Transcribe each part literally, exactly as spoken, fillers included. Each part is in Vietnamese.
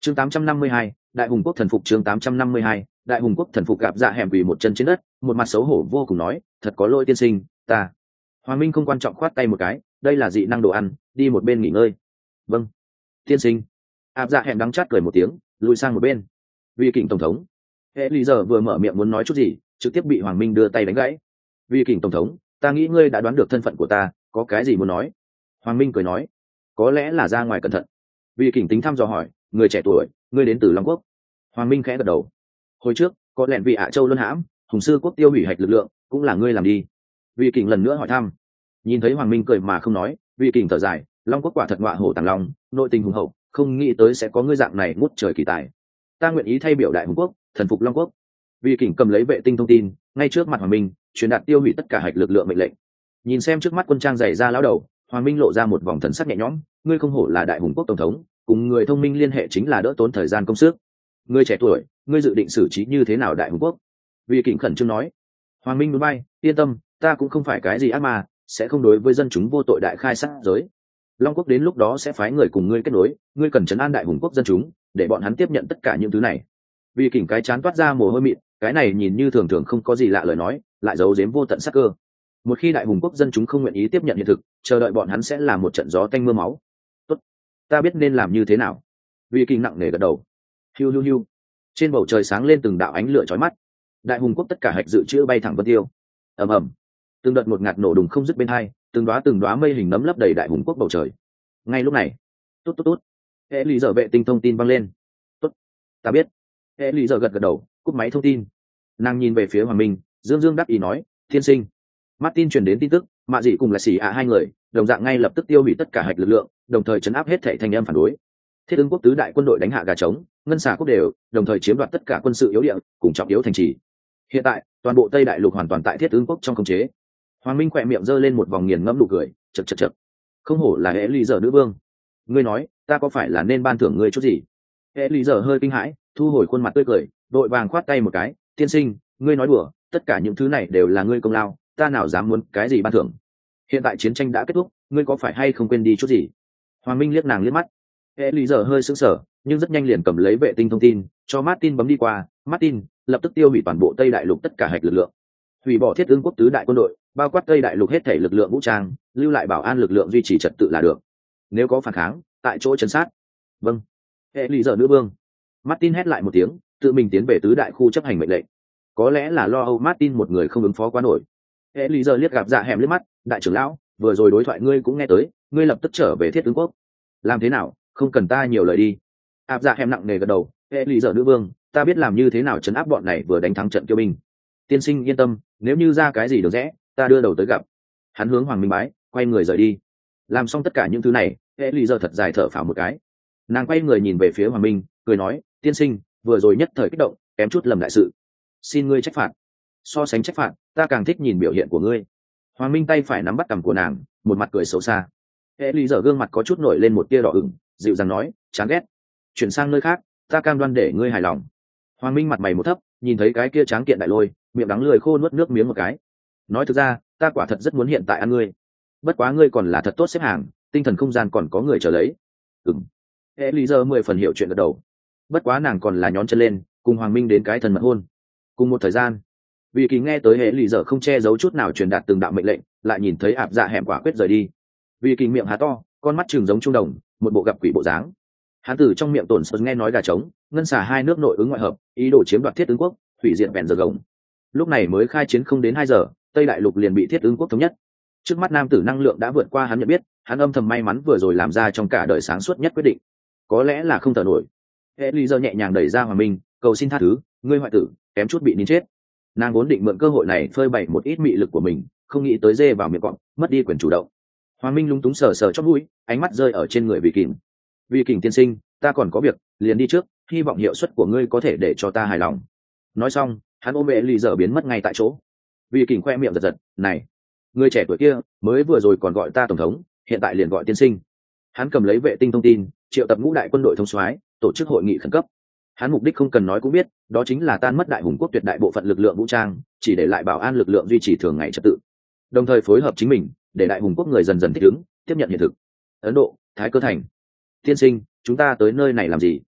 chương tám trăm năm mươi hai, đại hùng quốc thần phục. chương tám trăm năm mươi hai, đại hùng quốc thần phục. Gặp Dạ Hẻm quỳ một chân trên đất, một mặt xấu hổ vô cùng nói, thật có lỗi tiên sinh, ta. Hoàng Minh không quan trọng khoát tay một cái, đây là dị năng đồ ăn, đi một bên nghỉ ngơi. Vâng, tiên sinh. Áp Dạ Hẻm đắng chát cười một tiếng, lùi sang một bên. Vì kỉnh tổng thống. Hệ lý giờ vừa mở miệng muốn nói chút gì, trực tiếp bị Hoàng Minh đưa tay đánh gãy. Vì kỉnh tổng thống, ta nghĩ ngươi đã đoán được thân phận của ta, có cái gì muốn nói? Hoàng Minh cười nói, có lẽ là ra ngoài cẩn thận. Vì kỉnh tính thăm dò hỏi, người trẻ tuổi, ngươi đến từ Long Quốc. Hoàng Minh khẽ gật đầu. Hồi trước, có lẽ vì Ạ Châu luân hãm, Hùng sư quốc tiêu hủy hạch lực lượng, cũng là ngươi làm đi. Vì kỉnh lần nữa hỏi thăm. Nhìn thấy Hoàng Minh cười mà không nói, Vì kỉnh thở dài, Long Quốc quả thật ngọa hổ tàng long, nội tình hùng hậu, không nghĩ tới sẽ có ngươi dạng này ngút trời kỳ tài. Ta nguyện ý thay biểu đại hùng quốc, thần phục Long Quốc. Vì kỉnh cầm lấy vệ tinh thông tin, ngay trước mặt Hoàng Minh, truyền đạt tiêu hủy tất cả hạch lực lượng mệnh lệnh. Nhìn xem trước mắt quân trang dày ra lão đầu, Hoàng Minh lộ ra một vòng thần sắc nhẹ nhõm, ngươi không hổ là đại hùng quốc tổng thống, cùng người thông minh liên hệ chính là đỡ tốn thời gian công sức. Ngươi trẻ tuổi, ngươi dự định xử trí như thế nào đại hùng quốc? Vì kỉnh khẩn trương nói. Hoàng Minh núi bay, yên tâm, ta cũng không phải cái gì ác ma, sẽ không đối với dân chúng vô tội đại khai sát giới. Long Quốc đến lúc đó sẽ phái người cùng ngươi kết nối, ngươi cần trấn an đại hùng quốc dân chúng, để bọn hắn tiếp nhận tất cả những thứ này. Vì kỉnh cái chán toát ra mồ hôi mịn, cái này nhìn như thường thường không có gì lạ lời nói, lại giấu giếm vô tận sắc cơ. Một khi đại hùng quốc dân chúng không nguyện ý tiếp nhận hiện thực, chờ đợi bọn hắn sẽ là một trận gió tanh mưa máu. Tốt, ta biết nên làm như thế nào. Vì kỉnh nặng nề gật đầu. Hiu hiu hiu. Trên bầu trời sáng lên từng đạo ánh lửa chói mắt. Đại hùng quốc tất cả hạch dự trữ bay thẳng vân tiêu. Ầm ầm. Từng đợt một ngạt nổ đùng không dứt bên hai, từng đóa từng đóa mây hình nấm lấp đầy đại hùng quốc bầu trời. Ngay lúc này, tốt tốt tốt. Hệ lý giờ vệ tinh thông tin vang lên. Tốt, ta biết. Hệ lý giờ gật gật đầu, cúp máy thông tin. Nàng nhìn về phía Hoàng Minh, dương dương đáp ý nói, thiên sinh. Martin truyền đến tin tức, mạ dị cùng là xỉ ạ hai người, đồng dạng ngay lập tức tiêu hủy tất cả hạch lực lượng, đồng thời chấn áp hết thảy thành âm phản đối. Thiết ứng quốc tứ đại quân đội đánh hạ gà trống, ngân xà quốc đều, đồng thời chiếm đoạt tất cả quân sự yếu địa, cùng trọng yếu thành trì. Hiện tại, toàn bộ Tây Đại Lục hoàn toàn tại Thiết ứng quốc trong khống chế. Hoàng Minh khỏe miệng giơ lên một vòng nghiền ngẫm nụ cười, chậc chậc chậc. Không hổ là hệ lý giờ nữ vương. Ngươi nói, ta có phải là nên ban thưởng ngươi chút gì? Hệ lý giờ hơi kinh hãi, thu hồi khuôn mặt tươi cười, đội vàng khoát tay một cái, tiên sinh, ngươi nói đùa, tất cả những thứ này đều là ngươi công lao, ta nào dám muốn cái gì ban thưởng. Hiện tại chiến tranh đã kết thúc, ngươi có phải hay không quên đi chút gì? Hoàng Minh liếc nàng liếc mắt. Hệ lý giờ hơi sững sờ, nhưng rất nhanh liền cầm lấy vệ tinh thông tin, cho Martin bấm đi qua. Martin lập tức tiêu hủy toàn bộ Tây Đại Lục tất cả hạch lực lượng, hủy bỏ Thiết ứng quốc tứ đại quân đội, bao quát Tây Đại Lục hết thảy lực lượng vũ trang, lưu lại bảo an lực lượng duy trì trật tự là được. Nếu có phản kháng, tại chỗ trấn sát. Vâng. Hệ lý giờ nữ vương. Martin hét lại một tiếng, tự mình tiến về tứ đại khu chấp hành mệnh lệnh. Có lẽ là lo âu Martin một người không ứng phó quá nổi. Hệ lý giờ liếc gặp Dạ Hẻm liếc mắt, đại trưởng lão, vừa rồi đối thoại ngươi cũng nghe tới, ngươi lập tức trở về Thiết ứng quốc. Làm thế nào, không cần ta nhiều lời đi. Áp Dạ Hẻm nặng nề gật đầu, hệ lý giờ nữ vương, ta biết làm như thế nào trấn áp bọn này vừa đánh thắng trận kiêu binh. Tiên sinh yên tâm, nếu như ra cái gì được rẽ, ta đưa đầu tới gặp. Hắn hướng Hoàng Minh bái, quay người rời đi. Làm xong tất cả những thứ này, hệ lý giờ thật dài thở phào một cái. Nàng quay người nhìn về phía Hoàng Minh, cười nói, tiên sinh, vừa rồi nhất thời kích động, kém chút lầm đại sự, xin ngươi trách phạt. So sánh trách phạt, ta càng thích nhìn biểu hiện của ngươi. Hoàng Minh tay phải nắm bắt cằm của nàng, một mặt cười xấu xa. Hệ lý giờ gương mặt có chút nổi lên một tia đỏ ửng, dịu dàng nói, chán ghét, chuyển sang nơi khác, ta cam đoan để ngươi hài lòng. Hoàng Minh mặt mày một thấp, nhìn thấy cái kia tráng kiện đại lôi, miệng đắng lười khô nuốt nước miếng một cái. Nói thực ra, ta quả thật rất muốn hiện tại ăn ngươi. Bất quá ngươi còn là thật tốt xếp hàng, tinh thần không gian còn có người chờ lấy. Ừm. Hệ lý giờ mười phần hiểu chuyện gật đầu. Bất quá nàng còn là nhón chân lên, cùng Hoàng Minh đến cái thần mật hôn. Cùng một thời gian, vì kỳ nghe tới hệ lý giờ không che giấu chút nào truyền đạt từng đạo mệnh lệnh, lại nhìn thấy Áp Dạ Hẻm quả quyết rời đi. Vì kỳ miệng há to, con mắt trừng giống trung đồng, một bộ gặp quỷ bộ dáng. Hắn từ trong miệng tổn sơn nghe nói gà trống, ngân xà hai nước nội ứng ngoại hợp, ý đồ chiếm đoạt Thiết ứng quốc, hủy diệt bèn giờ gồng. Lúc này mới khai chiến không đến hai giờ, Tây Đại Lục liền bị Thiết ứng quốc thống nhất. Trước mắt nam tử năng lượng đã vượt qua hắn nhận biết, hắn âm thầm may mắn vừa rồi làm ra trong cả đời sáng suốt nhất quyết định. Có lẽ là không thở nổi. Hệ lý giờ nhẹ nhàng đẩy ra Hoàng Minh, cầu xin tha thứ, ngươi hoại tử, kém chút bị nín chết. Nàng vốn định mượn cơ hội này phơi bày một ít mị lực của mình, không nghĩ tới dê vào miệng cọp, mất đi quyền chủ động. Hoàng Minh lúng túng sờ sờ chóp mũi, ánh mắt rơi ở trên người Vì Kình. Vì Kình tiên sinh, ta còn có việc, liền đi trước, hy vọng hiệu suất của ngươi có thể để cho ta hài lòng. Nói xong, hắn ôm hệ lý giờ biến mất ngay tại chỗ. Vì Kình khoe miệng giật giật, này, người trẻ tuổi kia mới vừa rồi còn gọi ta tổng thống, hiện tại liền gọi tiên sinh. Hắn cầm lấy vệ tinh thông tin, triệu tập ngũ đại quân đội thông soái, tổ chức hội nghị khẩn cấp. Hắn mục đích không cần nói cũng biết, đó chính là tan mất đại hùng quốc tuyệt đại bộ phận lực lượng vũ trang, chỉ để lại bảo an lực lượng duy trì thường ngày trật tự, đồng thời phối hợp chính mình để đại hùng quốc người dần dần thích ứng, tiếp nhận hiện thực. Ấn Độ, Thái Cơ thành. Tiên sinh, chúng ta tới nơi này làm gì?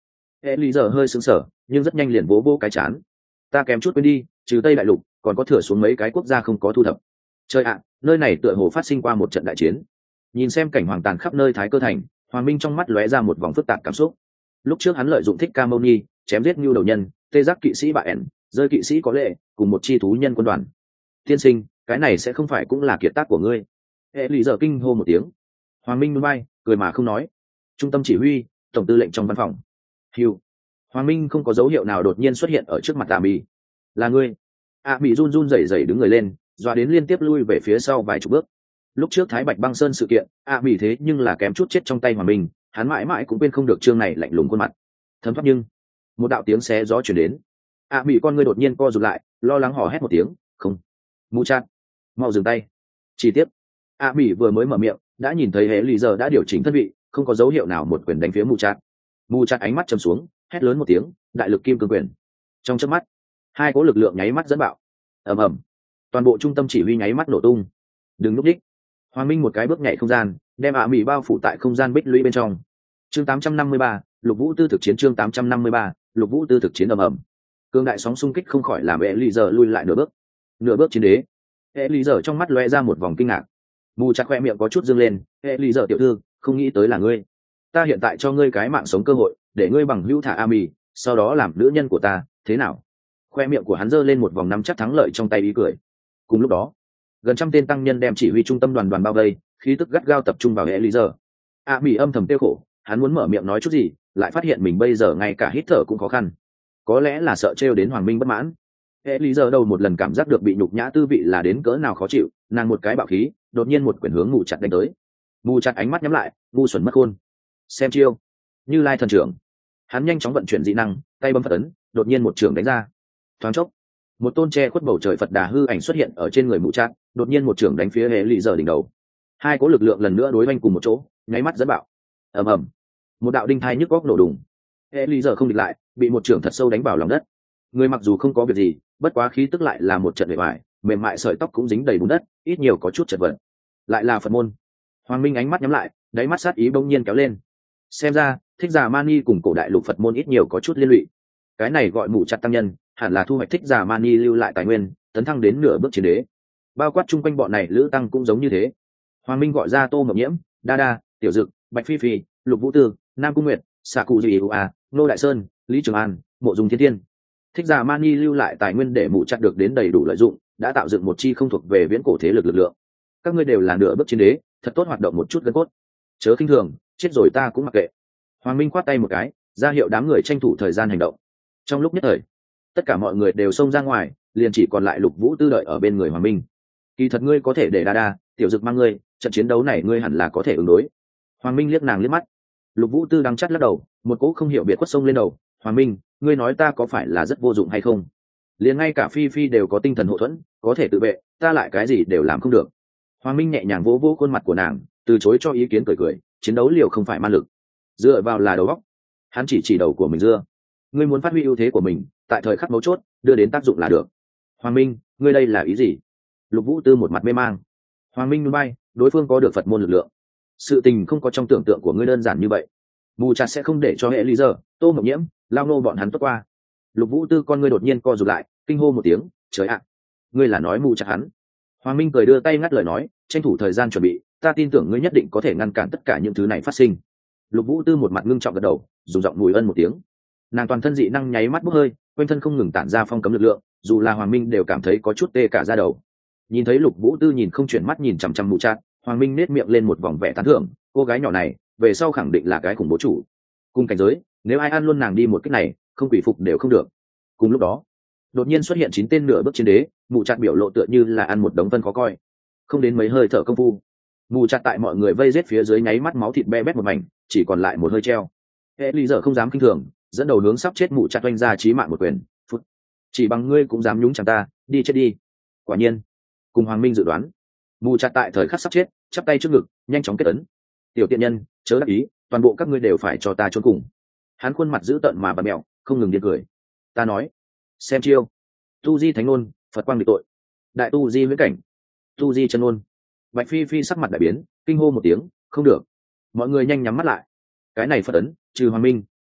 hệ lý giờ hơi sững sờ nhưng rất nhanh liền vỗ vỗ cái chán. Ta kém chút quên đi, trừ Tây Đại Lục còn có thừa xuống mấy cái quốc gia không có thu thập. Trời ạ, nơi này tựa hồ phát sinh qua một trận đại chiến. Nhìn xem cảnh hoàng tàn khắp nơi Thái Cơ thành, Hoàng Minh trong mắt lóe ra một vòng phức tạp cảm xúc. Lúc trước hắn lợi dụng thích ca mâu ni chém giết ngưu đầu nhân, tê giác kỵ sĩ bạ ẻn, rơi kỵ sĩ có lệ cùng một chi thú nhân quân đoàn. Tiên sinh, cái này sẽ không phải cũng là kiệt tác của ngươi? Hệ lý giờ kinh hô một tiếng. Hoàng Minh núi bay cười mà không nói. Trung tâm chỉ huy, tổng tư lệnh trong văn phòng. Hiu. Hoàng Minh không có dấu hiệu nào đột nhiên xuất hiện ở trước mặt A Mỹ. Là ngươi? A Mỹ run run rẩy rẩy đứng người lên, dọa đến liên tiếp lui về phía sau vài chục bước. Lúc trước Thái Bạch Băng Sơn sự kiện, A Mỹ thế nhưng là kém chút chết trong tay Hoàng Minh, hắn mãi mãi cũng quên không được chương này lạnh lùng khuôn mặt. Thấm thoát nhưng một đạo tiếng xé gió chuyển đến. A Mỹ con ngươi đột nhiên co rụt lại, lo lắng hò hét một tiếng, không. Mù chặt, mau dừng tay. Chi tiết. A Mỹ vừa mới mở miệng, đã nhìn thấy hệ lì giờ đã điều chỉnh thân vị, không có dấu hiệu nào một quyền đánh phía mù chặt. Mù chặt ánh mắt trầm xuống, hét lớn một tiếng, đại lực kim cương quyền. Trong chớp mắt, hai cỗ lực lượng nháy mắt dẫn bạo. Ầm ầm, toàn bộ trung tâm chỉ huy nháy mắt nổ tung. Đừng núp đích. Hoàng Minh một cái bước nhảy không gian, đem A Mỹ bao phủ tại không gian bích lũy bên trong. Chương tám trăm năm mươi ba, Lục Vũ Tư thực chiến chương tám trăm năm mươi ba, Lục Vũ Tư thực chiến ầm ầm. Cương đại sóng xung kích không khỏi làm hệ lì giờ lui lại nửa bước. Nửa bước chiến đế. Hệ lì giờ trong mắt lóe ra một vòng kinh ngạc. Mù chặt khoe miệng có chút dương lên, hệ lì giờ tiểu thư, không nghĩ tới là ngươi. Ta hiện tại cho ngươi cái mạng sống cơ hội, để ngươi bằng hữu thả A Mỹ, sau đó làm nữ nhân của ta, thế nào? Khoe miệng của hắn giơ lên một vòng nắm chắc thắng lợi trong tay ý cười. Cùng lúc đó, gần trăm tên tăng nhân đem chỉ huy trung tâm đoàn đoàn bao vây, khí tức gắt gao tập trung vào hệ lý giờ. A Mỹ âm thầm tiêu khổ, hắn muốn mở miệng nói chút gì, lại phát hiện mình bây giờ ngay cả hít thở cũng khó khăn. Có lẽ là sợ trêu đến Hoàng Minh bất mãn. Hệ lý giờ đầu một lần cảm giác được bị nhục nhã tư vị là đến cỡ nào khó chịu, nàng một cái bạo khí, đột nhiên một quyển hướng mù chặt đánh tới. Mù chặt ánh mắt nhắm lại, ngu xuẩn mất khôn. Xem chiêu. Như Lai thần trưởng. Hắn nhanh chóng vận chuyển dị năng, tay bấm Phật ấn, đột nhiên một trường đánh ra. Thoáng chốc, một tôn tre khuất bầu trời Phật Đà hư ảnh xuất hiện ở trên người mù chặt, đột nhiên một trường đánh phía hệ lì giờ đỉnh đầu. Hai cỗ lực lượng lần nữa đối oanh cùng một chỗ, nháy mắt dẫn bạo. Ầm ầm, một đạo đinh thai nhức góc nổ đùng. Hệ lì giờ không địch lại, bị một trường thật sâu đánh vào lòng đất. Người mặc dù không có việc gì, bất quá khí tức lại là một trận bề bại, mềm mại sợi tóc cũng dính đầy bùn đất, ít nhiều có chút chật vật. Lại là Phật môn. Hoàng Minh ánh mắt nhắm lại, đáy mắt sát ý bỗng nhiên kéo lên. Xem ra, thích giả mani cùng cổ đại lục Phật môn ít nhiều có chút liên lụy. Cái này gọi mù chặt tăng nhân, hẳn là thu hoạch thích giả mani lưu lại tài nguyên, tấn thăng đến nửa bước chiến đế. Bao quát chung quanh bọn này lữ tăng cũng giống như thế. Hoàng Minh gọi ra Tô Mộng Nhiễm, Đa Đa, Tiểu Dực, Bạch Phi Phi, Lục Vũ Tư, Nam Cung Nguyệt, xạ cụ duy a, Nô Đại Sơn, Lý Trường An, Mộ Dung Thiên Thiên. Thích giả mani lưu lại tài nguyên để mù chặt được đến đầy đủ lợi dụng, đã tạo dựng một chi không thuộc về viễn cổ thế lực lực lượng. Các ngươi đều là nửa bước chiến đế, thật tốt hoạt động một chút gân cốt. Chớ khinh thường, chết rồi ta cũng mặc kệ. Hoàng Minh khoát tay một cái, ra hiệu đám người tranh thủ thời gian hành động. Trong lúc nhất thời, tất cả mọi người đều xông ra ngoài, liền chỉ còn lại Lục Vũ Tư đợi ở bên người Hoàng Minh. Kỳ thật ngươi có thể để Đa Đa, Tiểu Dực mang ngươi, trận chiến đấu này ngươi hẳn là có thể ứng đối. Hoàng Minh liếc nàng liếc mắt. Lục Vũ Tư đắng chắt lắc đầu, một cỗ không hiểu biệt quất sông lên đầu. Hoàng Minh, ngươi nói ta có phải là rất vô dụng hay không? Liền ngay cả Phi Phi đều có tinh thần hộ thuẫn, có thể tự vệ, ta lại cái gì đều làm không được. Hoàng Minh nhẹ nhàng vỗ vỗ khuôn mặt của nàng, từ chối cho ý kiến cười cười, chiến đấu liều không phải ma lực, dựa vào là đầu óc. Hắn chỉ chỉ đầu của mình dưa. Ngươi muốn phát huy ưu thế của mình, tại thời khắc mấu chốt, đưa đến tác dụng là được. Hoàng Minh, ngươi đây là ý gì? Lục Vũ Tư một mặt mê mang. Hoàng Minh núi bay, đối phương có được Phật môn lực lượng. Sự tình không có trong tưởng tượng của ngươi đơn giản như vậy. Mù chặt sẽ không để cho hệ lý giờ, Tô Mộng Nhiễm, Lao Nô bọn hắn tốt qua. Lục Vũ Tư con ngươi đột nhiên co rụt lại, kinh hô một tiếng, trời ạ, ngươi là nói mù chặt hắn? Hoàng Minh cười đưa tay ngắt lời nói, tranh thủ thời gian chuẩn bị, ta tin tưởng ngươi nhất định có thể ngăn cản tất cả những thứ này phát sinh. Lục Vũ Tư một mặt ngưng trọng gật đầu, dùng giọng mùi ân một tiếng. Nàng toàn thân dị năng nháy mắt bốc hơi, quanh thân không ngừng tản ra phong cấm lực lượng, dù là Hoàng Minh đều cảm thấy có chút tê cả da đầu. Nhìn thấy Lục Vũ Tư nhìn không chuyển mắt nhìn chằm chằm mù chặt, Hoàng Minh nét miệng lên một vòng vẻ tán thưởng, cô gái nhỏ này, về sau khẳng định là cái khủng bố chủ. Cùng cảnh giới, nếu ai ăn luôn nàng đi một cách này, không quỷ phục đều không được. Cùng lúc đó, đột nhiên xuất hiện chín tên nửa bước chiến đế, mù chặt biểu lộ tựa như là ăn một đống phân khó coi. Không đến mấy hơi thở công phu, mù chặt tại mọi người vây rết phía dưới nháy mắt máu thịt be bét một mảnh, chỉ còn lại một hơi treo. Hệ lý giờ không dám kinh thường, dẫn đầu hướng sắp chết mù chặt oanh ra chí mạng một quyền. Phút, chỉ bằng ngươi cũng dám nhúng chẳng ta, đi chết đi. Quả nhiên, cùng Hoàng Minh dự đoán, mù chặt tại thời khắc sắp chết, chắp tay trước ngực, nhanh chóng kết ấn. Tiểu tiện nhân, chớ đắc ý, toàn bộ các ngươi đều phải cho ta chôn cùng. Hắn khuôn mặt dữ tợn mà bặm mẹo, không ngừng điên cười. Ta nói, xem chiêu. Tu di thánh ngôn, Phật quang địch tội. Đại tu di huyễn cảnh. Tu di chân ngôn. Bạch Phi Phi sắc mặt đại biến, kinh hô một tiếng, không được. Mọi người nhanh nhắm mắt lại. Cái này Phật ấn, trừ Hoàng Minh,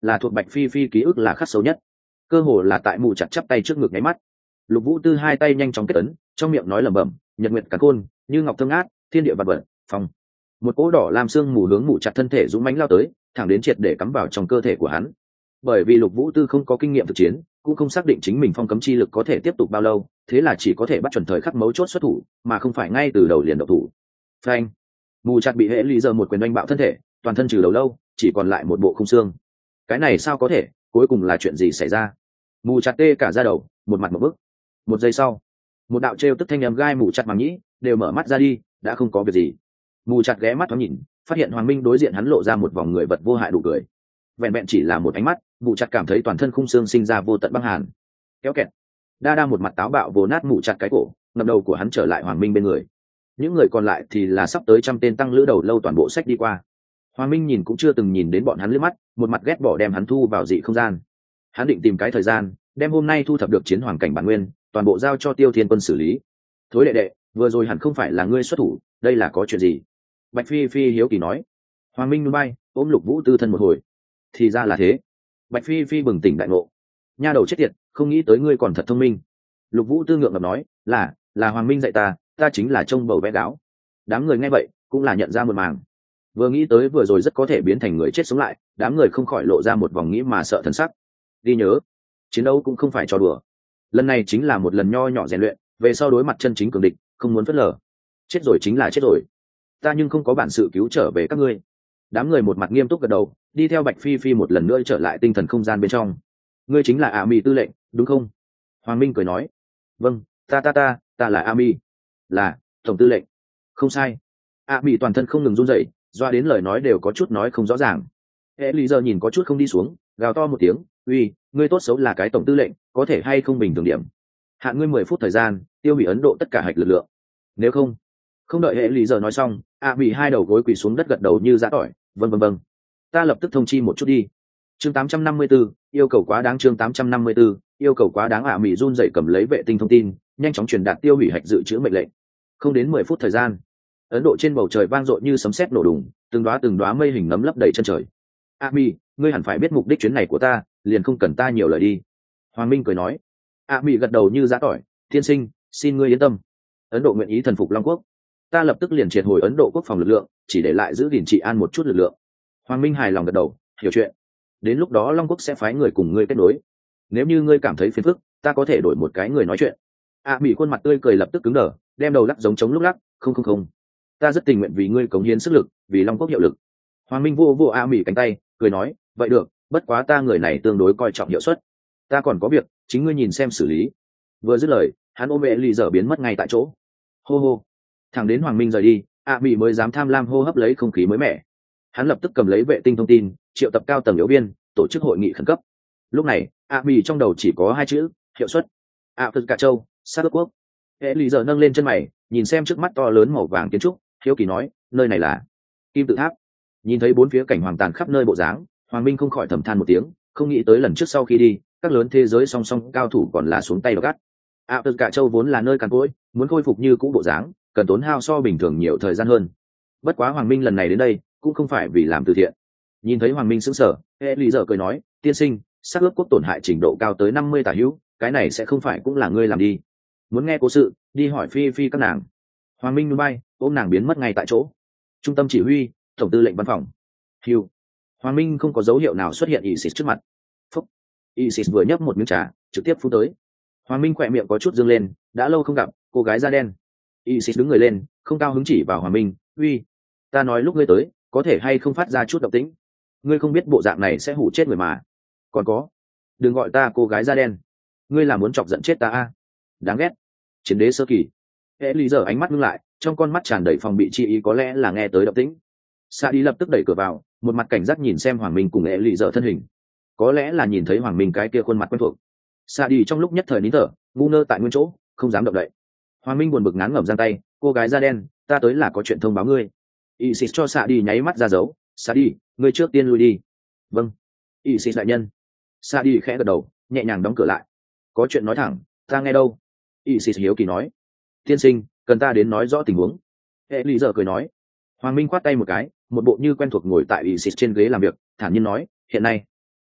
là thuộc Bạch Phi Phi ký ức là khắc sâu nhất. Cơ hồ là tại mù chặt chắp tay trước ngực nháy mắt, Lục Vũ Tư hai tay nhanh chóng kết ấn, trong miệng nói lẩm bẩm, nhật nguyệt càn khôn, như ngọc thơm ngát, thiên địa vạn vật, phong. Một cỗ đỏ làm xương mù hướng mù chặt thân thể dũng mãnh lao tới, thẳng đến triệt để cắm vào trong cơ thể của hắn. Bởi vì Lục Vũ Tư không có kinh nghiệm thực chiến, cũng không xác định chính mình phong cấm chi lực có thể tiếp tục bao lâu, thế là chỉ có thể bắt chuẩn thời khắc mấu chốt xuất thủ, mà không phải ngay từ đầu liền động thủ. Phanh! Mù chặt bị hệ lý giờ một quyền đánh bạo thân thể, toàn thân trừ đầu lâu, chỉ còn lại một bộ khung xương. Cái này sao có thể? Cuối cùng là chuyện gì xảy ra? Mù chặt tê cả da đầu, một mặt một bức. Một giây sau, một đạo trêu tức thanh âm gai mù chặt màng nhĩ, đều mở mắt ra đi, đã không có việc gì. Mù chặt ghé mắt thoáng nhìn, phát hiện Hoàng Minh đối diện hắn lộ ra một vòng người vật vô hại đủ cười. Vẹn vẹn chỉ là một ánh mắt, mù chặt cảm thấy toàn thân khung xương sinh ra vô tận băng hàn. Kéo kẹt. Đa đa một mặt táo bạo vồ nát mù chặt cái cổ, ngậm đầu của hắn trở lại Hoàng Minh bên người. Những người còn lại thì là sắp tới trăm tên tăng lữ đầu lâu toàn bộ sách đi qua. Hoàng Minh nhìn cũng chưa từng nhìn đến bọn hắn liếc mắt, một mặt ghét bỏ đem hắn thu vào dị không gian. Hắn định tìm cái thời gian, đem hôm nay thu thập được chiến hoàng cảnh bản nguyên, toàn bộ giao cho Tiêu Thiên Quân xử lý. Thối đệ đệ, vừa rồi hẳn không phải là ngươi xuất thủ, đây là có chuyện gì? Bạch Phi Phi hiếu kỳ nói. Hoàng Minh núi bay, ôm Lục Vũ Tư thân một hồi. Thì ra là thế. Bạch Phi Phi bừng tỉnh đại ngộ. Nha đầu chết tiệt, không nghĩ tới ngươi còn thật thông minh. Lục Vũ Tư ngượng ngập nói, là, là Hoàng Minh dạy ta, ta chính là trông bầu vẽ gáo. Đám người nghe vậy, cũng là nhận ra một màng. Vừa nghĩ tới vừa rồi rất có thể biến thành người chết sống lại, đám người không khỏi lộ ra một vòng nghĩ mà sợ thần sắc. Đi nhớ, chiến đấu cũng không phải trò đùa. Lần này chính là một lần nho nhỏ rèn luyện, về sau đối mặt chân chính cường địch, không muốn phớt lờ. Chết rồi chính là chết rồi. Ta nhưng không có bản sự cứu trở về các ngươi. Đám người một mặt nghiêm túc gật đầu, đi theo Bạch Phi Phi một lần nữa trở lại tinh thần không gian bên trong. Ngươi chính là A Mi tư lệnh, đúng không? Hoàng Minh cười nói. Vâng, ta ta ta, ta là A Mi. Là tổng tư lệnh. Không sai. A Mi toàn thân không ngừng run rẩy, doa đến lời nói đều có chút nói không rõ ràng. Hệ lý giờ nhìn có chút không đi xuống, gào to một tiếng, uy, ngươi tốt xấu là cái tổng tư lệnh, có thể hay không bình thường điểm. Hạn ngươi mười phút thời gian, tiêu hủy Ấn Độ tất cả hạch lực lượng. Nếu không, không đợi hệ lý giờ nói xong, A Mi hai đầu gối quỳ xuống đất gật đầu như giã tỏi, vâng vâng vâng. Ta lập tức thông chi một chút đi. Chương tám trăm năm mươi tư, yêu cầu quá đáng. Chương tám trăm năm mươi tư, yêu cầu quá đáng. A Mi run rẩy cầm lấy vệ tinh thông tin, nhanh chóng truyền đạt tiêu hủy hạch dự trữ mệnh lệnh. Không đến mười phút thời gian, Ấn Độ trên bầu trời vang dội như sấm sét nổ đùng, từng đóa từng đóa mây hình nấm lấp đầy chân trời. A Mi, ngươi hẳn phải biết mục đích chuyến này của ta, liền không cần ta nhiều lời đi. Hoàng Minh cười nói. A Mi gật đầu như giã tỏi, tiên sinh, xin ngươi yên tâm. Ấn Độ nguyện ý thần phục Long Quốc, ta lập tức liền triệt hồi Ấn Độ quốc phòng lực lượng, chỉ để lại giữ gìn trị an một chút lực lượng. Hoàng Minh hài lòng gật đầu, hiểu chuyện. Đến lúc đó Long Quốc sẽ phái người cùng ngươi kết nối. Nếu như ngươi cảm thấy phiền phức, ta có thể đổi một cái người nói chuyện. A Mi khuôn mặt tươi cười lập tức cứng đờ, đem đầu lắc giống trống lúc lắc, không không không. Ta rất tình nguyện vì ngươi cống hiến sức lực, vì Long Quốc hiệu lực. Hoàng Minh vô vô A Mi cánh tay, cười nói, vậy được, bất quá ta người này tương đối coi trọng hiệu suất. Ta còn có việc, chính ngươi nhìn xem xử lý. Vừa dứt lời, hắn ôm vệ lì dở biến mất ngay tại chỗ. Hô hô. Thẳng đến Hoàng Minh rời đi, A Mi mới dám tham lam hô hấp lấy không khí mới mẻ. Hắn lập tức cầm lấy vệ tinh thông tin, triệu tập cao tầng yếu viên, tổ chức hội nghị khẩn cấp. Lúc này, A Mi trong đầu chỉ có hai chữ, hiệu suất. A Phật Cả Châu, Sát Ước Quốc. Hệ lý giờ nâng lên chân mày, nhìn xem trước mắt to lớn màu vàng kiến trúc, hiếu kỳ nói, nơi này là Kim Tự Tháp. Nhìn thấy bốn phía cảnh hoàng tàn khắp nơi bộ dáng, Hoàng Minh không khỏi thầm than một tiếng, không nghĩ tới lần trước sau khi đi, các lớn thế giới song song cao thủ còn là xuống tay độc ác. A Phật Cả Châu vốn là nơi càn cỗi, muốn khôi phục như cũ bộ dáng, cần tốn hao so bình thường nhiều thời gian hơn. Bất quá Hoàng Minh lần này đến đây, cũng không phải vì làm từ thiện. Nhìn thấy Hoàng Minh sững sờ, hệ lý giờ cười nói, tiên sinh, Sát Ước Quốc tổn hại trình độ cao tới năm mươi tả hữu, cái này sẽ không phải cũng là ngươi làm đi. Muốn nghe cố sự, đi hỏi Phi Phi các nàng. Hoàng Minh núi bay, ôm nàng biến mất ngay tại chỗ. Trung tâm chỉ huy, tổng tư lệnh văn phòng. Hiu. Hoàng Minh không có dấu hiệu nào xuất hiện Isis trước mặt. Phúc. Isis vừa nhấp một miếng trà, trực tiếp phun tới. Hoàng Minh khỏe miệng có chút dương lên, đã lâu không gặp, cô gái da đen. Isis đứng người lên, không cao hứng chỉ vào Hoàng Minh, uy, ta nói lúc ngươi tới, có thể hay không phát ra chút động tĩnh. Ngươi không biết bộ dạng này sẽ hủ chết người mà. Còn có, đừng gọi ta cô gái da đen. Ngươi là muốn chọc giận chết ta à? Đáng ghét. Chiến đế sơ kỳ. Hệ lý giờ ánh mắt ngưng lại, trong con mắt tràn đầy phòng bị chi ý, có lẽ là nghe tới động tĩnh. Sa đi lập tức đẩy cửa vào, một mặt cảnh giác nhìn xem Hoàng Minh cùng hệ lý giờ thân hình. Có lẽ là nhìn thấy Hoàng Minh cái kia khuôn mặt quen thuộc. Sa đi trong lúc nhất thời nín thở, ngu ngơ tại nguyên chỗ, không dám động đậy. Hoàng Minh buồn bực ngán ngẩm giang tay, cô gái da đen, ta tới là có chuyện thông báo ngươi. Isis cho Sa đi nháy mắt ra dấu, Sa đi, ngươi trước tiên lui đi. Vâng. Isis đại nhân. Sa đi khẽ gật đầu, nhẹ nhàng đóng cửa lại. Có chuyện nói thẳng, ta nghe đâu. Isis hiếu kỳ nói, tiên sinh, cần ta đến nói rõ tình huống. Hệ lý giờ cười nói. Hoàng Minh khoát tay một cái, một bộ như quen thuộc ngồi tại Isis trên ghế làm việc, thản nhiên nói, hiện nay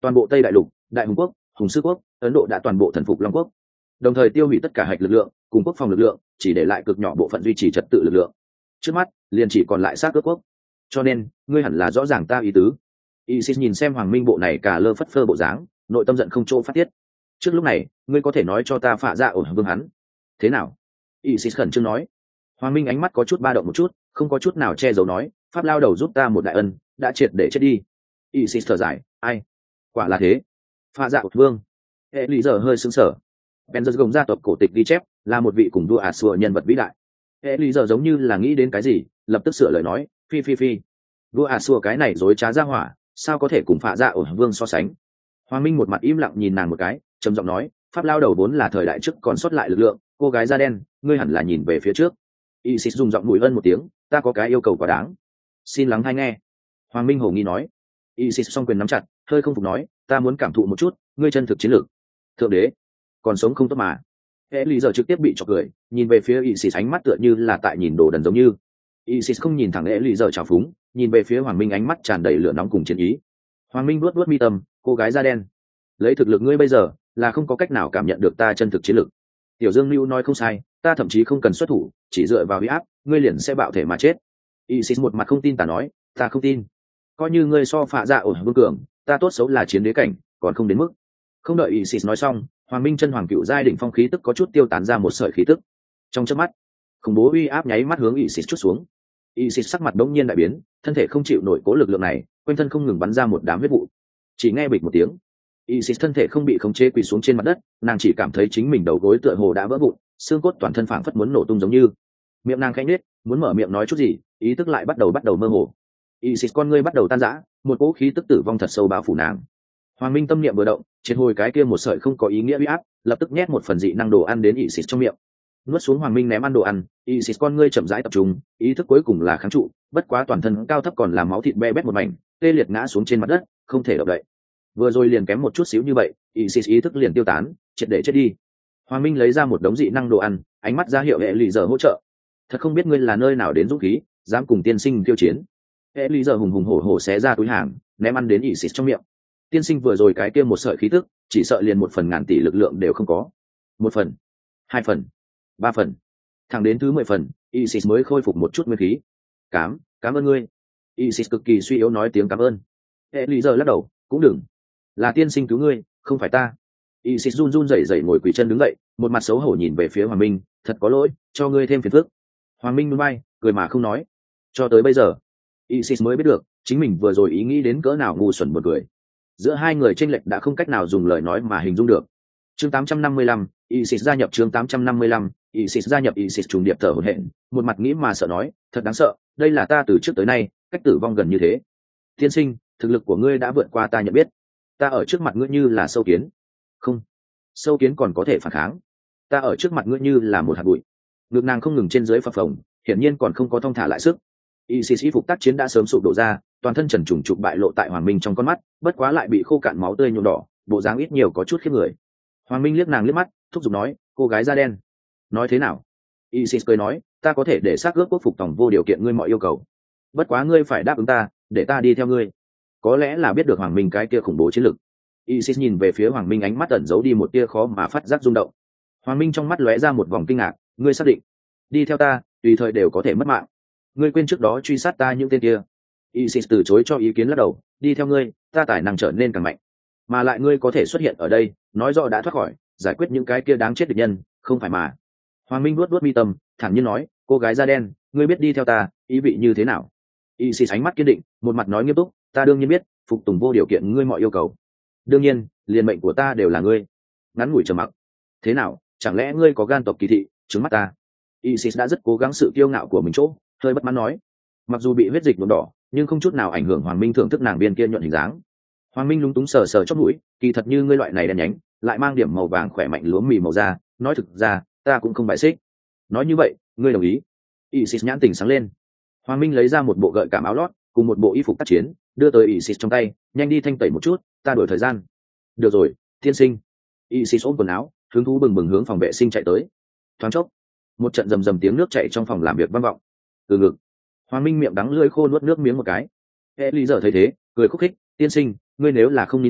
toàn bộ tây đại lục, đại hùng quốc, hùng sư quốc, ấn độ đã toàn bộ thần phục long quốc, đồng thời tiêu hủy tất cả hạch lực lượng cùng quốc phòng lực lượng, chỉ để lại cực nhỏ bộ phận duy trì trật tự lực lượng. Trước mắt liền chỉ còn lại xác ước quốc, cho nên ngươi hẳn là rõ ràng ta ý tứ. Isis nhìn xem hoàng minh bộ này cả lơ phất phơ bộ dáng, nội tâm giận không chỗ phát tiết. Trước lúc này ngươi có thể nói cho ta phạ dạ ổn vương hắn thế nào? Isis khẩn trương nói. Hoàng minh ánh mắt có chút ba động một chút, không có chút nào che giấu nói, pháp lao đầu giúp ta một đại ân, đã triệt để chết đi. Isis thở dài, ai? Quả là thế. Phạ dạ ổn vương. Hệ lý giờ hơi sững sờ. Benzers gồng gia tộc cổ tịch ghi chép là một vị cùng vua ả xua nhân vật vĩ đại. Hệ lý giờ giống như là nghĩ đến cái gì, lập tức sửa lời nói, phi phi phi. Vua ả xua cái này dối trá ra hỏa, sao có thể cùng phạ dạ ổn vương so sánh? Hoàng minh một mặt im lặng nhìn nàng một cái, trầm giọng nói, pháp lao đầu vốn là thời đại trước còn sót lại lực lượng, cô gái da đen, ngươi hẳn là nhìn về phía trước. Isis dùng giọng mũi ân một tiếng, ta có cái yêu cầu quá đáng, xin lắng hay nghe. Hoàng minh hồ nghi nói. Isis song quyền nắm chặt, hơi không phục nói, ta muốn cảm thụ một chút ngươi chân thực chiến lược. Thượng đế còn sống không tốt mà. Hệ lý giờ trực tiếp bị chọc cười, nhìn về phía Isis ánh mắt tựa như là tại nhìn đồ đần giống như. Isis không nhìn thẳng Hệ lý giờ trào phúng, nhìn về phía Hoàng minh ánh mắt tràn đầy lửa nóng cùng chiến ý. Hoàng minh luốt luốt mi tâm, cô gái da đen, lấy thực lực ngươi bây giờ là không có cách nào cảm nhận được ta chân thực chiến lược. Tiểu Dương Lưu nói không sai, ta thậm chí không cần xuất thủ, chỉ dựa vào uy áp, ngươi liền sẽ bạo thể mà chết. Isis một mặt không tin tả nói, ta không tin. Coi như ngươi so phạ dạ ổn vương cường, ta tốt xấu là chiến đế cảnh, còn không đến mức. Không đợi Isis nói xong, Hoàng Minh chân hoàng cựu giai đỉnh phong khí tức có chút tiêu tán ra một sợi khí tức. Trong chớp mắt, khủng bố uy áp nháy mắt hướng Isis chút xuống. Isis sắc mặt đống nhiên đại biến, thân thể không chịu nổi cố lực lượng này, quanh thân không ngừng bắn ra một đám huyết vụ. Chỉ nghe bịch một tiếng, Isis thân thể không bị khống chế quỳ xuống trên mặt đất, nàng chỉ cảm thấy chính mình đầu gối tựa hồ đã vỡ vụn, xương cốt toàn thân phảng phất muốn nổ tung giống như. Miệng nàng khẽ nhếch, muốn mở miệng nói chút gì, ý thức lại bắt đầu bắt đầu mơ hồ. Isis con ngươi bắt đầu tan rã, một cỗ khí tức tử vong thật sâu bao phủ nàng. Hoàng Minh tâm niệm vừa động, triệt hồi cái kia một sợi không có ý nghĩa uy áp, lập tức nhét một phần dị năng đồ ăn đến Isis trong miệng. Nuốt xuống Hoàng Minh ném ăn đồ ăn, Isis con ngươi chậm rãi tập trung, ý thức cuối cùng là kháng trụ, bất quá toàn thân cao thấp còn là máu thịt be bét một mảnh, tê liệt ngã xuống trên mặt đất, không thể động đậy. Vừa rồi liền kém một chút xíu như vậy, Isis ý thức liền tiêu tán, triệt để chết đi. Hoàng Minh lấy ra một đống dị năng đồ ăn, ánh mắt ra hiệu hệ lì giờ hỗ trợ. Thật không biết ngươi là nơi nào đến dũng khí, dám cùng tiên sinh tiêu chiến. Hệ lì giờ hùng hùng hổ hổ xé ra túi hàng, ném ăn đến Isis trong miệng. Tiên sinh vừa rồi cái kia một sợi khí tức, chỉ sợ liền một phần ngàn tỷ lực lượng đều không có. Một phần, hai phần, ba phần, thẳng đến thứ mười phần, Isis mới khôi phục một chút nguyên khí. Cám, cảm ơn ngươi. Isis cực kỳ suy yếu nói tiếng cảm ơn. Hệ lì giờ lắc đầu, cũng đừng, là tiên sinh cứu ngươi, không phải ta. Isis run run rẩy rẩy ngồi quỳ chân đứng dậy, một mặt xấu hổ nhìn về phía Hoàng Minh, thật có lỗi, cho ngươi thêm phiền phức. Hoàng Minh nhún vai, cười mà không nói. Cho tới bây giờ, Isis mới biết được, chính mình vừa rồi ý nghĩ đến cỡ nào ngu xuẩn một người. Giữa hai người chênh lệch đã không cách nào dùng lời nói mà hình dung được. Chương tám trăm năm mươi lăm, Isis gia nhập chương tám trăm năm mươi lăm, Isis gia nhập Isis trùng điệp thở hổn hển, một mặt nghĩ mà sợ nói, thật đáng sợ, đây là ta từ trước tới nay, cách tử vong gần như thế. Tiên sinh, thực lực của ngươi đã vượt qua ta nhận biết. Ta ở trước mặt ngươi như là sâu kiến. Không, sâu kiến còn có thể phản kháng. Ta ở trước mặt ngươi như là một hạt bụi. Ngực nàng không ngừng trên dưới phập phồng, hiển nhiên còn không có thong thả lại sức. Isis y phục tác chiến đã sớm sụp đổ ra, toàn thân trần trùng trục bại lộ tại Hoàng Minh trong con mắt, bất quá lại bị khô cạn máu tươi nhuộm đỏ, bộ dáng ít nhiều có chút khiếp người. Hoàng Minh liếc nàng liếc mắt, thúc giục nói, cô gái da đen, nói thế nào? Isis cười nói, ta có thể để xác ước quốc phục tòng vô điều kiện ngươi mọi yêu cầu, bất quá ngươi phải đáp ứng ta, để ta đi theo ngươi. Có lẽ là biết được Hoàng Minh cái kia khủng bố chiến lực, Isis nhìn về phía Hoàng Minh ánh mắt ẩn giấu đi một tia khó mà phát giác rung động. Hoàng Minh trong mắt lóe ra một vòng kinh ngạc, ngươi xác định đi theo ta, tùy thời đều có thể mất mạng? Ngươi quên trước đó truy sát ta những tên kia? Isis từ chối cho ý kiến lắc đầu, đi theo ngươi, ta tài năng trở nên càng mạnh, mà lại ngươi có thể xuất hiện ở đây, nói rõ đã thoát khỏi, giải quyết những cái kia đáng chết địch nhân, không phải mà? Hoàng Minh vuốt vuốt mi tâm, thản nhiên nói, cô gái da đen, ngươi biết đi theo ta ý vị như thế nào? Isis ánh mắt kiên định, một mặt nói nghiêm túc, ta đương nhiên biết, phục tùng vô điều kiện ngươi mọi yêu cầu. Đương nhiên, liền mệnh của ta đều là ngươi. Ngắn ngủi trầm mặc. Thế nào, chẳng lẽ ngươi có gan tộc kỳ thị, trứng mắt ta? Isis đã rất cố gắng sự kiêu ngạo của mình chỗ, hơi bất mãn nói. Mặc dù bị huyết dịch nhuộm đỏ, nhưng không chút nào ảnh hưởng Hoàng Minh thưởng thức nàng biên kia nhuận hình dáng. Hoàng Minh lúng túng sờ sờ chóp mũi, kỳ thật như ngươi loại này đen nhánh, lại mang điểm màu vàng khỏe mạnh lúa mì màu da, nói thực ra, ta cũng không bài xích. Nói như vậy, ngươi đồng ý? Isis nhãn tình sáng lên. Hoàng Minh lấy ra một bộ gợi cảm áo lót, cùng một bộ y phục tác chiến, đưa tới Isis trong tay, nhanh đi thanh tẩy một chút, ta đổi thời gian. Được rồi, tiên sinh. Isis ôm quần áo, hứng thú bừng bừng hướng phòng vệ sinh chạy tới. Thoáng chốc, một trận rầm rầm tiếng nước chảy trong phòng làm việc vang vọng. Từ ngực, Hoàng Minh miệng đắng lưỡi khô nuốt nước miếng một cái. Ellie giờ thấy thế, cười khúc khích, tiên sinh, ngươi nếu là không nín được,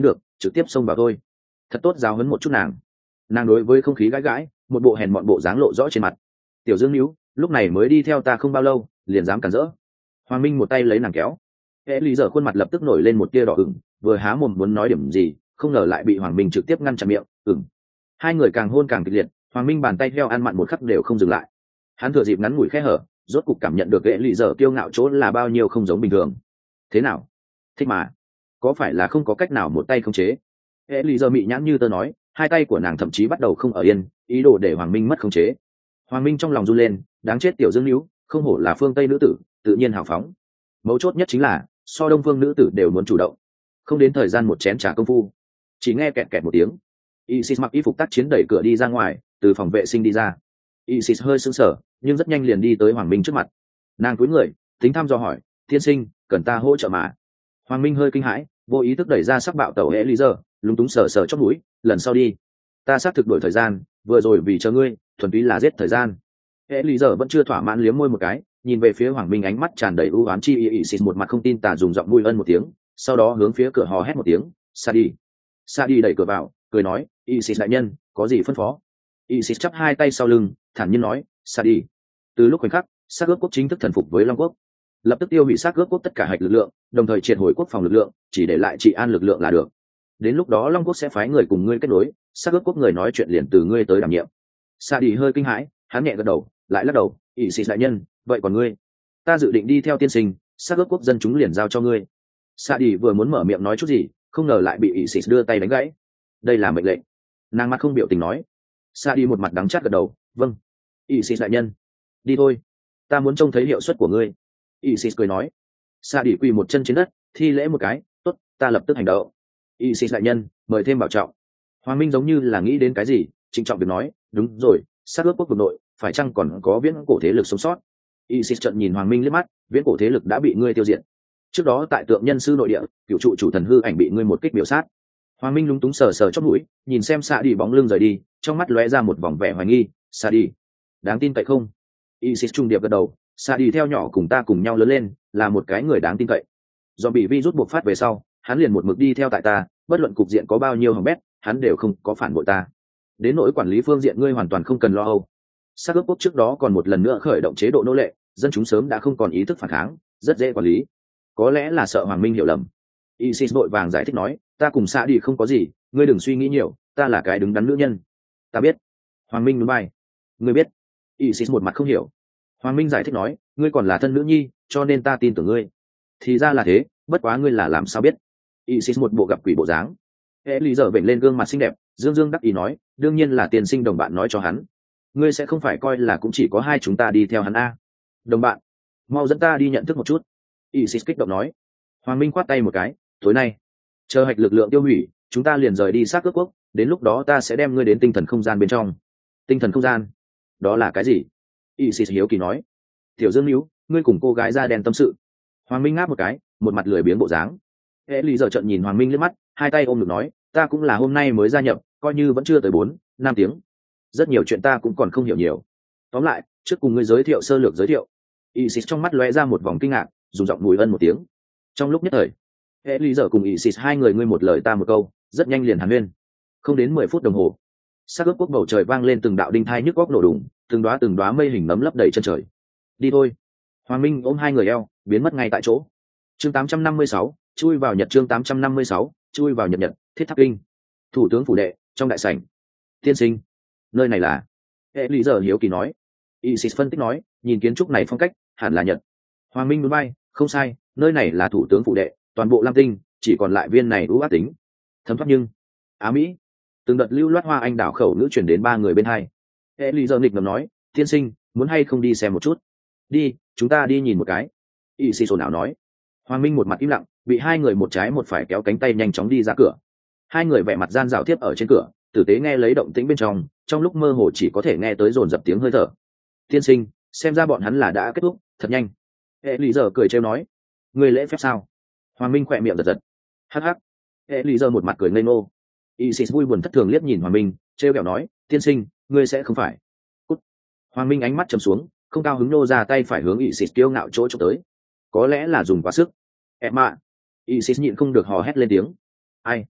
trực tiếp xông vào thôi. Thật tốt giáo huấn một chút nàng. Nàng đối với không khí gãi gãi, một bộ hèn mọn bộ dáng lộ rõ trên mặt. Tiểu Dương níu, lúc này mới đi theo ta không bao lâu, liền dám cản rỡ. Hoàng Minh một tay lấy nàng kéo. Hệ lý giờ khuôn mặt lập tức nổi lên một tia đỏ ửng, vừa há mồm muốn nói điểm gì, không ngờ lại bị Hoàng Minh trực tiếp ngăn chặn miệng. Ừm. Hai người càng hôn càng kịch liệt, Hoàng Minh bàn tay theo ăn mặn một khắc đều không dừng lại. Hắn thừa dịp ngắn ngủi khe hở, rốt cục cảm nhận được hệ lý giờ kiêu ngạo chỗ là bao nhiêu không giống bình thường. Thế nào? Thích mà. Có phải là không có cách nào một tay khống chế? Hệ lý giờ mị nhãn như tơ nói, hai tay của nàng thậm chí bắt đầu không ở yên, ý đồ để Hoàng Minh mất khống chế. Hoàng Minh trong lòng run lên, đáng chết tiểu Dương níu, không hổ là phương Tây nữ tử, tự nhiên hào phóng. Mấu chốt nhất chính là, so Đông phương nữ tử đều muốn chủ động. Không đến thời gian một chén trà công phu, chỉ nghe kẹt kẹt một tiếng, Isis mặc y phục tác chiến đẩy cửa đi ra ngoài, từ phòng vệ sinh đi ra. Isis hơi sững sờ, nhưng rất nhanh liền đi tới Hoàng Minh trước mặt. Nàng cúi người, tính thăm dò hỏi, tiên sinh, cần ta hỗ trợ mà? Hoàng Minh hơi kinh hãi, vô ý thức đẩy ra sắc bạo tẩu hệ lý giờ, lúng túng sờ sờ chót mũi, lần sau đi. Ta xác thực đổi thời gian, vừa rồi vì chờ ngươi, thuần túy là giết thời gian. Hệ lý giờ vẫn chưa thỏa mãn liếm môi một cái, nhìn về phía Hoàng Minh ánh mắt tràn đầy ưu ám chi ý. Isis một mặt không tin tà dùng giọng vui ân một tiếng, sau đó hướng phía cửa hò hét một tiếng, sa đi. Sa đi đẩy cửa vào, cười nói, Isis đại nhân, có gì phân phó? Isis chắp hai tay sau lưng, thản nhiên nói, sa đi. Từ lúc khoảnh khắc, xác ướp quốc chính thức thần phục với Long quốc, lập tức tiêu hủy xác ướp quốc tất cả hạch lực lượng, đồng thời triệt hồi quốc phòng lực lượng, chỉ để lại trị an lực lượng là được. Đến lúc đó Long quốc sẽ phái người cùng ngươi kết nối, xác ướp quốc người nói chuyện liền từ ngươi tới đảm nhiệm. Sa đi hơi kinh hãi, hắn nhẹ gật đầu, lại lắc đầu, Isis đại nhân, vậy còn ngươi? Ta dự định đi theo tiên sinh, xác ướp quốc dân chúng liền giao cho ngươi. Sa đi vừa muốn mở miệng nói chút gì, không ngờ lại bị Isis đưa tay đánh gãy. Đây là mệnh lệnh. Nàng mặt không biểu tình nói. Sa đi một mặt đắng chát gật đầu, vâng. Isis đại nhân, đi thôi, ta muốn trông thấy hiệu suất của ngươi. Isis cười nói. Sa đi quỳ một chân trên đất, thi lễ một cái, tốt, ta lập tức hành động. Isis đại nhân, mời thêm bảo trọng. Hoàng Minh giống như là nghĩ đến cái gì, trịnh trọng việc nói, đúng rồi, sát ướp quốc vực nội, phải chăng còn có viễn cổ thế lực sống sót? Isis trợn nhìn Hoàng Minh liếc mắt, viễn cổ thế lực đã bị ngươi tiêu diệt. Trước đó tại tượng nhân sư nội địa, cựu trụ chủ thần hư ảnh bị ngươi một kích biểu sát. Hoàng Minh lúng túng sờ sờ chót mũi, nhìn xem Sa đi bóng lưng rời đi, trong mắt lóe ra một vòng vẻ hoài nghi. Sa đi, đáng tin cậy không? Isis trung điệp gật đầu, Sa đi theo nhỏ cùng ta cùng nhau lớn lên, là một cái người đáng tin cậy. Do bị virus buộc phát về sau, hắn liền một mực đi theo tại ta, bất luận cục diện có bao nhiêu hỏng bét, hắn đều không có phản bội ta. Đến nỗi quản lý phương diện ngươi hoàn toàn không cần lo âu. Xác ướp quốc trước đó còn một lần nữa khởi động chế độ nô lệ, dân chúng sớm đã không còn ý thức phản kháng, rất dễ quản lý. Có lẽ là sợ Hoàng Minh hiểu lầm. Isis vội vàng giải thích nói, ta cùng Sa đi không có gì, ngươi đừng suy nghĩ nhiều, ta là cái đứng đắn nữ nhân. Ta biết. Hoàng Minh núi bay. Ngươi biết. Isis một mặt không hiểu. Hoàng Minh giải thích nói, ngươi còn là thân nữ nhi, cho nên ta tin tưởng ngươi. Thì ra là thế, bất quá ngươi là làm sao biết? Isis một bộ gặp quỷ bộ dáng. Hệ lý giờ vểnh lên gương mặt xinh đẹp, dương dương đắc ý nói, đương nhiên là tiền sinh đồng bạn nói cho hắn. Ngươi sẽ không phải coi là cũng chỉ có hai chúng ta đi theo hắn a? Đồng bạn, mau dẫn ta đi nhận thức một chút. Isis kích động nói. Hoàng Minh khoát tay một cái, tối nay, chờ hạch lực lượng tiêu hủy, chúng ta liền rời đi sát cướp quốc, đến lúc đó ta sẽ đem ngươi đến tinh thần không gian bên trong. Tinh thần không gian? Đó là cái gì? Isis hiếu kỳ nói. Tiểu Dương níu, ngươi cùng cô gái da đen tâm sự. Hoàng Minh ngáp một cái, một mặt lười biếng bộ dáng. Hệ lý giờ trợn nhìn Hoàng Minh liếc mắt, hai tay ôm ngực nói, ta cũng là hôm nay mới gia nhập, coi như vẫn chưa tới bốn năm tiếng, rất nhiều chuyện ta cũng còn không hiểu nhiều. Tóm lại, trước cùng ngươi giới thiệu sơ lược giới thiệu. Isis trong mắt lóe ra một vòng kinh ngạc, dùng giọng mùi ân một tiếng. Trong lúc nhất thời, hệ lý giờ cùng Isis hai người ngươi một lời ta một câu, rất nhanh liền hàn huyên. Không đến mười phút đồng hồ, sát ướp quốc bầu trời vang lên từng đạo đinh thai nhức góc nổ đùng, từng đóa từng đóa mây hình nấm lấp đầy chân trời. Đi thôi. Hoàng Minh ôm hai người eo, biến mất ngay tại chỗ. Chương tám trăm năm mươi sáu, chui vào Nhật. Chương tám trăm năm mươi sáu, chui vào Nhật. Nhật, Thiết Tháp Kinh. Thủ tướng phủ đệ, trong đại sảnh. Tiên sinh, nơi này là? Hệ lý giờ hiếu kỳ nói. Isis phân tích nói, nhìn kiến trúc này phong cách, hẳn là Nhật. Hoàng Minh núi bay, không sai, nơi này là thủ tướng phủ đệ, toàn bộ Lam Tinh chỉ còn lại viên này ưu ác tính. Thấm thoát nhưng, Á Mỹ, từng đợt lưu loát hoa anh đảo khẩu nữ chuyển đến ba người bên hai. Hệ lý giờ nghịch ngầm nói, tiên sinh, muốn hay không đi xem một chút? Đi, chúng ta đi nhìn một cái. Isis ồn ào nói. Hoàng Minh một mặt im lặng, bị hai người một trái một phải kéo cánh tay nhanh chóng đi ra cửa. Hai người vẻ mặt gian rào tiếp ở trên cửa, tử tế nghe lấy động tĩnh bên trong, trong lúc mơ hồ chỉ có thể nghe tới dồn dập tiếng hơi thở. Tiên sinh, xem ra bọn hắn là đã kết thúc, thật nhanh. Hệ lý giờ cười trêu nói, người lễ phép sao? Hoàng Minh khỏe miệng giật giật. Hắc hắc. Hệ lý giờ một mặt cười ngây ngô. Isis vui buồn thất thường liếc nhìn Hoàng Minh, trêu ghẹo nói, tiên sinh, ngươi sẽ không phải? Cút. Hoàng Minh ánh mắt trầm xuống, không cao hứng nô ra tay phải hướng Isis kiêu ngạo chỗ chụp tới. Có lẽ là dùng quá sức. Em ạ. Isis nhịn không được hò hét lên tiếng. Ai?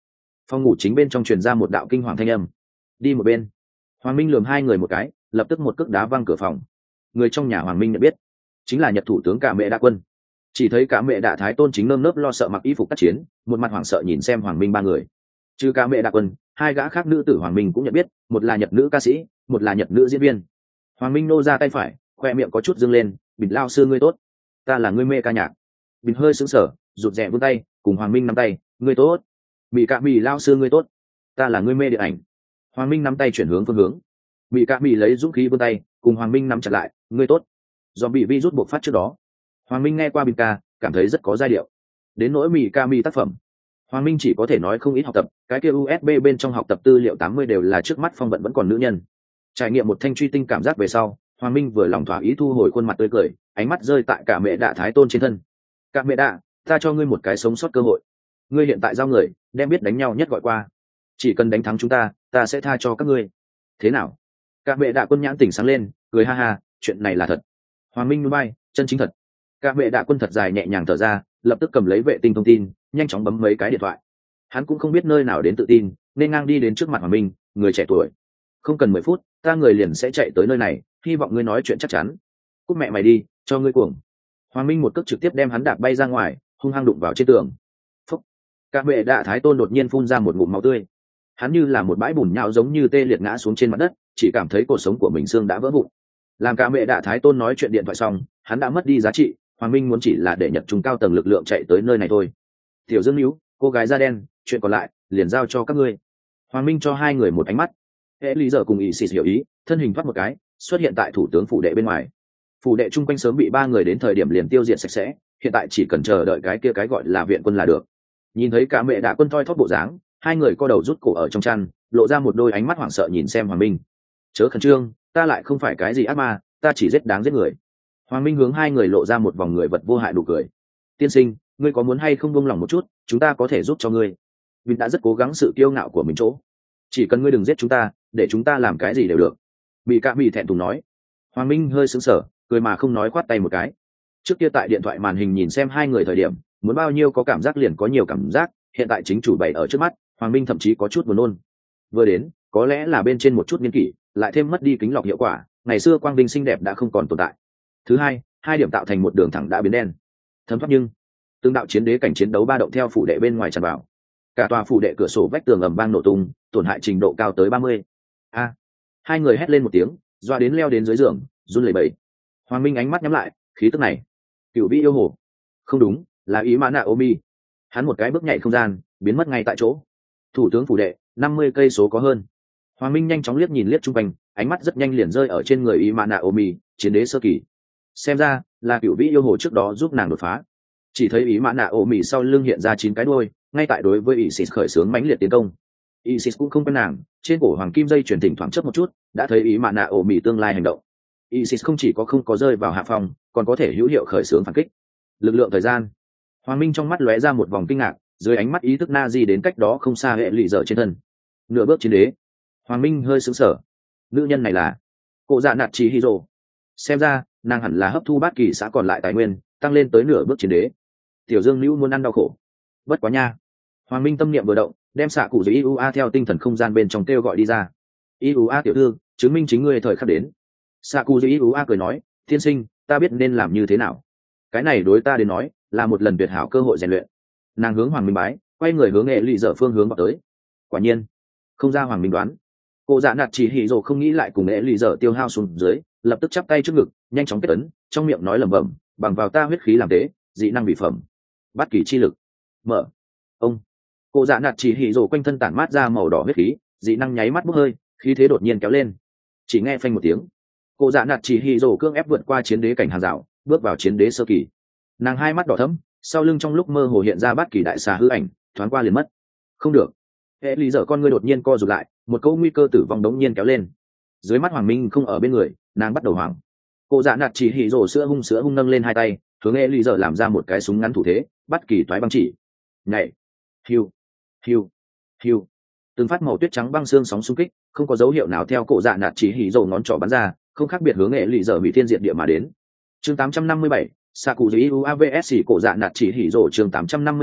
Phòng ngủ chính bên trong truyền ra một đạo kinh hoàng thanh âm. Đi một bên. Hoàng Minh lườm hai người một cái, lập tức một cước đá văng cửa phòng. Người trong nhà Hoàng Minh nhận biết, chính là Nhật thủ tướng Cả Mẹ Đạ Quân. Chỉ thấy Cả Mẹ Đạ Thái Tôn chính nơm nớp lo sợ mặc y phục tác chiến, một mặt hoảng sợ nhìn xem Hoàng Minh ba người. Trừ Cả Mẹ Đạ Quân, hai gã khác nữ tử Hoàng Minh cũng nhận biết, một là Nhật nữ ca sĩ, một là Nhật nữ diễn viên. Hoàng Minh nô ra tay phải, khoe miệng có chút dương lên, "Bình lao sư ngươi tốt, ta là ngươi mê ca nhạc." Bình hơi sững sờ, rụt rè vươn tay, cùng Hoàng Minh nắm tay, "Ngươi tốt." "Bị Cả Bị lao sư ngươi tốt, ta là ngươi mê điện ảnh." Hoàng Minh nắm tay chuyển hướng phương hướng. Bị Cả Bị lấy dũng khí vươn tay, cùng Hoàng Minh nắm chặt lại, "Ngươi tốt." Do bị virus buộc phát trước đó, Hoàng Minh nghe qua Bình ca, cảm thấy rất có giai điệu. Đến nỗi Mị Ca Mi tác phẩm, Hoàng Minh chỉ có thể nói không ít học tập, cái kia u ét bê bên trong học tập tư liệu tám mươi đều là trước mắt phong vận vẫn còn nữ nhân. Trải nghiệm một thanh truy tinh cảm giác về sau, Hoàng Minh vừa lòng thỏa ý thu hồi khuôn mặt tươi cười, ánh mắt rơi tại Cả Mẹ Đạ Thái Tôn trên thân. "Cả Mẹ Đạ, ta cho ngươi một cái sống sót cơ hội. Ngươi hiện tại giao người, đem biết đánh nhau nhất gọi qua. Chỉ cần đánh thắng chúng ta, ta sẽ tha cho các ngươi. Thế nào?" Cả Mẹ Đạ Quân nhãn tỉnh sáng lên, cười ha ha, "Chuyện này là thật." Hoàng Minh núi bay, chân chính thật. Cả Mẹ Đạ Quân thật dài nhẹ nhàng thở ra, lập tức cầm lấy vệ tinh thông tin, nhanh chóng bấm mấy cái điện thoại. Hắn cũng không biết nơi nào đến tự tin, nên ngang đi đến trước mặt Hoàng Minh, "Người trẻ tuổi, không cần mười phút, ta người liền sẽ chạy tới nơi này, hy vọng ngươi nói chuyện chắc chắn." "Cút mẹ mày đi, cho ngươi cuồng." Hoàng Minh một cước trực tiếp đem hắn đạp bay ra ngoài, hung hăng đụng vào trên tường. Phúc. Cả Mẹ Đạ Thái Tôn đột nhiên phun ra một ngụm máu tươi. Hắn như là một bãi bùn nhão giống như tê liệt ngã xuống trên mặt đất, chỉ cảm thấy cột sống của mình xương đã vỡ vụn. Làm Cả Mẹ Đạ Thái Tôn nói chuyện điện thoại xong, hắn đã mất đi giá trị. Hoàng Minh muốn chỉ là để Nhật trung cao tầng lực lượng chạy tới nơi này thôi. "Tiểu Dương Níu, cô gái da đen, chuyện còn lại liền giao cho các ngươi." Hoàng Minh cho hai người một ánh mắt. Hệ lý giờ cùng ý xịt hiểu ý, thân hình thoát một cái, xuất hiện tại thủ tướng phủ đệ bên ngoài. Phủ đệ chung quanh sớm bị ba người đến thời điểm liền tiêu diệt sạch sẽ, hiện tại chỉ cần chờ đợi cái kia cái gọi là viện quân là được. Nhìn thấy Cả Mẹ Đạ Quân thoi thóp bộ dáng, hai người co đầu rút cổ ở trong chăn, lộ ra một đôi ánh mắt hoảng sợ nhìn xem Hoàng Minh. "Chớ khẩn trương, ta lại không phải cái gì ác ma, ta chỉ giết đáng giết người." Hoàng Minh hướng hai người lộ ra một vòng người vật vô hại nụ cười. "Tiên sinh, ngươi có muốn hay không buông lòng một chút, chúng ta có thể giúp cho ngươi." Vinh đã rất cố gắng sự kiêu ngạo của mình chỗ. "Chỉ cần ngươi đừng giết chúng ta, để chúng ta làm cái gì đều được." Bị Cả Bị thẹn thùng nói. Hoàng Minh hơi sững sờ, cười mà không nói, khoát tay một cái. Trước kia tại điện thoại màn hình nhìn xem hai người thời điểm, muốn bao nhiêu có cảm giác liền có nhiều cảm giác, hiện tại chính chủ bày ở trước mắt, Hoàng Minh thậm chí có chút buồn nôn. Vừa đến, có lẽ là bên trên một chút nghiên kỷ, lại thêm mất đi kính lọc hiệu quả, ngày xưa quang vinh xinh đẹp đã không còn tồn tại. Thứ hai, hai điểm tạo thành một đường thẳng đã biến đen. Thấm thoát nhưng tương đạo chiến đế cảnh chiến đấu ba động theo phủ đệ bên ngoài tràn vào. Cả tòa phủ đệ cửa sổ vách tường ầm vang nổ tung, tổn hại trình độ cao tới ba mươi. A! Hai người hét lên một tiếng, doa đến leo đến dưới giường, run lẩy bẩy. Hoàng Minh ánh mắt nhắm lại, khí tức này, cựu vĩ yêu hồ. Không đúng, là ý mã nạ Omi. Hắn một cái bước nhảy không gian, biến mất ngay tại chỗ. Thủ tướng phủ đệ, năm mươi cây số có hơn. Hoàng Minh nhanh chóng liếc nhìn liếc chung quanh, ánh mắt rất nhanh liền rơi ở trên người ý mã nạ Omi, chiến đế sơ kỳ. Xem ra là cựu vĩ yêu hồ trước đó giúp nàng đột phá. Chỉ thấy ý mã nạ Omi sau lưng hiện ra chín cái đuôi, ngay tại đối với Isis khởi xướng mãnh liệt tiến công. Isis cũng không quen nàng, trên cổ hoàng kim dây chuyển thỉnh thoảng chớp một chút, đã thấy ý mã nạ Omi tương lai hành động. Isis không chỉ có không có rơi vào hạ phòng, còn có thể hữu hiệu khởi xướng phản kích. Lực lượng thời gian. Hoàng Minh trong mắt lóe ra một vòng kinh ngạc, dưới ánh mắt ý thức na di đến cách đó không xa hệ lụy dở trên thân. Nửa bước chiến đế. Hoàng Minh hơi sững sờ. Nữ nhân này là Cổ Dạ Nạt Chỉ Hiro. Xem ra nàng hẳn là hấp thu bát kỳ xã còn lại tài nguyên, tăng lên tới nửa bước chiến đế. Tiểu Dương Nữu muốn ăn đau khổ. Bất quá nha. Hoàng Minh tâm niệm vừa động, đem xạ cụ dưới i u a theo tinh thần không gian bên trong kêu gọi đi ra. i u a tiểu thư, chứng minh chính ngươi thời khắc đến. Xạ cụ dưới i u a cười nói, tiên sinh, ta biết nên làm như thế nào. Cái này đối ta đến nói là một lần tuyệt hảo cơ hội rèn luyện. Nàng hướng Hoàng Minh bái, quay người hướng nghệ lụy dở phương hướng vào tới. Quả nhiên, không ra Hoàng Minh đoán, cô Dạ Nạt Chỉ Hỉ Dồ không nghĩ lại cùng nghệ lụy dở tiêu hao xuống dưới, lập tức chắp tay trước ngực, nhanh chóng kết ấn, trong miệng nói lẩm bẩm, bằng vào ta huyết khí làm tế, dị năng bị phẩm, bắt kỳ chi lực, mở. Ông cô Dạ Nạt Chỉ Hỉ Dồ quanh thân tản mát ra màu đỏ huyết khí, dị năng nháy mắt bốc hơi, khí thế đột nhiên kéo lên. Chỉ nghe phanh một tiếng, cô Dạ Nạt Chỉ Hỉ Dồ cưỡng ép vượt qua chiến đế cảnh hàng rào, bước vào chiến đế sơ kỳ. Nàng hai mắt đỏ thẫm, sau lưng trong lúc mơ hồ hiện ra bát kỳ đại xà hư ảnh, thoáng qua liền mất. Không được. Hệ lý dở con ngươi đột nhiên co rụt lại, một câu nguy cơ tử vong đống nhiên kéo lên. Dưới mắt Hoàng Minh không ở bên người, nàng bắt đầu hoảng. Cô Dạ Nạt Chỉ Hỉ Dồ sữa hung sữa hung nâng lên hai tay, hướng hệ lý dở làm ra một cái súng ngắn thủ thế, bắt kỳ toái băng chỉ. Nhảy, hiu, hiu, hiu. Từng phát màu tuyết trắng băng xương sóng xung kích, không có dấu hiệu nào theo Cổ Dạ Nạt Chỉ Hỉ Dồ ngón trỏ bắn ra, không khác biệt hướng hệ lý dở hủy thiên diệt địa mà đến. Chương tám trăm năm mươi bảy, xạ cụ dưới u a vê ét Cổ Dạ Nạt Chỉ Hỉ Dồ chương tám trăm năm mươi bảy,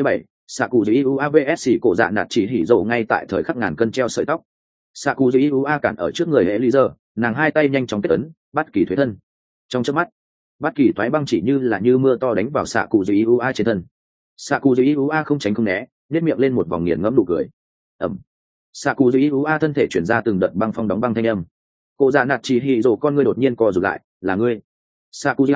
xạ cụ dĩ u a vs cổ dạ nạt chỉ hỉ dầu ngay tại thời khắc ngàn cân treo sợi tóc. Xạ cụ dĩ u a cản ở trước người hệ lý giờ, nàng hai tay nhanh chóng kết ấn bắt kỳ thuế thân. Trong chớp mắt bắt kỳ thoái băng chỉ như là như mưa to đánh vào xạ cụ dĩ u a trên thân. Xạ cụ dĩ u a không tránh không né, nếp miệng lên một vòng nghiền ngẫm nụ cười. Ẩm. Xạ cụ dĩ u a thân thể chuyển ra từng đợt băng phong đóng băng thanh âm. Cổ dạ nạt chỉ hỉ dầu con ngươi đột nhiên co rụt lại, là ngươi. Xạ cụ dĩ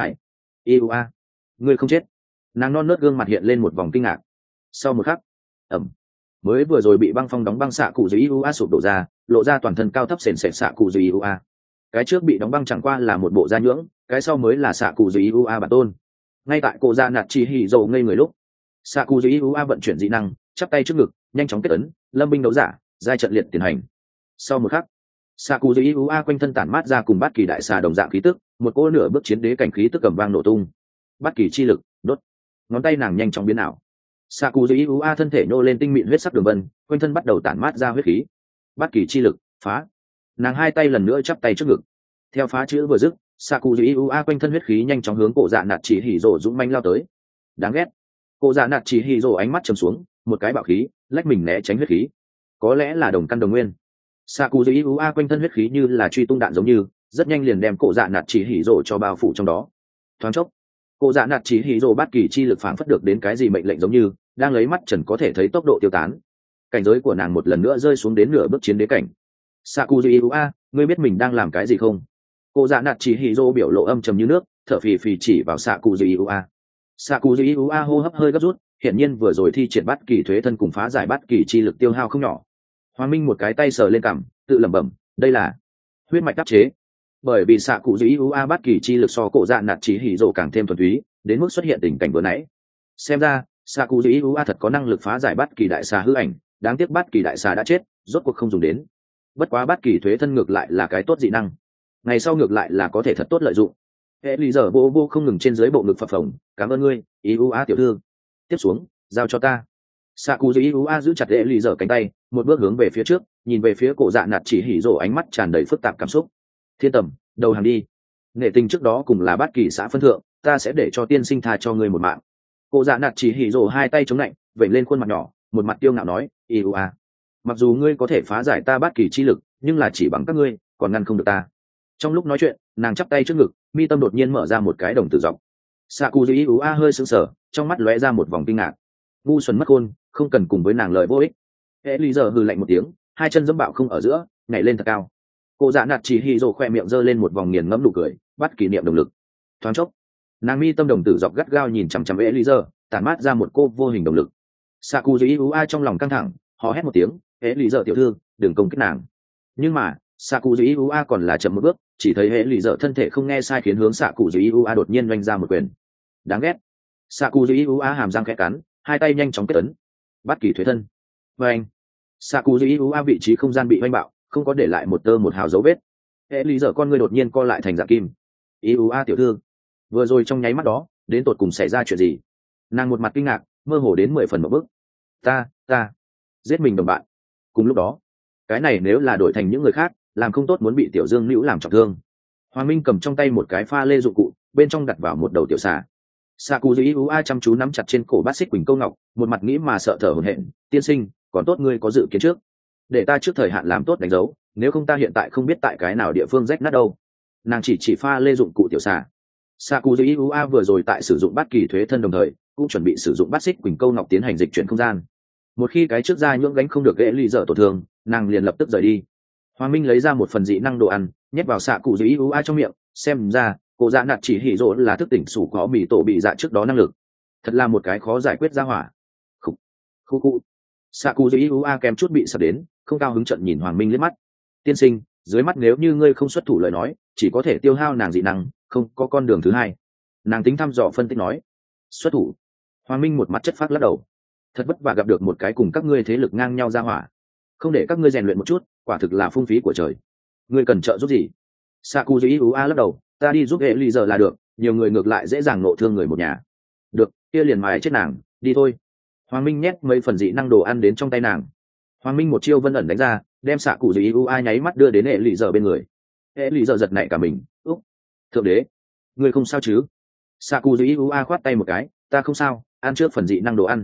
u a, ngươi không chết. Nàng non nớt gương mặt hiện lên một vòng kinh ngạc. Sau một khắc, ẩm, mới vừa rồi bị băng phong đóng băng xạ cụ dưới u a sụp đổ ra, lộ ra toàn thân cao thấp sền sệt xạ cụ dưới u a. Cái trước bị đóng băng chẳng qua là một bộ da nhưỡng, cái sau mới là xạ cụ dưới u a bản tôn. Ngay tại cổ dạ nạt chỉ hỉ dầu ngây người lúc, xạ cụ dưới u a vận chuyển dị năng, chắp tay trước ngực, nhanh chóng kết ấn lâm binh đấu giả, giai trận liệt tiến hành. Sau một khắc, xạ cụ dưới u a quanh thân tản mát ra cùng bát kỳ đại xà đồng dạng khí tức, một cỗ nửa bước chiến đế cảnh khí tức cầm vang nổ tung. Bát kỳ chi lực đốt, ngón tay nàng nhanh chóng biến ảo. Xạ cụ dưới u a thân thể nhô lên tinh mịn huyết sắc đường vân, quanh thân bắt đầu tản mát ra huyết khí. Bát kỳ chi lực phá, nàng hai tay lần nữa chắp tay trước ngực. Theo phá chữ vừa dứt, xạ cụ dưới u a quanh thân huyết khí nhanh chóng hướng cổ dạ nạt chỉ hỉ rồ dũng manh lao tới. Đáng ghét. Cổ dạ nạt chỉ hỉ rồ ánh mắt trầm xuống, một cái bạo khí lách mình né tránh huyết khí. Có lẽ là đồng căn đồng nguyên. Xạ cụ dưới u a quanh thân huyết khí như là truy tung đạn giống như, rất nhanh liền đem cổ dạ nạt chỉ hỉ rồ cho bao phủ trong đó. Thoáng chốc, cổ dạ nạt chỉ hỉ rồ bát kỳ chi lực phảng phất được đến cái gì mệnh lệnh giống như, đang lấy mắt trần có thể thấy tốc độ tiêu tán. Cảnh giới của nàng một lần nữa rơi xuống đến nửa bước chiến đế cảnh. Sakuji a, ngươi biết mình đang làm cái gì không? Cổ dạ nạt chỉ hỉ rồ biểu lộ âm trầm như nước, thở phì phì chỉ vào Sakuji a. Sakuji a hô hấp hơi gấp rút, hiển nhiên vừa rồi thi triển bát kỳ thuế thân cùng phá giải bát kỳ chi lực tiêu hao không nhỏ. Hoàng Minh một cái tay sờ lên cằm, tự lẩm bẩm, đây là huyết mạch đắc chế. Bởi vì Sakuji a bát kỳ chi lực so cổ dạ nạt chỉ hỉ rồ càng thêm thuần túy, đến mức xuất hiện tình cảnh vừa nãy. Xem ra Sakuji a thật có năng lực phá giải bát kỳ đại xà hư ảnh, đáng tiếc bát kỳ đại xà đã chết, rốt cuộc không dùng đến. Bất quá bát kỳ thuế thân ngược lại là cái tốt dị năng, ngày sau ngược lại là có thể thật tốt lợi dụng. Hệ lý giờ vô vô không ngừng trên dưới bộ ngực phập phồng, cảm ơn ngươi, iu a tiểu thư. Tiếp xuống, giao cho ta. Sakuji a giữ chặt hệ lý giờ cánh tay, một bước hướng về phía trước, nhìn về phía cổ dạ nạt chỉ hỉ rồ ánh mắt tràn đầy phức tạp cảm xúc. Thiên tầm, đầu hàng đi. Nghệ tình trước đó cùng là bát kỳ xã phân thượng, ta sẽ để cho tiên sinh tha cho ngươi một mạng. Cổ dạ nạt chỉ hỉ rồ hai tay chống lạnh, vẩy lên khuôn mặt nhỏ, một mặt tiêu ngạo nói, iu a, mặc dù ngươi có thể phá giải ta bát kỳ chi lực, nhưng là chỉ bằng các ngươi còn ngăn không được ta. Trong lúc nói chuyện, nàng chắp tay trước ngực, mi tâm đột nhiên mở ra một cái đồng tử dọc. Sakuji a hơi sững sờ, trong mắt lóe ra một vòng kinh ngạc. Ngu xuẩn mất khôn, không cần cùng với nàng lời vô ích. Hệ lý giờ hừ lạnh một tiếng, hai chân dẫm bạo không ở giữa, nhảy lên thật cao. Cô dạ nạt chỉ hỉ rồ khoe miệng giơ lên một vòng nghiền ngẫm nụ cười, bắt kỷ niệm động lực. Thoáng chốc, nàng mi tâm đồng tử dọc gắt gao nhìn chằm chằm hệ lý giờ, tản mát ra một cô vô hình động lực. Sakuji a trong lòng căng thẳng, hò hét một tiếng, hệ lý giờ tiểu thư, đừng công kích nàng. Nhưng mà Sakuji a còn là chậm một bước, chỉ thấy hệ lý giờ thân thể không nghe sai khiến hướng Sakuji a đột nhiên vung ra một quyền. Đáng ghét. Sakuji a hàm răng khẽ cắn, hai tay nhanh chóng kết ấn, bắt kỳ thuế thân. Và anh, Sakuji a vị trí không gian bị oanh bạo, không có để lại một tơ một hào dấu vết. Hệ lý giờ con người đột nhiên co lại thành dạng kim. Iu a tiểu thư, vừa rồi trong nháy mắt đó, đến tột cùng xảy ra chuyện gì? Nàng một mặt kinh ngạc, mơ hồ đến mười phần một bước. Ta, ta, giết mình đồng bạn. Cùng lúc đó, cái này nếu là đổi thành những người khác, làm không tốt muốn bị tiểu dương nữ làm trọng thương. Hoàng Minh cầm trong tay một cái pha lê dụng cụ, bên trong đặt vào một đầu tiểu xà. Sakuji a chăm chú nắm chặt trên cổ bát xích quỳnh câu ngọc, một mặt nghĩ mà sợ thở hổn hển. Tiên sinh, còn tốt ngươi có dự kiến trước, để ta trước thời hạn làm tốt đánh dấu, nếu không ta hiện tại không biết tại cái nào địa phương rách nát đâu. Nàng chỉ chỉ pha lê dụng cụ tiểu xà. Sakuji a vừa rồi tại sử dụng bát kỳ thuế thân đồng thời, cũng chuẩn bị sử dụng bát xích quỳnh câu ngọc tiến hành dịch chuyển không gian. Một khi cái trước ra nhưỡng gánh không được ghệ ly dở tổn thương, nàng liền lập tức rời đi. Hoàng Minh lấy ra một phần dị năng đồ ăn, nhét vào Sakuji a trong miệng, xem ra cô dạ nạt chỉ hỉ rỗ là thức tỉnh sủ có mì tổ bị dạ trước đó năng lực, thật là một cái khó giải quyết ra hỏa. Khúc khúc khúc. Sakuji a kèm chút bị sập đến, không cao hứng trận nhìn Hoàng Minh liếc mắt. Tiên sinh, dưới mắt nếu như ngươi không xuất thủ lời nói, chỉ có thể tiêu hao nàng dị năng, không có con đường thứ hai. Nàng tính thăm dò phân tích nói. Xuất thủ. Hoàng Minh một mặt chất phác lắc đầu. Thật vất vả gặp được một cái cùng các ngươi thế lực ngang nhau ra hỏa, không để các ngươi rèn luyện một chút, quả thực là phung phí của trời. Ngươi cần trợ giúp gì? Sakuji a lắc đầu, ta đi giúp hệ ly giờ là được, nhiều người ngược lại dễ dàng nộ thương người một nhà. Được, kia liền mài chết nàng, đi thôi. Hoàng Minh nhét mấy phần dị năng đồ ăn đến trong tay nàng. Hoàng Minh một chiêu vân ẩn đánh ra, đem Sakuji a nháy mắt đưa đến hệ ly giờ bên người. Hệ ly giờ giật nảy cả mình, úc, thượng đế, ngươi không sao chứ? Sakuji a khoát tay một cái, ta không sao, ăn trước phần dị năng đồ ăn.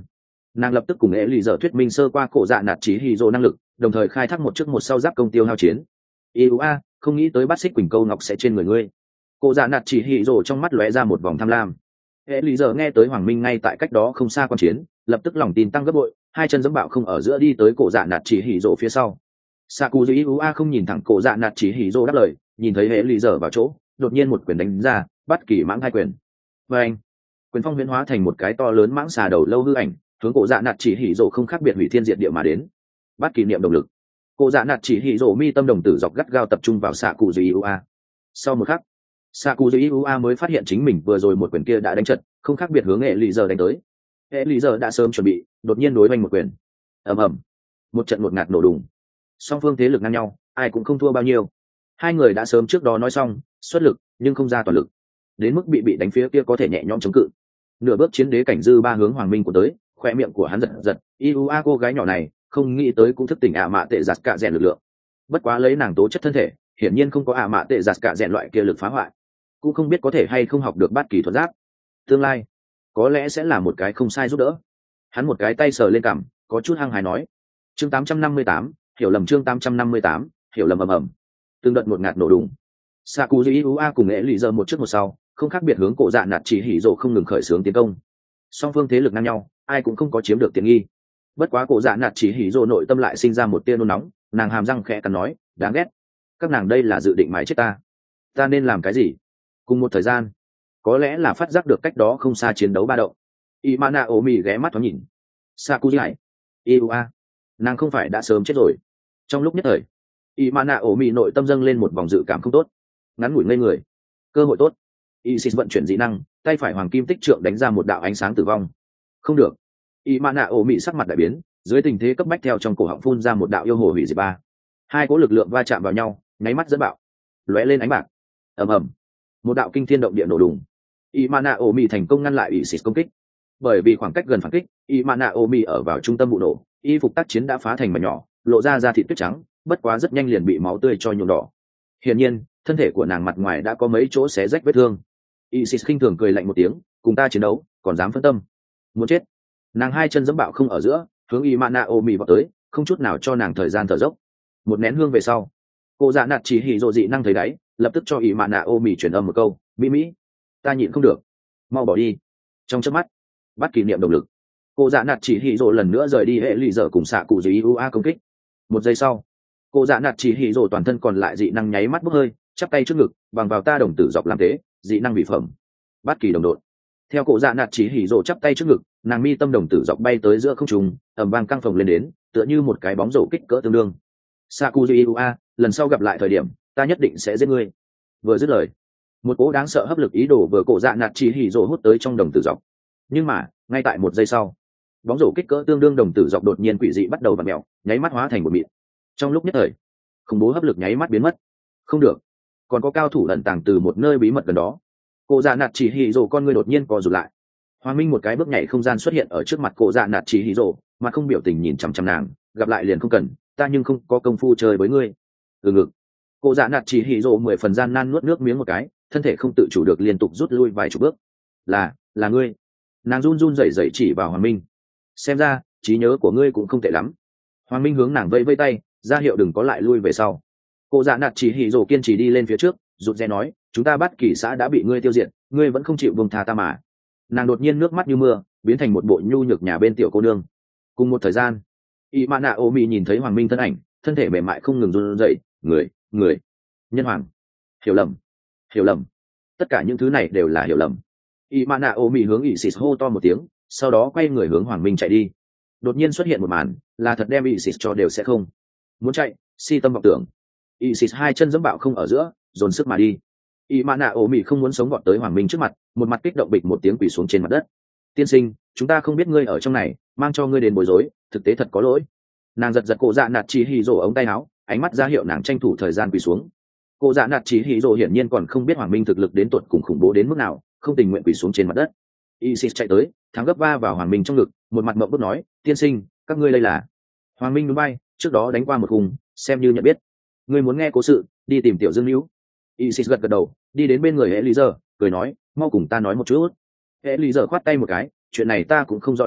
Nàng lập tức cùng ế lì dở thuyết minh sơ qua cổ dạ nạt chỉ hì rồ năng lực, đồng thời khai thác một trước một sau giáp công tiêu hao chiến. Iu a, không nghĩ tới bát xích quỳnh câu ngọc sẽ trên người ngươi. Cổ dạ nạt chỉ hì rồ trong mắt lóe ra một vòng tham lam. Ế lì dở nghe tới Hoàng Minh ngay tại cách đó không xa quan chiến, lập tức lòng tin tăng gấp bội, hai chân giẫm bạo không ở giữa đi tới cổ dạ nạt chỉ hì rồ phía sau. Sakuji Iu a không nhìn thẳng cổ dạ nạt chỉ hì rồ đáp lời, nhìn thấy Ế lì dở vào chỗ, đột nhiên một quyền đánh ra, bắt kỳ mãng hai quyền. Và anh, quyền phong huyễn hóa thành một cái to lớn mãng xà đầu lâu hư ảnh, hướng cổ dạ nạt chỉ hỉ rồ không khác biệt hủy thiên diệt địa mà đến. Bắt kỷ niệm động lực. Cổ dạ nạt chỉ hỉ rồ mi tâm đồng tử dọc gắt gao tập trung vào xạ cụ dư ua. Sau một khắc, xạ cụ dư ua mới phát hiện chính mình vừa rồi một quyền kia đã đánh trận, không khác biệt hướng hệ lì giờ đánh tới. Hệ lì giờ đã sớm chuẩn bị, đột nhiên đối oanh một quyền. Ầm ầm, một trận một ngạt nổ đùng. Song phương thế lực ngang nhau, ai cũng không thua bao nhiêu. Hai người đã sớm trước đó nói xong, xuất lực nhưng không ra toàn lực, đến mức bị bị đánh phía kia có thể nhẹ nhõm chống cự. Nửa bước chiến đế cảnh dư ba hướng Hoàng Minh của tới, khoe miệng của hắn giật giật. Iu a cô gái nhỏ này không nghĩ tới cũng thức tỉnh ạ mạ tệ giặt cả rèn lực lượng, bất quá lấy nàng tố chất thân thể hiển nhiên không có ạ mạ tệ giặt cả rèn loại kia lực phá hoại, cũng không biết có thể hay không học được bát kỳ thuật giáp, tương lai có lẽ sẽ là một cái không sai giúp đỡ. Hắn một cái tay sờ lên cằm, có chút hăng hái nói. Chương tám trăm năm mươi tám, hiểu lầm. Chương tám trăm năm mươi tám, hiểu lầm. Ầm ầm, tương đợt một ngạt nổ đùng. Sakuji Iu a cùng nghệ lì giờ một trước một sau, không khác biệt hướng cổ dạ nạt chỉ hỉ rồ không ngừng khởi xướng tiến công. Song phương thế lực ngang nhau, ai cũng không có chiếm được tiện nghi. Bất quá cổ dạ nạt chỉ hỉ rồ nội tâm lại sinh ra một tia nôn nóng, nàng hàm răng khẽ cắn nói, đáng ghét, các nàng đây là dự định mái chết ta, ta nên làm cái gì? Cùng một thời gian, có lẽ là phát giác được cách đó không xa chiến đấu ba động, Imana Omi ghé mắt thoáng nhìn. Sakuji lại, Iu a, nàng không phải đã sớm chết rồi? Trong lúc nhất thời, Imana Omi nội tâm dâng lên một vòng dự cảm không tốt, ngắn ngủi ngây người. Cơ hội tốt. Isis vận chuyển dị năng, tay phải hoàng kim tích trượng đánh ra một đạo ánh sáng tử vong. Không được. Imana Omi sắc mặt đại biến, dưới tình thế cấp bách theo trong cổ họng phun ra một đạo yêu hồ hủy diệt ba. Hai cỗ lực lượng va chạm vào nhau, nháy mắt dẫn bạo, lóe lên ánh bạc. Ầm ầm, một đạo kinh thiên động địa nổ đùng. Imana Omi thành công ngăn lại Isis công kích. Bởi vì khoảng cách gần phản kích, Imana Omi ở vào trung tâm vụ nổ, y phục tác chiến đã phá thành mảnh nhỏ, lộ ra da thịt tuyết trắng, bất quá rất nhanh liền bị máu tươi cho nhuộm đỏ. Hiển nhiên, thân thể của nàng mặt ngoài đã có mấy chỗ xé rách vết thương. Isis khinh thường cười lạnh một tiếng, cùng ta chiến đấu, còn dám phân tâm? Muốn chết. Nàng hai chân giẫm bạo không ở giữa, hướng Imana Omi vọt tới, không chút nào cho nàng thời gian thở dốc. Một nén hương về sau, cô dạ nạt chỉ hỉ rồ dị năng thấy đáy, lập tức cho Imana Omi truyền âm một câu, mỹ mỹ, ta nhịn không được, mau bỏ đi. Trong chớp mắt, bắt kỷ niệm động lực, cô dạ nạt chỉ hỉ rồ lần nữa rời đi hệ lụy dở cùng xạ cụ dì ua công kích. Một giây sau, cô dạ nạt chỉ hỉ rồ toàn thân còn lại dị năng nháy mắt bốc hơi, chắp tay trước ngực, bằng vào ta đồng tử dọc làm thế, dị năng vị phẩm, bắt kỳ đồng đội. Theo cô dạ nạt chỉ hỉ rồ chắp tay trước ngực, nàng mi tâm đồng tử dọc bay tới giữa không trung, ầm vang căng phồng lên đến, tựa như một cái bóng rổ kích cỡ tương đương. Sakuji ua, lần sau gặp lại thời điểm, ta nhất định sẽ giết ngươi. Vừa dứt lời, một cỗ đáng sợ hấp lực ý đồ vừa cổ dạ nạt chỉ hỉ rồ hút tới trong đồng tử dọc. Nhưng mà ngay tại một giây sau, bóng rổ kích cỡ tương đương đồng tử dọc đột nhiên quỷ dị bắt đầu vặn mèo, nháy mắt hóa thành một mịn. Trong lúc nhất thời, khủng bố hấp lực nháy mắt biến mất. Không được, còn có cao thủ lẩn tàng từ một nơi bí mật gần đó. Cổ dạ nạt chỉ hỉ rồ con ngươi đột nhiên co rụt lại. Hoàng Minh một cái bước nhảy không gian xuất hiện ở trước mặt cổ dạ nạt chỉ hỉ rồ, mà không biểu tình nhìn chằm chằm nàng, gặp lại liền không cần, ta nhưng không có công phu chơi với ngươi. Từ ngực, cổ dạ nạt chỉ hỉ rồ mười phần gian nan nuốt nước miếng một cái, thân thể không tự chủ được liên tục rút lui vài chục bước. Là, là ngươi. Nàng run run rẩy rẩy chỉ vào Hoàng Minh. Xem ra trí nhớ của ngươi cũng không tệ lắm. Hoàng Minh hướng nàng vẫy vẫy tay, ra hiệu đừng có lại lui về sau. Cô dạ nạt chỉ hỉ rồ kiên trì đi lên phía trước, rụt rè nói, chúng ta bắt kỳ xã đã bị ngươi tiêu diệt, ngươi vẫn không chịu buông tha ta mà. Nàng đột nhiên nước mắt như mưa, biến thành một bộ nhu nhược nhà bên tiểu cô nương. Cùng một thời gian, Imana Omi nhìn thấy Hoàng Minh thân ảnh, thân thể mềm mại không ngừng run rẩy, người, người, nhân hoàng, hiểu lầm, hiểu lầm, tất cả những thứ này đều là hiểu lầm. Imana Omi hướng Isis hô to một tiếng, sau đó quay người hướng Hoàng Minh chạy đi. Đột nhiên xuất hiện một màn, là thật đem Isis cho đều sẽ không. Muốn chạy, si tâm vọng tưởng. Isis hai chân giẫm bạo không ở giữa, dồn sức mà đi. Imana Omi không muốn sống gọn tới Hoàng Minh trước mặt, một mặt kích động bịch một tiếng quỳ xuống trên mặt đất. Tiên sinh, chúng ta không biết ngươi ở trong này, mang cho ngươi đến bối rối, thực tế thật có lỗi. Nàng giật giật cổ dạ nạt chỉ hỉ rồ ống tay áo, ánh mắt ra hiệu nàng tranh thủ thời gian quỳ xuống. Cổ dạ nạt chỉ hỉ rồ hiển nhiên còn không biết Hoàng Minh thực lực đến tột cùng khủng bố đến mức nào, không tình nguyện quỳ xuống trên mặt đất. Isis chạy tới, thắng gấp va vào Hoàng Minh trong ngực, một mặt mộng bức nói, tiên sinh, các ngươi đây là? Hoàng Minh núi bay, trước đó đánh qua một khung, xem như nhận biết. Ngươi muốn nghe cố sự, đi tìm tiểu Dương Nữu. Isis gật gật đầu, đi đến bên người Eliezer, cười nói, mau cùng ta nói một chút. Eliezer khoát tay một cái, chuyện này ta cũng không rõ lắm,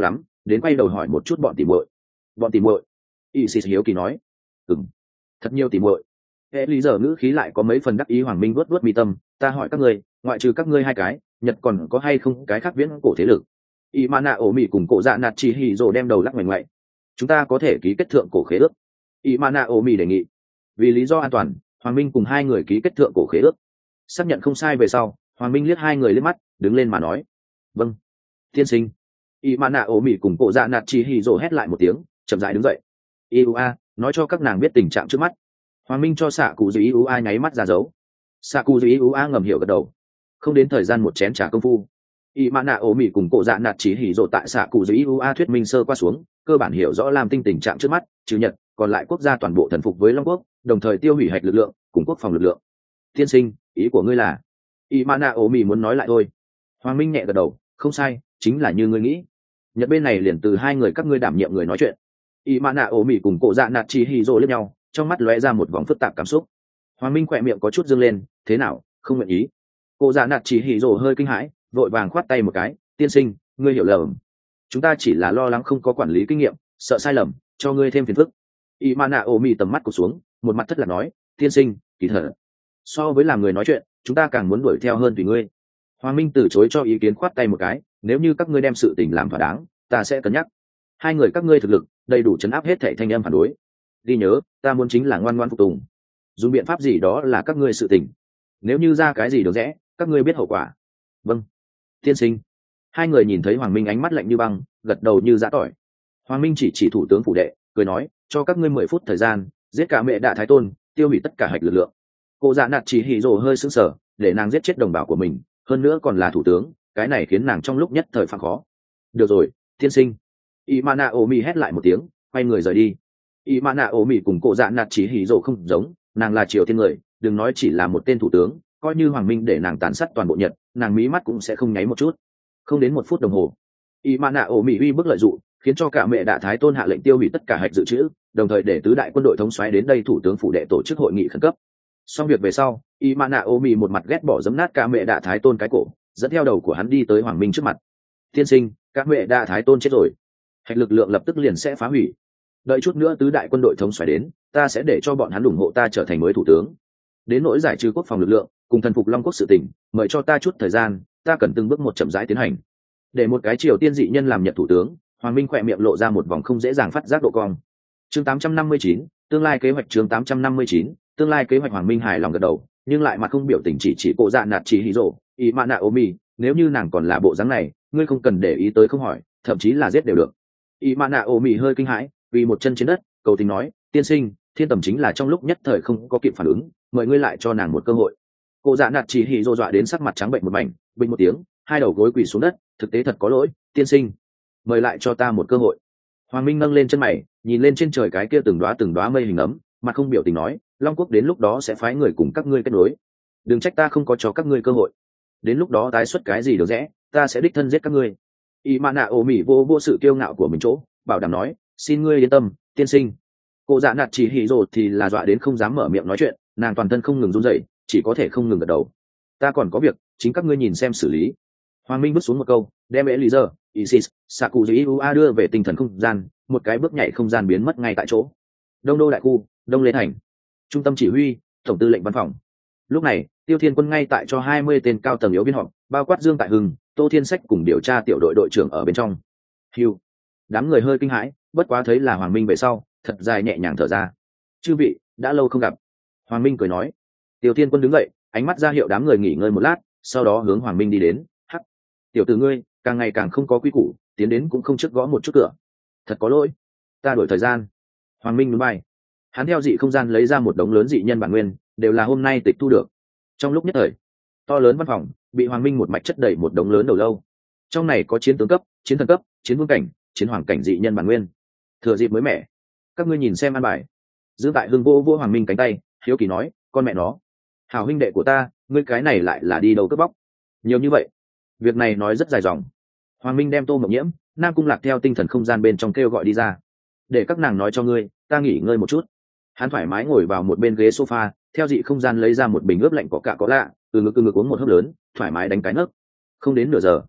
đến quay đầu hỏi một chút bọn tỉ muội. Bọn tỉ muội? Isis hiếu kỳ nói. Ừm, thật nhiều tỉ muội. Hệ lý giờ ngữ khí lại có mấy phần đắc ý. Hoàng Minh vuốt vuốt mi tâm, ta hỏi các ngươi, ngoại trừ các ngươi hai cái, Nhật còn có hay không cái khác viễn cổ thế lực? Y Mana ổ mị cùng cổ dạ nạt chỉ hỉ rồ đem đầu lắc ngoảnh ngoại. Chúng ta có thể ký kết thượng cổ khế ước. Y Mana ổ mị đề nghị. Vì lý do an toàn, Hoàng Minh cùng hai người ký kết thượng cổ khế ước. Xác nhận không sai về sau, Hoàng Minh liếc hai người liếc mắt, đứng lên mà nói, vâng, tiên sinh. Y Mana ổ mị cùng cổ dạ nạt chỉ hỉ rồ hét lại một tiếng, chậm rãi đứng dậy. iu a, nói cho các nàng biết tình trạng trước mắt. Hoàng Minh cho xạ cụ dưới iu a nháy mắt ra dấu. Xạ cụ dưới iu a ngầm hiểu gật đầu. Không đến thời gian một chén trà công phu, y mã nạ ổ mị cùng cổ dạ nạt chỉ hỉ rộ tại xạ cụ dưới iu a thuyết minh sơ qua xuống, cơ bản hiểu rõ làm tinh tình trạng trước mắt, trừ Nhật còn lại quốc gia toàn bộ thần phục với Long Quốc, đồng thời tiêu hủy hạch lực lượng cùng quốc phòng lực lượng. Tiên sinh, ý của ngươi là? Y mã nạ ổ mị muốn nói lại thôi. Hoàng Minh nhẹ gật đầu, không sai, chính là như ngươi nghĩ. Nhật bên này liền từ hai người các ngươi đảm nhiệm người nói chuyện. Y mã nạ ổ mị cùng cổ dạ nạt chỉ hỉ rộ liếc nhau, trong mắt lóe ra một vòng phức tạp cảm xúc. Hoàng Minh khỏe miệng có chút dương lên, thế nào, không nguyện ý? Cổ dạ nạt chỉ hỉ rộ hơi kinh hãi, vội vàng khoát tay một cái, tiên sinh, ngươi hiểu lầm, chúng ta chỉ là lo lắng không có quản lý kinh nghiệm, sợ sai lầm, cho ngươi thêm phiền phức. Y Mana Omi tầm mắt cụt xuống, một mặt thất lạc nói, tiên sinh, kỳ thật, so với làm người nói chuyện, chúng ta càng muốn đuổi theo hơn tùy ngươi. Hoàng Minh từ chối cho ý kiến, khoát tay một cái, nếu như các ngươi đem sự tình làm thỏa đáng, ta sẽ cân nhắc. Hai người các ngươi thực lực đầy đủ chấn áp hết thảy thanh âm phản đối. Ghi nhớ, ta muốn chính là ngoan ngoãn phục tùng. Dùng biện pháp gì đó là các ngươi sự tình. Nếu như ra cái gì được rẽ, các ngươi biết hậu quả. Vâng, tiên sinh. Hai người nhìn thấy Hoàng Minh ánh mắt lạnh như băng, gật đầu như giã tỏi. Hoàng Minh chỉ chỉ thủ tướng phủ đệ, cười nói, cho các ngươi mười phút thời gian, giết cả mẹ đạ thái tôn, tiêu hủy tất cả hạch lực lượng. Cô dạ nạt chỉ hỉ rồ hơi sững sờ, để nàng giết chết đồng bào của mình, hơn nữa còn là thủ tướng, cái này khiến nàng trong lúc nhất thời phạm khó. Được rồi, tiên sinh. Imana Omi hét lại một tiếng, quay người rời đi. Imana Omi cùng cô dạ nạt chỉ hỉ rồ không giống, nàng là triều thiên người, đừng nói chỉ là một tên thủ tướng, coi như Hoàng Minh để nàng tàn sát toàn bộ Nhật, nàng mí mắt cũng sẽ không nháy một chút. Không đến một phút đồng hồ, Imana Omi uy bức lợi dụng, khiến cho cả mẹ đạ thái tôn hạ lệnh tiêu hủy tất cả hạch dự trữ, đồng thời để tứ đại quân đội thống soái đến đây thủ tướng phủ đệ tổ chức hội nghị khẩn cấp. Xong việc về sau, Imana Omi một mặt ghét bỏ giẫm nát cả mẹ đạ thái tôn cái cổ, dẫn theo đầu của hắn đi tới Hoàng Minh trước mặt. Tiên sinh, cả mẹ đạ thái tôn chết rồi, hạch lực lượng lập tức liền sẽ phá hủy. Đợi chút nữa tứ đại quân đội thống soái đến, ta sẽ để cho bọn hắn ủng hộ ta trở thành mới thủ tướng. Đến nỗi giải trừ quốc phòng lực lượng cùng thần phục Long Quốc sự tình, mời cho ta chút thời gian, ta cần từng bước một chậm rãi tiến hành. Để một cái triều tiên dị nhân làm Nhật thủ tướng, Hoàng Minh khỏe miệng lộ ra một vòng không dễ dàng phát giác độ cong. Chương tám trăm năm mươi chín, tương lai kế hoạch. Chương tám trăm năm mươi chín, tương lai kế hoạch. Hoàng Minh hài lòng gật đầu, nhưng lại mặt không biểu tình, chỉ chỉ cổ dạ nạt chỉ hỉ rồ, Imana Omi, nếu như nàng còn là bộ dáng này, ngươi không cần để ý tới không hỏi, thậm chí là giết đều được. Imana Omi hơi kinh hãi, vì một chân trên đất, cầu tình nói, tiên sinh, thiên tầm chính là trong lúc nhất thời không có kịp phản ứng, mời ngươi lại cho nàng một cơ hội. Cổ dạ nạt chỉ hỉ rồ dọa đến sắc mặt trắng bệnh một mảnh, bình một tiếng, hai đầu gối quỳ xuống đất, thực tế thật có lỗi, tiên sinh, mời lại cho ta một cơ hội. Hoàng Minh nâng lên chân mày, nhìn lên trên trời cái kia từng đóa từng đóa mây hình ấm, mặt không biểu tình nói, Long Quốc đến lúc đó sẽ phái người cùng các ngươi kết nối, đừng trách ta không có cho các ngươi cơ hội. Đến lúc đó tái xuất cái gì được rẽ, ta sẽ đích thân giết các ngươi. Imana Omi vô vô sự kiêu ngạo của mình chỗ, bảo đảm nói, xin ngươi yên tâm, tiên sinh. Cô dạ nạt chỉ hỉ rồ thì là dọa đến không dám mở miệng nói chuyện, nàng toàn thân không ngừng run rẩy, chỉ có thể không ngừng gật đầu. Ta còn có việc, chính các ngươi nhìn xem xử lý. Hoàng Minh bước xuống một câu, đem Eliezer, Isis, Sakuji đưa về tinh thần không gian, một cái bước nhảy không gian biến mất ngay tại chỗ. Đông đô đại khu, Đông Lê thành, trung tâm chỉ huy, tổng tư lệnh văn phòng. Lúc này, Tiêu Thiên Quân ngay tại cho hai mươi tên cao tầng yếu viên họp, bao quát Dương Tại Hưng, Tô Thiên Sách cùng điều tra tiểu đội đội trưởng ở bên trong. Hưu, đám người hơi kinh hãi, bất quá thấy là Hoàng Minh về sau, thật dài nhẹ nhàng thở ra. Chư vị, đã lâu không gặp. Hoàng Minh cười nói. Tiêu Thiên Quân đứng dậy, ánh mắt ra hiệu đám người nghỉ ngơi một lát, sau đó hướng Hoàng Minh đi đến. Hắc, tiểu tử ngươi, càng ngày càng không có quy củ, tiến đến cũng không trước gõ một chút cửa. Thật có lỗi, ta đổi thời gian. Hoàng Minh núi bay, hắn theo dị không gian lấy ra một đống lớn dị nhân bản nguyên, đều là hôm nay tịch thu được. Trong lúc nhất thời, to lớn văn phòng bị Hoàng Minh một mạch chất đầy một đống lớn đầu lâu. Trong này có chiến tướng cấp, chiến thần cấp, chiến vương cảnh, chiến hoàng cảnh dị nhân bản nguyên. Thừa dịp mới mẻ, các ngươi nhìn xem an bài. Dương Tại Hưng vô vô Hoàng Minh cánh tay, hiếu kỳ nói, con mẹ nó, hảo huynh đệ của ta, ngươi cái này lại là đi đâu cướp bóc nhiều như vậy? Việc này nói rất dài dòng. Hoàng Minh đem Tô Mộng Nhiễm, Nam Cung Lạc theo tinh thần không gian bên trong kêu gọi đi ra, để các nàng nói cho ngươi, ta nghỉ ngơi một chút. Hắn thoải mái ngồi vào một bên ghế sofa, theo dị không gian lấy ra một bình ướp lạnh có cạ có lạ, từ ngực từ ngực uống một hớp lớn, thoải mái đánh cái nấc. Không đến nửa giờ,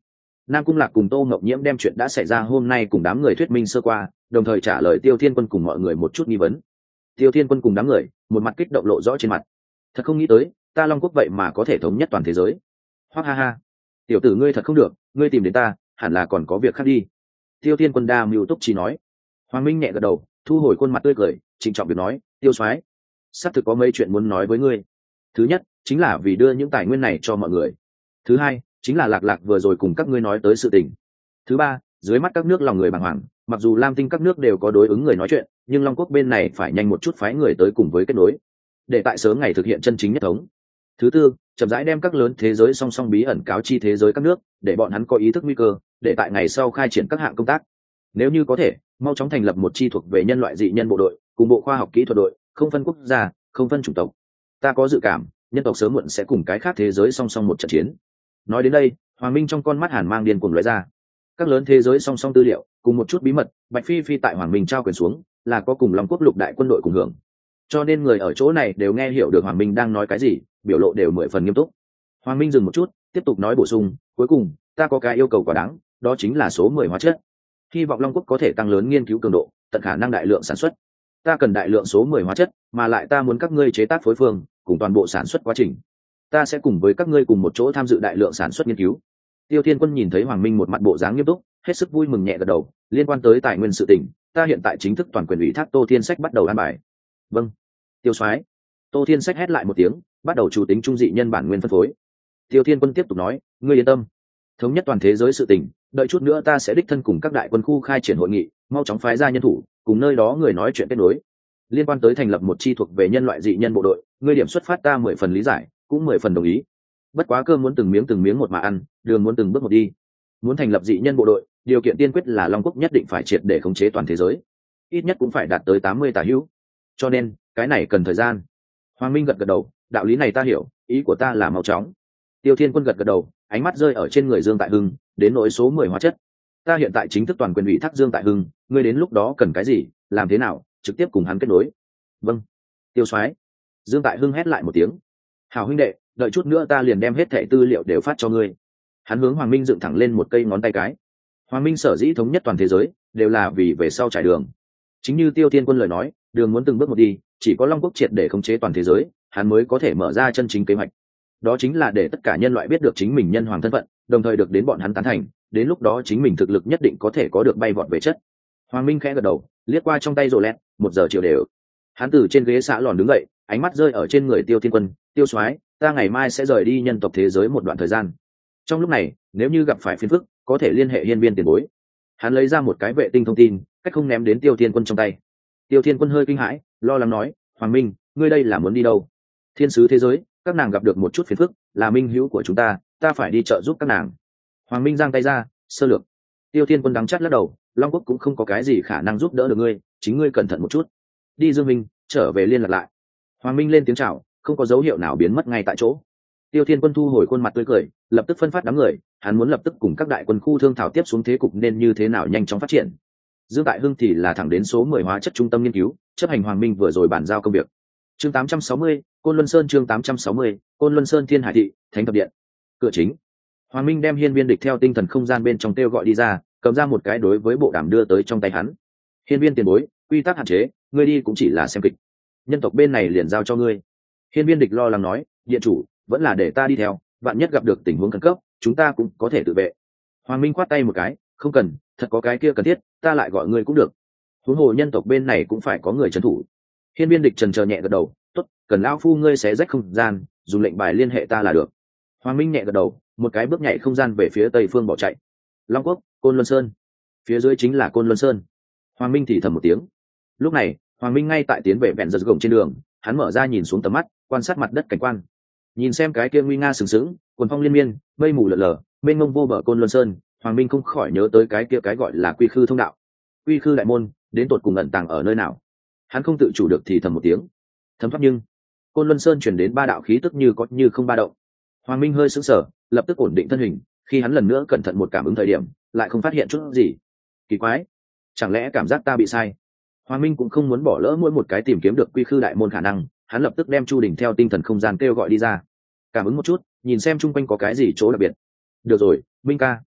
Nam Cung Lạc cùng Tô Ngọc Nhiễm đem chuyện đã xảy ra hôm nay cùng đám người thuyết minh sơ qua, đồng thời trả lời Tiêu Thiên Quân cùng mọi người một chút nghi vấn. Tiêu Thiên Quân cùng đám người, một mặt kích động lộ rõ trên mặt. Thật không nghĩ tới, ta Long Quốc vậy mà có thể thống nhất toàn thế giới. Hoắc ha ha, tiểu tử ngươi thật không được, ngươi tìm đến ta, hẳn là còn có việc khác đi. Tiêu Thiên Quân đa mưu túc chỉ nói. Hoàng Minh nhẹ gật đầu, thu hồi khuôn mặt tươi cười, trịnh trọng việc nói, Tiêu soái, sắp thực có mấy chuyện muốn nói với ngươi. Thứ nhất, chính là vì đưa những tài nguyên này cho mọi người. Thứ hai, chính là Lạc Lạc vừa rồi cùng các ngươi nói tới sự tình. Thứ ba, dưới mắt các nước lòng người bàng hoàng, mặc dù Lam Tinh các nước đều có đối ứng người nói chuyện, nhưng Long Quốc bên này phải nhanh một chút phái người tới cùng với kết nối, để tại sớm ngày thực hiện chân chính nhất thống. Thứ tư, chậm rãi đem các lớn thế giới song song bí ẩn cáo chi thế giới các nước, để bọn hắn có ý thức nguy cơ, để tại ngày sau khai triển các hạng công tác. Nếu như có thể, mau chóng thành lập một chi thuộc về nhân loại dị nhân bộ đội, cùng bộ khoa học kỹ thuật đội, không phân quốc gia, không phân chủng tộc. Ta có dự cảm, nhân tộc sớm muộn sẽ cùng cái khác thế giới song song một trận chiến. Nói đến đây, Hoàng Minh trong con mắt hàn mang điên cuồng lóe ra. Các lớn thế giới song song tư liệu, cùng một chút bí mật, Bạch Phi Phi tại Hoàng Minh trao quyền xuống, là có cùng Long Quốc lục đại quân đội cùng hưởng. Cho nên người ở chỗ này đều nghe hiểu được Hoàng Minh đang nói cái gì, biểu lộ đều mười phần nghiêm túc. Hoàng Minh dừng một chút, tiếp tục nói bổ sung, cuối cùng, ta có cái yêu cầu quá đáng, đó chính là số mười hóa chất. Hy vọng Long Quốc có thể tăng lớn nghiên cứu cường độ, tận khả năng đại lượng sản xuất. Ta cần đại lượng số mười hóa chất, mà lại ta muốn các ngươi chế tác phối phương, cùng toàn bộ sản xuất quá trình. Ta sẽ cùng với các ngươi cùng một chỗ tham dự đại lượng sản xuất nghiên cứu. Tiêu Thiên Quân nhìn thấy Hoàng Minh một mặt bộ dáng nghiêm túc, hết sức vui mừng nhẹ gật đầu, liên quan tới tài nguyên sự tình, ta hiện tại chính thức toàn quyền ủy thác Tô Thiên Sách bắt đầu an bài. Vâng. Tiêu soái. Tô Thiên Sách hét lại một tiếng, bắt đầu chủ tính trung dị nhân bản nguyên phân phối. Tiêu Thiên Quân tiếp tục nói, ngươi yên tâm, thống nhất toàn thế giới sự tình, đợi chút nữa ta sẽ đích thân cùng các đại quân khu khai triển hội nghị, mau chóng phái ra nhân thủ, cùng nơi đó người nói chuyện kết nối. Liên quan tới thành lập một chi thuộc về nhân loại dị nhân bộ đội, ngươi điểm xuất phát ta mười phần lý giải, cũng mười phần đồng ý. Bất quá cơm muốn từng miếng từng miếng một mà ăn, đường muốn từng bước một đi. Muốn thành lập dị nhân bộ đội, điều kiện tiên quyết là Long Quốc nhất định phải triệt để khống chế toàn thế giới, ít nhất cũng phải đạt tới tám mươi tả hữu. Cho nên, cái này cần thời gian. Hoàng Minh gật gật đầu, đạo lý này ta hiểu, ý của ta là mau chóng. Tiêu Thiên Quân gật gật đầu, ánh mắt rơi ở trên người Dương Tại Hưng, đến nỗi số mười hóa chất. Ta hiện tại chính thức toàn quyền ủy thác Dương Tại Hưng, ngươi đến lúc đó cần cái gì, làm thế nào, trực tiếp cùng hắn kết nối. Vâng. Tiêu soái. Dương Tại Hưng hét lại một tiếng. Hảo huynh đệ, đợi chút nữa ta liền đem hết thẻ tư liệu đều phát cho ngươi. Hắn hướng Hoàng Minh dựng thẳng lên một cây ngón tay cái. Hoàng Minh sở dĩ thống nhất toàn thế giới, đều là vì về sau trải đường. Chính như Tiêu Thiên Quân lời nói, đường muốn từng bước một đi, chỉ có Long Quốc triệt để khống chế toàn thế giới, hắn mới có thể mở ra chân chính kế hoạch. Đó chính là để tất cả nhân loại biết được chính mình nhân hoàng thân phận, đồng thời được đến bọn hắn tán thành, đến lúc đó chính mình thực lực nhất định có thể có được bay vọt về chất. Hoàng Minh khẽ gật đầu, liếc qua trong tay rồ lẹt, một giờ chiều đều. Hắn từ trên ghế xã lòn đứng dậy, ánh mắt rơi ở trên người Tiêu Thiên Quân, Tiêu soái, ta ngày mai sẽ rời đi nhân tộc thế giới một đoạn thời gian. Trong lúc này, nếu như gặp phải phiền phức, có thể liên hệ hiên viên tiền bối. Hắn lấy ra một cái vệ tinh thông tin, cách không ném đến Tiêu Thiên Quân trong tay. Tiêu Thiên Quân hơi kinh hãi, lo lắng nói, Hoàng Minh, ngươi đây là muốn đi đâu? Thiên sứ thế giới, các nàng gặp được một chút phiền phức, là minh hữu của chúng ta, ta phải đi trợ giúp các nàng. Hoàng Minh giang tay ra, sơ lược. Tiêu Thiên Quân đắng chát lắc đầu, Long Quốc cũng không có cái gì khả năng giúp đỡ được ngươi, chính ngươi cẩn thận một chút. Đi Dương Minh, trở về liên lạc lại. Hoàng Minh lên tiếng chào, không có dấu hiệu nào biến mất ngay tại chỗ. Tiêu Thiên Quân thu hồi khuôn mặt tươi cười, lập tức phân phát đám người, hắn muốn lập tức cùng các đại quân khu thương thảo tiếp xuống thế cục nên như thế nào nhanh chóng phát triển. Dương Tại Hưng thì là thẳng đến số mười hóa chất trung tâm nghiên cứu, chấp hành Hoàng Minh vừa rồi bàn giao công việc. Chương tám trăm sáu mươi, Côn Luân Sơn chương tám trăm sáu mươi, Côn Luân Sơn Thiên Hải thị, Thánh Thập Điện. Cửa chính. Hoàng Minh đem hiên viên địch theo tinh thần không gian bên trong kêu gọi đi ra, cầm ra một cái đối với bộ đàm đưa tới trong tay hắn. Hiên viên tiền bối, quy tắc hạn chế, ngươi đi cũng chỉ là xem kịch. Nhân tộc bên này liền giao cho ngươi. Hiên viên địch lo lắng nói, điện chủ, vẫn là để ta đi theo, vạn nhất gặp được tình huống khẩn cấp, chúng ta cũng có thể tự vệ. Hoàng Minh khoát tay một cái, không cần, thật có cái kia cần thiết, ta lại gọi ngươi cũng được. Huống hồ nhân tộc bên này cũng phải có người trấn thủ. Hiên viên địch trần chờ nhẹ gật đầu, tốt, cần lão phu ngươi xé rách không gian, dùng lệnh bài liên hệ ta là được. Hoàng Minh nhẹ gật đầu, một cái bước nhảy không gian về phía tây phương bỏ chạy. Long Quốc, Côn Luân Sơn. Phía dưới chính là Côn Luân Sơn. Hoàng Minh thì thầm một tiếng. Lúc này, Hoàng Minh ngay tại tiến về vẹn giật gồng trên đường, hắn mở ra nhìn xuống tầm mắt, quan sát mặt đất cảnh quan. Nhìn xem cái kia nguy nga sừng sững, quần phong liên miên, mây mù lờ lờ, mênh mông vô bờ Côn Luân Sơn, Hoàng Minh không khỏi nhớ tới cái kia cái gọi là Quy Khư thông đạo. Quy Khư đại môn, đến tột cùng ẩn tàng ở nơi nào? Hắn không tự chủ được thì thầm một tiếng. Thấm thoát nhưng, Côn Luân Sơn truyền đến ba đạo khí tức như có như không ba động. Hoàng Minh hơi sững sờ, lập tức ổn định thân hình, khi hắn lần nữa cẩn thận một cảm ứng thời điểm, lại không phát hiện chút gì. Kỳ quái, chẳng lẽ cảm giác ta bị sai? Hoàng Minh cũng không muốn bỏ lỡ mỗi một cái tìm kiếm được Quy Khư đại môn khả năng, hắn lập tức đem Chu Đình theo tinh thần không gian kêu gọi đi ra. Cảm ứng một chút, nhìn xem chung quanh có cái gì chỗ đặc biệt. Được rồi, Minh ca.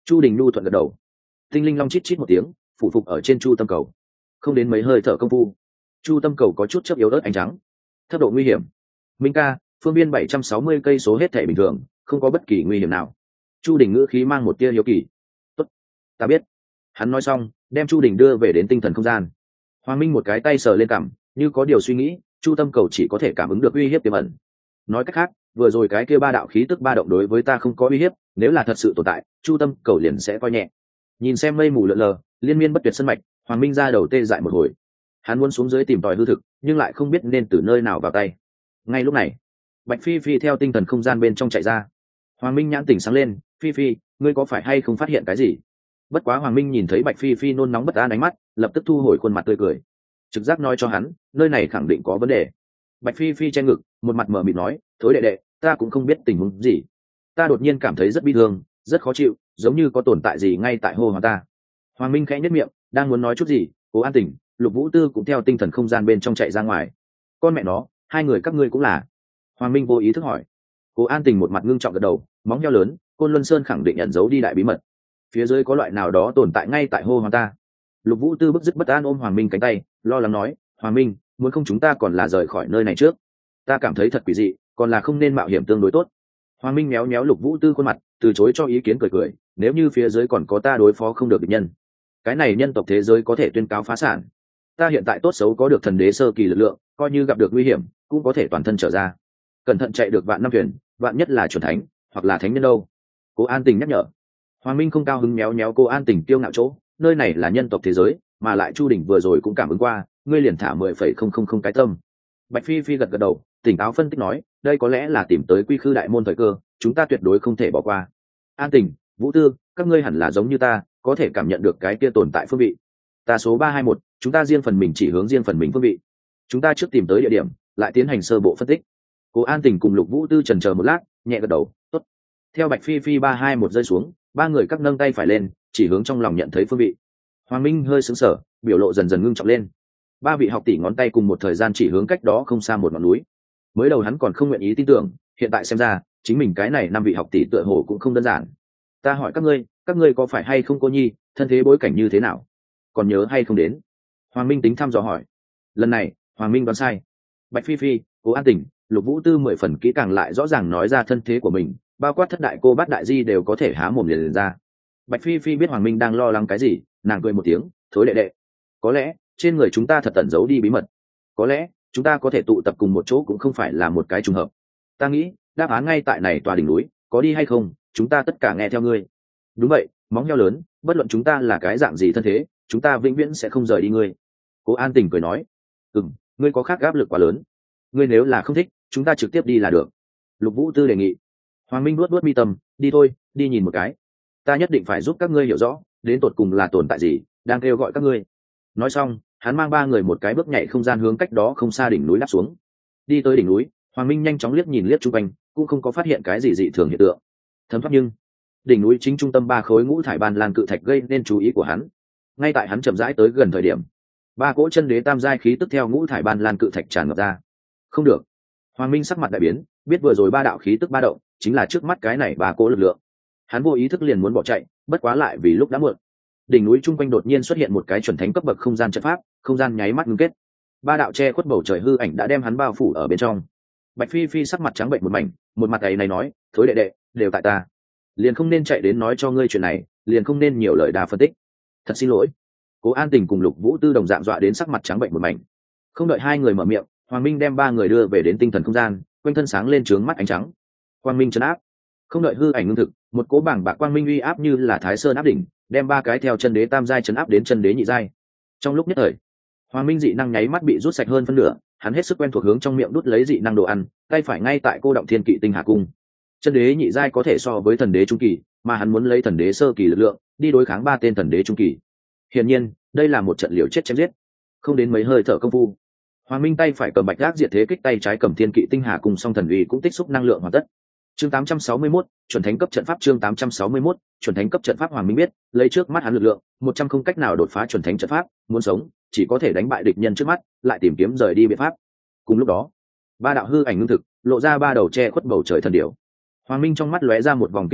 Chu Đình nhu thuận gật đầu. Tinh linh long chít chít một tiếng, phủ phục ở trên chu tâm cầu. Không đến mấy hơi thở công phu, chu tâm cầu có chút chớp yếu ớt ánh trắng. Thấp độ nguy hiểm. Minh ca, phương biên bảy trăm sáu mươi cây số hết thể bình thường, không có bất kỳ nguy hiểm nào. Chu Đình ngữ khí mang một tia hiếu kỳ. Tốt, ta biết. Hắn nói xong, đem Chu Đình đưa về đến tinh thần không gian. Hoàng Minh một cái tay sờ lên cằm, như có điều suy nghĩ, chu tâm cầu chỉ có thể cảm ứng được uy hiếp tiềm ẩn. Nói cách khác, vừa rồi cái kia ba đạo khí tức ba động đối với ta không có uy hiếp, nếu là thật sự tồn tại, chu tâm cầu liền sẽ coi nhẹ. Nhìn xem mây mù lượn lờ, liên miên bất tuyệt sân mạch, Hoàng Minh ra đầu tê dại một hồi. Hắn muốn xuống dưới tìm tòi hư thực, nhưng lại không biết nên từ nơi nào vào tay. Ngay lúc này, Bạch Phi Phi theo tinh thần không gian bên trong chạy ra. Hoàng Minh nhãn tỉnh sáng lên, Phi Phi, ngươi có phải hay không phát hiện cái gì? Bất quá Hoàng Minh nhìn thấy Bạch Phi Phi nôn nóng bất an ánh mắt, lập tức thu hồi khuôn mặt tươi cười. Trực giác nói cho hắn, nơi này khẳng định có vấn đề. Bạch Phi Phi che ngực, một mặt mở mịt nói, thối đệ đệ, ta cũng không biết tình huống gì. Ta đột nhiên cảm thấy rất bi thương, rất khó chịu, giống như có tồn tại gì ngay tại hô hoán ta. Hoàng Minh khẽ nhếch miệng, đang muốn nói chút gì, Cố An Tỉnh, Lục Vũ Tư cũng theo tinh thần không gian bên trong chạy ra ngoài. Con mẹ nó, hai người các ngươi cũng là? Hoàng Minh vô ý thức hỏi. Cố An Tình một mặt ngưng trọng gật đầu, móng heo lớn, Côn Luân Sơn khẳng định ẩn giấu đi đại bí mật. Phía dưới có loại nào đó tồn tại ngay tại hô hoán ta. Lục Vũ Tư bức dứt bất an ôm Hoàng Minh cánh tay, lo lắng nói, Hoàng Minh, muốn không chúng ta còn là rời khỏi nơi này trước. Ta cảm thấy thật quỷ dị, còn là không nên mạo hiểm tương đối tốt. Hoàng Minh méo méo Lục Vũ Tư khuôn mặt, từ chối cho ý kiến cười cười, nếu như phía dưới còn có ta đối phó không được địch nhân, cái này nhân tộc thế giới có thể tuyên cáo phá sản. Ta hiện tại tốt xấu có được thần đế sơ kỳ lực lượng, coi như gặp được nguy hiểm cũng có thể toàn thân trở ra. Cẩn thận chạy được vạn năm thuyền, vạn nhất là chuẩn thánh hoặc là thánh nhân đâu. Cố An Tình nhắc nhở. Hoàng Minh không cao hứng méo méo cô An Tình kiêu ngạo chỗ, nơi này là nhân tộc thế giới, mà lại Chu Đình vừa rồi cũng cảm ứng qua, ngươi liền thả mười phẩy không không không cái tâm. Bạch Phi Phi gật gật đầu, tỉnh táo phân tích nói, đây có lẽ là tìm tới quy khư đại môn thời cơ, chúng ta tuyệt đối không thể bỏ qua. An Tình, Vũ Tư, các ngươi hẳn là giống như ta, có thể cảm nhận được cái kia tồn tại phương vị. Ta số ba hai một, chúng ta riêng phần mình chỉ hướng riêng phần mình phương vị. Chúng ta trước tìm tới địa điểm, lại tiến hành sơ bộ phân tích. Cố An Tình cùng Lục Vũ Tư chần chờ một lát, nhẹ gật đầu, tốt. Theo Bạch Phi Phi ba hai một rơi xuống, ba người các nâng tay phải lên, chỉ hướng trong lòng nhận thấy phương vị. Hoàng Minh hơi sững sờ, biểu lộ dần dần ngưng trọng lên. Ba vị học tỷ ngón tay cùng một thời gian chỉ hướng cách đó không xa một ngọn núi. Mới đầu hắn còn không nguyện ý tin tưởng, hiện tại xem ra, chính mình cái này năm vị học tỷ tựa hồ cũng không đơn giản. Ta hỏi các ngươi, các ngươi có phải hay không cô nhi, thân thế bối cảnh như thế nào? Còn nhớ hay không đến? Hoàng Minh tính thăm dò hỏi. Lần này, Hoàng Minh đoán sai. Bạch Phi Phi, Cố An Tỉnh, Lục Vũ Tư mười phần kỹ càng lại rõ ràng nói ra thân thế của mình, bao quát thất đại cô bát đại di đều có thể há mồm liền, liền ra. Bạch Phi Phi biết Hoàng Minh đang lo lắng cái gì, nàng cười một tiếng, thối đệ đệ, có lẽ trên người chúng ta thật tẩn giấu đi bí mật, có lẽ chúng ta có thể tụ tập cùng một chỗ cũng không phải là một cái trùng hợp. Ta nghĩ đáp án ngay tại này tòa đỉnh núi, có đi hay không chúng ta tất cả nghe theo ngươi. Đúng vậy, móng heo lớn, bất luận chúng ta là cái dạng gì thân thế, chúng ta vĩnh viễn sẽ không rời đi ngươi. Cố An Tình cười nói, ừm, ngươi có khác áp lực quá lớn, ngươi nếu là không thích chúng ta trực tiếp đi là được. Lục Vũ Tư đề nghị. Hoàng Minh nuốt nuốt mi tâm, đi thôi, đi nhìn một cái. Ta nhất định phải giúp các ngươi hiểu rõ đến tột cùng là tồn tại gì đang kêu gọi các ngươi. Nói xong, hắn mang ba người một cái bước nhảy không gian hướng cách đó không xa đỉnh núi đáp xuống. Đi tới đỉnh núi, Hoàng Minh nhanh chóng liếc nhìn liếc chung quanh, cũng không có phát hiện cái gì dị thường hiện tượng. Thấm thoát nhưng đỉnh núi chính trung tâm ba khối ngũ thải ban lan cự thạch gây nên chú ý của hắn. Ngay tại hắn chậm rãi tới gần thời điểm, ba cỗ chân đế tam giai khí tức theo ngũ thải ban lan cự thạch tràn ngập ra. Không được. Hoàng Minh sắc mặt đại biến, biết vừa rồi ba đạo khí tức ba động chính là trước mắt cái này ba cỗ lực lượng. Hắn vô ý thức liền muốn bỏ chạy, bất quá lại vì lúc đã muộn. Đỉnh núi trung quanh đột nhiên xuất hiện một cái chuẩn thánh cấp bậc không gian trận pháp, không gian nháy mắt ngưng kết. Ba đạo che khuất bầu trời hư ảnh đã đem hắn bao phủ ở bên trong. Bạch Phi Phi sắc mặt trắng bệnh một mảnh, một mặt ấy này nói, thối đệ đệ, đều tại ta, liền không nên chạy đến nói cho ngươi chuyện này, liền không nên nhiều lời đa phân tích. Thật xin lỗi. Cố An Tình cùng Lục Vũ Tư đồng dạng dọa đến sắc mặt trắng bệnh một mảnh. Không đợi hai người mở miệng, Hoàng Minh đem ba người đưa về đến tinh thần không gian, quanh thân sáng lên trướng mắt ánh trắng. Quang Minh trấn áp. Không đợi hư ảnh ngưng thực, một cố bảng bạc quang minh uy áp như là Thái Sơn áp đỉnh, đem ba cái theo chân đế tam giai trấn áp đến chân đế nhị giai. Trong lúc nhất thời, Hoàng Minh dị năng nháy mắt bị rút sạch hơn phân nửa, hắn hết sức quen thuộc hướng trong miệng đút lấy dị năng đồ ăn, tay phải ngay tại cô động thiên kỵ tinh hà cung. Chân đế nhị giai có thể so với thần đế trung kỳ, mà hắn muốn lấy thần đế sơ kỳ lực lượng đi đối kháng ba tên thần đế trung kỳ. Hiển nhiên, đây là một trận liều chết chém giết. Không đến mấy hơi thở công phu, Hoàng Minh tay phải cầm bạch gác diệt thế kích, tay trái cầm thiên kỵ tinh hà cùng song thần uy cũng tích xúc năng lượng hoàn tất. Chương tám trăm sáu mươi mốt, chuẩn thánh cấp trận pháp. Chương tám trăm sáu mươi mốt, chuẩn thánh cấp trận pháp. Hoàng Minh biết, lấy trước mắt hắn lực lượng, một trăm không cách nào đột phá chuẩn thánh trận pháp, muốn sống, chỉ có thể đánh bại địch nhân trước mắt, lại tìm kiếm rời đi biện pháp. Cùng lúc đó, ba đạo hư ảnh ngưng thực, lộ ra ba đầu che khuất bầu trời thần điểu. Hoàng Minh trong mắt lóe ra một vòng kinh ngạc,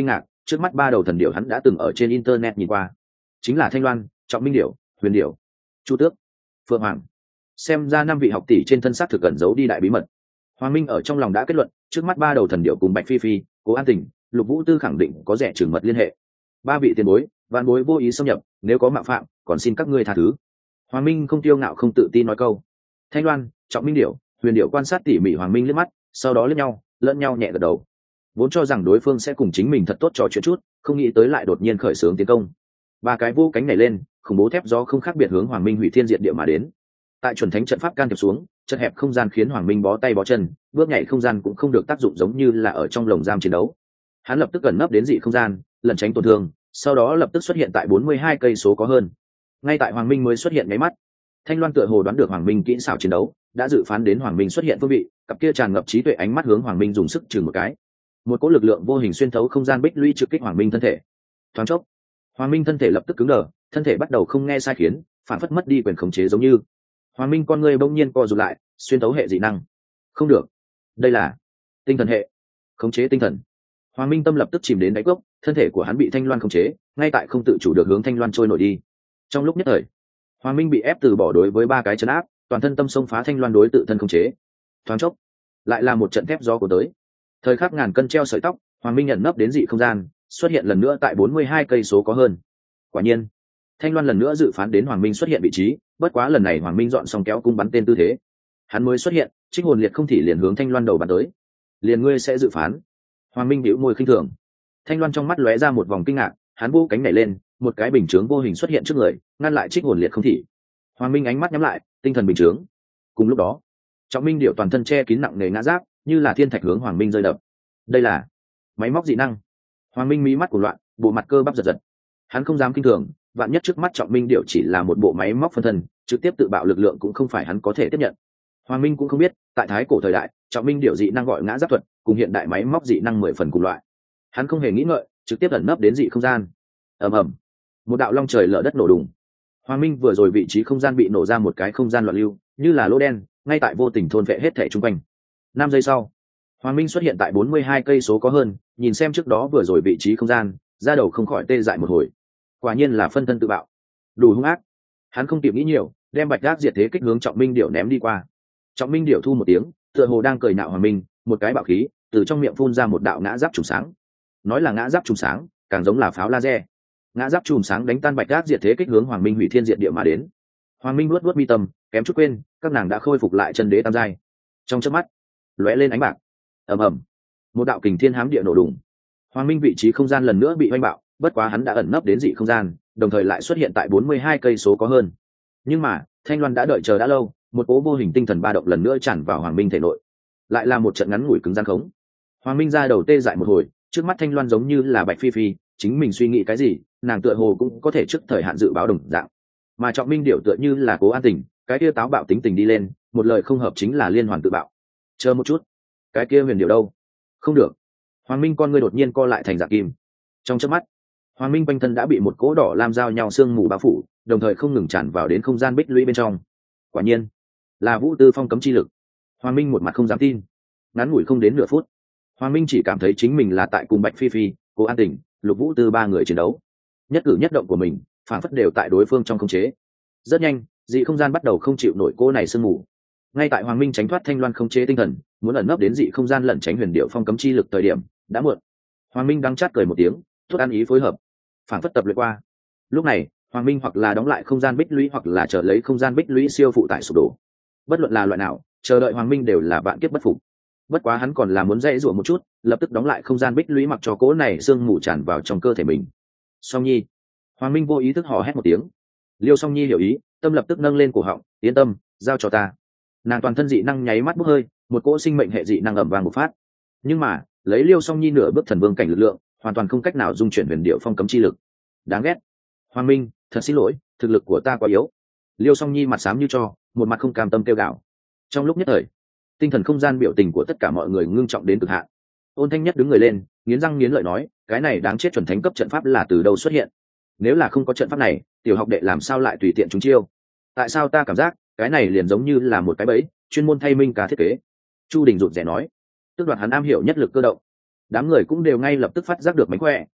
trước mắt ba đầu thần điểu hắn đã từng ở trên internet nhìn qua, chính là Thanh Loan, Trọng Minh Điểu, Huyền Điểu, Chu Tước, Phượng Hoàng. Xem ra năm vị học tỷ trên thân xác thực cẩn giấu đi đại bí mật. Hoàng Minh ở trong lòng đã kết luận, trước mắt ba đầu thần điểu cùng Bạch Phi Phi, Cố An Tình, Lục Vũ Tư khẳng định có rẻ chừng mật liên hệ. Ba vị tiền bối, vạn bối vô ý xâm nhập, nếu có mạo phạm, còn xin các ngươi tha thứ. Hoàng Minh không tiêu ngạo không tự tin nói câu. Thanh Loan, Trọng Minh Điểu, Huyền Điểu quan sát tỉ mỉ Hoàng Minh liếc mắt, sau đó liếc nhau, lẫn nhau nhẹ gật đầu. Vốn cho rằng đối phương sẽ cùng chính mình thật tốt trò chuyện chút, không nghĩ tới lại đột nhiên khởi xướng tiến công. Ba cái vô cánh này lên, khủng bố thép gió không khác biệt hướng Hoàng Minh hủy thiên diệt địa mà đến. Tại chuẩn thánh trận pháp can thiệp xuống, chật hẹp không gian khiến Hoàng Minh bó tay bó chân, bước nhảy không gian cũng không được tác dụng, giống như là ở trong lồng giam chiến đấu. Hắn lập tức gần nấp đến dị không gian, lẩn tránh tổn thương, sau đó lập tức xuất hiện tại bốn mươi hai cây số có hơn. Ngay tại Hoàng Minh mới xuất hiện mấy mắt, Thanh Loan tựa hồ đoán được Hoàng Minh kỹ xảo chiến đấu, đã dự phán đến Hoàng Minh xuất hiện phương vị, cặp kia tràn ngập trí tuệ ánh mắt hướng Hoàng Minh dùng sức chừng một cái. Một cỗ lực lượng vô hình xuyên thấu không gian bích lũy trực kích Hoàng Minh thân thể. Thoáng chốc, Hoàng Minh thân thể lập tức cứng đờ, thân thể bắt đầu không nghe sai khiến, phản phất mất đi quyền khống chế giống như. Hoàng Minh con người bỗng nhiên co rụt lại, xuyên thấu hệ dị năng. Không được, đây là tinh thần hệ, khống chế tinh thần. Hoàng Minh tâm lập tức chìm đến đáy cốc, thân thể của hắn bị Thanh Loan khống chế, ngay tại không tự chủ được hướng Thanh Loan trôi nổi đi. Trong lúc nhất thời, Hoàng Minh bị ép từ bỏ đối với ba cái chấn áp, toàn thân tâm xông phá Thanh Loan đối tự thân khống chế. Thoáng chốc, lại là một trận thép gió của tới. Thời khắc ngàn cân treo sợi tóc, Hoàng Minh nhận nấp đến dị không gian, xuất hiện lần nữa tại bốn mươi hai cây số có hơn. Quả nhiên, Thanh Loan lần nữa dự phán đến Hoàng Minh xuất hiện vị trí, bất quá lần này Hoàng Minh dọn xong kéo cung bắn tên tư thế. Hắn mới xuất hiện, Trích Hồn Liệt không thì liền hướng Thanh Loan đầu bắn tới. Liền ngươi sẽ dự phán? Hoàng Minh bĩu môi khinh thường. Thanh Loan trong mắt lóe ra một vòng kinh ngạc, hắn vỗ cánh nhảy lên, một cái bình chướng vô hình xuất hiện trước người, ngăn lại Trích Hồn Liệt không thì. Hoàng Minh ánh mắt nhắm lại, tinh thần bình chướng. Cùng lúc đó, Trọng Minh điệu toàn thân che kín nặng nề ngã giáp, như là thiên thạch hướng Hoàng Minh rơi đập. Đây là máy móc dị năng. Hoàng Minh mí mắt cuồng loạn, bộ mặt cơ bắp giật giật. Hắn không dám kinh thường, vạn nhất trước mắt Trọng Minh điệu chỉ là một bộ máy móc phân thân, trực tiếp tự bạo lực lượng cũng không phải hắn có thể tiếp nhận. Hoàng Minh cũng không biết, tại thái cổ thời đại, Trọng Minh điệu dị năng gọi ngã giáp thuật, cùng hiện đại máy móc dị năng mười phần cùng loại. Hắn không hề nghĩ ngợi, trực tiếp ẩn nấp đến dị không gian. Ầm ầm, một đạo long trời lở đất nổ đùng. Hoàng Minh vừa rồi vị trí không gian bị nổ ra một cái không gian loạn lưu, như là lỗ đen, ngay tại vô tình thôn vệ hết thảy xung quanh. Năm giây sau, Hoàng Minh xuất hiện tại bốn mươi hai cây số có hơn, nhìn xem trước đó vừa rồi vị trí không gian, da đầu không khỏi tê dại một hồi. Quả nhiên là phân thân tự bạo, đủ hung ác. Hắn không kịp nghĩ nhiều, đem Bạch Gác Diệt Thế Kích hướng Trọng Minh điểu ném đi qua. Trọng Minh điểu thu một tiếng, tựa hồ đang cười nhạo Hoàng Minh, một cái bạo khí từ trong miệng phun ra một đạo ngã giáp trùng sáng. Nói là ngã giáp trùng sáng, càng giống là pháo laser. Ngã giáp trùng sáng đánh tan Bạch Gác Diệt Thế Kích hướng Hoàng Minh hủy thiên diệt địa mà đến. Hoàng Minh luốt luốt mi tâm, kém chút quên, các nàng đã khôi phục lại chân đế tam giai. Trong chớp mắt, lóe lên ánh bạc. Ầm ầm, một đạo kình thiên hám địa nổ đùng. Hoàng Minh vị trí không gian lần nữa bị oanh bạo, bất quá hắn đã ẩn nấp đến dị không gian, đồng thời lại xuất hiện tại bốn mươi hai cây số có hơn. Nhưng mà, Thanh Loan đã đợi chờ đã lâu, một cỗ vô hình tinh thần ba động lần nữa tràn vào Hoàng Minh thể nội. Lại là một trận ngắn ngủi cứng gian khống. Hoàng Minh ra đầu tê dại một hồi, trước mắt Thanh Loan giống như là Bạch Phi Phi, chính mình suy nghĩ cái gì, nàng tựa hồ cũng có thể trước thời hạn dự báo đồng dạng. Mà Trọng Minh điệu tựa như là Cố An Tình, cái kia táo bạo tính tình đi lên, một lời không hợp chính là liên hoàn tự bạo. Chờ một chút, cái kia Huyền điệu đâu? Không được. Hoàng Minh con ngươi đột nhiên co lại thành dạng kim. Trong chớp mắt, Hoàng Minh quanh thân đã bị một cỗ đỏ lam giao nhau sương mù bao phủ, đồng thời không ngừng tràn vào đến không gian bích lũy bên trong. Quả nhiên, là Vũ Tư Phong cấm chi lực. Hoàng Minh một mặt không dám tin. Ngắn ngủi không đến nửa phút, Hoàng Minh chỉ cảm thấy chính mình là tại cùng Bạch Phi Phi, Cố An Tình, Lục Vũ Tư ba người chiến đấu. Nhất cử nhất động của mình, phản phất đều tại đối phương trong khống chế. Rất nhanh, dị không gian bắt đầu không chịu nổi cỗ này sương mù. Ngay tại Hoàng Minh tránh thoát Thanh Loan không chế tinh thần, muốn ẩn nấp đến dị không gian lẩn tránh Huyền điệu phong cấm chi lực thời điểm, đã muộn. Hoàng Minh đang chát cười một tiếng, tốt ăn ý phối hợp, phản phất tập luyện qua. Lúc này, Hoàng Minh hoặc là đóng lại không gian bích lũy hoặc là chờ lấy không gian bích lũy siêu phụ tải sụp đổ. Bất luận là loại nào, chờ đợi Hoàng Minh đều là vạn kiếp bất phục. Bất quá hắn còn là muốn dễ dụa một chút, lập tức đóng lại không gian bích lũy mặc cho cỗ này sương mù tràn vào trong cơ thể mình. Song Nhi. Hoàng Minh vô ý thức hò hét một tiếng. Liêu Song Nhi hiểu ý, tâm lập tức nâng lên cổ họng, yên tâm, giao cho ta. Nàng toàn thân dị năng nháy mắt bốc hơi, một cỗ sinh mệnh hệ dị năng ầm vang một phát. Nhưng mà, lấy Liêu Song Nhi nửa bước thần vương cảnh lực lượng, hoàn toàn không cách nào dung chuyển Huyền điệu phong cấm chi lực. Đáng ghét. Hoàng Minh, thật xin lỗi, thực lực của ta quá yếu. Liêu Song Nhi mặt xám như tro, một mặt không cam tâm kêu gào. Trong lúc nhất thời, tinh thần không gian biểu tình của tất cả mọi người ngưng trọng đến cực hạn. Ôn Thanh Nhất đứng người lên, nghiến răng nghiến lợi nói, cái này đáng chết, chuẩn thánh cấp trận pháp là từ đâu xuất hiện? Nếu là không có trận pháp này, tiểu học đệ làm sao lại tùy tiện chúng chiêu? Tại sao ta cảm giác cái này liền giống như là một cái bẫy, chuyên môn thay Minh Ca thiết kế? Chu Đình rụt rè nói, tức đoạt hắn am hiểu nhất lực cơ động. Đám người cũng đều ngay lập tức phát giác được mánh khỏe,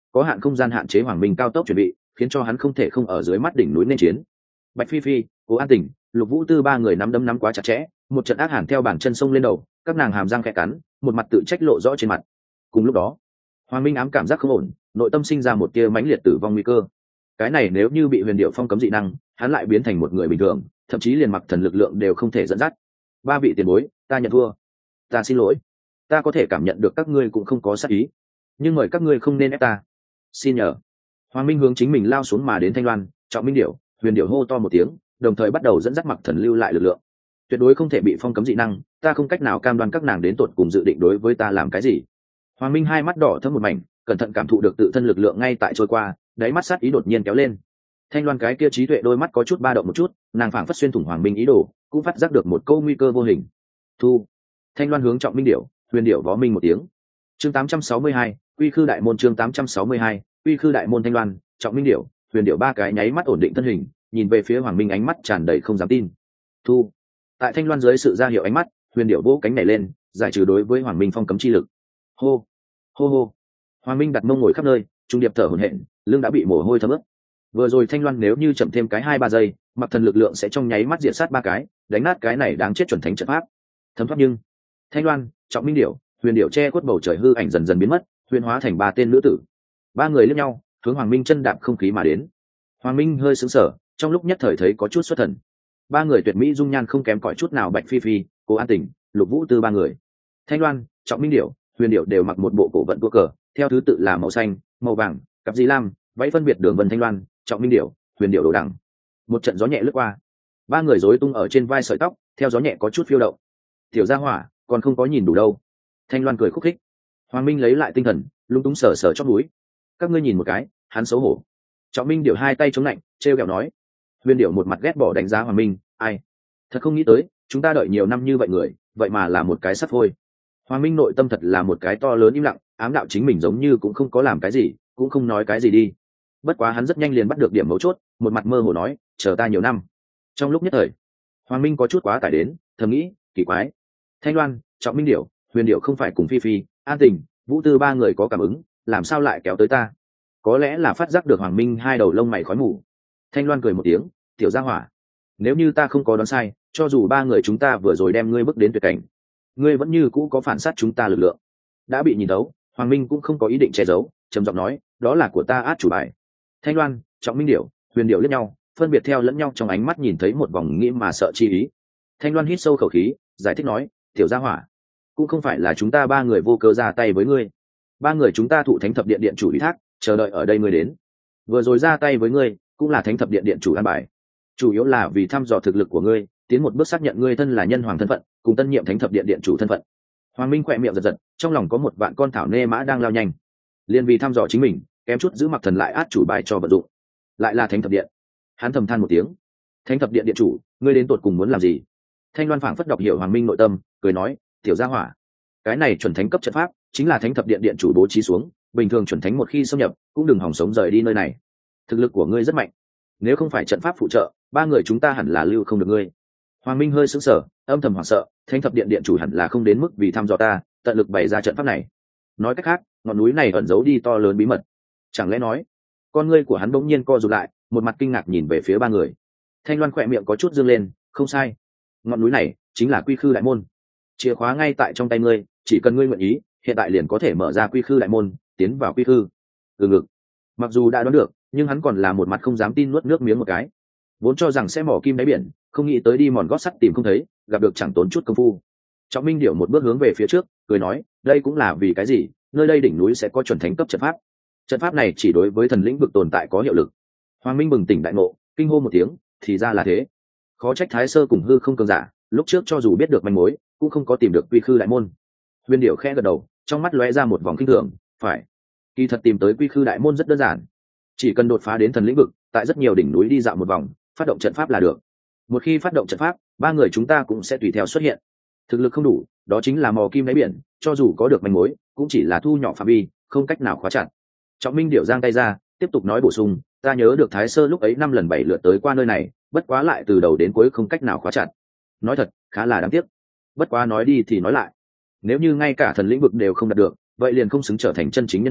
có hạn không gian hạn chế hoàng minh cao tốc chuẩn bị khiến cho hắn không thể không ở dưới mắt đỉnh núi nên chiến. Bạch Phi Phi, Cố An Tình, Lục Vũ Tư ba người nắm đấm nắm quá chặt chẽ, một trận ác hàn theo bàn chân sông lên đầu, các nàng hàm răng khẽ cắn, một mặt tự trách lộ rõ trên mặt. Cùng lúc đó, Hoàng Minh ám cảm giác không ổn, nội tâm sinh ra một tia mãnh liệt tử vong nguy cơ. Cái này nếu như bị Huyền Điệu phong cấm dị năng, hắn lại biến thành một người bình thường, thậm chí liền mặc thần lực lượng đều không thể dẫn dắt. Ba vị tiền bối, ta nhận thua. Ta xin lỗi. Ta có thể cảm nhận được các ngươi cũng không có sát ý, nhưng mời các ngươi không nên ép ta. Xin nhờ. Hoàng Minh hướng chính mình lao xuống mà đến Thanh Loan, Trọng Minh Điểu, Huyền Điểu hô to một tiếng, đồng thời bắt đầu dẫn dắt mặc thần lưu lại lực lượng. Tuyệt đối không thể bị phong cấm dị năng, ta không cách nào cam đoan các nàng đến tột cùng dự định đối với ta làm cái gì. Hoàng Minh hai mắt đỏ thẫm một mảnh, cẩn thận cảm thụ được tự thân lực lượng ngay tại trôi qua, đáy mắt sát ý đột nhiên kéo lên. Thanh Loan cái kia trí tuệ đôi mắt có chút ba động một chút, nàng phảng phất xuyên thủng Hoàng Minh ý đồ, cũng phát giác được một câu nguy cơ vô hình. Thu. Thanh Loan hướng Trọng Minh Điểu, Huyền Điểu vó minh một tiếng. Chương tám trăm sáu mươi hai, Quy Khư Đại Môn. Chương tám trăm sáu mươi hai, Quy Khư Đại Môn. Thanh Loan, Trọng Minh Điểu, Huyền Điểu ba cái nháy mắt ổn định thân hình, nhìn về phía Hoàng Minh ánh mắt tràn đầy không dám tin. Thu. Tại Thanh Loan dưới sự ra hiệu ánh mắt, Huyền Điểu vỗ cánh nhảy lên, giải trừ đối với Hoàng Minh phong cấm chi lực. Hô, hô hô. Hoàng Minh đặt mông ngồi khắp nơi, trung điệp thở hổn hển, lưng đã bị mồ hôi thấm ướt. Vừa rồi Thanh Loan nếu như chậm thêm cái hai ba giây, mặc thần lực lượng sẽ trong nháy mắt diệt sát ba cái, đánh nát cái này đáng chết chuẩn thánh trận pháp. Thấm thoát nhưng Thanh Loan, Trọng Minh Điểu, Huyền Điểu che khuất bầu trời hư ảnh dần dần biến mất, huyền hóa thành ba tên nữ tử. Ba người liếc nhau, hướng Hoàng Minh chân đạp không khí mà đến. Hoàng Minh hơi sững sờ, trong lúc nhất thời thấy có chút xuất thần. Ba người tuyệt mỹ dung nhan không kém cỏi chút nào Bạch Phi Phi, Cố An Tình, Lục Vũ Tư ba người. Thanh Loan, Trọng Minh Điểu, Huyền Điểu đều mặc một bộ cổ vận tua cờ, theo thứ tự là màu xanh, màu vàng, cặp di lam, váy phân biệt đường vân. Thanh Loan, Trọng Minh Điểu, Huyền Điểu đồ đằng. Một trận gió nhẹ lướt qua, ba người rối tung ở trên vai sợi tóc, theo gió nhẹ có chút phiêu động. Tiểu gia hỏa, còn không có nhìn đủ đâu. Thanh Loan cười khúc khích. Hoàng Minh lấy lại tinh thần, lung túng sờ sờ chóp mũi. Các ngươi nhìn một cái, hắn xấu hổ. Trọng Minh Điểu hai tay chống lạnh, trêu ghẹo nói. Huyền Điểu một mặt ghét bỏ đánh giá Hoàng Minh, ai, thật không nghĩ tới, chúng ta đợi nhiều năm như vậy người, vậy mà là một cái sắp thôi. Hoàng Minh nội tâm thật là một cái to lớn im lặng, ám đạo chính mình giống như cũng không có làm cái gì, cũng không nói cái gì đi. Bất quá hắn rất nhanh liền bắt được điểm mấu chốt, một mặt mơ hồ nói, chờ ta nhiều năm. Trong lúc nhất thời, Hoàng Minh có chút quá tải đến, thầm nghĩ, kỳ quái. Thanh Loan, Trọng Minh Điểu, Huyền Điểu không phải cùng Phi Phi, An Tình, Vũ Tư ba người có cảm ứng, làm sao lại kéo tới ta? Có lẽ là phát giác được Hoàng Minh hai đầu lông mày khói mù. Thanh Loan cười một tiếng, tiểu gia hỏa, nếu như ta không có đoán sai, cho dù ba người chúng ta vừa rồi đem ngươi bước đến tuyệt cảnh, ngươi vẫn như cũ có phản sát chúng ta lực lượng. Đã bị nhìn thấu, Hoàng Minh cũng không có ý định che giấu, trầm giọng nói, đó là của ta át chủ bài. Thanh Loan, Trọng Minh Điểu, Huyền Điểu liếc nhau, phân biệt theo lẫn nhau trong ánh mắt nhìn thấy một vòng nghĩ mà sợ chi ý. Thanh Loan hít sâu khẩu khí, giải thích nói, tiểu gia hỏa, cũng không phải là chúng ta ba người vô cớ ra tay với ngươi. Ba người chúng ta thụ Thánh Thập Điện điện chủ ủy thác, chờ đợi ở đây ngươi đến. Vừa rồi ra tay với ngươi, cũng là Thánh Thập Điện điện chủ an bài. Chủ yếu là vì thăm dò thực lực của ngươi, tiến một bước xác nhận ngươi thân là nhân hoàng thân phận, cùng tân nhiệm Thánh Thập Điện điện chủ thân phận. Hoàng Minh khỏe miệng giật giật, trong lòng có một vạn con thảo nê mã đang lao nhanh. Liên vì thăm dò chính mình, kém chút giữ mặc thần lại át chủ bài cho vận dụng. Lại là Thánh Thập Điện. Hắn thầm than một tiếng. Thánh Thập Điện điện chủ, ngươi đến tột cùng muốn làm gì? Thanh Loan phảng phất đọc hiểu Hoàng Minh nội tâm, cười nói, tiểu gia hỏa, cái này chuẩn thánh cấp trận pháp chính là Thánh Thập Điện điện chủ bố trí xuống, bình thường chuẩn thánh một khi xâm nhập cũng đừng hòng sống rời đi nơi này. Thực lực của ngươi rất mạnh, nếu không phải trận pháp phụ trợ, ba người chúng ta hẳn là lưu không được ngươi. Hoàng Minh hơi sững sờ, âm thầm hoảng sợ, Thánh Thập Điện điện chủ hẳn là không đến mức vì thăm dò ta, tận lực bày ra trận pháp này. Nói cách khác, ngọn núi này ẩn giấu đi to lớn bí mật. Chẳng lẽ nói, con ngươi của hắn bỗng nhiên co rụt lại, một mặt kinh ngạc nhìn về phía ba người. Thanh Loan khỏe miệng có chút dương lên, không sai, ngọn núi này chính là Quy Khư Đại Môn. Chìa khóa ngay tại trong tay ngươi, chỉ cần ngươi nguyện ý, hiện tại liền có thể mở ra Quy Khư Đại Môn, tiến vào Quy Khư. Ừ ngực. Mặc dù đã đoán được, nhưng hắn còn là một mặt không dám tin, nuốt nước miếng một cái. Vốn cho rằng sẽ mò kim đáy biển, không nghĩ tới đi mòn gót sắt tìm không thấy, gặp được chẳng tốn chút công phu. Trọng Minh Điểu một bước hướng về phía trước, cười nói, đây cũng là vì cái gì, nơi đây đỉnh núi sẽ có chuẩn thánh cấp trận pháp. Trận pháp này chỉ đối với thần lĩnh vực tồn tại có hiệu lực. Hoàng Minh bừng tỉnh đại ngộ, kinh hô một tiếng, thì ra là thế. Khó trách Thái Sơ cùng hư không cường giả, lúc trước cho dù biết được manh mối, cũng không có tìm được Quy Khư Đại Môn. Huyền Điểu khẽ gật đầu, trong mắt lóe ra một vòng kinh thường, phải, kỳ thật tìm tới Quy Khư Đại Môn rất đơn giản, chỉ cần đột phá đến thần lĩnh vực, tại rất nhiều đỉnh núi đi dạo một vòng, phát động trận pháp là được. Một khi phát động trận pháp, ba người chúng ta cũng sẽ tùy theo xuất hiện. Thực lực không đủ, đó chính là mò kim đáy biển, cho dù có được manh mối, cũng chỉ là thu nhỏ phạm vi, không cách nào khóa chặt. Trọng Minh Điểu giang tay ra, tiếp tục nói bổ sung, ta nhớ được Thái Sơ lúc ấy năm lần bảy lượt tới qua nơi này, bất quá lại từ đầu đến cuối không cách nào khóa chặt. Nói thật, khá là đáng tiếc. Bất quá nói đi thì nói lại, nếu như ngay cả thần lĩnh vực đều không đạt được, vậy liền không xứng trở thành chân chính nhân hoàng,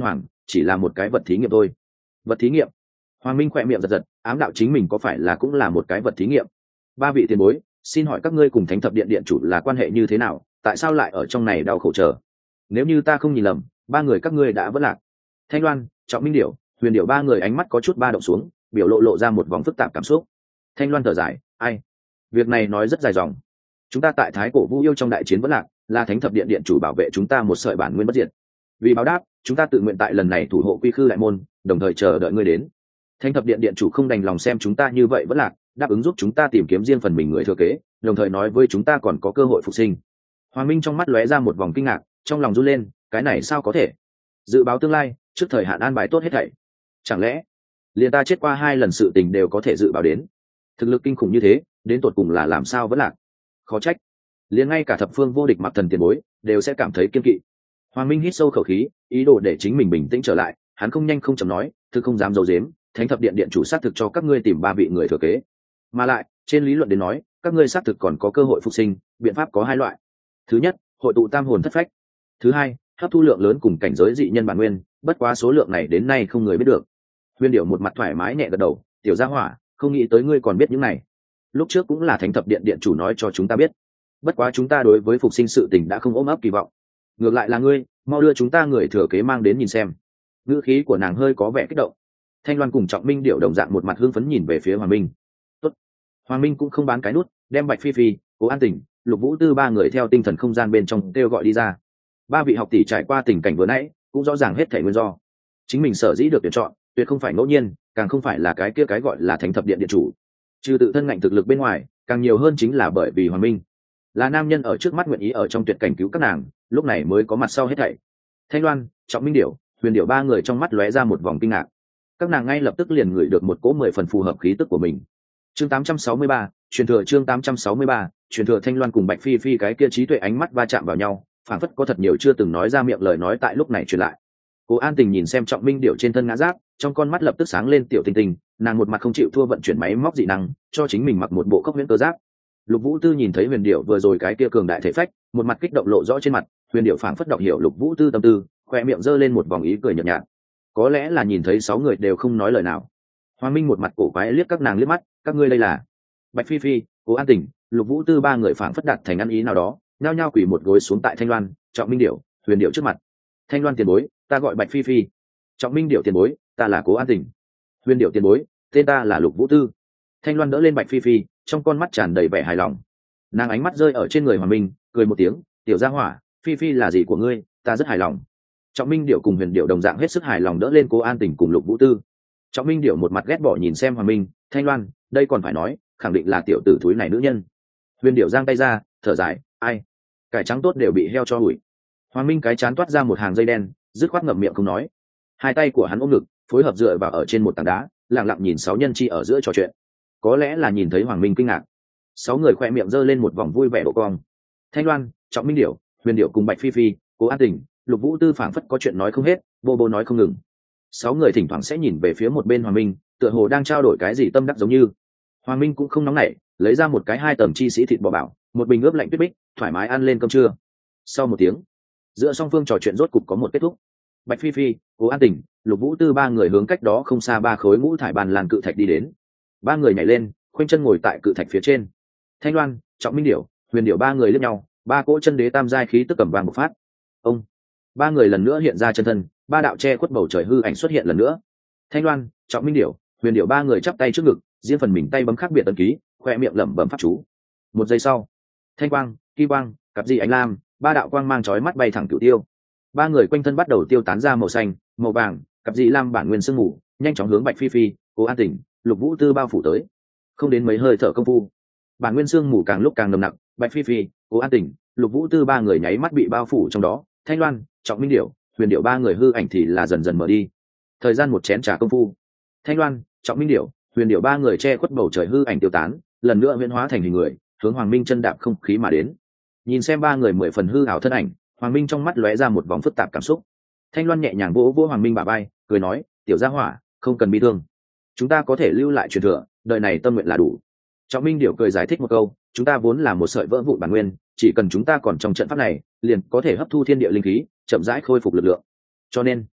chỉ là một cái vật thí nghiệm thôi. Vật thí nghiệm? Hoàng Minh khỏe miệng giật giật, ám đạo chính mình có phải là cũng là một cái vật thí nghiệm. Ba vị tiền bối, xin hỏi các ngươi cùng Thánh Thập Điện điện chủ là quan hệ như thế nào, tại sao lại ở trong này đau khổ chờ? Nếu như ta không nhìn lầm, ba người các ngươi đã vỡ lạc. Thanh Loan, Trọng Minh Điểu, Huyền Điểu ba người ánh mắt có chút ba động xuống, biểu lộ lộ ra một vòng phức tạp cảm xúc. Thanh Loan thở dài, ai? Việc này nói rất dài dòng. Chúng ta tại Thái Cổ Vũ Yêu trong đại chiến vỡ lạc, là Thánh Thập Điện điện chủ bảo vệ chúng ta một sợi bản nguyên bất diệt. Vì báo đáp, chúng ta tự nguyện tại lần này thủ hộ Quy Khư đại môn, đồng thời chờ đợi ngươi đến. Thánh Thập Điện điện chủ không đành lòng xem chúng ta như vậy vỡ lạc, đáp ứng giúp chúng ta tìm kiếm riêng phần mình người thừa kế, đồng thời nói với chúng ta còn có cơ hội phục sinh. Hoàng Minh trong mắt lóe ra một vòng kinh ngạc, trong lòng run lên, cái này sao có thể? Dự báo tương lai, trước thời hạn an bài tốt hết thảy. Chẳng lẽ liền ta chết qua hai lần sự tình đều có thể dự báo đến? Thực lực kinh khủng như thế, đến tột cùng là làm sao vẫn lạc? Khó trách, liền ngay cả thập phương vô địch Mặc Thần tiền bối đều sẽ cảm thấy kiên kỵ. Hoàng Minh hít sâu khẩu khí, ý đồ để chính mình bình tĩnh trở lại, hắn không nhanh không chậm nói, thực không dám giấu giếm, Thánh Thập Điện điện chủ xác thực cho các ngươi tìm ba vị người thừa kế. Mà lại, trên lý luận đến nói, các ngươi xác thực còn có cơ hội phục sinh, biện pháp có hai loại. Thứ nhất, hội tụ tam hồn thất phách. Thứ hai, hấp thu lượng lớn cùng cảnh giới dị nhân bản nguyên, bất quá số lượng này đến nay không người biết được. Huyền Điểu một mặt thoải mái nhẹ gật đầu, tiểu gia hỏa, không nghĩ tới ngươi còn biết những này. Lúc trước cũng là Thánh Thập Điện điện chủ nói cho chúng ta biết. Bất quá chúng ta đối với phục sinh sự tình đã không ôm ấp kỳ vọng. Ngược lại là ngươi, mau đưa chúng ta người thừa kế mang đến nhìn xem. Ngữ khí của nàng hơi có vẻ kích động. Thanh Loan cùng Trọng Minh Điểu đồng dạng một mặt hưng phấn nhìn về phía Hoàng Minh. Tốt. Hoàng Minh cũng không bán cái nút, đem Bạch Phi Phi, Cố An Tỉnh, Lục Vũ Tư ba người theo tinh thần không gian bên trong kêu gọi đi ra. Ba vị học tỷ trải qua tình cảnh vừa nãy, cũng rõ ràng hết thảy nguyên do. Chính mình sở dĩ được tuyển chọn, tuyệt không phải ngẫu nhiên, càng không phải là cái kia cái gọi là Thánh Thập Điện điện chủ. Trừ tự thân ngạnh thực lực bên ngoài, càng nhiều hơn chính là bởi vì Hoàng Minh là nam nhân ở trước mắt nguyện ý ở trong tuyệt cảnh cứu các nàng, lúc này mới có mặt sau hết thảy. Thanh Loan, Trọng Minh Điểu, Huyền Điểu ba người trong mắt lóe ra một vòng kinh ngạc. Các nàng ngay lập tức liền ngửi được một cỗ mười phần phù hợp khí tức của mình. Chương tám trăm sáu mươi ba, truyền thừa chương tám trăm sáu mươi ba, truyền thừa. Thanh Loan cùng Bạch Phi Phi cái kia trí tuệ ánh mắt va chạm vào nhau, phảng phất có thật nhiều chưa từng nói ra miệng lời nói tại lúc này truyền lại. Cố An Tình nhìn xem Trọng Minh Điểu trên thân ngã giáp, trong con mắt lập tức sáng lên tiểu tinh tinh, nàng một mặt không chịu thua vận chuyển máy móc dị năng, cho chính mình mặc một bộ cốc huyễn cơ giáp. Lục Vũ Tư nhìn thấy Huyền Điểu vừa rồi cái kia cường đại thể phách, một mặt kích động lộ rõ trên mặt, Huyền Điểu phảng phất đọc hiểu Lục Vũ Tư tâm tư, khoe miệng giơ lên một vòng ý cười nhợt nhạt. Có lẽ là nhìn thấy sáu người đều không nói lời nào. Hoàng Minh một mặt cổ quái liếc các nàng liếc mắt, các ngươi đây là? Bạch Phi Phi, Cố An Tỉnh, Lục Vũ Tư ba người phảng phất đặt thành ăn ý nào đó, nhao nhao quỳ một gối xuống tại Thanh Loan, Trọng Minh Điểu, Huyền Điểu trước mặt. Thanh Loan tiền bối, ta gọi Bạch Phi Phi. Trọng Minh Điểu tiền bối, ta là Cố An Tỉnh. Huyền Điểu tiền bối, tên ta là Lục Vũ Tư. Thanh Loan đỡ lên Bạch Phi Phi, trong con mắt tràn đầy vẻ hài lòng. Nàng ánh mắt rơi ở trên người Hoàng Minh, cười một tiếng, tiểu gia hỏa, Phi Phi là gì của ngươi, ta rất hài lòng. Trọng Minh Điểu cùng Huyền Điểu đồng dạng hết sức hài lòng đỡ lên Cố An Tỉnh cùng Lục Vũ Tư. Trọng Minh Điểu một mặt ghét bỏ nhìn xem Hoàng Minh, Thanh Loan, đây còn phải nói, khẳng định là tiểu tử thúi này nữ nhân. Huyền Điểu giang tay ra, thở dài, ai, cải trắng tốt đều bị heo cho hủi. Hoàng Minh cái chán toát ra một hàng dây đen, dứt khoát ngậm miệng không nói. Hai tay của hắn ôm ngực, phối hợp dựa vào ở trên một tảng đá, lặng lặng nhìn sáu nhân chi ở giữa trò chuyện. Có lẽ là nhìn thấy Hoàng Minh kinh ngạc, sáu người khoe miệng giơ lên một vòng vui vẻ độ cong. Thanh Loan, Trọng Minh Điểu, Huyền Điểu cùng Bạch Phi Phi, Cố An Tỉnh, Lục Vũ Tư phảng phất có chuyện nói không hết, bô bô nói không ngừng. Sáu người thỉnh thoảng sẽ nhìn về phía một bên Hoàng Minh, tựa hồ đang trao đổi cái gì tâm đắc giống như. Hoàng Minh cũng không nóng nảy, lấy ra một cái hai tầng chi sĩ thịt bò bảo, một bình ướp lạnh tuyết bích, thoải mái ăn lên cơm trưa. Sau một tiếng, giữa song phương trò chuyện rốt cục có một kết thúc. Bạch Phi Phi, Cố An Tỉnh, Lục Vũ Tư ba người hướng cách đó không xa ba khối ngũ thải bàn làn cự thạch đi đến. Ba người nhảy lên, khoanh chân ngồi tại cự thạch phía trên. Thanh Loan, Trọng Minh Điểu, Huyền Điểu ba người liếc nhau, ba cỗ chân đế tam giai khí tức cầm vàng một phát. Ông, ba người lần nữa hiện ra chân thân, ba đạo che khuất bầu trời hư ảnh xuất hiện lần nữa. Thanh Loan, Trọng Minh Điểu, Huyền Điểu ba người chắp tay trước ngực, riêng phần mình tay bấm khác biệt ấn ký, khoe miệng lẩm bẩm pháp chú. Một giây sau, thanh quang, kim quang, cặp dị ánh lam, ba đạo quang mang chói mắt bay thẳng cửu tiêu. Ba người quanh thân bắt đầu tiêu tán ra màu xanh, màu vàng, cặp dị lam bản nguyên sương mù, nhanh chóng hướng Bạch Phi Phi, Cố An Tỉnh, Lục Vũ Tư bao phủ tới. Không đến mấy hơi thở công phu, bản nguyên sương mù càng lúc càng nồng nặc, Bạch Phi Phi, Cố An Tỉnh, Lục Vũ Tư ba người nháy mắt bị bao phủ trong đó. Thanh Loan, Trọng Minh Điểu, Huyền Điểu ba người hư ảnh thì là dần dần mở đi. Thời gian một chén trà công phu, Thanh Loan, Trọng Minh Điểu, Huyền Điểu ba người che khuất bầu trời hư ảnh tiêu tán, lần nữa huyễn hóa thành hình người, hướng Hoàng Minh chân đạp không khí mà đến. Nhìn xem ba người mười phần hư ảo thân ảnh, Hoàng Minh trong mắt lóe ra một vòng phức tạp cảm xúc. Thanh Loan nhẹ nhàng vỗ vỗ Hoàng Minh bả vai, cười nói, tiểu gia hỏa, không cần bi thương, chúng ta có thể lưu lại truyền thừa, đời này tâm nguyện là đủ. Trọng Minh Điểu cười giải thích một câu, chúng ta vốn là một sợi vỡ vụn bản nguyên, chỉ cần chúng ta còn trong trận pháp này, liền có thể hấp thu thiên địa linh khí, chậm rãi khôi phục lực lượng. Cho nên,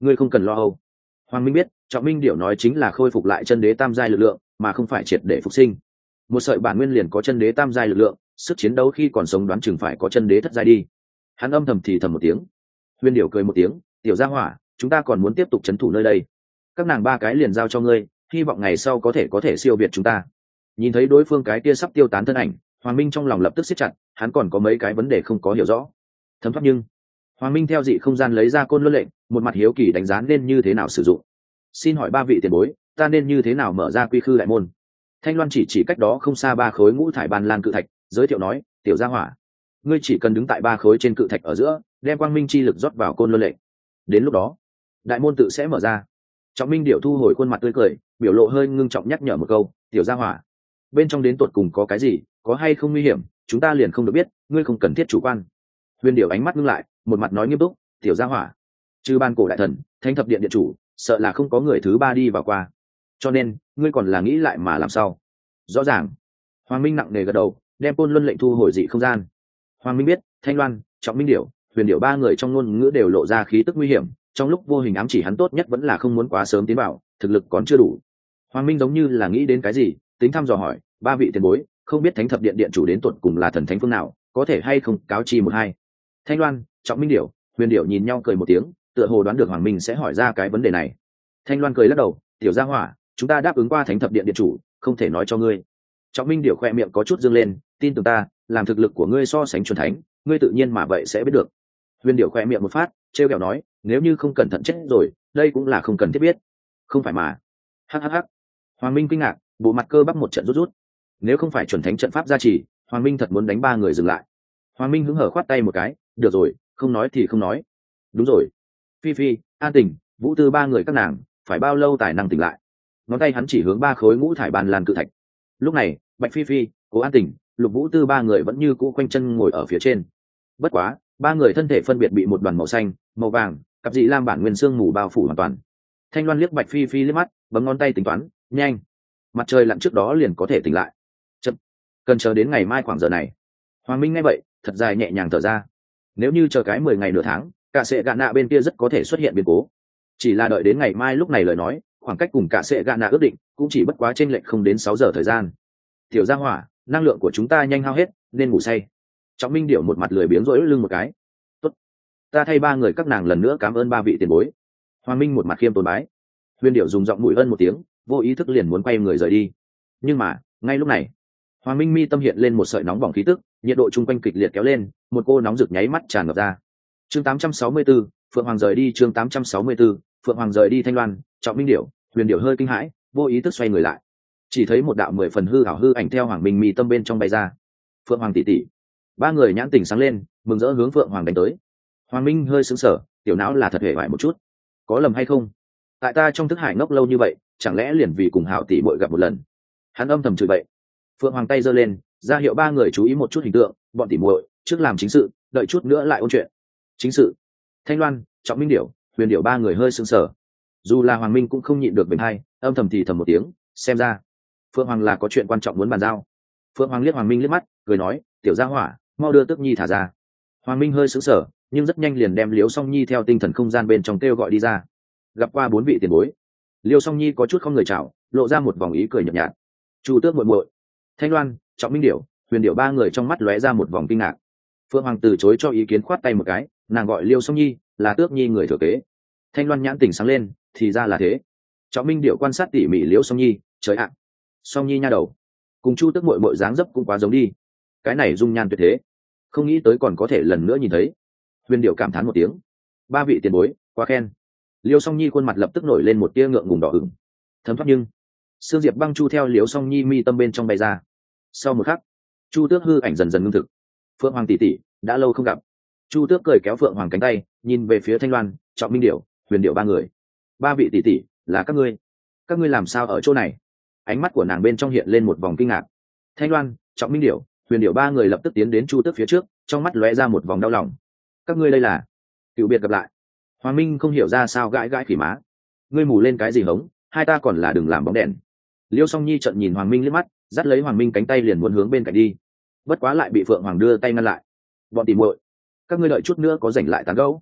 ngươi không cần lo âu. Hoàng Minh biết Trọng Minh Điểu nói chính là khôi phục lại chân đế tam giai lực lượng, mà không phải triệt để phục sinh. Một sợi bản nguyên liền có chân đế tam giai lực lượng, sức chiến đấu khi còn sống đoán chừng phải có chân đế thất giai đi. Hắn âm thầm thì thầm một tiếng. Huyền Điểu cười một tiếng, tiểu gia hỏa, chúng ta còn muốn tiếp tục trấn thủ nơi đây. Các nàng ba cái liền giao cho ngươi, hy vọng ngày sau có thể có thể siêu việt chúng ta. Nhìn thấy đối phương cái kia sắp tiêu tán thân ảnh, Hoàng Minh trong lòng lập tức siết chặt, hắn còn có mấy cái vấn đề không có hiểu rõ. Thấm thoát nhưng Hoàng Minh theo dị không gian lấy ra côn luân lệnh, một mặt hiếu kỳ đánh giá nên như thế nào sử dụng. Xin hỏi ba vị tiền bối, ta nên như thế nào mở ra quy khư đại môn? Thanh Loan chỉ chỉ cách đó không xa ba khối ngũ thải ban lan cự thạch, giới thiệu nói, tiểu gia hỏa, ngươi chỉ cần đứng tại ba khối trên cự thạch ở giữa, đem quang minh chi lực rót vào côn luân lệnh. Đến lúc đó, đại môn tự sẽ mở ra. Trọng Minh Điểu thu hồi khuôn mặt tươi cười, biểu lộ hơi ngưng trọng nhắc nhở một câu, tiểu gia hỏa, bên trong đến tột cùng có cái gì, có hay không nguy hiểm, chúng ta liền không được biết, ngươi không cần thiết chủ quan. Huyền Điểu ánh mắt ngưng lại, một mặt nói nghiêm túc, tiểu gia hỏa, trừ ban cổ đại thần, thánh thập điện điện chủ, sợ là không có người thứ ba đi vào qua, cho nên ngươi còn là nghĩ lại mà làm sao? Rõ ràng. Hoàng Minh nặng nề gật đầu, đem côn luân lệnh thu hồi dị không gian. Hoàng Minh biết Thanh Loan, Trọng Minh Điểu, Huyền Điểu ba người trong ngôn ngữ đều lộ ra khí tức nguy hiểm, trong lúc vô hình ám chỉ hắn tốt nhất vẫn là không muốn quá sớm tiến vào, thực lực còn chưa đủ. Hoàng Minh giống như là nghĩ đến cái gì, tính thăm dò hỏi, ba vị tiền bối, không biết thánh thập điện điện chủ đến tuột cùng là thần thánh phương nào, có thể hay không cáo chi một hai? Thanh Loan, Trọng Minh Điểu, Huyền Điểu nhìn nhau cười một tiếng, tựa hồ đoán được Hoàng Minh sẽ hỏi ra cái vấn đề này. Thanh Loan cười lắc đầu, tiểu gia hỏa, chúng ta đáp ứng qua thánh thập điện điện chủ, không thể nói cho ngươi. Trọng Minh Điểu khoe miệng có chút dương lên, tin tưởng ta, làm thực lực của ngươi so sánh chuẩn thánh, ngươi tự nhiên mà vậy sẽ biết được. Huyền Điểu khoe miệng một phát, trêu ghẹo nói, nếu như không cẩn thận chết rồi, đây cũng là không cần thiết biết. Không phải mà? Hắc hắc hắc. Hoàng Minh kinh ngạc, bộ mặt cơ bắp một trận rút rút. Nếu không phải chuẩn thánh trận pháp gia trì, Hoàng Minh thật muốn đánh ba người dừng lại. Hoàng Minh hứng hở khoát tay một cái, được rồi, không nói thì không nói. Đúng rồi, Phi Phi, An Tình, Vũ Tư ba người các nàng, phải bao lâu tài năng tỉnh lại? Ngón tay hắn chỉ hướng ba khối ngũ thải bàn lan cự thạch. Lúc này, Bạch Phi Phi, Cố An Tình, Lục Vũ Tư ba người vẫn như cũ quanh chân ngồi ở phía trên. Bất quá, ba người thân thể phân biệt bị một đoàn màu xanh, màu vàng, cặp dị lam bản nguyên xương mù bao phủ hoàn toàn. Thanh Loan liếc Bạch Phi Phi liếc mắt, bấm ngón tay tính toán, nhanh, mặt trời lặn trước đó liền có thể tỉnh lại. Chậm, cần chờ đến ngày mai khoảng giờ này. Hoàng Minh nghe vậy, thật dài nhẹ nhàng thở ra. Nếu như chờ cái mười ngày nửa tháng, cả sệ gạ nạ bên kia rất có thể xuất hiện biến cố. Chỉ là đợi đến ngày mai lúc này lời nói, khoảng cách cùng cả sệ gạ nạ ước định cũng chỉ bất quá trên lệch không đến sáu giờ thời gian. Tiểu gia hỏa, năng lượng của chúng ta nhanh hao hết, nên ngủ say. Trọng Minh Điểu một mặt lười biếng rỗi lưng một cái. Tốt, ta thay ba người các nàng lần nữa cảm ơn ba vị tiền bối. Hoàng Minh một mặt khiêm tốn bái. Huyền Điểu dùng giọng mũi ân một tiếng, vô ý thức liền muốn quay người rời đi. Nhưng mà, ngay lúc này, Hoàng Minh mi tâm hiện lên một sợi nóng bỏng khí tức, nhiệt độ chung quanh kịch liệt kéo lên, một cô nóng rực nháy mắt tràn ngập ra. Chương tám trăm sáu mươi tư, Phượng Hoàng rời đi. Chương tám trăm sáu mươi tư, Phượng Hoàng rời đi. Thanh Loan, Trọng Minh Điểu, Huyền Điểu hơi kinh hãi, vô ý thức xoay người lại, chỉ thấy một đạo mười phần hư ảo hư ảnh theo Hoàng Minh mi tâm bên trong bay ra. Phượng Hoàng tỷ tỷ. Ba người nhãn tình sáng lên, mừng rỡ hướng Phượng Hoàng đánh tới. Hoàng Minh hơi sững sờ, tiểu não là thật hề bại một chút, có lầm hay không? Tại ta trong thức hải ngốc lâu như vậy, chẳng lẽ liền vì cùng Hạo tỷ muội gặp một lần? Hắn âm thầm chửi bậy. Phượng Hoàng tay giơ lên, ra hiệu ba người chú ý một chút hình tượng, bọn tỷ muội trước làm chính sự, đợi chút nữa lại ôn chuyện. Chính sự. Thanh Loan, Trọng Minh Điểu, Huyền Điểu ba người hơi sững sờ. Dù là Hoàng Minh cũng không nhịn được bình hai, âm thầm thì thầm một tiếng, xem ra Phượng Hoàng là có chuyện quan trọng muốn bàn giao. Phượng Hoàng liếc Hoàng Minh liếc mắt, cười nói, tiểu gia hỏa, mau đưa Tước Nhi thả ra. Hoàng Minh hơi sững sờ, nhưng rất nhanh liền đem Liễu Song Nhi theo tinh thần không gian bên trong kêu gọi đi ra. Gặp qua bốn vị tiền bối. Liễu Song Nhi có chút không người chào, lộ ra một vòng ý cười nhợt nhạt. Chu Tước muội muội. Thanh Loan, Trọng Minh Điểu, Huyền Điểu ba người trong mắt lóe ra một vòng kinh ngạc. Phượng Hoàng từ chối cho ý kiến, khoát tay một cái, nàng gọi Liễu Song Nhi là Tước Nhi người thừa kế. Thanh Loan nhãn tỉnh sáng lên, thì ra là thế. Trọng Minh Điểu quan sát tỉ mỉ Liễu Song Nhi, trời ạ, Song Nhi nha đầu, cùng Chu Tước muội muội dáng dấp cũng quá giống đi. Cái này dung nhan tuyệt thế, không nghĩ tới còn có thể lần nữa nhìn thấy. Huyền Điểu cảm thán một tiếng, ba vị tiền bối quá khen. Liễu Song Nhi khuôn mặt lập tức nổi lên một tia ngượng ngùng đỏ ửng. Thấm thoát nhưng Sương Diệp Băng Chu theo Liễu Song Nhi mi tâm bên trong bay ra. Sau một khắc, Chu Tước hư ảnh dần dần ngưng thực. Phượng Hoàng tỷ tỷ, đã lâu không gặp. Chu Tước cười kéo Phượng Hoàng cánh tay, nhìn về phía Thanh Loan, Trọng Minh Điểu, Huyền Điểu ba người. Ba vị tỷ tỷ, là các ngươi? Các ngươi làm sao ở chỗ này? Ánh mắt của nàng bên trong hiện lên một vòng kinh ngạc. Thanh Loan, Trọng Minh Điểu, Huyền Điểu ba người lập tức tiến đến Chu Tước phía trước, trong mắt lóe ra một vòng đau lòng. Các ngươi đây là? Cựu biệt gặp lại. Hoàng Minh không hiểu ra sao gãi gãi khỉ má. Ngươi mù lên cái gì hống, hai ta còn là đừng làm bóng đèn. Liêu Song Nhi trợn nhìn Hoàng Minh liếc mắt, dắt lấy Hoàng Minh cánh tay liền muốn hướng bên cạnh đi. Bất quá lại bị Phượng Hoàng đưa tay ngăn lại. Bọn tỉ muội, các ngươi đợi chút nữa có rảnh lại tán gẫu.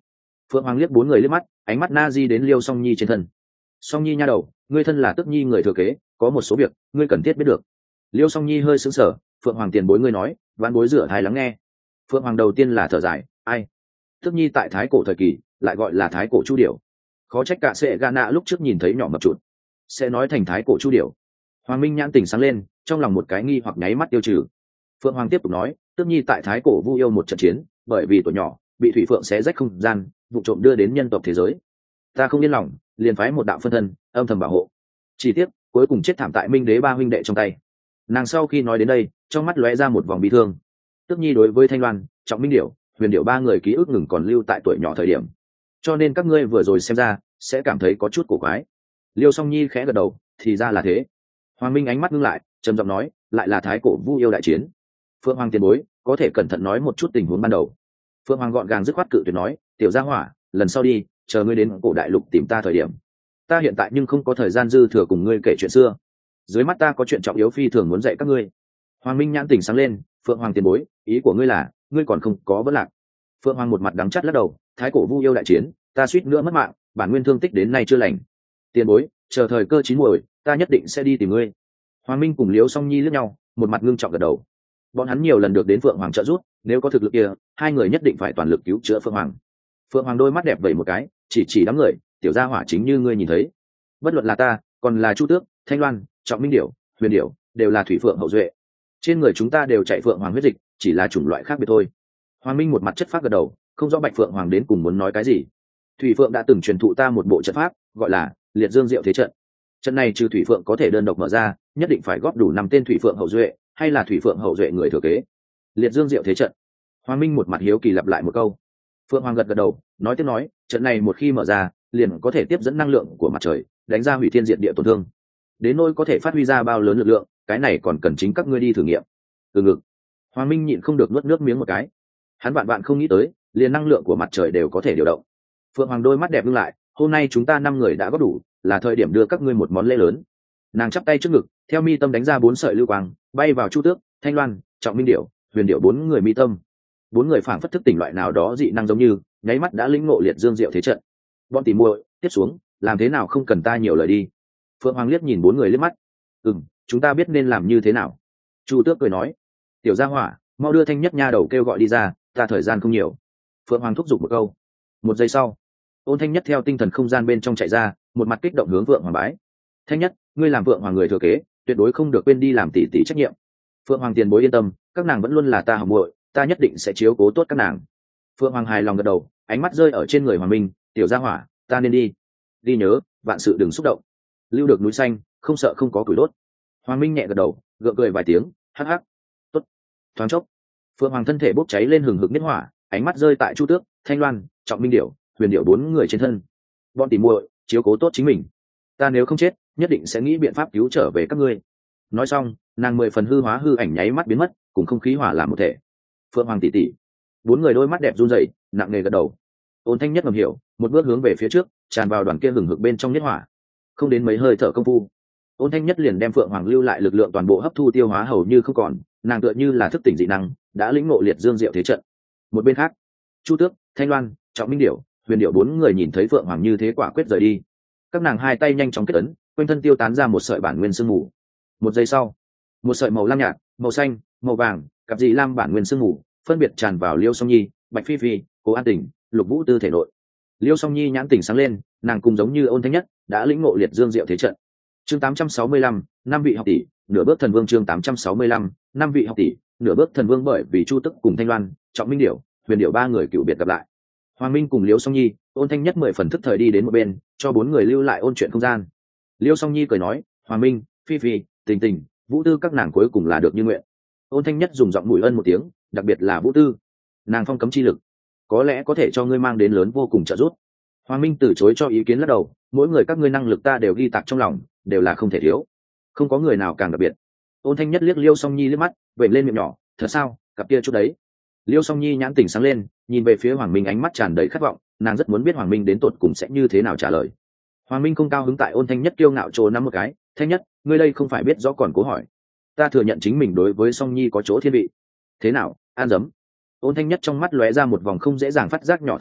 Phượng Hoàng liếc bốn người liếc mắt, ánh mắt na di đến Liêu Song Nhi trên thân. Song Nhi nha đầu, ngươi thân là Tức Nhi người thừa kế, có một số việc ngươi cần thiết biết được. Liêu Song Nhi hơi sững sờ, Phượng Hoàng tiền bối ngươi nói, vãn bối rửa thai lắng nghe. Phượng Hoàng đầu tiên là thở dài, ai? Tức Nhi tại thái cổ thời kỳ, lại gọi là thái cổ chu điểu. Khó trách cả sệ Gana lúc trước nhìn thấy nhỏ mập chuột, sẽ nói thành thái cổ chu điểu. Hoàng Minh nhãn tỉnh sáng lên, trong lòng một cái nghi hoặc nháy mắt tiêu trừ. Phượng Hoàng tiếp tục nói, Tức Nhi tại thái cổ vu yêu một trận chiến, bởi vì tuổi nhỏ, bị thủy phượng xé rách không gian, vụ trộm đưa đến nhân tộc thế giới. Ta không yên lòng, liền phái một đạo phân thân, âm thầm bảo hộ. Chỉ tiếc, cuối cùng chết thảm tại Minh Đế ba huynh đệ trong tay. Nàng sau khi nói đến đây, trong mắt lóe ra một vòng bi thương. Tức Nhi đối với Thanh Loan, Trọng Minh Điểu, Huyền Điểu ba người ký ức ngừng còn lưu tại tuổi nhỏ thời điểm, cho nên các ngươi vừa rồi xem ra sẽ cảm thấy có chút cổ quái. Liêu Song Nhi khẽ gật đầu, thì ra là thế. Hoàng Minh ánh mắt ngưng lại, trầm giọng nói, lại là thái cổ vu yêu đại chiến. Phượng Hoàng tiền bối, có thể cẩn thận nói một chút tình huống ban đầu. Phượng Hoàng gọn gàng dứt khoát cự tuyệt nói, tiểu gia hỏa, lần sau đi, chờ ngươi đến cổ đại lục tìm ta thời điểm, ta hiện tại nhưng không có thời gian dư thừa cùng ngươi kể chuyện xưa. Dưới mắt ta có chuyện trọng yếu phi thường muốn dạy các ngươi. Hoàng Minh nhãn tỉnh sáng lên, Phượng Hoàng tiền bối, ý của ngươi là ngươi còn không có vấn lạc? Phượng Hoàng một mặt đắng chắt lắc đầu, thái cổ vu yêu đại chiến, ta suýt nữa mất mạng, bản nguyên thương tích đến nay chưa lành. Tiền bối, chờ thời cơ chín muồi, ta nhất định sẽ đi tìm ngươi. Hoàng Minh cùng Liễu Song Nhi liếc nhau, một mặt ngưng trọng gật đầu. Bọn hắn nhiều lần được đến Phượng Hoàng trợ giúp, nếu có thực lực kia, hai người nhất định phải toàn lực cứu chữa Phượng Hoàng. Phượng Hoàng đôi mắt đẹp vẩy một cái, chỉ chỉ đám người, tiểu gia hỏa chính như ngươi nhìn thấy. Bất luận là ta, còn là Chu Tước, Thanh Loan, Trọng Minh Điểu, Huyền Điểu, đều là thủy phượng hậu duệ. Trên người chúng ta đều chạy Phượng Hoàng huyết dịch, chỉ là chủng loại khác biệt thôi. Hoàng Minh một mặt chất phác gật đầu, không rõ Bạch Phượng Hoàng đến cùng muốn nói cái gì. Thủy Phượng đã từng truyền thụ ta một bộ trận pháp, gọi là Liệt Dương Diệu Thế Trận. Trận này trừ Thủy Phượng có thể đơn độc mở ra, nhất định phải góp đủ năm tên Thủy Phượng hậu duệ, hay là Thủy Phượng hậu duệ người thừa kế. Liệt Dương Diệu Thế Trận. Hoàng Minh một mặt hiếu kỳ lặp lại một câu. Phượng Hoàng gật gật đầu, nói tiếp nói, trận này một khi mở ra, liền có thể tiếp dẫn năng lượng của mặt trời, đánh ra hủy thiên diệt địa tổn thương. Đến nỗi có thể phát huy ra bao lớn lực lượng, cái này còn cần chính các ngươi đi thử nghiệm. Từ ngực. Hoàng Minh nhịn không được nuốt nước miếng một cái. Hắn vạn vạn không nghĩ tới, liền năng lượng của mặt trời đều có thể điều động. Phượng Hoàng đôi mắt đẹp ngưng lại, hôm nay chúng ta năm người đã góp đủ, là thời điểm đưa các ngươi một món lễ lớn. Nàng chắp tay trước ngực, theo mi tâm đánh ra bốn sợi lưu quang, bay vào Chu Tước, Thanh Loan, Trọng Minh Điểu, Huyền Điểu bốn người mi tâm. Bốn người phảng phất thức tỉnh loại nào đó dị năng giống như, nháy mắt đã lĩnh ngộ Liệt Dương Diệu Thế Trận. Bọn tỉ muội, tiếp xuống, làm thế nào không cần ta nhiều lời đi. Phượng Hoàng liếc nhìn bốn người liếc mắt. Ừm, chúng ta biết nên làm như thế nào. Chu Tước cười nói, tiểu gia hỏa, mau đưa Thanh Nhất nha đầu kêu gọi đi ra, ta thời gian không nhiều. Phượng Hoàng thúc giục một câu. Một giây sau, Ôn Thanh Nhất theo tinh thần không gian bên trong chạy ra, một mặt kích động hướng Phượng Hoàng bái. Thanh Nhất, ngươi làm Phượng Hoàng người thừa kế, tuyệt đối không được quên đi làm tỷ tỷ trách nhiệm. Phượng Hoàng tiền bối yên tâm, các nàng vẫn luôn là ta học muội, ta nhất định sẽ chiếu cố tốt các nàng. Phượng Hoàng hài lòng gật đầu, ánh mắt rơi ở trên người Hoàng Minh, tiểu gia hỏa, ta nên đi. Đi nhớ, vạn sự đừng xúc động. Lưu được núi xanh, không sợ không có củi đốt. Hoàng Minh nhẹ gật đầu, gượng cười vài tiếng, hắc hắc. Tốt. Thoáng chốc, Phượng Hoàng thân thể bốc cháy lên hừng hực nhất hỏa, ánh mắt rơi tại Chu Tước, Thanh Loan, Trọng Minh Điểu, Huyền Điểu bốn người trên thân. Bọn tỉ muội, chiếu cố tốt chính mình. Ta nếu không chết, nhất định sẽ nghĩ biện pháp cứu trở về các ngươi. Nói xong, nàng mười phần hư hóa hư ảnh nháy mắt biến mất, cùng không khí hỏa làm một thể. Phượng Hoàng tỷ tỷ, bốn người đôi mắt đẹp run rẩy, nặng nề gật đầu. Ôn Thanh Nhất ngầm hiểu, một bước hướng về phía trước, tràn vào đoàn kia hừng hực bên trong nhất hỏa. Không đến mấy hơi thở công phu, Ôn Thanh Nhất liền đem Phượng Hoàng lưu lại lực lượng toàn bộ hấp thu tiêu hóa hầu như không còn, nàng tựa như là thức tỉnh dị năng, đã lĩnh ngộ Liệt Dương Diệu Thế Trận. Một bên khác, Chu Tước, Thanh Loan, Trọng Minh Điểu, Huyền Điểu bốn người nhìn thấy Phượng Hoàng như thế quả quyết rời đi, các nàng hai tay nhanh chóng kết ấn, quanh thân tiêu tán ra một sợi bản nguyên sương mù. Một giây sau, một sợi màu lam nhạt, màu xanh, màu vàng, cặp dị lam bản nguyên sương mù phân biệt tràn vào Liêu Song Nhi, Bạch Phi Phi, Cố An Tỉnh, Lục Vũ Tư thể nội. Liêu Song Nhi nhãn tỉnh sáng lên, nàng cùng giống như Ôn Thanh Nhất đã lĩnh ngộ Liệt Dương Diệu Thế Trận. Chương tám trăm sáu mươi lăm, năm vị học tỷ, nửa bước thần vương. Chương tám trăm sáu mươi lăm, năm vị học tỷ, nửa bước thần vương. Bởi vì Chu Tức cùng Thanh Loan, Trọng Minh Điểu, Huyền Điểu ba người cựu biệt gặp lại, Hoàng Minh cùng Liêu Song Nhi, Ôn Thanh Nhất mười phần thức thời đi đến một bên, cho bốn người lưu lại ôn chuyện không gian. Liêu Song Nhi cười nói, Hoàng Minh, Phi Phi, Tình Tình, Vũ Tư các nàng cuối cùng là được như nguyện. Ôn Thanh Nhất dùng giọng mùi ân một tiếng, đặc biệt là Vũ Tư, nàng phong cấm chi lực, có lẽ có thể cho ngươi mang đến lớn vô cùng trợ giúp. Hoàng Minh từ chối cho ý kiến lắc đầu, mỗi người các ngươi năng lực ta đều ghi tạc trong lòng, đều là không thể thiếu, không có người nào càng đặc biệt. Ôn Thanh Nhất liếc Liêu Song Nhi liếc mắt, vểnh lên miệng nhỏ, thật sao, cặp kia chút đấy. Liêu Song Nhi nhãn tỉnh sáng lên, nhìn về phía Hoàng Minh ánh mắt tràn đầy khát vọng, nàng rất muốn biết Hoàng Minh đến tột cùng sẽ như thế nào trả lời. Hoàng Minh không cao hứng tại Ôn Thanh Nhất kiêu ngạo trồ nắm một cái, Thanh Nhất, ngươi đây không phải biết rõ còn cố hỏi. Ta thừa nhận chính mình đối với Song Nhi có chỗ thiên vị. Thế nào, an dấm? Ôn Thanh Nhất trong mắt lóe ra một vòng không dễ dàng phát giác nhỏ thất lạc,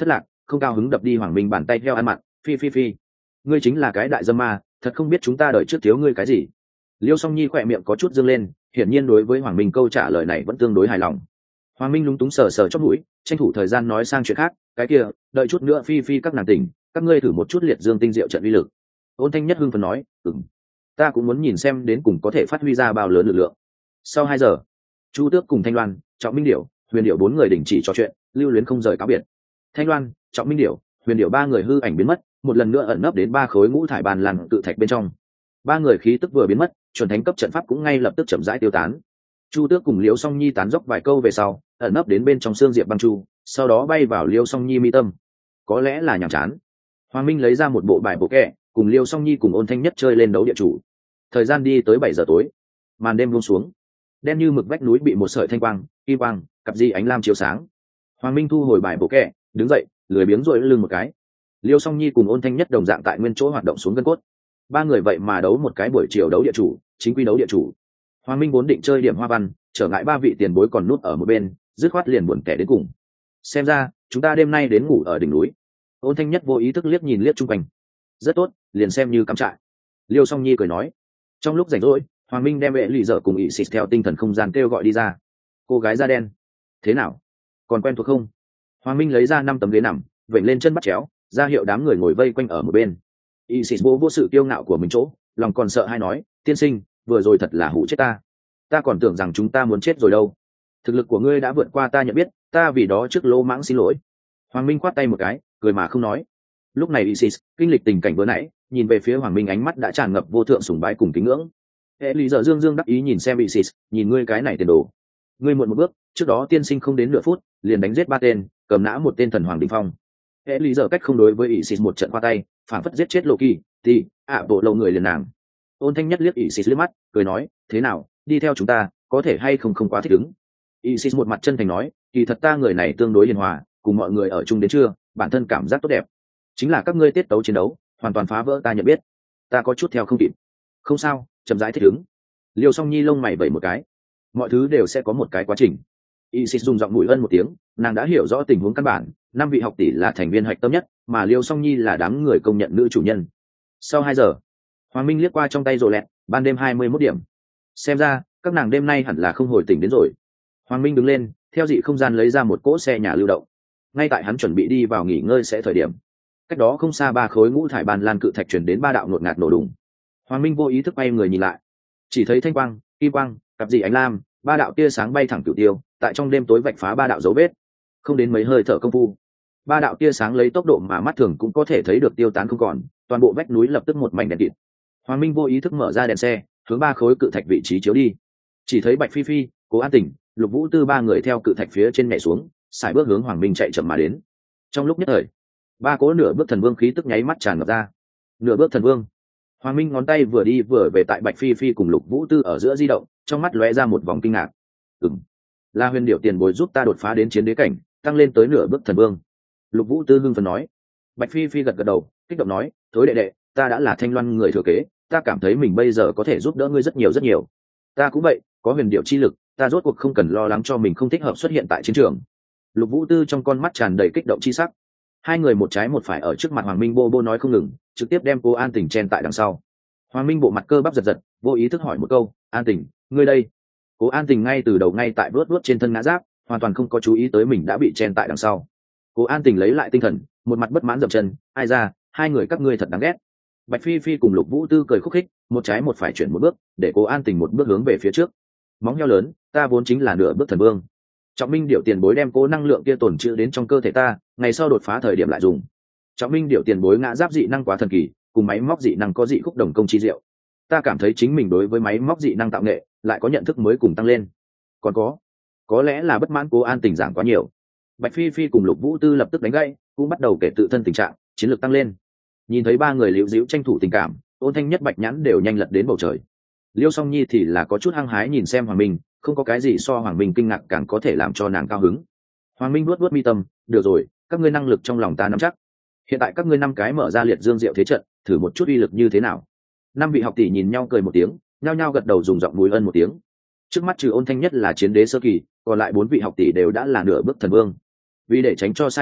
không cao hứng đập đi Hoàng Minh bàn tay theo ăn mặn. Phi phi phi, ngươi chính là cái đại dâm ma, thật không biết chúng ta đợi trước thiếu ngươi cái gì. Liêu Song Nhi khỏe miệng có chút dương lên, hiển nhiên đối với Hoàng Minh câu trả lời này vẫn tương đối hài lòng. Hoàng Minh lúng túng sờ sờ chóp mũi, tranh thủ thời gian nói sang chuyện khác. Cái kia, đợi chút nữa phi phi các nàng tỉnh, các ngươi thử một chút liệt dương tinh diệu trận uy lực. Ôn Thanh Nhất hưng phấn nói, ừm, ta cũng muốn nhìn xem đến cùng có thể phát huy ra bao lớn lực lượng. Sau hai giờ, Chu Tước cùng Thanh Loan, Trọng Minh Điểu, Huyền Điểu bốn người đình chỉ trò chuyện, lưu luyến không rời cáo biệt. Thanh Loan, Trọng Minh Điểu, Huyền Điểu ba người hư ảnh biến mất, một lần nữa ẩn nấp đến ba khối ngũ thải bàn lằn tự thạch bên trong. Ba người khí tức vừa biến mất, chuẩn thánh cấp trận pháp cũng ngay lập tức chậm rãi tiêu tán. Chu Tước cùng Liễu Song Nhi tán dốc vài câu về sau, ẩn nấp đến bên trong xương diệp băng chu, sau đó bay vào Liễu Song Nhi mi tâm. Có lẽ là nhàm chán, Hoàng Minh lấy ra một bộ bài bộ kẹ, cùng Liễu Song Nhi cùng Ôn Thanh Nhất chơi lên đấu địa chủ. Thời gian đi tới bảy giờ tối, màn đêm buông xuống, đen như mực vách núi bị một sợi thanh quang, kim quang, cặp di ánh lam chiếu sáng. Hoàng Minh thu hồi bài bộ kẹ, đứng dậy, lười biếng duỗi lưng một cái. Liêu Song Nhi cùng Ôn Thanh Nhất đồng dạng tại nguyên chỗ hoạt động xuống gân cốt. Ba người vậy mà đấu một cái buổi chiều đấu địa chủ, chính quy đấu địa chủ. Hoàng Minh vốn định chơi điểm hoa văn, trở ngại ba vị tiền bối còn nút ở một bên, dứt khoát liền buồn kẻ đến cùng. Xem ra, chúng ta đêm nay đến ngủ ở đỉnh núi. Ôn Thanh Nhất vô ý thức liếc nhìn liếc chung quanh. Rất tốt, liền xem như cắm trại. Liêu Song Nhi cười nói. Trong lúc rảnh rỗi, Hoàng Minh đem vệ lì dở cùng ị xịt theo tinh thần không gian kêu gọi đi ra. Cô gái da đen, thế nào? Còn quen thuộc không? Hoàng Minh lấy ra năm tấm ghế nằm, vểnh lên chân bắt chéo, ra hiệu đám người ngồi vây quanh ở một bên. Isis vô vô sự kiêu ngạo của mình chỗ, lòng còn sợ hay nói, tiên sinh, vừa rồi thật là hủ chết ta. Ta còn tưởng rằng chúng ta muốn chết rồi đâu. Thực lực của ngươi đã vượt qua ta nhận biết, ta vì đó trước lô mãng xin lỗi. Hoàng Minh khoát tay một cái, cười mà không nói. Lúc này Isis kinh lịch tình cảnh vừa nãy, nhìn về phía Hoàng Minh ánh mắt đã tràn ngập vô thượng sùng bái cùng kính ngưỡng. Hệ lý giờ dương dương đắc ý nhìn xem Isis, nhìn ngươi cái này tiền đồ. Ngươi muộn một bước, trước đó tiên sinh không đến nửa phút, liền đánh giết ba tên, cầm nã một tên thần hoàng đỉnh phong. Hệ lý giờ cách không đối với Isis một trận qua tay, phản phất giết chết Loki, thì ạ bộ lâu người liền nàng. Ôn Thanh Nhất liếc Isis liếc mắt, cười nói, thế nào, đi theo chúng ta, có thể hay không không quá thích ứng. Isis một mặt chân thành nói, kỳ thật ta người này tương đối hiền hòa, cùng mọi người ở chung đến trưa, bản thân cảm giác tốt đẹp. Chính là các ngươi tiết tấu chiến đấu, hoàn toàn phá vỡ ta nhận biết, ta có chút theo không kịp. Không sao, chậm rãi thích ứng. Liêu Song Nhi lông mày vẩy một cái, mọi thứ đều sẽ có một cái quá trình. Isis dùng giọng mũi ân một tiếng, nàng đã hiểu rõ tình huống căn bản, năm vị học tỷ là thành viên hạch tâm nhất, mà Liêu Song Nhi là đám người công nhận nữ chủ nhân. Sau hai giờ, Hoàng Minh liếc qua trong tay rồ lẹt, ban đêm hai mươi mốt điểm. Xem ra, các nàng đêm nay hẳn là không hồi tỉnh đến rồi. Hoàng Minh đứng lên, theo dị không gian lấy ra một cỗ xe nhà lưu động. Ngay tại hắn chuẩn bị đi vào nghỉ ngơi sẽ thời điểm, cách đó không xa ba khối ngũ thải bàn lan cự thạch truyền đến ba đạo ngột ngạt nổ đùng. Hoàng Minh vô ý thức bay người nhìn lại, chỉ thấy thanh quang, kim quang, cặp dị ánh lam, ba đạo tia sáng bay thẳng cửu tiêu, tại trong đêm tối vạch phá ba đạo dấu vết. Không đến mấy hơi thở công phu, ba đạo tia sáng lấy tốc độ mà mắt thường cũng có thể thấy được tiêu tán không còn, toàn bộ vách núi lập tức một mảnh đèn kịt. Hoàng Minh vô ý thức mở ra đèn xe, hướng ba khối cự thạch vị trí chiếu đi. Chỉ thấy Bạch Phi Phi, Cố An Tỉnh, Lục Vũ Tư ba người theo cự thạch phía trên nhảy xuống, sải bước hướng Hoàng Minh chạy chậm mà đến. Trong lúc nhất thời, ba cố nửa bước thần vương khí tức nháy mắt tràn ngập ra. Nửa bước thần vương. Hoàng Minh ngón tay vừa đi vừa về tại Bạch Phi Phi cùng Lục Vũ Tư ở giữa di động, trong mắt lóe ra một vòng kinh ngạc. Ừm, là Huyền Điểu tiền bối giúp ta đột phá đến chiến đế cảnh, tăng lên tới nửa bước thần vương. Lục Vũ Tư hưng phấn nói. Bạch Phi Phi gật gật đầu, kích động nói, thối đệ đệ, ta đã là Thanh Loan người thừa kế, ta cảm thấy mình bây giờ có thể giúp đỡ ngươi rất nhiều rất nhiều. Ta cũng vậy, có Huyền Điểu chi lực, ta rốt cuộc không cần lo lắng cho mình không thích hợp xuất hiện tại chiến trường. Lục Vũ Tư trong con mắt tràn đầy kích động chi sắc. Hai người một trái một phải ở trước mặt Hoàng Minh bô bô nói không ngừng, trực tiếp đem Cố An Tỉnh chen tại đằng sau. Hoàng Minh bộ mặt cơ bắp giật giật, vô ý thức hỏi một câu, An Tỉnh, ngươi đây? Cố An Tỉnh ngay từ đầu ngay tại vuốt vuốt trên thân ngã giáp, hoàn toàn không có chú ý tới mình đã bị chen tại đằng sau. Cố An Tỉnh lấy lại tinh thần, một mặt bất mãn dậm chân, ai ra, hai người các ngươi thật đáng ghét. Bạch Phi Phi cùng Lục Vũ Tư cười khúc khích, một trái một phải chuyển một bước, để Cố An Tỉnh một bước hướng về phía trước. Móng heo lớn, ta vốn chính là nửa bước thần vương. Trọng Minh điệu tiền bối đem cố năng lượng kia tồn trữ đến trong cơ thể ta, ngày sau đột phá thời điểm lại dùng. Trọng Minh điệu tiền bối ngã giáp dị năng quá thần kỳ, cùng máy móc dị năng có dị khúc đồng công chi diệu. Ta cảm thấy chính mình đối với máy móc dị năng tạo nghệ lại có nhận thức mới cùng tăng lên. Còn có, có lẽ là bất mãn Cố An Tỉnh giảng quá nhiều. Bạch Phi Phi cùng Lục Vũ Tư lập tức đánh gãy, cũng bắt đầu kể tự thân tình trạng, chiến lược tăng lên. Nhìn thấy ba người liễu díu tranh thủ tình cảm, Ôn Thanh Nhất, Bạch Nhãn đều nhanh lật đến bầu trời. Liêu Song Nhi thì là có chút hăng hái nhìn xem Hoàng Minh, không có cái gì so Hoàng Minh kinh ngạc càng có thể làm cho nàng cao hứng. Hoàng Minh nuốt nuốt mi tâm, được rồi, các ngươi năng lực trong lòng ta nắm chắc. Hiện tại các ngươi năm cái mở ra liệt dương diệu thế trận, thử một chút uy lực như thế nào. Năm vị học tỷ nhìn nhau cười một tiếng, nhao nhao gật đầu dùng giọng mùi ân một tiếng. Trước mắt trừ Ôn Thanh Nhất là chiến đế sơ kỳ, còn lại bốn vị học tỷ đều đã là nửa bước thần vương. Vì để tránh cho sai sót,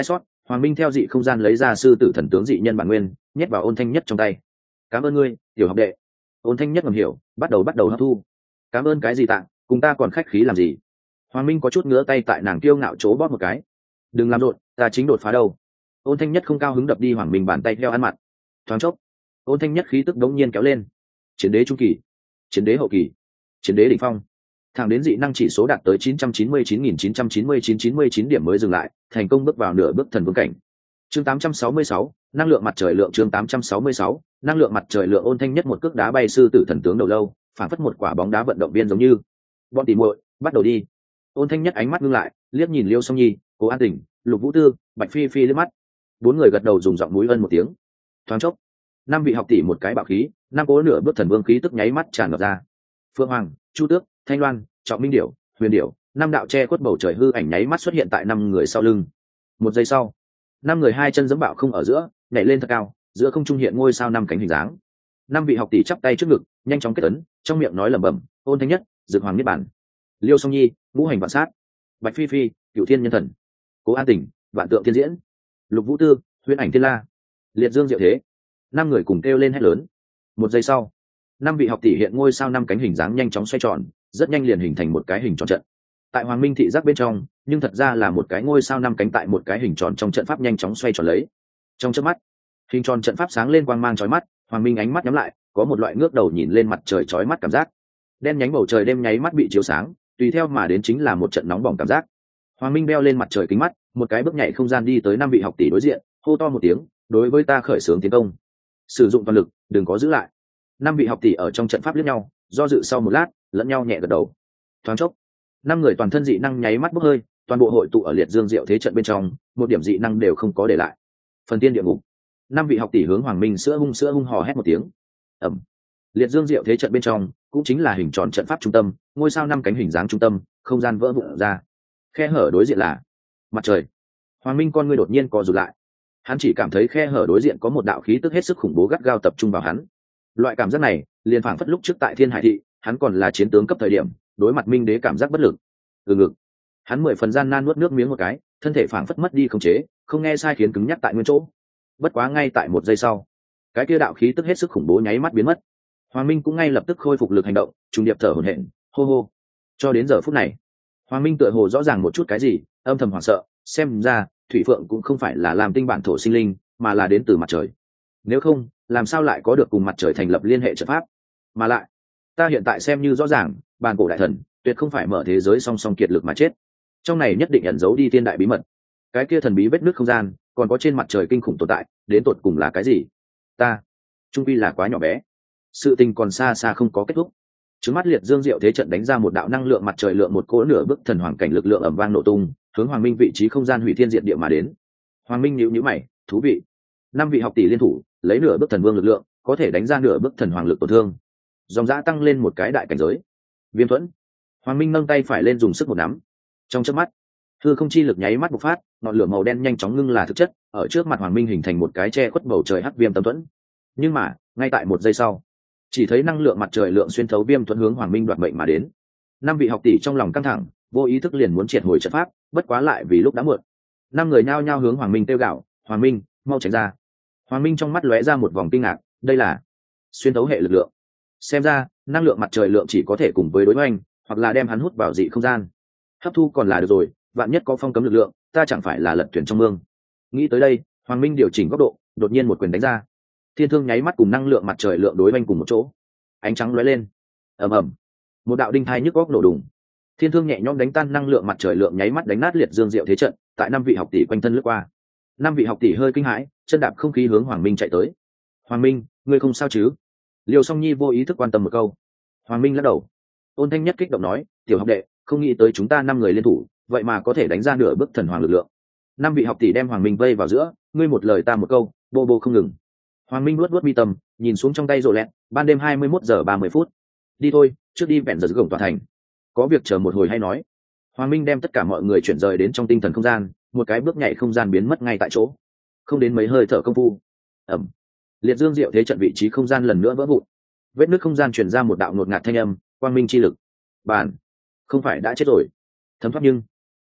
Hoàng Minh theo dị không gian lấy ra sư tử thần tướng dị nhân bản nguyên, nhét vào Ôn Thanh Nhất trong tay. Cảm ơn ngươi, tiểu học đệ. Ôn Thanh Nhất ngầm hiểu, bắt đầu bắt đầu hấp thu. Cảm ơn cái gì tạng, cùng ta còn khách khí làm gì? Hoàng Minh có chút ngứa tay tại nàng kiêu ngạo chỗ bóp một cái. Đừng làm rộn, ta chính đột phá đâu. Ôn Thanh Nhất không cao hứng đập đi Hoàng Minh bàn tay theo ăn mặt. Thoáng chốc, Ôn Thanh Nhất khí tức đống nhiên kéo lên. Chiến đế trung kỳ, chiến đế hậu kỳ, chiến đế đỉnh phong, thẳng đến dị năng chỉ số đạt tới chín trăm chín mươi chín nghìn chín trăm chín mươi chín chín mươi chín điểm mới dừng lại, thành công bước vào nửa bước thần vương cảnh. Chương tám trăm sáu mươi sáu, năng lượng mặt trời lượng chương tám trăm sáu mươi sáu, năng lượng mặt trời lượng. Ôn Thanh Nhất một cước đá bay sư tử thần tướng đầu lâu, phản phất một quả bóng đá vận động viên giống như. Bọn tỉ muội, bắt đầu đi. Ôn Thanh Nhất ánh mắt ngưng lại, liếc nhìn Liêu Song Nhi, Cố An Tỉnh, Lục Vũ Tư, Bạch Phi Phi liếc mắt. Bốn người gật đầu dùng giọng mũi ân một tiếng. Thoáng chốc, năm vị học tỷ một cái bạo khí, năm cố nửa bước thần vương khí tức nháy mắt tràn ngập ra. Phương Hoàng, Chu Tước, Thanh Loan, Trọng Minh Điểu, Huyền Điểu, năm đạo che khuất bầu trời hư ảnh nháy mắt xuất hiện tại năm người sau lưng. Một giây sau, năm người hai chân giẫm bạo không ở giữa, nhảy lên thật cao, giữa không trung hiện ngôi sao năm cánh hình dáng. Năm vị học tỷ chắp tay trước ngực, nhanh chóng kết ấn, trong miệng nói lẩm bẩm: Ôn Thanh Nhất, Dược Hoàng Niết Bản, Liêu Song Nhi, Ngũ Hành Vạn Sát, Bạch Phi Phi, Cửu Thiên Nhân Thần, Cố An Tỉnh, Vạn Tượng Thiên Diễn, Lục Vũ Tư, Huyền Ảnh Thiên La, Liệt Dương Diệu Thế. Năm người cùng kêu lên hét lớn. Một giây sau, năm vị học tỷ hiện ngôi sao năm cánh hình dáng nhanh chóng xoay tròn, rất nhanh liền hình thành một cái hình tròn trận. Tại Hoàng Minh thị giác bên trong, nhưng thật ra là một cái ngôi sao năm cánh tại một cái hình tròn trong trận pháp nhanh chóng xoay tròn lấy. Trong chớp mắt, hình tròn trận pháp sáng lên quang mang chói mắt, Hoàng Minh ánh mắt nhắm lại, có một loại ngước đầu nhìn lên mặt trời chói mắt cảm giác. Đen nhánh bầu trời đêm nháy mắt bị chiếu sáng, tùy theo mà đến chính là một trận nóng bỏng cảm giác. Hoàng Minh đeo lên mặt trời kính mắt, một cái bước nhảy không gian đi tới năm vị học tỷ đối diện, hô to một tiếng, đối với ta khởi xướng tiến công. Sử dụng toàn lực, đừng có giữ lại. Năm vị học tỷ ở trong trận pháp liếc nhau, do dự sau một lát, lẫn nhau nhẹ gật đầu. Thoáng chốc, năm người toàn thân dị năng nháy mắt bốc hơi, toàn bộ hội tụ ở Liệt Dương Diệu Thế trận bên trong, một điểm dị năng đều không có để lại. Phần tiên địa ngục. Năm vị học tỷ hướng Hoàng Minh sữa hung sữa hung hò hét một tiếng. Ầm. Liệt Dương Diệu Thế trận bên trong, cũng chính là hình tròn trận pháp trung tâm, ngôi sao năm cánh hình dáng trung tâm, không gian vỡ vụn ra. Khe hở đối diện là mặt trời. Hoàng Minh con ngươi đột nhiên co rụt lại. Hắn chỉ cảm thấy khe hở đối diện có một đạo khí tức hết sức khủng bố gắt gao tập trung vào hắn. Loại cảm giác này, liền phảng phất lúc trước tại Thiên Hải thị, hắn còn là chiến tướng cấp thời điểm, đối mặt Minh Đế cảm giác bất lực. Từ ngực, hắn mười phần gian nan nuốt nước miếng một cái, thân thể phảng phất mất đi khống chế, không nghe sai khiến cứng nhắc tại nguyên chỗ. Bất quá ngay tại một giây sau, cái kia đạo khí tức hết sức khủng bố nháy mắt biến mất. Hoàng Minh cũng ngay lập tức khôi phục lực hành động, trùng điệp thở hổn hển, hô hô. Cho đến giờ phút này, Hoàng Minh tựa hồ rõ ràng một chút cái gì, âm thầm hoảng sợ, xem ra Thủy Phượng cũng không phải là làm tinh bản thổ sinh linh, mà là đến từ mặt trời. Nếu không, làm sao lại có được cùng mặt trời thành lập liên hệ trận pháp? Mà lại, ta hiện tại xem như rõ ràng, bàn cổ đại thần tuyệt không phải mở thế giới song song kiệt lực mà chết. Trong này nhất định ẩn giấu đi thiên đại bí mật. Cái kia thần bí vết nước không gian, còn có trên mặt trời kinh khủng tồn tại, đến tột cùng là cái gì? Ta, trung quy là quá nhỏ bé. Sự tình còn xa xa không có kết thúc. Trước mắt Liệt Dương Diệu Thế trận đánh ra một đạo năng lượng mặt trời lượng một cỗ nửa bức thần hoàng cảnh lực lượng ầm vang nổ tung, hướng Hoàng Minh vị trí không gian hủy thiên diệt địa mà đến. Hoàng Minh nhíu nhíu mày, thú vị. Năm vị học tỷ liên thủ, lấy nửa bức thần vương lực lượng, có thể đánh ra nửa bức thần hoàng lực tổn thương. Dòng dã tăng lên một cái đại cảnh giới. Viêm thuẫn. Hoàng Minh nâng tay phải lên dùng sức một nắm. Trong chớp mắt, hư không chi lực nháy mắt bộc phát, ngọn lửa màu đen nhanh chóng ngưng là thực chất, ở trước mặt Hoàng Minh hình thành một cái che khuất bầu trời hắc viêm tâm thuẫn. Nhưng mà, ngay tại một giây sau, chỉ thấy năng lượng mặt trời lượng xuyên thấu viêm thuẫn hướng Hoàng Minh đoạt mệnh mà đến. Năm vị học tỷ trong lòng căng thẳng, vô ý thức liền muốn triệt hồi trận pháp, bất quá lại vì lúc đã muộn. Năm người nhao nhao hướng Hoàng Minh kêu gào, "Hoàng Minh, mau tránh ra!" Hoàng Minh trong mắt lóe ra một vòng kinh ngạc, đây là xuyên thấu hệ lực lượng. Xem ra, năng lượng mặt trời lượng chỉ có thể cùng với đối hoành, hoặc là đem hắn hút vào dị không gian. Hấp thu còn là được rồi, vạn nhất có phong cấm lực lượng, ta chẳng phải là lật thuyền trong mương. Nghĩ tới đây, Hoàng Minh điều chỉnh góc độ, đột nhiên một quyền đánh ra. Thiên thương nháy mắt cùng năng lượng mặt trời lượng đối hoành cùng một chỗ. Ánh trắng lóe lên. Ầm ầm. Một đạo đinh thai nhức óc nổ đùng. Thiên thương nhẹ nhõm đánh tan năng lượng mặt trời lượng nháy mắt đánh nát Liệt Dương Diệu Thế trận, tại năm vị học tỷ quanh thân lướt qua. Năm vị học tỷ hơi kinh hãi, chân đạp không khí hướng Hoàng Minh chạy tới. "Hoàng Minh, ngươi không sao chứ?" Liêu Song Nhi vô ý thức quan tâm một câu. Hoàng Minh lắc đầu. Ôn Thanh Nhất kích động nói, "Tiểu học đệ, không nghĩ tới chúng ta năm người liên thủ, vậy mà có thể đánh ra nửa bức thần hoàng lực lượng." Năm vị học tỷ đem Hoàng Minh vây vào giữa, ngươi một lời ta một câu, bô bô không ngừng. Hoàng Minh luốt luốt mi tâm, nhìn xuống trong tay rồ lẹt, ban đêm hai mươi mốt giờ ba mươi phút. "Đi thôi, trước đi vẹn giờ gồng tòa thành. Có việc chờ một hồi hay nói." Hoàng Minh đem tất cả mọi người chuyển rời đến trong tinh thần không gian, một cái bước nhảy không gian biến mất ngay tại chỗ. Không đến mấy hơi thở công phu, ẩm, Liệt Dương Diệu Thế trận vị trí không gian lần nữa vỡ vụn. Vết nứt không gian truyền ra một đạo ngột ngạt thanh âm, quang minh chi lực. Bản, không phải đã chết rồi? Thấm thoát nhưng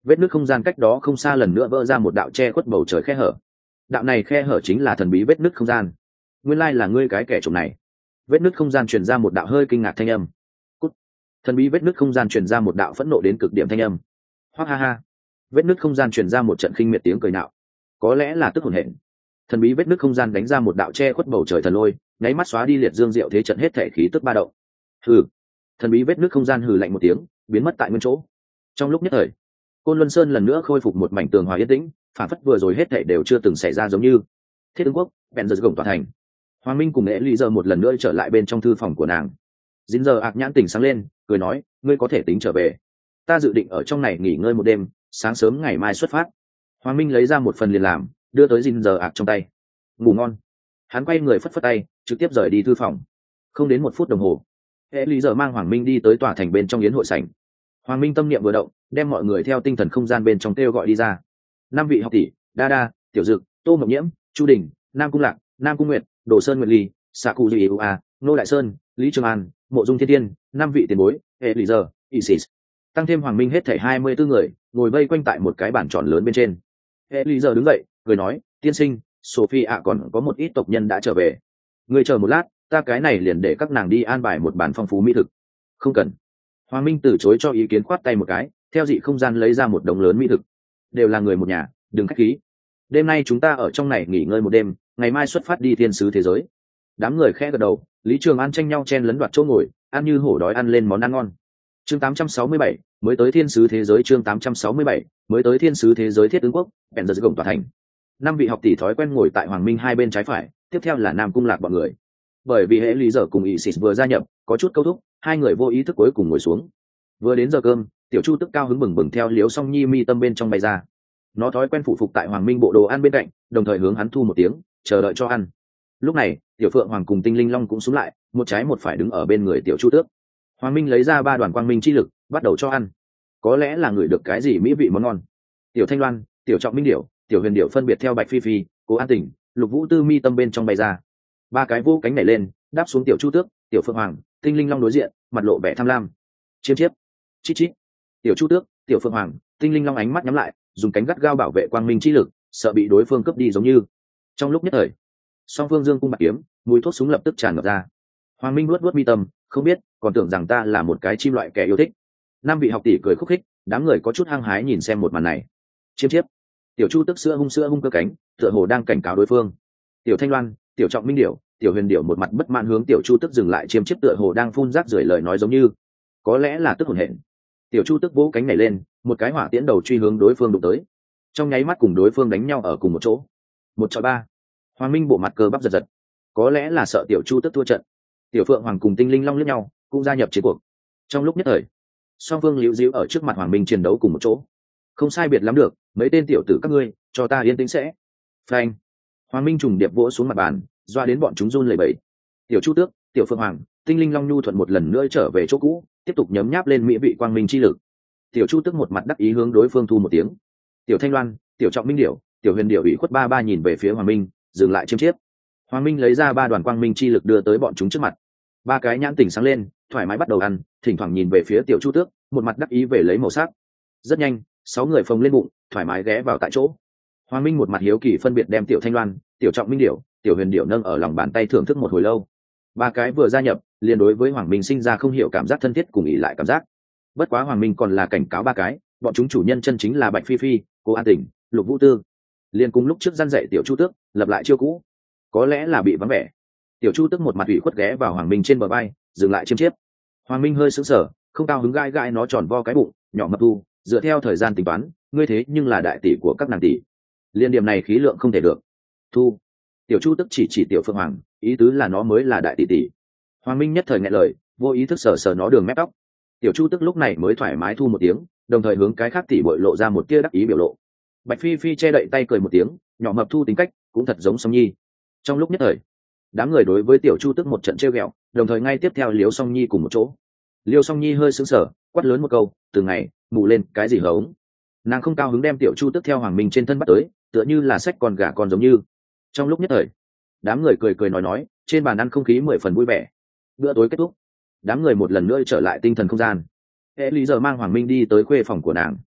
vết nước không gian cách đó không xa lần nữa vỡ ra một đạo che khuất bầu trời khe hở. Đạo này khe hở chính là thần bí vết nước không gian. Nguyên lai là ngươi cái kẻ trộm này. Vết nước không gian truyền ra một đạo hơi kinh ngạc thanh âm. Cút. Thần bí vết nước không gian truyền ra một đạo phẫn nộ đến cực điểm thanh âm. Hoắc ha ha. Vết nước không gian truyền ra một trận khinh miệt tiếng cười nạo. Có lẽ là tức hồn hển. Thần bí vết nước không gian đánh ra một đạo che khuất bầu trời thần lôi, nháy mắt xóa đi liệt dương diệu thế trận hết thể khí tức ba động. Hừ. Thần bí vết nước không gian hừ lạnh một tiếng, biến mất tại nguyên chỗ. Trong lúc nhất thời, Côn Luân Sơn lần nữa khôi phục một mảnh tường hòa yên tĩnh, phản phất vừa rồi hết thảy đều chưa từng xảy ra giống như. Thiết Ứng Quốc, bèn giật gồng tòa thành. Hoàng Minh cùng Nghệ Lý giờ một lần nữa trở lại bên trong thư phòng của nàng. Dính giờ ạc nhãn tỉnh sáng lên, cười nói, ngươi có thể tính trở về. Ta dự định ở trong này nghỉ ngơi một đêm, sáng sớm ngày mai xuất phát. Hoàng Minh lấy ra một phần liền làm, đưa tới Dính giờ ạc trong tay. Ngủ ngon. Hắn quay người phất phất tay, trực tiếp rời đi thư phòng. Không đến một phút đồng hồ, Nghệ Lý giờ mang Hoàng Minh đi tới tòa thành bên trong yến hội sảnh. Hoàng Minh tâm niệm vừa động, đem mọi người theo tinh thần không gian bên trong kêu gọi đi ra. Năm vị học tỷ, Đa Đa, Tiểu Dực, Tô Mộng Nhiễm, Chu Đình, Nam Cung Lạc, Nam Cung Nguyệt, Đồ Sơn Nguyệt Ly, Sạ Cụ Duy A, Nô Đại Sơn, Lý Trường An, Mộ Dung Thiên Tiên, năm vị tiền bối, hệ lý giờ, Isis. Tăng thêm Hoàng Minh hết thảy hai mươi bốn người, ngồi vây quanh tại một cái bàn tròn lớn bên trên. Hệ lý giờ đứng dậy, cười nói, tiên sinh, Sophie ạ còn có một ít tộc nhân đã trở về. Ngươi chờ một lát, ta cái này liền để các nàng đi an bài một bàn phong phú mỹ thực. Không cần. Hoàng Minh từ chối cho ý kiến, khoát tay một cái, theo dị không gian lấy ra một đống lớn mỹ thực. Đều là người một nhà, đừng khách khí. Đêm nay chúng ta ở trong này nghỉ ngơi một đêm, ngày mai xuất phát đi thiên sứ thế giới. Đám người khẽ gật đầu, Lý Trường An tranh nhau chen lấn đoạt chỗ ngồi, ăn như hổ đói ăn lên món ăn ngon. Chương tám trăm sáu mươi bảy, mới tới thiên sứ thế giới. Chương tám trăm sáu mươi bảy, mới tới thiên sứ thế giới. Thiết Ứng Quốc, bèn giật gồng tòa thành. Năm vị học tỷ thói quen ngồi tại Hoàng Minh hai bên trái phải, tiếp theo là Nam Cung Lạc bọn người. Bởi vì hệ lý giờ cùng Isis vừa gia nhập, có chút câu thúc, hai người vô ý thức cuối cùng ngồi xuống. Vừa đến giờ cơm, Tiểu Chu tức cao hứng bừng bừng theo Liễu Song Nhi mi tâm bên trong bay ra. Nó thói quen phụ phục tại Hoàng Minh bộ đồ ăn bên cạnh, đồng thời hướng hắn thu một tiếng, chờ đợi cho ăn. Lúc này, Tiểu Phượng Hoàng cùng Tinh Linh Long cũng xuống lại, một trái một phải đứng ở bên người Tiểu Chu Tước. Hoàng Minh lấy ra ba đoàn quang minh chi lực, bắt đầu cho ăn. Có lẽ là người được cái gì mỹ vị món ngon. Tiểu Thanh Loan, Tiểu Trọng Minh Điểu, Tiểu Huyền Điểu phân biệt theo Bạch Phi Phi, Cố An Tỉnh, Lục Vũ Tư mi tâm bên trong bay ra. Ba cái vô cánh nhảy lên, đáp xuống Tiểu Chu Tước, Tiểu Phượng Hoàng, Tinh Linh Long đối diện, mặt lộ vẻ tham lam. Chiêm chiếp, chít chít. Tiểu Chu Tước, Tiểu Phượng Hoàng, Tinh Linh Long ánh mắt nhắm lại, dùng cánh gắt gao bảo vệ quang minh chi lực, sợ bị đối phương cướp đi giống như. Trong lúc nhất thời, song phương dương cung bạc kiếm, mùi thuốc súng lập tức tràn ngập ra. Hoàng Minh luốt luốt mi tâm, không biết, còn tưởng rằng ta là một cái chim loại kẻ yêu thích. Năm vị học tỷ cười khúc khích, đám người có chút hăng hái nhìn xem một màn này. Chiêm chiếp. Tiểu Chu Tước sữa hung sữa hung cơ cánh, tựa hồ đang cảnh cáo đối phương. Tiểu Thanh Loan, Tiểu Trọng Minh Điểu, Tiểu Huyền Điểu một mặt bất mãn hướng Tiểu Chu Tước dừng lại chiêm chiếp, tựa hồ đang phun rác rưởi lời nói giống như. Có lẽ là tức hồn hển. Tiểu Chu Tước vỗ cánh nhảy lên, một cái hỏa tiễn đầu truy hướng đối phương đụng tới. Trong nháy mắt cùng đối phương đánh nhau ở cùng một chỗ. Một chọi ba. Hoàng Minh bộ mặt cơ bắp giật giật. Có lẽ là sợ Tiểu Chu Tước thua trận. Tiểu Phượng Hoàng cùng Tinh Linh Long liếc nhau, cũng gia nhập chiến cuộc. Trong lúc nhất thời, song phương liễu díu ở trước mặt Hoàng Minh chiến đấu cùng một chỗ. Không sai biệt lắm được, mấy tên tiểu tử các ngươi, cho ta yên tĩnh sẽ. Phanh. Hoàng Minh trùng điệp vỗ xuống mặt bàn, doa đến bọn chúng run lẩy bẩy. Tiểu Chu Tước, Tiểu Phượng Hoàng, Tinh Linh Long nhu thuận một lần nữa trở về chỗ cũ, tiếp tục nhấm nháp lên mỹ vị quang minh chi lực. Tiểu Chu Tước một mặt đắc ý hướng đối phương thu một tiếng. Tiểu Thanh Loan, Tiểu Trọng Minh Điểu, Tiểu Huyền Điểu ủy khuất ba ba nhìn về phía Hoàng Minh, dừng lại chiêm chiếp. Hoàng Minh lấy ra ba đoàn quang minh chi lực đưa tới bọn chúng trước mặt. Ba cái nhãn tỉnh sáng lên, thoải mái bắt đầu ăn, thỉnh thoảng nhìn về phía Tiểu Chu Tước, một mặt đắc ý về lấy màu sắc. Rất nhanh, sáu người phồng lên bụng, thoải mái ghé vào tại chỗ. Hoàng Minh một mặt hiếu kỳ phân biệt đem Tiểu Thanh Loan, Tiểu Trọng Minh Điểu, Tiểu Huyền Điểu nâng ở lòng bàn tay thưởng thức một hồi lâu. Ba cái vừa gia nhập, liền đối với Hoàng Minh sinh ra không hiểu cảm giác thân thiết cùng ỷ lại cảm giác. Bất quá Hoàng Minh còn là cảnh cáo ba cái, bọn chúng chủ nhân chân chính là Bạch Phi Phi, Cố An Tỉnh, Lục Vũ Tư. Liên cùng lúc trước gian dạy Tiểu Chu Tước, lập lại chiêu cũ. Có lẽ là bị vắng vẻ. Tiểu Chu Tước một mặt ủy khuất ghé vào Hoàng Minh trên bờ vai, dừng lại chiêm chiếp. Hoàng Minh hơi sững sờ, không cao hứng gãi gãi nó tròn vo cái bụng, nhỏ mập tu, dựa theo thời gian tính toán, ngươi thế nhưng là đại tỷ của các nàng tỷ. Liên điểm này khí lượng không thể được. Thu. Tiểu Chu Tước chỉ chỉ Tiểu Phượng Hoàng, ý tứ là nó mới là đại tỷ tỷ. Hoàng Minh nhất thời nghẹn lời, vô ý thức sờ sờ nó đường mép tóc. Tiểu Chu Tước lúc này mới thoải mái thu một tiếng, đồng thời hướng cái khác tỷ bội lộ ra một tia đắc ý biểu lộ. Bạch Phi Phi che đậy tay cười một tiếng, nhỏ mập thu tính cách cũng thật giống Song Nhi. Trong lúc nhất thời, đám người đối với Tiểu Chu Tước một trận trêu ghẹo, đồng thời ngay tiếp theo Liễu Song Nhi cùng một chỗ. Liễu Song Nhi hơi sững sờ, quát lớn một câu, từ ngày mù lên cái gì hống. Nàng không cao hứng đem Tiểu Chu Tước theo Hoàng Minh trên thân bắt tới, tựa như là xách con gà con giống như. Trong lúc nhất thời, đám người cười cười nói nói, trên bàn ăn không khí mười phần vui vẻ. Bữa tối kết thúc, đám người một lần nữa trở lại tinh thần không gian. Hệ lý giờ mang Hoàng Minh đi tới khuê phòng của nàng.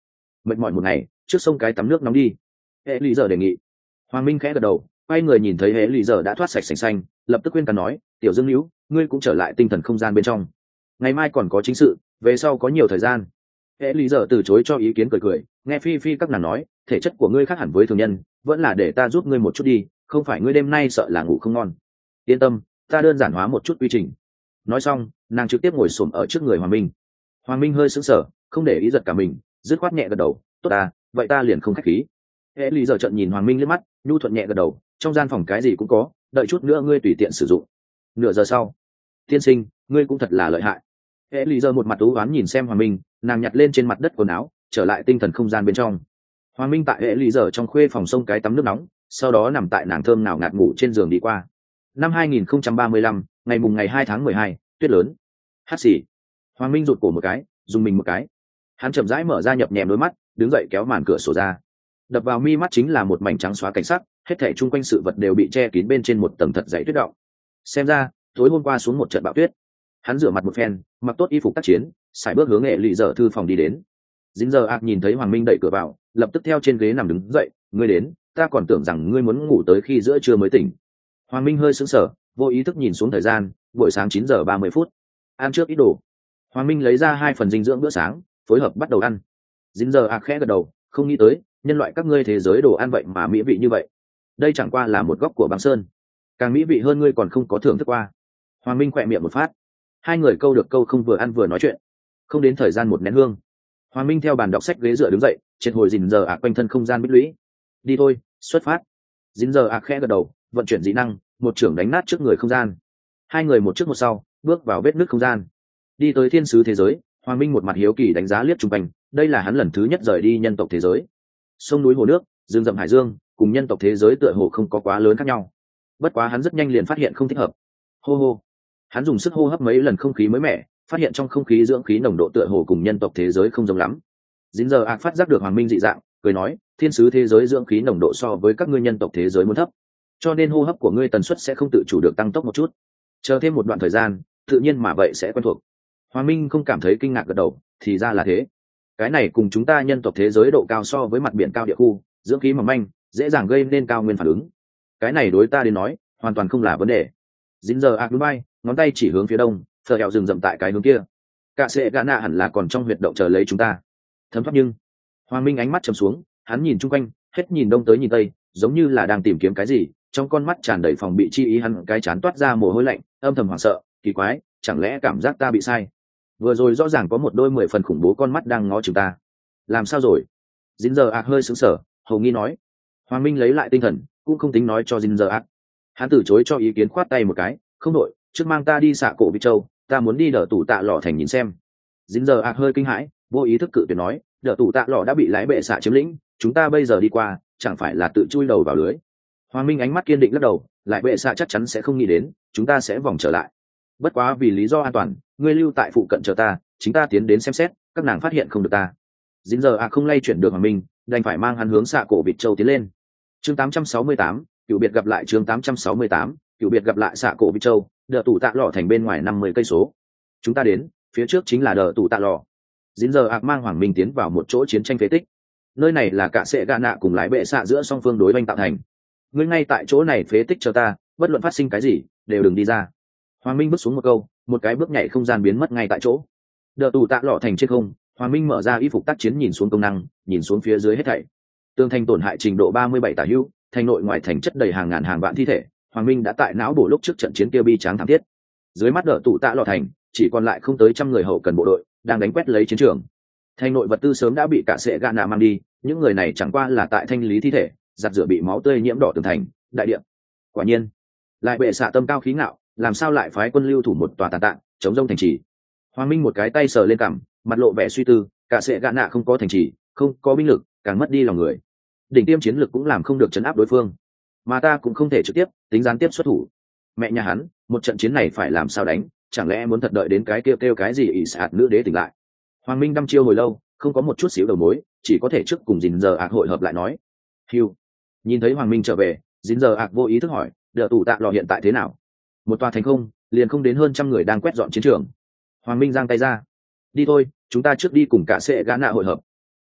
mệt mỏi một ngày trước sông cái tắm nước nóng đi, hệ lý giờ đề nghị. Hoàng Minh khẽ gật đầu, quay người nhìn thấy hệ lý giờ đã thoát sạch sành xanh, lập tức khuyên can nói, tiểu dương hữu, ngươi cũng trở lại tinh thần không gian bên trong, ngày mai còn có chính sự, về sau có nhiều thời gian. Hệ lý giờ từ chối cho ý kiến, cười cười, nghe phi phi các nàng nói thể chất của ngươi khác hẳn với thường nhân, vẫn là để ta giúp ngươi một chút đi, không phải ngươi đêm nay sợ là ngủ không ngon. Yên tâm, ta đơn giản hóa một chút quy trình. Nói xong nàng trực tiếp ngồi xổm ở trước người Hoàng Minh. Hoàng Minh hơi sững sờ, không để ý giật cả mình, dứt khoát nhẹ gật đầu, tốt à, vậy ta liền không khách khí. Hệ lý giờ trợn nhìn Hoàng Minh liếc mắt, nhu thuận nhẹ gật đầu, trong gian phòng cái gì cũng có, đợi chút nữa ngươi tùy tiện sử dụng. Nửa giờ sau, tiên sinh, ngươi cũng thật là lợi hại. Hệ lý giờ một mặt ú oán nhìn xem Hoàng Minh, nàng nhặt lên trên mặt đất quần áo, trở lại tinh thần không gian bên trong. Hoàng Minh tại hệ lý giờ trong khuê phòng sông cái tắm nước nóng, sau đó nằm tại nàng thơm nào ngạt ngủ trên giường đi qua. Năm hai nghìn không trăm ba mươi lăm, ngày mùng ngày hai tháng mười hai, tuyết lớn. Hát xì. Hoàng Minh rụt cổ một cái, dùng mình một cái. Hắn chậm rãi mở ra nhập nhèm đôi mắt, đứng dậy kéo màn cửa sổ ra. Đập vào mi mắt chính là một mảnh trắng xóa cảnh sắc, hết thảy chung quanh sự vật đều bị che kín bên trên một tầng thật dày tuyết động. Xem ra, tối hôm qua xuống một trận bão tuyết. Hắn rửa mặt một phen, mặc tốt y phục tác chiến, sải bước hướng nghệ lụy dở thư phòng đi đến. Dính giờ ạc nhìn thấy Hoàng Minh đẩy cửa vào, lập tức theo trên ghế nằm đứng dậy, ngươi đến, ta còn tưởng rằng ngươi muốn ngủ tới khi giữa trưa mới tỉnh. Hoàng Minh hơi sững sờ, vô ý thức nhìn xuống thời gian, buổi sáng chín giờ ba mươi phút. Ăn trước ít đồ. Hoàng Minh lấy ra hai phần dinh dưỡng bữa sáng, phối hợp bắt đầu ăn. Dính giờ ạc khẽ gật đầu, không nghĩ tới nhân loại các ngươi thế giới đồ ăn vậy mà mỹ vị như vậy. Đây chẳng qua là một góc của băng sơn, càng mỹ vị hơn ngươi còn không có thưởng thức qua. Hoàng Minh khỏe miệng một phát, hai người câu được câu không, vừa ăn vừa nói chuyện. Không đến thời gian một nén hương, Hoàng Minh theo bàn đọc sách ghế dựa đứng dậy, triệt hồi Dính giờ ạc quanh thân không gian bích lũy. Đi thôi, xuất phát. Dính giờ ạc khẽ gật đầu, vận chuyển dị năng, một trưởng đánh nát trước người không gian. Hai người một trước một sau bước vào vết nứt không gian, đi tới thiên sứ thế giới. Hoàng Minh một mặt hiếu kỳ đánh giá liếc chung quanh, đây là hắn lần thứ nhất rời đi nhân tộc thế giới. Sông núi hồ nước, rừng rậm hải dương, cùng nhân tộc thế giới tựa hồ không có quá lớn khác nhau. Bất quá hắn rất nhanh liền phát hiện không thích hợp. Hô hô, hắn dùng sức hô hấp mấy lần không khí mới mẻ, phát hiện trong không khí dưỡng khí nồng độ tựa hồ cùng nhân tộc thế giới không giống lắm. Dính giờ ạc phát giác được Hoàng Minh dị dạng, cười nói, thiên sứ thế giới dưỡng khí nồng độ so với các ngươi nhân tộc thế giới muốn thấp, cho nên hô hấp của ngươi tần suất sẽ không tự chủ được tăng tốc một chút. Chờ thêm một đoạn thời gian, tự nhiên mà vậy sẽ quen thuộc. Hoàng Minh không cảm thấy kinh ngạc, gật đầu, thì ra là thế. Cái này cùng chúng ta nhân tộc thế giới độ cao so với mặt biển cao địa khu, dưỡng khí mỏng manh, dễ dàng gây nên cao nguyên phản ứng. Cái này đối ta đến nói, hoàn toàn không là vấn đề. Dính giờ ạc núi bay, ngón tay chỉ hướng phía đông, phở hẹo rừng rậm tại cái hướng kia. Cả sệ gã nạ hẳn là còn trong huyệt động chờ lấy chúng ta. Thấm thoát nhưng, Hoàng Minh ánh mắt trầm xuống, hắn nhìn chung quanh, hết nhìn đông tới nhìn tây, giống như là đang tìm kiếm cái gì, trong con mắt tràn đầy phòng bị chi ý. Hắn cái chán toát ra mồ hôi lạnh, âm thầm hoảng sợ, kỳ quái, chẳng lẽ cảm giác ta bị sai? Vừa rồi rõ ràng có một đôi mười phần khủng bố con mắt đang ngó chừng ta, làm sao rồi? Dính giờ ạc hơi sững sờ, hầu nghi nói. Hoàng Minh lấy lại tinh thần, cũng không tính nói cho Dính giờ ạc. Hắn từ chối cho ý kiến, khoát tay một cái, không đội, trước mang ta đi xạ cổ Vịt Châu, ta muốn đi đỡ tủ tạ lò thành nhìn xem. Dính giờ ạc hơi kinh hãi, vô ý thức cự tuyệt nói, đỡ tủ tạ lò đã bị lái bệ xạ chiếm lĩnh, chúng ta bây giờ đi qua, chẳng phải là tự chui đầu vào lưới. Hoàng Minh ánh mắt kiên định lắc đầu, lại bệ xạ chắc chắn sẽ không nghĩ đến, chúng ta sẽ vòng trở lại. Bất quá vì lý do an toàn, ngươi lưu tại phụ cận chờ ta, chính ta tiến đến xem xét, các nàng phát hiện không được ta. Dính giờ ạc không lay chuyển được Hoàng Minh, đành phải mang hắn hướng xạ cổ Vịt Châu tiến lên. Chương tám trăm sáu mươi tám, cựu biệt gặp lại. Chương tám trăm sáu mươi tám, cựu biệt gặp lại. Xạ cổ Vịt Châu, đỡ tủ tạ lò thành bên ngoài năm mươi cây số. Chúng ta đến, phía trước chính là đỡ tủ tạ lò. Dính giờ ạc mang Hoàng Minh tiến vào một chỗ chiến tranh phế tích. Nơi này là cả sệ gạ nạ cùng lái bệ xạ giữa song phương đối oanh tạo thành. Ngươi ngay tại chỗ này phế tích chờ ta, bất luận phát sinh cái gì đều đừng đi ra. Hoàng Minh bước xuống một câu, một cái bước nhảy không gian biến mất ngay tại chỗ. Đỡ tủ tạ lò thành trên không, Hoàng Minh mở ra y phục tác chiến, nhìn xuống công năng, nhìn xuống phía dưới hết thảy. Tường thành tổn hại trình độ ba mươi bảy tả hữu, thành nội ngoại thành chất đầy hàng ngàn hàng vạn thi thể. Hoàng Minh đã tại não bổ lúc trước trận chiến kia bi tráng thảm thiết. Dưới mắt đỡ tủ tạ lò thành, chỉ còn lại không tới trăm người hậu cần bộ đội đang đánh quét lấy chiến trường. Thành nội vật tư sớm đã bị cả sệ gạ nạ mang đi, những người này chẳng qua là tại thanh lý thi thể, giặt rửa bị máu tươi nhiễm đỏ tường thành, đại địa. Quả nhiên, lại bệ xạ tâm cao khí ngạo, làm sao lại phái quân lưu thủ một tòa tàn tạng, chống rông thành trì. Hoàng Minh một cái tay sờ lên cằm, mặt lộ vẻ suy tư, cả sệ gạ nạ không có thành trì, không có binh lực, càng mất đi lòng người. Đỉnh tiêm chiến lực cũng làm không được chấn áp đối phương, mà ta cũng không thể trực tiếp tính gián tiếp xuất thủ. Mẹ nhà hắn, một trận chiến này phải làm sao đánh, chẳng lẽ muốn thật đợi đến cái kêu kêu cái gì ỷ sạt nữ đế tỉnh lại? Hoàng Minh đăm chiêu hồi lâu, không có một chút xíu đầu mối, chỉ có thể trước cùng Dính giờ ạc hội hợp lại nói. Hiu, nhìn thấy Hoàng Minh trở về, Dính giờ ạc vô ý thức hỏi, đỡ tủ tạ lò hiện tại thế nào? Một tòa thành không, liền không đến hơn trăm người đang quét dọn chiến trường. Hoàng Minh giang tay ra, đi thôi, chúng ta trước đi cùng cả sệ gã nạ hội hợp.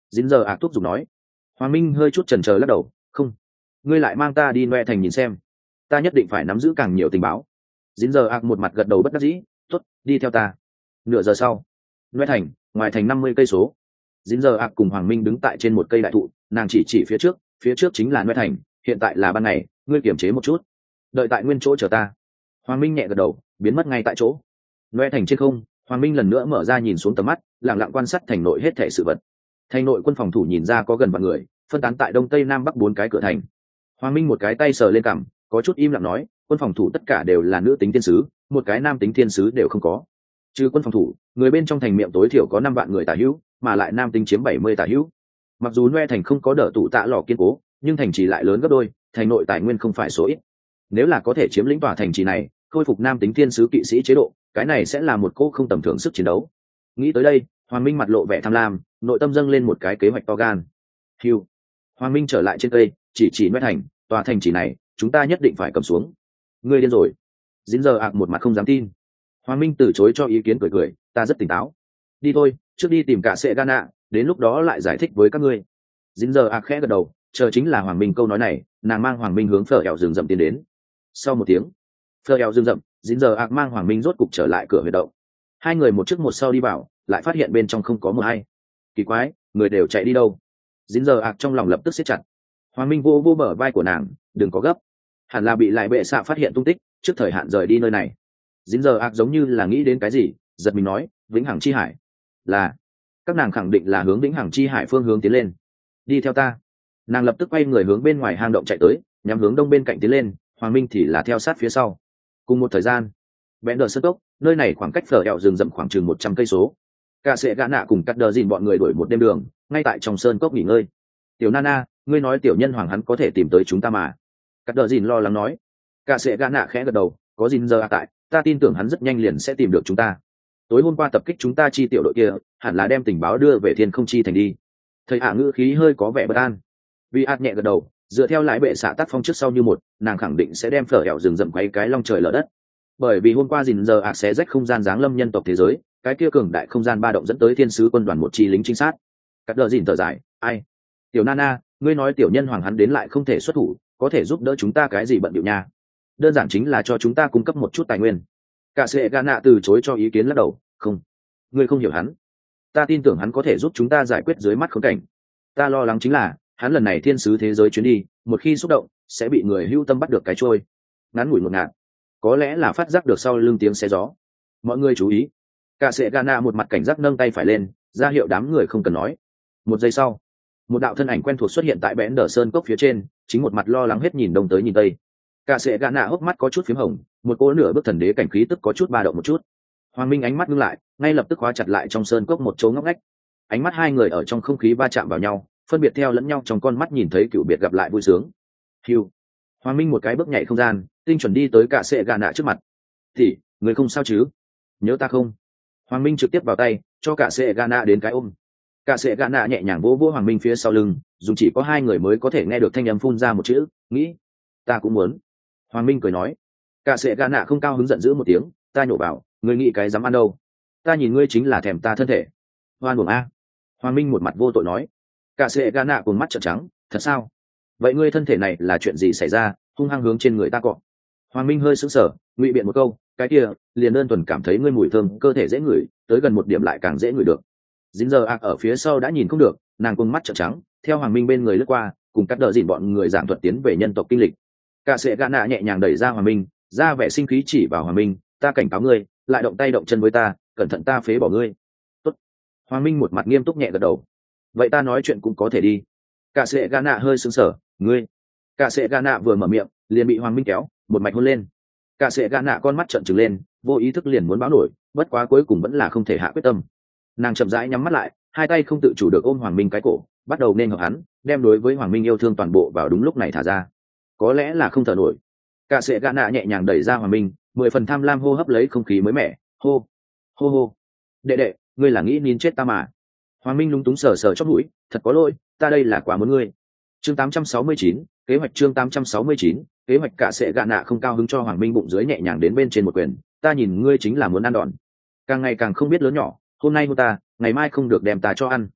dính giờ ạc thúc giục nói. Hoàng Minh hơi chút chần chờ lắc đầu, không, ngươi lại mang ta đi Noe thành nhìn xem, ta nhất định phải nắm giữ càng nhiều tình báo. Dính giờ ạc một mặt gật đầu bất đắc dĩ, tốt, đi theo ta. Nửa giờ sau, Noe thành, ngoài thành năm mươi cây số. Dính giờ ạc cùng Hoàng Minh đứng tại trên một cây đại thụ, nàng chỉ chỉ phía trước, phía trước chính là Noe thành, hiện tại là ban ngày, ngươi kiềm chế một chút, đợi tại nguyên chỗ chờ ta. Hoàng Minh nhẹ gật đầu, biến mất ngay tại chỗ. Noe thành trên không, Hoàng Minh lần nữa mở ra nhìn xuống tầm mắt, lặng lặng quan sát thành nội hết thảy sự vật. Thành nội quân phòng thủ nhìn ra có gần vạn người, phân tán tại đông tây nam bắc bốn cái cửa thành. Hoàng Minh một cái tay sờ lên cằm, có chút im lặng nói, quân phòng thủ tất cả đều là nữ tính thiên sứ, một cái nam tính thiên sứ đều không có. Trừ quân phòng thủ, người bên trong thành miệng tối thiểu có năm vạn người tả hữu, mà lại nam tính chiếm bảy mươi tả hữu. Mặc dù Noe thành không có đỡ tụ tạ lò kiên cố, nhưng thành trì lại lớn gấp đôi, thành nội tài nguyên không phải số ít. Nếu là có thể chiếm lĩnh tòa thành trì này, khôi phục nam tính thiên sứ kỵ sĩ chế độ, cái này sẽ là một cô không tầm thường sức chiến đấu. Nghĩ tới đây, Hoàng Minh mặt lộ vẻ tham lam, nội tâm dâng lên một cái kế hoạch to gan. Hưu. Hoàng Minh trở lại trên cây, chỉ chỉ Noe thành, tòa thành trì này, chúng ta nhất định phải cầm xuống. Ngươi điên rồi. Dính giờ ạc một mặt không dám tin. Hoàng Minh từ chối cho ý kiến, cười cười, ta rất tỉnh táo. Đi thôi, trước đi tìm cả sệ Gana, đến lúc đó lại giải thích với các ngươi. Dính giờ ạc khẽ gật đầu, chờ chính là Hoàng Minh câu nói này, nàng mang Hoàng Minh hướng phở ẻo rừng rậm tiến đến. Sau một tiếng, phở ẻo rừng rậm, dính giờ ạc mang Hoàng Minh rốt cục trở lại cửa huyệt động. Hai người một trước một sau đi vào, lại phát hiện bên trong không có một ai. Kỳ quái, người đều chạy đi đâu? Dính giờ ạc trong lòng lập tức siết chặt. Hoàng Minh vô vô bờ vai của nàng, đừng có gấp, hẳn là bị lại bệ xạ phát hiện tung tích, trước thời hạn rời đi nơi này. Dính giờ ạc giống như là nghĩ đến cái gì, giật mình nói, vĩnh hằng chi hải. Là, các nàng khẳng định là hướng vĩnh hằng chi hải phương hướng tiến lên. Đi theo ta. Nàng lập tức quay người hướng bên ngoài hang động chạy tới, nhắm hướng đông bên cạnh tiến lên. Hoàng Minh thì là theo sát phía sau. Cùng một thời gian, bẽn đờ sơn cốc, nơi này khoảng cách phở ẹo rừng rậm khoảng chừng một trăm cây số. Cả sệ gã nạ cùng cắt đờ dìn bọn người đuổi một đêm đường, ngay tại trong sơn cốc nghỉ ngơi. Tiểu Nana, ngươi nói tiểu nhân hoàng hắn có thể tìm tới chúng ta mà? Cắt đờ dìn lo lắng nói. Cả sệ gã nạ khẽ gật đầu, có dìn giờ tại, ta tin tưởng hắn rất nhanh liền sẽ tìm được chúng ta. Tối hôm qua tập kích chúng ta chi tiểu đội kia, hẳn là đem tình báo đưa về thiên không chi thành đi. Thầy hạ ngữ khí hơi có vẻ bất an. Vì ạt nhẹ gật đầu, dựa theo lái bệ xạ tác phong trước sau như một, nàng khẳng định sẽ đem phở hẻo rừng rậm quấy cái long trời lở đất. Bởi vì hôm qua dìn giờ ạt xé rách không gian giáng lâm nhân tộc thế giới, cái kia cường đại không gian ba động dẫn tới thiên sứ quân đoàn một chi lính trinh sát. Cắt đờ dìn thở dài, ai? Tiểu Nana, ngươi nói tiểu nhân hoàng hắn đến lại không thể xuất thủ, có thể giúp đỡ chúng ta cái gì bận điệu nha? Đơn giản chính là cho chúng ta cung cấp một chút tài nguyên. Cả sệ gà nạ từ chối cho ý kiến lắc đầu, không, ngươi không hiểu hắn. Ta tin tưởng hắn có thể giúp chúng ta giải quyết dưới mắt khốn cảnh. Ta lo lắng chính là hắn lần này thiên sứ thế giới chuyến đi, một khi xúc động sẽ bị người hưu tâm bắt được cái trôi. Ngắn ngủi một ngạt, có lẽ là phát giác được sau lưng tiếng xe gió. Mọi người chú ý. Cả sệ gà nạ một mặt cảnh giác nâng tay phải lên, ra hiệu đám người không cần nói. Một giây sau, một đạo thân ảnh quen thuộc xuất hiện tại bẽn đờ sơn cốc phía trên, chính một mặt lo lắng hết nhìn đông tới nhìn tây. Cả sệ gã nạ hốc mắt có chút phím hồng, một cỗ nửa bước thần đế cảnh khí tức có chút ba động một chút. Hoàng Minh ánh mắt ngưng lại, ngay lập tức khóa chặt lại trong sơn cốc một chỗ ngóc ngách. Ánh mắt hai người ở trong không khí va chạm vào nhau, phân biệt theo lẫn nhau trong con mắt nhìn thấy cựu biệt gặp lại vui sướng. Hiu. Hoàng Minh một cái bước nhảy không gian, tinh chuẩn đi tới cả sệ gã nạ trước mặt. "Thì, người không sao chứ? Nhớ ta không?" Hoàng Minh trực tiếp vào tay, cho cả sệ gã nạ đến cái ôm. Cả sệ gã nạ nhẹ nhàng vỗ vỗ Hoàng Minh phía sau lưng, dùng chỉ có hai người mới có thể nghe được thanh âm phun ra một chữ, "Nghĩ." "Ta cũng muốn." Hoàng Minh cười nói. Cả sệ gã nạ không cao hứng giận dữ một tiếng, ta nhổ vào, ngươi nghĩ cái dám ăn đâu? Ta nhìn ngươi chính là thèm ta thân thể. Hoan buồng a. Hoàng Minh một mặt vô tội nói. Cả sệ gã nạ cùng mắt trợn trắng, thật sao? Vậy ngươi thân thể này là chuyện gì xảy ra, hung hăng hướng trên người ta cọ? Hoàng Minh hơi sững sờ, ngụy biện một câu, cái kia, liền đơn thuần cảm thấy ngươi mùi thơm, cơ thể dễ ngửi, tới gần một điểm lại càng dễ ngửi được. Dính giờ ạc ở phía sau đã nhìn không được, nàng cùng mắt trợn trắng, theo Hoàng Minh bên người lướt qua, cùng cắt đỡ dịn bọn người giảng thuật tiến về nhân tộc kinh lịch. Cả sệ gã nạ nhẹ nhàng đẩy ra Hoàng Minh, ra vẻ sinh khí chỉ vào Hoàng Minh, ta cảnh cáo ngươi, lại động tay động chân với ta, cẩn thận ta phế bỏ ngươi. Tốt. Hoàng Minh một mặt nghiêm túc nhẹ gật đầu. Vậy ta nói chuyện cũng có thể đi. Cả sệ gã nạ hơi sững sờ, ngươi. Cả sệ gã nạ vừa mở miệng, liền bị Hoàng Minh kéo, một mạch hôn lên. Cả sệ gã nạ con mắt trợn trừng lên, vô ý thức liền muốn báo nổi, bất quá cuối cùng vẫn là không thể hạ quyết tâm. Nàng chậm rãi nhắm mắt lại, hai tay không tự chủ được ôm Hoàng Minh cái cổ, bắt đầu nên hợp hắn, đem đối với Hoàng Minh yêu thương toàn bộ vào đúng lúc này thả ra. Có lẽ là không thở nổi, cả sệ gã nạ nhẹ nhàng đẩy ra Hoàng Minh, mười phần tham lam hô hấp lấy không khí mới mẻ, hô hô hô, đệ đệ, ngươi là nghĩ nín chết ta mà. Hoàng Minh lúng túng sờ sờ chóp mũi, thật có lỗi, ta đây là quá muốn ngươi. Chương tám trăm sáu mươi chín, kế hoạch chương tám trăm sáu mươi chín, kế hoạch. Cả sệ gã nạ không cao hứng cho Hoàng Minh bụng dưới nhẹ nhàng đến bên trên một quyền, ta nhìn ngươi chính là muốn ăn đòn, càng ngày càng không biết lớn nhỏ, hôm nay hôn ta, ngày mai không được đem ta cho ăn.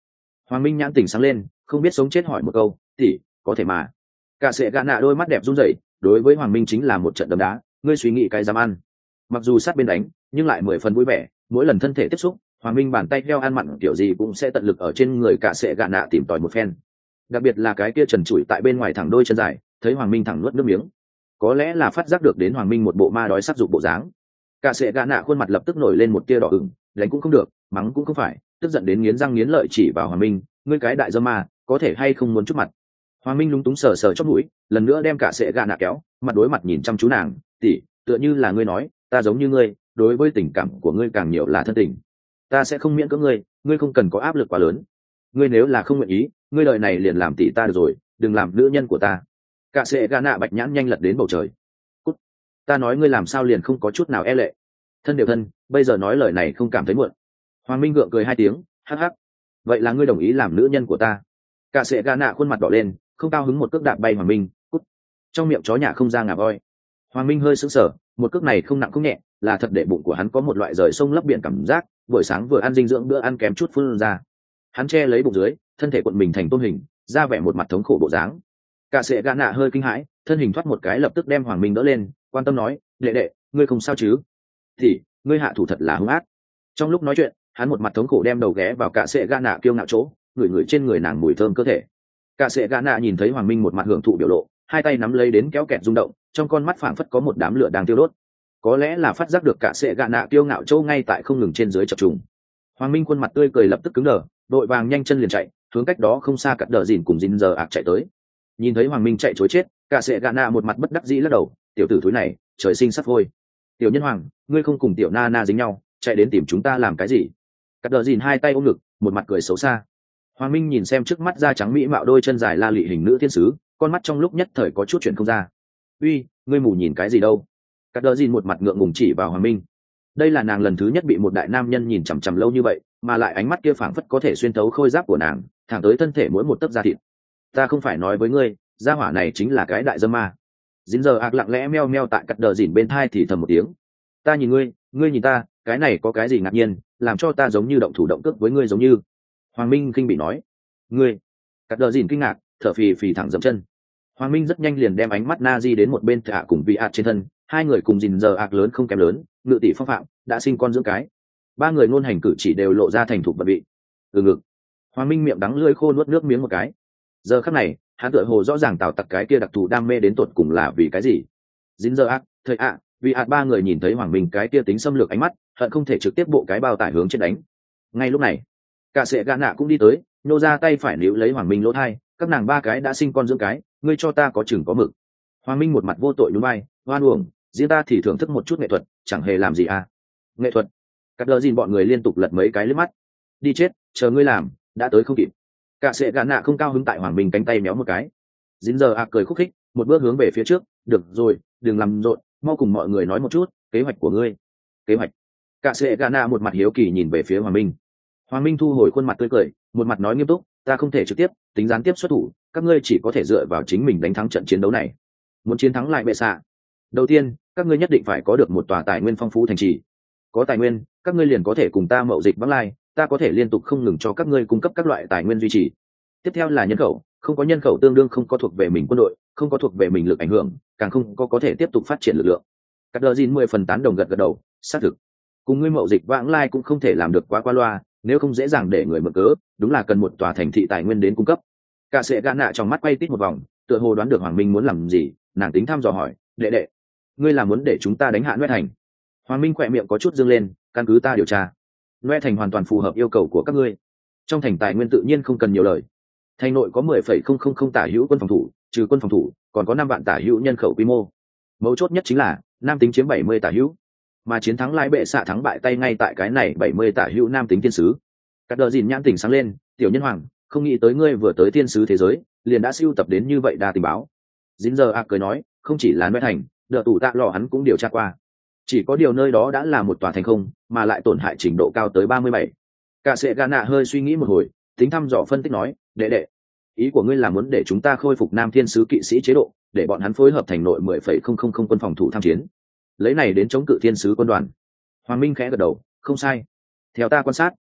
Hoàng Minh nhãn tỉnh sáng lên, không biết sống chết hỏi một câu, tỷ, có thể mà. Cả sệ gạ nạ đôi mắt đẹp run rẩy, đối với Hoàng Minh chính là một trận đấm đá, ngươi suy nghĩ cái dám ăn. Mặc dù sát bên đánh, nhưng lại mười phần vui vẻ, mỗi lần thân thể tiếp xúc, Hoàng Minh bàn tay heo ăn mặn kiểu gì cũng sẽ tận lực ở trên người cả sệ gạ nạ tìm tòi một phen. Đặc biệt là cái kia trần trụi tại bên ngoài thẳng đôi chân dài, thấy Hoàng Minh thẳng nuốt nước miếng. Có lẽ là phát giác được đến Hoàng Minh một bộ ma đói sắc dục bộ dáng. Cả sệ gạ nạ khuôn mặt lập tức nổi lên một tia đỏ ửng, đánh cũng không được, mắng cũng không phải, tức giận đến nghiến răng nghiến lợi chỉ vào Hoàng Minh, ngươi cái đại dâm ma, có thể hay không muốn chút mặt. Hoàng Minh lúng túng sờ sờ chóp mũi, lần nữa đem cả sệ gạ nạ kéo, mặt đối mặt nhìn chăm chú nàng, tỷ, tựa như là ngươi nói, ta giống như ngươi, đối với tình cảm của ngươi càng nhiều là thân tình. Ta sẽ không miễn cưỡng ngươi, ngươi không cần có áp lực quá lớn. Ngươi nếu là không nguyện ý, ngươi lời này liền làm tỷ ta được rồi, đừng làm nữ nhân của ta. Cả sệ gạ nạ bạch nhãn nhanh lật đến bầu trời. Cút. Ta nói ngươi làm sao liền không có chút nào e lệ. Thân đều thân, bây giờ nói lời này không cảm thấy muộn. Hoàng Minh gượng cười hai tiếng, hắc hắc. Vậy là ngươi đồng ý làm nữ nhân của ta. Cả sệ gạ nạ khuôn mặt đỏ lên, không cao hứng một cước đạp bay Hoàng Minh, cút. Trong miệng chó nhà không ra ngà voi. Hoàng Minh hơi sững sờ, một cước này không nặng không nhẹ, là thật để bụng của hắn có một loại rời sông lấp biển cảm giác, buổi sáng vừa ăn dinh dưỡng bữa ăn kém chút phun ra. Hắn che lấy bụng dưới, thân thể cuộn mình thành tôm hình, ra vẻ một mặt thống khổ bộ dáng. Cả sệ gạ nạ hơi kinh hãi, thân hình thoát một cái lập tức đem Hoàng Minh đỡ lên, quan tâm nói, đệ đệ, ngươi không sao chứ? Thì, ngươi hạ thủ thật là hung ác. Trong lúc nói chuyện, hắn một mặt thống khổ đem đầu ghé vào cả sệ gạ nạ kiêu ngạo chỗ, ngửi ngửi trên người nàng mùi thơm cơ thể. Cả sệ gạ nạ nhìn thấy Hoàng Minh một mặt hưởng thụ biểu lộ, hai tay nắm lấy đến kéo kẹt rung động, trong con mắt phảng phất có một đám lửa đang tiêu đốt. Có lẽ là phát giác được cả sệ gạ nạ kiêu ngạo chỗ ngay tại không ngừng trên dưới chập trùng. Hoàng Minh khuôn mặt tươi cười lập tức cứng đờ, đội vàng nhanh chân liền chạy, hướng cách đó không xa cắt đờ dìn cùng dìn giờ ạc chạy tới. Nhìn thấy Hoàng Minh chạy chối chết, cả sệ gạ nạ một mặt bất đắc dĩ lắc đầu, tiểu tử thúi này, trời sinh sắp vôi. Tiểu nhân hoàng, ngươi không cùng tiểu na na dính nhau, chạy đến tìm chúng ta làm cái gì? Cắt đờ dìn hai tay ôm ngực, một mặt cười xấu xa. Hoàng Minh nhìn xem trước mắt da trắng mỹ mạo đôi chân dài la lị hình nữ thiên sứ, con mắt trong lúc nhất thời có chút chuyển không ra. Uy, ngươi mù nhìn cái gì đâu? Cắt đờ dìn một mặt ngượng ngùng chỉ vào Hoàng Minh. Đây là nàng lần thứ nhất bị một đại nam nhân nhìn chằm chằm lâu như vậy, mà lại ánh mắt kia phảng phất có thể xuyên thấu khôi giáp của nàng, thẳng tới thân thể mỗi một tấc da thịt. Ta không phải nói với ngươi, gia hỏa này chính là cái đại dâm ma. Dính giờ ạc lặng lẽ meo meo tại cắt đờ dìn bên thai thì thầm một tiếng. Ta nhìn ngươi, ngươi nhìn ta, cái này có cái gì ngạc nhiên, làm cho ta giống như động thủ động cước với ngươi giống như. Hoàng Minh khinh bị nói. Ngươi. Cắt đờ dìn kinh ngạc, thở phì phì thẳng dậm chân. Hoàng Minh rất nhanh liền đem ánh mắt na di đến một bên thạ cùng vị ạt trên thân, hai người cùng dìn giờ ạc lớn không kém lớn, ngự tỷ phong phạm, đã sinh con dưỡng cái. Ba người ngôn hành cử chỉ đều lộ ra thành thục bận vị. Từ ngực. Hoàng Minh miệng đắng lưỡi khô nuốt nước miếng một cái. Giờ khắc này, hắn tựa hồ rõ ràng tào tặc cái kia đặc thù đam mê đến tột cùng là vì cái gì. Dính giờ ác, thời ạ, vì ạt ba người nhìn thấy Hoàng Minh cái kia tính xâm lược ánh mắt, hận không thể trực tiếp bộ cái bao tải hướng trên đánh. Ngay lúc này, cả sệ gạ nạ cũng đi tới, nô ra tay phải níu lấy Hoàng Minh lỗ thai, các nàng ba cái đã sinh con dưỡng cái, ngươi cho ta có chừng có mực. Hoàng Minh một mặt vô tội nhún vai, hoan uổng, riêng ta thì thưởng thức một chút nghệ thuật, chẳng hề làm gì à. Nghệ thuật. Cắt đờ dìn bọn người liên tục lật mấy cái liếc mắt. Đi chết, chờ ngươi làm, đã tới không kịp. Cả sệ gạ nạ không cao hứng tại Hoàng Minh cánh tay méo một cái. Dính giờ à cười khúc khích, một bước hướng về phía trước, được rồi, đừng làm rộn, mau cùng mọi người nói một chút, kế hoạch của ngươi. Kế hoạch. Cả sệ gạ nạ một mặt hiếu kỳ nhìn về phía Hoàng Minh. Hoàng Minh thu hồi khuôn mặt tươi cười, một mặt nói nghiêm túc, ta không thể trực tiếp, tính gián tiếp xuất thủ, các ngươi chỉ có thể dựa vào chính mình đánh thắng trận chiến đấu này. Muốn chiến thắng lại bệ xạ. Đầu tiên, các ngươi nhất định phải có được một tòa tài nguyên phong phú thành trì. Có tài nguyên, các ngươi liền có thể cùng ta mậu dịch vắng lai, ta có thể liên tục không ngừng cho các ngươi cung cấp các loại tài nguyên duy trì. Tiếp theo là nhân khẩu, không có nhân khẩu tương đương không có thuộc về mình quân đội, không có thuộc về mình lực ảnh hưởng, càng không có có thể tiếp tục phát triển lực lượng. Cắt đờ gìn mười phần tán đồng gật gật đầu, xác thực. Cùng ngươi mậu dịch vãng lai cũng không thể làm được quá qua loa, nếu không dễ dàng để người mượn cớ, đúng là cần một tòa thành thị tài nguyên đến cung cấp. Cả sệ gạ nạ trong mắt quay tít một vòng, tựa hồ đoán được Hoàng Minh muốn làm gì, nàng tính thăm dò hỏi, đệ đệ, ngươi là muốn để chúng ta đánh hạ Noe thành? Hoàng Minh khỏe miệng có chút dương lên, căn cứ ta điều tra, Noe thành hoàn toàn phù hợp yêu cầu của các ngươi. Trong thành tài nguyên tự nhiên không cần nhiều lời. Thành nội có mười phẩy không không không tả hữu quân phòng thủ, trừ quân phòng thủ, còn có năm vạn tả hữu nhân khẩu quy mô. Mấu chốt nhất chính là nam tính chiếm bảy mươi tả hữu, mà chiến thắng lai bệ xạ thắng bại tay ngay tại cái này bảy mươi tả hữu nam tính thiên sứ. Cắt đờ dìn nhãn tỉnh sáng lên, tiểu nhân hoàng, không nghĩ tới ngươi vừa tới thiên sứ thế giới, liền đã siêu tập đến như vậy đa tình báo. Dính giờ ạc cười nói, không chỉ là Noe thành, đỡ tủ tạ lò hắn cũng điều tra qua. Chỉ có điều nơi đó đã là một tòa thành không, mà lại tổn hại trình độ cao tới ba mươi bảy. Cả sệ gạ nạ hơi suy nghĩ một hồi, tính thăm dò phân tích nói, đệ đệ, ý của ngươi là muốn để chúng ta khôi phục nam thiên sứ kỵ sĩ chế độ, để bọn hắn phối hợp thành nội mười phẩy không không không quân phòng thủ tham chiến, lấy này đến chống cự thiên sứ quân đoàn. Hoàng Minh khẽ gật đầu, không sai. Theo ta quan sát,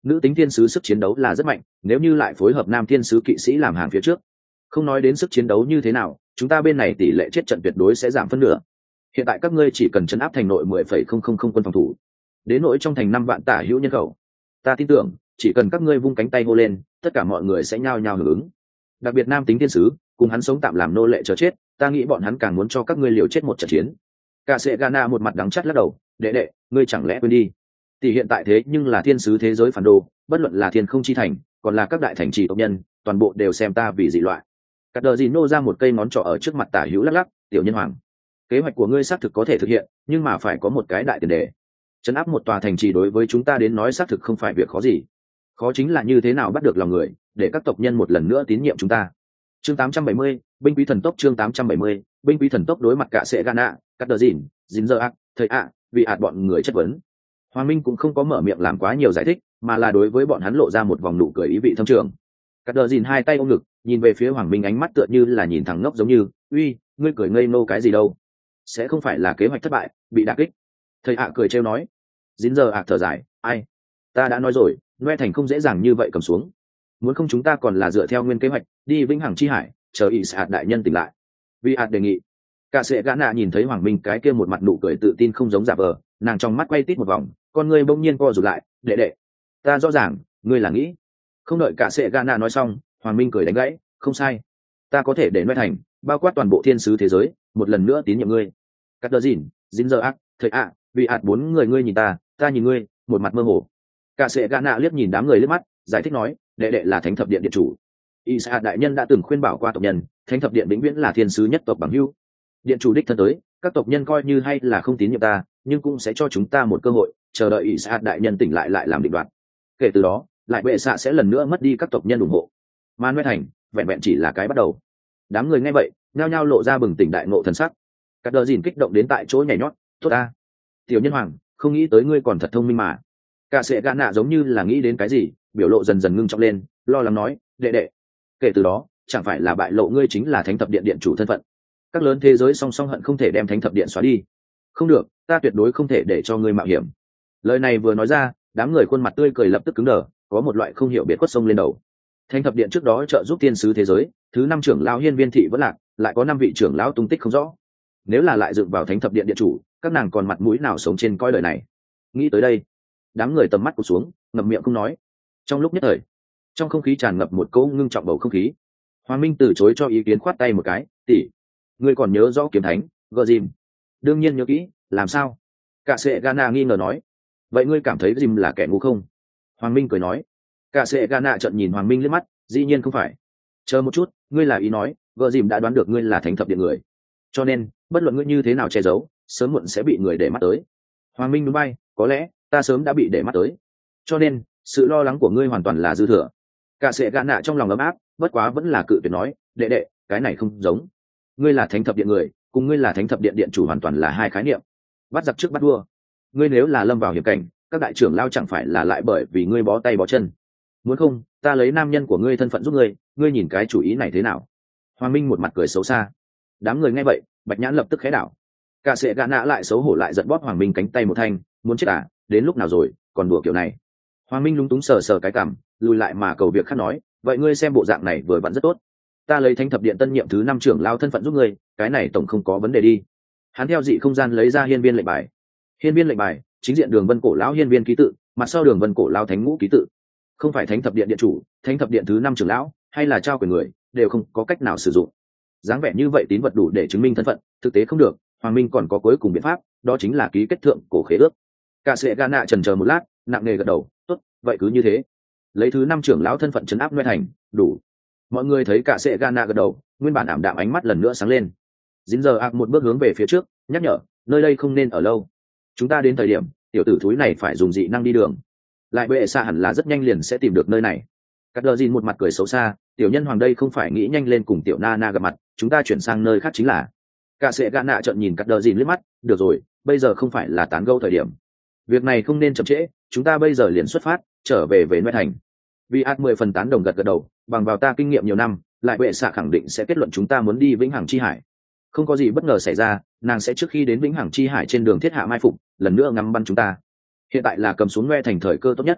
nữ tính thiên sứ sức chiến đấu là rất mạnh, nếu như lại phối hợp nam thiên sứ kỵ sĩ làm hàng phía trước, không nói đến sức chiến đấu như thế nào, chúng ta bên này tỷ lệ chết trận tuyệt đối sẽ giảm phân nửa. Hiện tại các ngươi chỉ cần chấn áp thành nội mười phẩy không không không quân phòng thủ, đến nội trong thành năm vạn tả hữu nhân khẩu, ta tin tưởng chỉ cần các ngươi vung cánh tay hô lên, tất cả mọi người sẽ nhao nhao hưởng ứng. Đặc biệt nam tính thiên sứ cùng hắn sống tạm làm nô lệ chờ chết, ta nghĩ bọn hắn càng muốn cho các ngươi liều chết một trận chiến. Cả sẽ Gana một mặt đắng chắt lắc đầu, đệ đệ, ngươi chẳng lẽ quên đi? Tỷ hiện tại thế nhưng là thiên sứ thế giới phản đồ, bất luận là thiên không chi thành, còn là các đại thành trì tộc nhân, toàn bộ đều xem ta vì dị loại. Cắt đờ gì nô ra một cây ngón trỏ ở trước mặt tả hữu lắc lắc, tiểu nhân hoàng, kế hoạch của ngươi xác thực có thể thực hiện, nhưng mà phải có một cái đại tiền đề. Trấn áp một tòa thành trì đối với chúng ta đến nói xác thực không phải việc khó gì. Khó chính là như thế nào bắt được lòng người, để các tộc nhân một lần nữa tín nhiệm chúng ta. Chương tám trăm bảy mươi, binh quý thần tốc. Chương tám trăm bảy mươi, binh quý thần tốc. Đối mặt cả sẽ Gana, cắt đờ dìn, dính giờ ác, thời ạ, vì ạt bọn người chất vấn. Hoàng Minh cũng không có mở miệng làm quá nhiều giải thích, mà là đối với bọn hắn lộ ra một vòng nụ cười ý vị thâm trường. Cắt đờ dìn hai tay ôm ngực, nhìn về phía Hoàng Minh, ánh mắt tựa như là nhìn thằng ngốc, giống như, uy, ngươi cười ngây ngô cái gì đâu? Sẽ không phải là kế hoạch thất bại, bị đả kích? Thầy ạ cười trêu nói. Dính giờ ạ thở dài, ai? Ta đã nói rồi, Noe thành không dễ dàng như vậy cầm xuống. Muốn không chúng ta còn là dựa theo nguyên kế hoạch, đi vĩnh hằng chi hải, chờ ỷ sạt đại nhân tỉnh lại. Vi ạt đề nghị. Cả sẽ gã nạ nhìn thấy Hoàng Minh cái kia một mặt nụ cười tự tin không giống giả vờ, nàng trong mắt quay tít một vòng, con ngươi bỗng nhiên co rụt lại, đệ đệ, ta rõ ràng, ngươi là nghĩ. Không đợi cả sẽ gã nạ nói xong, Hoàng Minh cười đánh gãy, không sai, ta có thể để Noe thành, bao quát toàn bộ thiên sứ thế giới, một lần nữa tín nhiệm ngươi. Cắt đờ dìn, dính giờ ác, thời ạ, vì ạt bốn người ngươi nhìn ta, ta nhìn ngươi, một mặt mơ hồ. Cả sẽ gã nạ liếc nhìn đám người liếc mắt, giải thích nói, đệ đệ là thánh thập điện điện chủ. Isa đại nhân đã từng khuyên bảo qua tộc nhân, thánh thập điện vĩnh viễn là thiên sứ nhất tộc bằng hữu. Điện chủ đích thân tới, các tộc nhân coi như hay là không tín nhiệm ta, nhưng cũng sẽ cho chúng ta một cơ hội, chờ đợi Isa đại nhân tỉnh lại lại làm định đoạt. Kể từ đó, lại bệ xạ sẽ lần nữa mất đi các tộc nhân ủng hộ. Mà Noe thành, vẹn vẹn chỉ là cái bắt đầu. Đám người nghe vậy, nhao nhao lộ ra bừng tỉnh đại ngộ thần sắc. Cắt đờ dìn kích động đến tại chỗ nhảy nhót, tốt ta, tiểu nhân hoàng, không nghĩ tới ngươi còn thật thông minh mà. Cả sẽ gã nạ giống như là nghĩ đến cái gì, biểu lộ dần dần ngưng trọng lên, lo lắng nói, đệ đệ, kể từ đó chẳng phải là bại lộ ngươi chính là thánh thập điện điện chủ thân phận. Các lớn thế giới song song hận không thể đem thánh thập điện xóa đi. Không được, ta tuyệt đối không thể để cho ngươi mạo hiểm. Lời này vừa nói ra, đám người khuôn mặt tươi cười lập tức cứng đờ, có một loại không hiểu biết quất sông lên đầu. Thánh thập điện trước đó trợ giúp tiên sứ thế giới, thứ năm trưởng lão hiên viên thị vẫn lạc, lại có năm vị trưởng lão tung tích không rõ. Nếu là lại dựng vào thánh thập điện điện chủ, các nàng còn mặt mũi nào sống trên cõi đời này? Nghĩ tới đây, đám người tầm mắt cụt xuống, ngậm miệng không nói. Trong lúc nhất thời, trong không khí tràn ngập một cỗ ngưng trọng bầu không khí. Hoàng Minh từ chối cho ý kiến, khoát tay một cái, tỷ, ngươi còn nhớ rõ kiếm thánh gờ dìm? Đương nhiên nhớ kỹ, làm sao? Cả sệ Gana nghi ngờ nói. Vậy ngươi cảm thấy dìm là kẻ ngu không? Hoàng Minh cười nói. Cả sệ Gana trợn nhìn Hoàng Minh liếc mắt, dĩ nhiên không phải. Chờ một chút, ngươi là ý nói gờ dìm đã đoán được ngươi là thánh thập điện người, cho nên bất luận ngươi như thế nào che giấu, sớm muộn sẽ bị người để mắt tới. Hoàng Minh núi bay, có lẽ ta sớm đã bị để mắt tới, cho nên sự lo lắng của ngươi hoàn toàn là dư thừa. Cả sệ gã nạ trong lòng ấm áp, bất quá vẫn là cự tuyệt nói, đệ đệ, cái này không giống. Ngươi là thánh thập điện người, cùng ngươi là thánh thập điện điện chủ hoàn toàn là hai khái niệm. Bắt giặc trước bắt vua, ngươi nếu là lâm vào hiểm cảnh, các đại trưởng lao chẳng phải là lại bởi vì ngươi bó tay bó chân. Muốn không, ta lấy nam nhân của ngươi thân phận giúp ngươi, ngươi nhìn cái chủ ý này thế nào? Hoàng Minh một mặt cười xấu xa. Đám người nghe vậy, bạch nhãn lập tức khẽ đảo. Cả sệ gã nạ lại xấu hổ lại giận bóp Hoàng Minh cánh tay một thanh, muốn chết à, đến lúc nào rồi còn đùa kiểu này? Hoàng Minh lúng túng sờ sờ cái cằm, lùi lại mà cầu việc khác nói, vậy ngươi xem bộ dạng này vừa vặn rất tốt, ta lấy thánh thập điện tân nhiệm thứ năm trưởng lao thân phận giúp ngươi, cái này tổng không có vấn đề đi. Hắn theo dị không gian lấy ra hiên viên lệnh bài. Hiên viên lệnh bài chính diện đường vân cổ lão hiên viên ký tự, mặt sau đường vân cổ lão thánh ngũ ký tự. Không phải thánh thập điện điện chủ, thánh thập điện thứ năm trưởng lão, hay là trao quyền người, đều không có cách nào sử dụng. Dáng vẻ như vậy tín vật đủ để chứng minh thân phận, thực tế không được. Hoàng Minh còn có cuối cùng biện pháp, đó chính là ký kết thượng cổ khế ước. Cả sệ Gã nạ chần chờ một lát, nặng nề gật đầu, tốt, vậy cứ như thế. Lấy thứ năm trưởng lão thân phận trấn áp Noe thành, đủ. Mọi người thấy cả sệ Gã nạ gật đầu, nguyên bản ảm đạm ánh mắt lần nữa sáng lên. Dính giờ ạc một bước hướng về phía trước, nhắc nhở, nơi đây không nên ở lâu. Chúng ta đến thời điểm, tiểu tử thúi này phải dùng dị năng đi đường. Lại bệ xa hẳn là rất nhanh liền sẽ tìm được nơi này. Cắt đờ dìn một mặt cười xấu xa, tiểu nhân hoàng đây không phải nghĩ nhanh lên cùng tiểu na na gặp mặt, chúng ta chuyển sang nơi khác chính là. Cả sệ Gã nạ trợn nhìn cắt đờ dìn liếc mắt, được rồi, bây giờ không phải là tán gẫu thời điểm. Việc này không nên chậm trễ, chúng ta bây giờ liền xuất phát, trở về về Noe thành. Vì át mười phần tán đồng gật gật đầu, bằng vào ta kinh nghiệm nhiều năm, lại bệ xạ khẳng định sẽ kết luận chúng ta muốn đi vĩnh hằng chi hải. Không có gì bất ngờ xảy ra, nàng sẽ trước khi đến vĩnh hằng chi hải trên đường thiết hạ mai phục, lần nữa ngắm bắn chúng ta. Hiện tại là cầm xuống Noe thành thời cơ tốt nhất.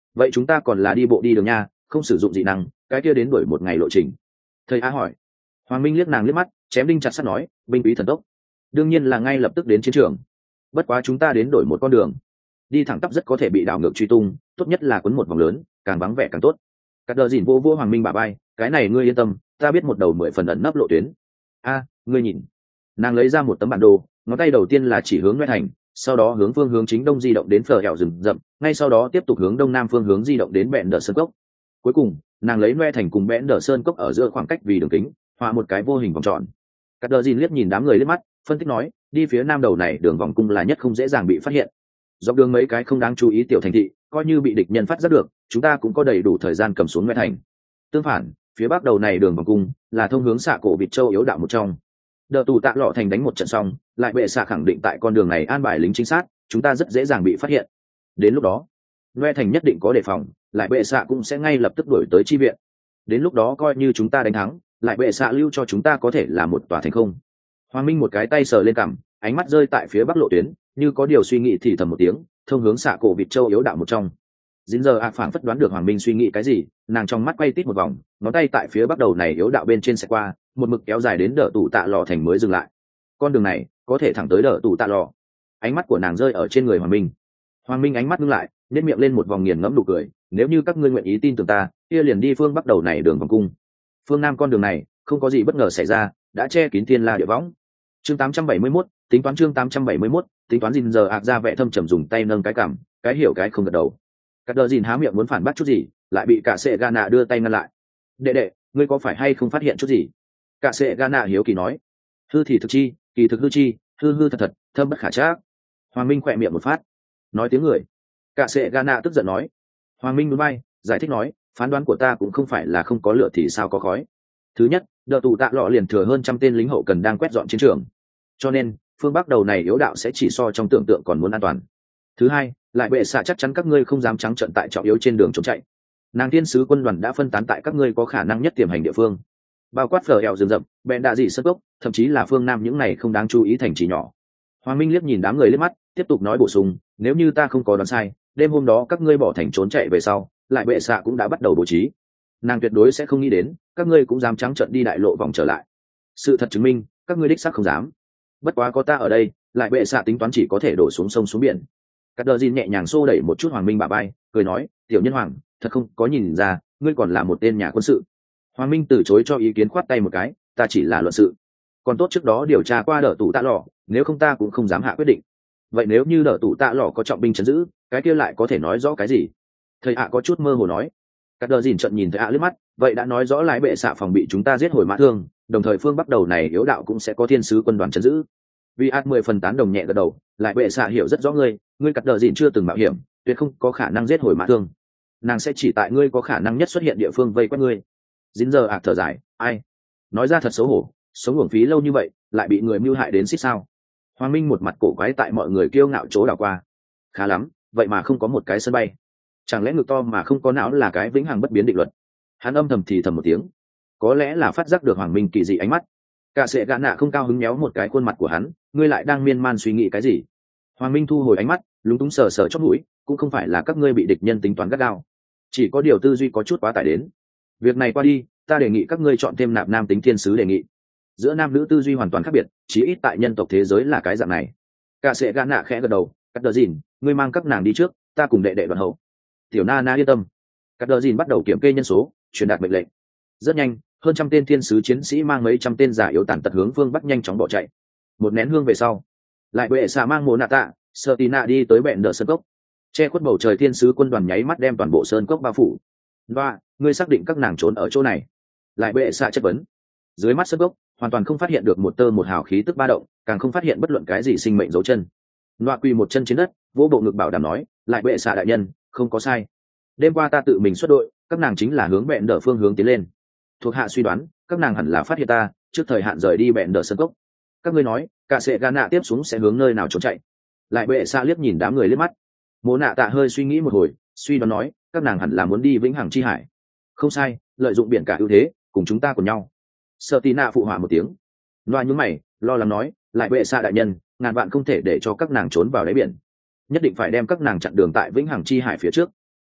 vậy chúng ta còn là đi bộ đi đường nha, không sử dụng dị năng, cái kia đến đuổi một ngày lộ trình. Thầy a hỏi. Hoàng Minh liếc nàng liếc mắt, chém đinh chặt sắt nói, binh quý thần tốc, đương nhiên là ngay lập tức đến chiến trường. Bất quá chúng ta đến đổi một con đường, đi thẳng tắp rất có thể bị đảo ngược truy tung, tốt nhất là quấn một vòng lớn, càng vắng vẻ càng tốt. Cắt đờ dìn vô vô Hoàng Minh bả vai, cái này ngươi yên tâm, ta biết một đầu mười phần ẩn nấp lộ tuyến. A, ngươi nhìn. Nàng lấy ra một tấm bản đồ, ngón tay đầu tiên là chỉ hướng Ngoại thành, sau đó hướng phương hướng chính đông di động đến phở hẻo rừng rậm, ngay sau đó tiếp tục hướng đông nam phương hướng di động đến bẹn đờ sơn cốc. Cuối cùng, nàng lấy Ngoại thành cùng bẹn đờ sơn cốc ở giữa khoảng cách vì đường kính, hòa một cái vô hình vòng tròn. Cắt đờ dìn liếc nhìn đám người liếc mắt, phân tích nói, đi phía nam đầu này đường vòng cung là nhất không dễ dàng bị phát hiện. Dọc đường mấy cái không đáng chú ý tiểu thành thị, coi như bị địch nhân phát giác được, chúng ta cũng có đầy đủ thời gian cầm xuống Ngoại thành. Tương phản, phía bắc đầu này đường vòng cung là thông hướng xạ cổ vịt châu yếu đạo một trong. Đợt tù tạ lọ thành đánh một trận xong, lại bệ xạ khẳng định tại con đường này an bài lính chính xác, chúng ta rất dễ dàng bị phát hiện. Đến lúc đó, Ngoại thành nhất định có đề phòng, lại bệ xạ cũng sẽ ngay lập tức đuổi tới chi viện. Đến lúc đó coi như chúng ta đánh thắng, lại bệ xạ lưu cho chúng ta có thể là một tòa thành không. Hoàng Minh một cái tay sờ lên cằm, ánh mắt rơi tại phía bắc lộ tuyến, như có điều suy nghĩ thì thầm một tiếng, thông hướng xạ cổ vịt châu yếu đạo một trong. Dính giờ ạ phảng phất đoán được Hoàng Minh suy nghĩ cái gì, nàng trong mắt quay tít một vòng, ngón tay tại phía bắc đầu này yếu đạo bên trên sẽ qua, một mực kéo dài đến đỡ tủ tạ lò thành mới dừng lại. Con đường này có thể thẳng tới đỡ tủ tạ lò. Ánh mắt của nàng rơi ở trên người Hoàng Minh. Hoàng Minh ánh mắt ngưng lại, nhếch miệng lên một vòng nghiền ngẫm nụ cười, nếu như các ngươi nguyện ý tin tưởng ta, kia liền đi phương bắc đầu này đường vòng cung. Phương nam con đường này không có gì bất ngờ xảy ra, đã che kín thiên la địa võng. Chương tám trăm bảy mươi mốt, tính toán chương tám trăm bảy mươi mốt, tính toán gìn giờ ạc ra vẻ thâm trầm dùng tay nâng cái cằm, cái hiểu cái không gật đầu. Cắt đờ gìn há miệng muốn phản bác chút gì, lại bị cả sệ Gana đưa tay ngăn lại. Đệ đệ, ngươi có phải hay không phát hiện chút gì? Cả sệ Gana hiếu kỳ nói. Hư thì thực chi, kỳ thực hư chi, hư hư thật thật, thâm bất khả trắc. Hoàng Minh khỏe miệng một phát, nói tiếng người. Cả sệ Gana tức giận nói. Hoàng Minh núi bay, giải thích nói, phán đoán của ta cũng không phải là không có lửa thì sao có khói. Thứ nhất, đợt tù tạ lọ liền thừa hơn trăm tên lính hậu cần đang quét dọn chiến trường, cho nên phương bắc đầu này yếu đạo sẽ chỉ so trong tưởng tượng còn muốn an toàn. Thứ hai, lại bệ xạ chắc chắn các ngươi không dám trắng trợn tại trọng yếu trên đường trốn chạy. Nàng thiên sứ quân đoàn đã phân tán tại các ngươi có khả năng nhất tiềm hành địa phương, bao quát phở hẹo rừng rậm, bèn đạ dị sơ cốc, thậm chí là phương nam những này không đáng chú ý thành trì nhỏ. Hoàng Minh liếc nhìn đám người liếc mắt, tiếp tục nói bổ sung, nếu như ta không có đoán sai, đêm hôm đó các ngươi bỏ thành trốn chạy về sau, lại bệ xạ cũng đã bắt đầu bố trí. Nàng tuyệt đối sẽ không nghĩ đến các ngươi cũng dám trắng trợn đi đại lộ vòng trở lại. Sự thật chứng minh các ngươi đích xác không dám. Bất quá có ta ở đây, lại bệ xạ tính toán chỉ có thể đổ xuống sông xuống biển. Cắt đờ Dìn nhẹ nhàng xô đẩy một chút Hoàng Minh bả vai, cười nói, tiểu nhân hoàng, thật không có nhìn ra ngươi còn là một tên nhà quân sự. Hoàng Minh từ chối cho ý kiến, khoát tay một cái, ta chỉ là luận sự. Còn tốt trước đó điều tra qua đỡ tủ tạ lò, nếu không ta cũng không dám hạ quyết định. Vậy nếu như đỡ tủ tạ lò có trọng binh chấn giữ, cái kia lại có thể nói rõ cái gì? Thầy ạ có chút mơ hồ nói. Cắt đờ Dìn trợn nhìn thầy ạ liếc mắt, vậy đã nói rõ lái bệ xạ phòng bị chúng ta giết hồi mã thương, đồng thời phương bắc đầu này yếu đạo cũng sẽ có thiên sứ quân đoàn chấn giữ. Vì ạt mười phần tán đồng nhẹ gật đầu, lại bệ xạ hiểu rất rõ ngươi, ngươi cắt đờ Dìn chưa từng mạo hiểm, tuyệt không có khả năng giết hồi mã thương. Nàng sẽ chỉ tại ngươi có khả năng nhất xuất hiện địa phương vây quét ngươi. Dính giờ ạt thở dài, ai nói ra thật xấu hổ, sống uổng phí lâu như vậy lại bị người mưu hại đến xích sao. Hoàng Minh một mặt cổ quái tại mọi người kiêu ngạo chỗ đảo qua, khá lắm, vậy mà không có một cái sân bay, chẳng lẽ ngực to mà không có não là cái vĩnh hằng bất biến định luật? Hắn âm thầm thì thầm một tiếng, có lẽ là phát giác được Hoàng Minh kỳ dị ánh mắt. Cả sệ gã nạ không cao hứng méo một cái khuôn mặt của hắn, ngươi lại đang miên man suy nghĩ cái gì? Hoàng Minh thu hồi ánh mắt, lúng túng sờ sờ chót mũi, cũng không phải là các ngươi bị địch nhân tính toán gắt gao, chỉ có điều tư duy có chút quá tải đến. Việc này qua đi, ta đề nghị các ngươi chọn thêm nạp nam tính thiên sứ đề nghị. Giữa nam nữ tư duy hoàn toàn khác biệt, chí ít tại nhân tộc thế giới là cái dạng này. Cả sệ gã nạ khẽ gật đầu, cắt đờ dìn, ngươi mang các nàng đi trước, ta cùng đệ đệ đoàn hậu. Tiểu na na yên tâm. Cắt đờ dìn bắt đầu kiểm kê nhân số, truyền đạt mệnh lệnh. Rất nhanh, hơn trăm tên thiên sứ chiến sĩ mang mấy trăm tên giả yếu tàn tật hướng phương bắc nhanh chóng bỏ chạy. Một nén hương về sau, lại bệ xà mang mồ nạ tạ, sợ tì nạ đi tới bẹn đờ sơn cốc. Che khuất bầu trời thiên sứ quân đoàn nháy mắt đem toàn bộ sơn cốc bao phủ. Và ngươi xác định các nàng trốn ở chỗ này? Lại bệ xà chất vấn. Dưới mắt sơn cốc hoàn toàn không phát hiện được một tơ một hào khí tức ba động, càng không phát hiện bất luận cái gì sinh mệnh dấu chân. Loa quỳ một chân trên đất, vỗ bộ ngực bảo đảm nói, lại bệ xà đại nhân, không có sai. Đêm qua ta tự mình xuất đội, các nàng chính là hướng bẹn đờ phương hướng tiến lên. Thuộc hạ suy đoán các nàng hẳn là phát hiện ta trước thời hạn rời đi bẹn đờ sơn cốc. Các ngươi nói cả sệ gà nạ tiếp xuống sẽ hướng nơi nào trốn chạy? Lại bệ xa liếc nhìn đám người liếc mắt. Mộ nạ tạ hơi suy nghĩ một hồi, suy đoán nói các nàng hẳn là muốn đi vĩnh hằng chi hải. Không sai, lợi dụng biển cả ưu thế cùng chúng ta cùng nhau. Sợ tì nạ phụ họa một tiếng. Loa nhún mày, lo lắng nói, lại bệ xa đại nhân, ngàn vạn không thể để cho các nàng trốn vào đáy biển, nhất định phải đem các nàng chặn đường tại vĩnh hằng chi hải phía trước.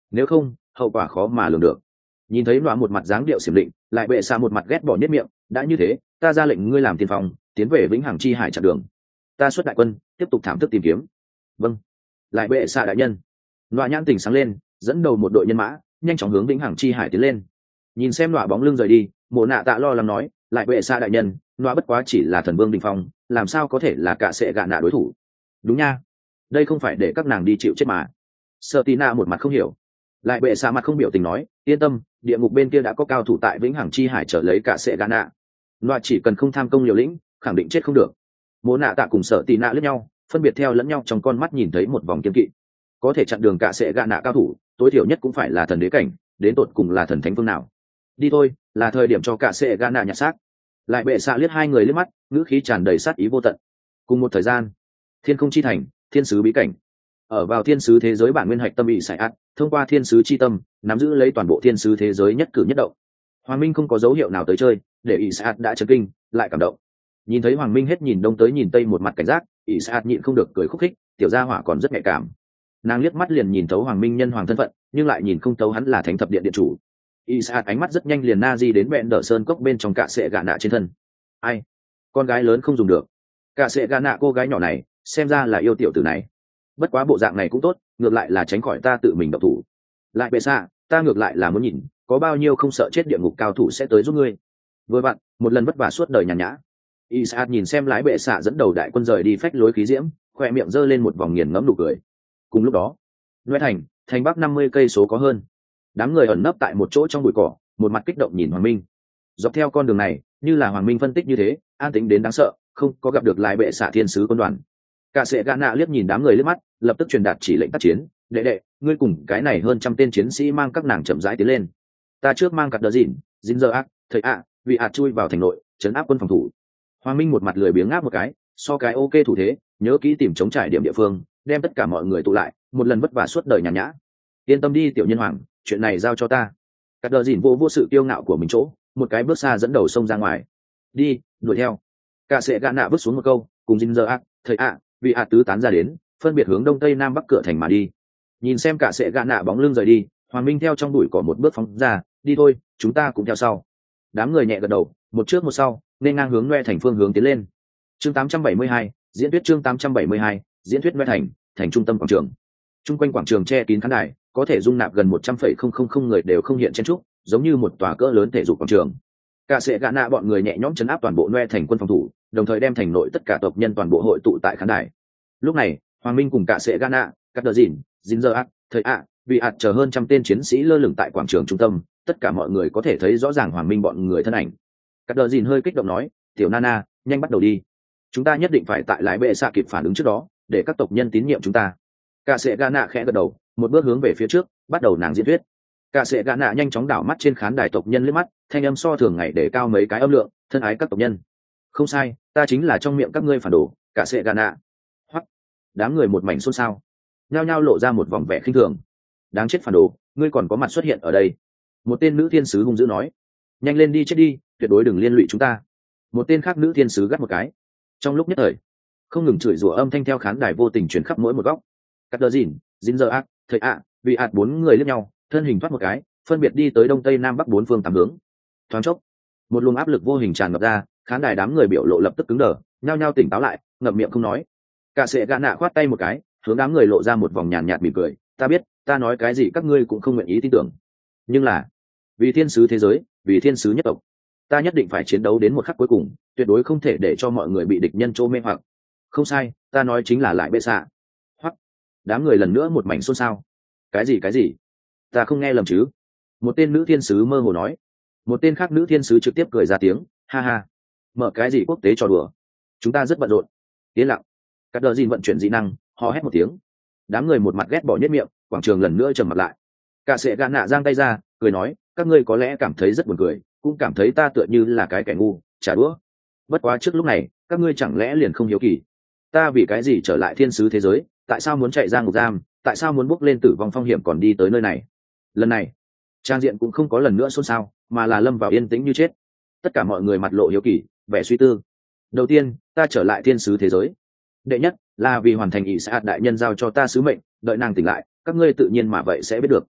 nếu không hậu quả khó mà lường được. Nhìn thấy nọa một mặt dáng điệu xiểm định, lại bệ xạ một mặt ghét bỏ nhất miệng, đã như thế ta ra lệnh ngươi làm tiên phong, tiến về vĩnh hằng chi hải chặn đường, ta xuất đại quân tiếp tục thảm thức tìm kiếm. Vâng, lại bệ xạ đại nhân. Nọa nhãn tình sáng lên, dẫn đầu một đội nhân mã nhanh chóng hướng vĩnh hằng chi hải tiến lên. Nhìn xem nọa bóng lưng rời đi, Mộ Nạ Tạ lo lắng nói, lại bệ xạ đại nhân, nọa bất quá chỉ là thần vương đình phong, làm sao có thể là cả sệ gạ nạ đối thủ. Đúng nha, đây không phải để các nàng đi chịu chết mà. Sợ tí nạ một mặt không hiểu. Lại bệ xạ mặt không biểu tình nói, yên tâm, địa ngục bên kia đã có cao thủ tại vĩnh hằng chi hải trở lấy cả sệ gạ nạ, nọa chỉ cần không tham công liều lĩnh khẳng định chết không được. Mộ Nạ Tạ cùng Sợ tí nạ lẫn nhau, phân biệt theo lẫn nhau trong con mắt nhìn thấy một vòng kiên kỵ. Có thể chặn đường cả sệ gạ nạ cao thủ, tối thiểu nhất cũng phải là thần đế cảnh, đến tột cùng là thần thánh phương nào. Đi thôi, là thời điểm cho cả sệ gạ nạ nhặt xác. Lại bệ xạ liếc hai người liếc mắt, ngữ khí tràn đầy sát ý vô tận. Cùng một thời gian, thiên không chi thành, thiên sứ bí cảnh. Ở vào thiên sứ thế giới bản nguyên hạch tâm bị sải ắt, thông qua thiên sứ chi tâm nắm giữ lấy toàn bộ thiên sứ thế giới nhất cử nhất động. Hoàng Minh không có dấu hiệu nào tới chơi, để ỷ sải ắt đã chấn kinh, lại cảm động. Nhìn thấy Hoàng Minh hết nhìn đông tới nhìn tây một mặt cảnh giác, ỷ sải ắt nhịn không được cười khúc khích, tiểu gia hỏa còn rất nhạy cảm. Nàng liếc mắt liền nhìn thấu Hoàng Minh nhân hoàng thân phận, nhưng lại nhìn không thấu hắn là thánh thập điện điện chủ. ỷ sải ắt ánh mắt rất nhanh liền na di đến bẹn đỡ sơn cốc bên trong cạ sệ gạ nạ trên thân. Ai, con gái lớn không dùng được. Cạ sệ gạ nạ cô gái nhỏ này, xem ra là yêu tiểu tử này. Bất quá bộ dạng này cũng tốt, ngược lại là tránh khỏi ta tự mình độc thủ. Lại bệ xạ, ta ngược lại là muốn nhìn có bao nhiêu không sợ chết địa ngục cao thủ sẽ tới giúp ngươi. Vừa vặn, một lần vất vả suốt đời nhàn nhã. Isaac nhìn xem lái bệ xạ dẫn đầu đại quân rời đi phách lối khí diễm, khoe miệng giơ lên một vòng nghiền ngẫm nụ cười. Cùng lúc đó, Ngoe thành, thành bắc năm mươi cây số có hơn. Đám người ẩn nấp tại một chỗ trong bụi cỏ, một mặt kích động nhìn Hoàng Minh. Dọc theo con đường này, như là Hoàng Minh phân tích như thế, an tĩnh đến đáng sợ, không có gặp được lái bệ xạ thiên sứ quân đoàn. Cả sệ gạ nạ liếc nhìn đám người liếc mắt, lập tức truyền đạt chỉ lệnh tác chiến. Đệ đệ, ngươi cùng cái này hơn trăm tên chiến sĩ mang các nàng chậm rãi tiến lên. Ta trước mang cặp đờ dịn, dính giờ ác, thầy ạ, vì ạt chui vào thành nội, chấn áp quân phòng thủ. Hoàng Minh một mặt lười biếng ngáp một cái, so cái ok thủ thế, nhớ kỹ tìm chống trải điểm địa phương, đem tất cả mọi người tụ lại, một lần vất vả suốt đời nhàn nhã. Yên tâm đi tiểu nhân hoàng, chuyện này giao cho ta. Cặp đờ dịn vô vô sự kiêu ngạo của mình chỗ, một cái bước xa dẫn đầu sông ra ngoài. Đi, đuổi theo. Cả sệ gạ nạ bước xuống một câu, cùng dính giờ ác, thầy ạ, vì ạt tứ tán ra đến, phân biệt hướng đông tây nam bắc cửa thành mà đi. Nhìn xem cả sệ gạ nạ bóng lưng rời đi, Hoàng Minh theo trong bụi cỏ một bước phóng ra, đi thôi, chúng ta cũng theo sau. Đám người nhẹ gật đầu, một trước một sau, nên ngang hướng Ngoe thành phương hướng tiến lên. Chương tám trăm bảy mươi hai, diễn thuyết chương tám trăm bảy mươi hai, diễn thuyết Ngoe thành, thành trung tâm quảng trường. Trung quanh quảng trường che kín khán đài, có thể dung nạp gần một trăm phẩy không không không người đều không hiện chen trúc, giống như một tòa cỡ lớn thể dục quảng trường. Cả sệ gạ nạ bọn người nhẹ nhõm chấn áp toàn bộ Ngoe thành quân phòng thủ, đồng thời đem thành nội tất cả tộc nhân toàn bộ hội tụ tại khán đài. Lúc này, Hoàng Minh cùng cả sệ gạ nạ, cắt đờ dìn, dính giờ ác, thời ạ, vì ạt chờ hơn trăm tên chiến sĩ lơ lửng tại quảng trường trung tâm, tất cả mọi người có thể thấy rõ ràng Hoàng Minh bọn người thân ảnh. Cắt đờ dìn hơi kích động nói, tiểu nana, nhanh bắt đầu đi. Chúng ta nhất định phải tại lái bệ xạ kịp phản ứng trước đó, để các tộc nhân tín nhiệm chúng ta. Cả sệ gạ nạ khẽ gật đầu, một bước hướng về phía trước, bắt đầu nàng diễn thuyết. Cả sệ gạ nạ nhanh chóng đảo mắt trên khán đài tộc nhân liếc mắt, thanh âm so thường ngày để cao mấy cái âm lượng, thân ái các tộc nhân. Không sai, ta chính là trong miệng các ngươi phản đồ, cả sệ gạ nạ. Hoắc, đám người một mảnh xôn xao, nhao nhao lộ ra một vòng vẻ khinh thường. Đáng chết phản đồ, ngươi còn có mặt xuất hiện ở đây. Một tên nữ thiên sứ hung dữ nói, nhanh lên đi chết đi, tuyệt đối đừng liên lụy chúng ta. Một tên khác nữ thiên sứ gắt một cái. Trong lúc nhất thời, không ngừng chửi rủa âm thanh theo khán đài vô tình truyền khắp mỗi một góc. Cắt đờ dìn, dính giờ ác, thầy ạ, vì ạt bốn người lướt nhau, thân hình thoát một cái, phân biệt đi tới đông tây nam bắc bốn phương tám hướng. Thoáng chốc, một luồng áp lực vô hình tràn ngập ra, khán đài đám người biểu lộ lập tức cứng đờ, nhao nhao tỉnh táo lại, ngậm miệng không nói. Cả sệ gạ nạ khoát tay một cái, hướng đám người lộ ra một vòng nhàn nhạt mỉm cười, ta biết, ta nói cái gì các ngươi cũng không nguyện ý tin tưởng, nhưng là vì thiên sứ thế giới, vì thiên sứ nhất tộc, ta nhất định phải chiến đấu đến một khắc cuối cùng, tuyệt đối không thể để cho mọi người bị địch nhân trô mê hoặc. Không sai, ta nói chính là lại bệ xạ. Hoặc đám người lần nữa một mảnh xôn xao. Cái gì cái gì, ta không nghe lầm chứ? Một tên nữ thiên sứ mơ hồ nói. Một tên khác nữ thiên sứ trực tiếp cười ra tiếng, ha ha, mở cái gì quốc tế trò đùa, chúng ta rất bận rộn. Yên lặng. Cắt đờ dìn vận chuyển dị năng, họ hét một tiếng. Đám người một mặt ghét bỏ nhất miệng, quảng trường lần nữa trầm mặt lại. Cả sệ gạ nạ giang tay ra, cười nói, các ngươi có lẽ cảm thấy rất buồn cười, cũng cảm thấy ta tựa như là cái kẻ ngu, trả đũa. Bất quá trước lúc này, các ngươi chẳng lẽ liền không hiếu kỳ, ta vì cái gì trở lại thiên sứ thế giới, tại sao muốn chạy ra ngục giam, tại sao muốn bước lên tử vong phong hiểm còn đi tới nơi này? Lần này, trang diện cũng không có lần nữa xôn xao, mà là lâm vào yên tĩnh như chết. Tất cả mọi người mặt lộ hiếu kỳ, vẻ suy tư. Đầu tiên, ta trở lại thiên sứ thế giới. Đệ nhất, là vì hoàn thành ỷ xã đại nhân giao cho ta sứ mệnh, đợi nàng tỉnh lại, các ngươi tự nhiên mà vậy sẽ biết được.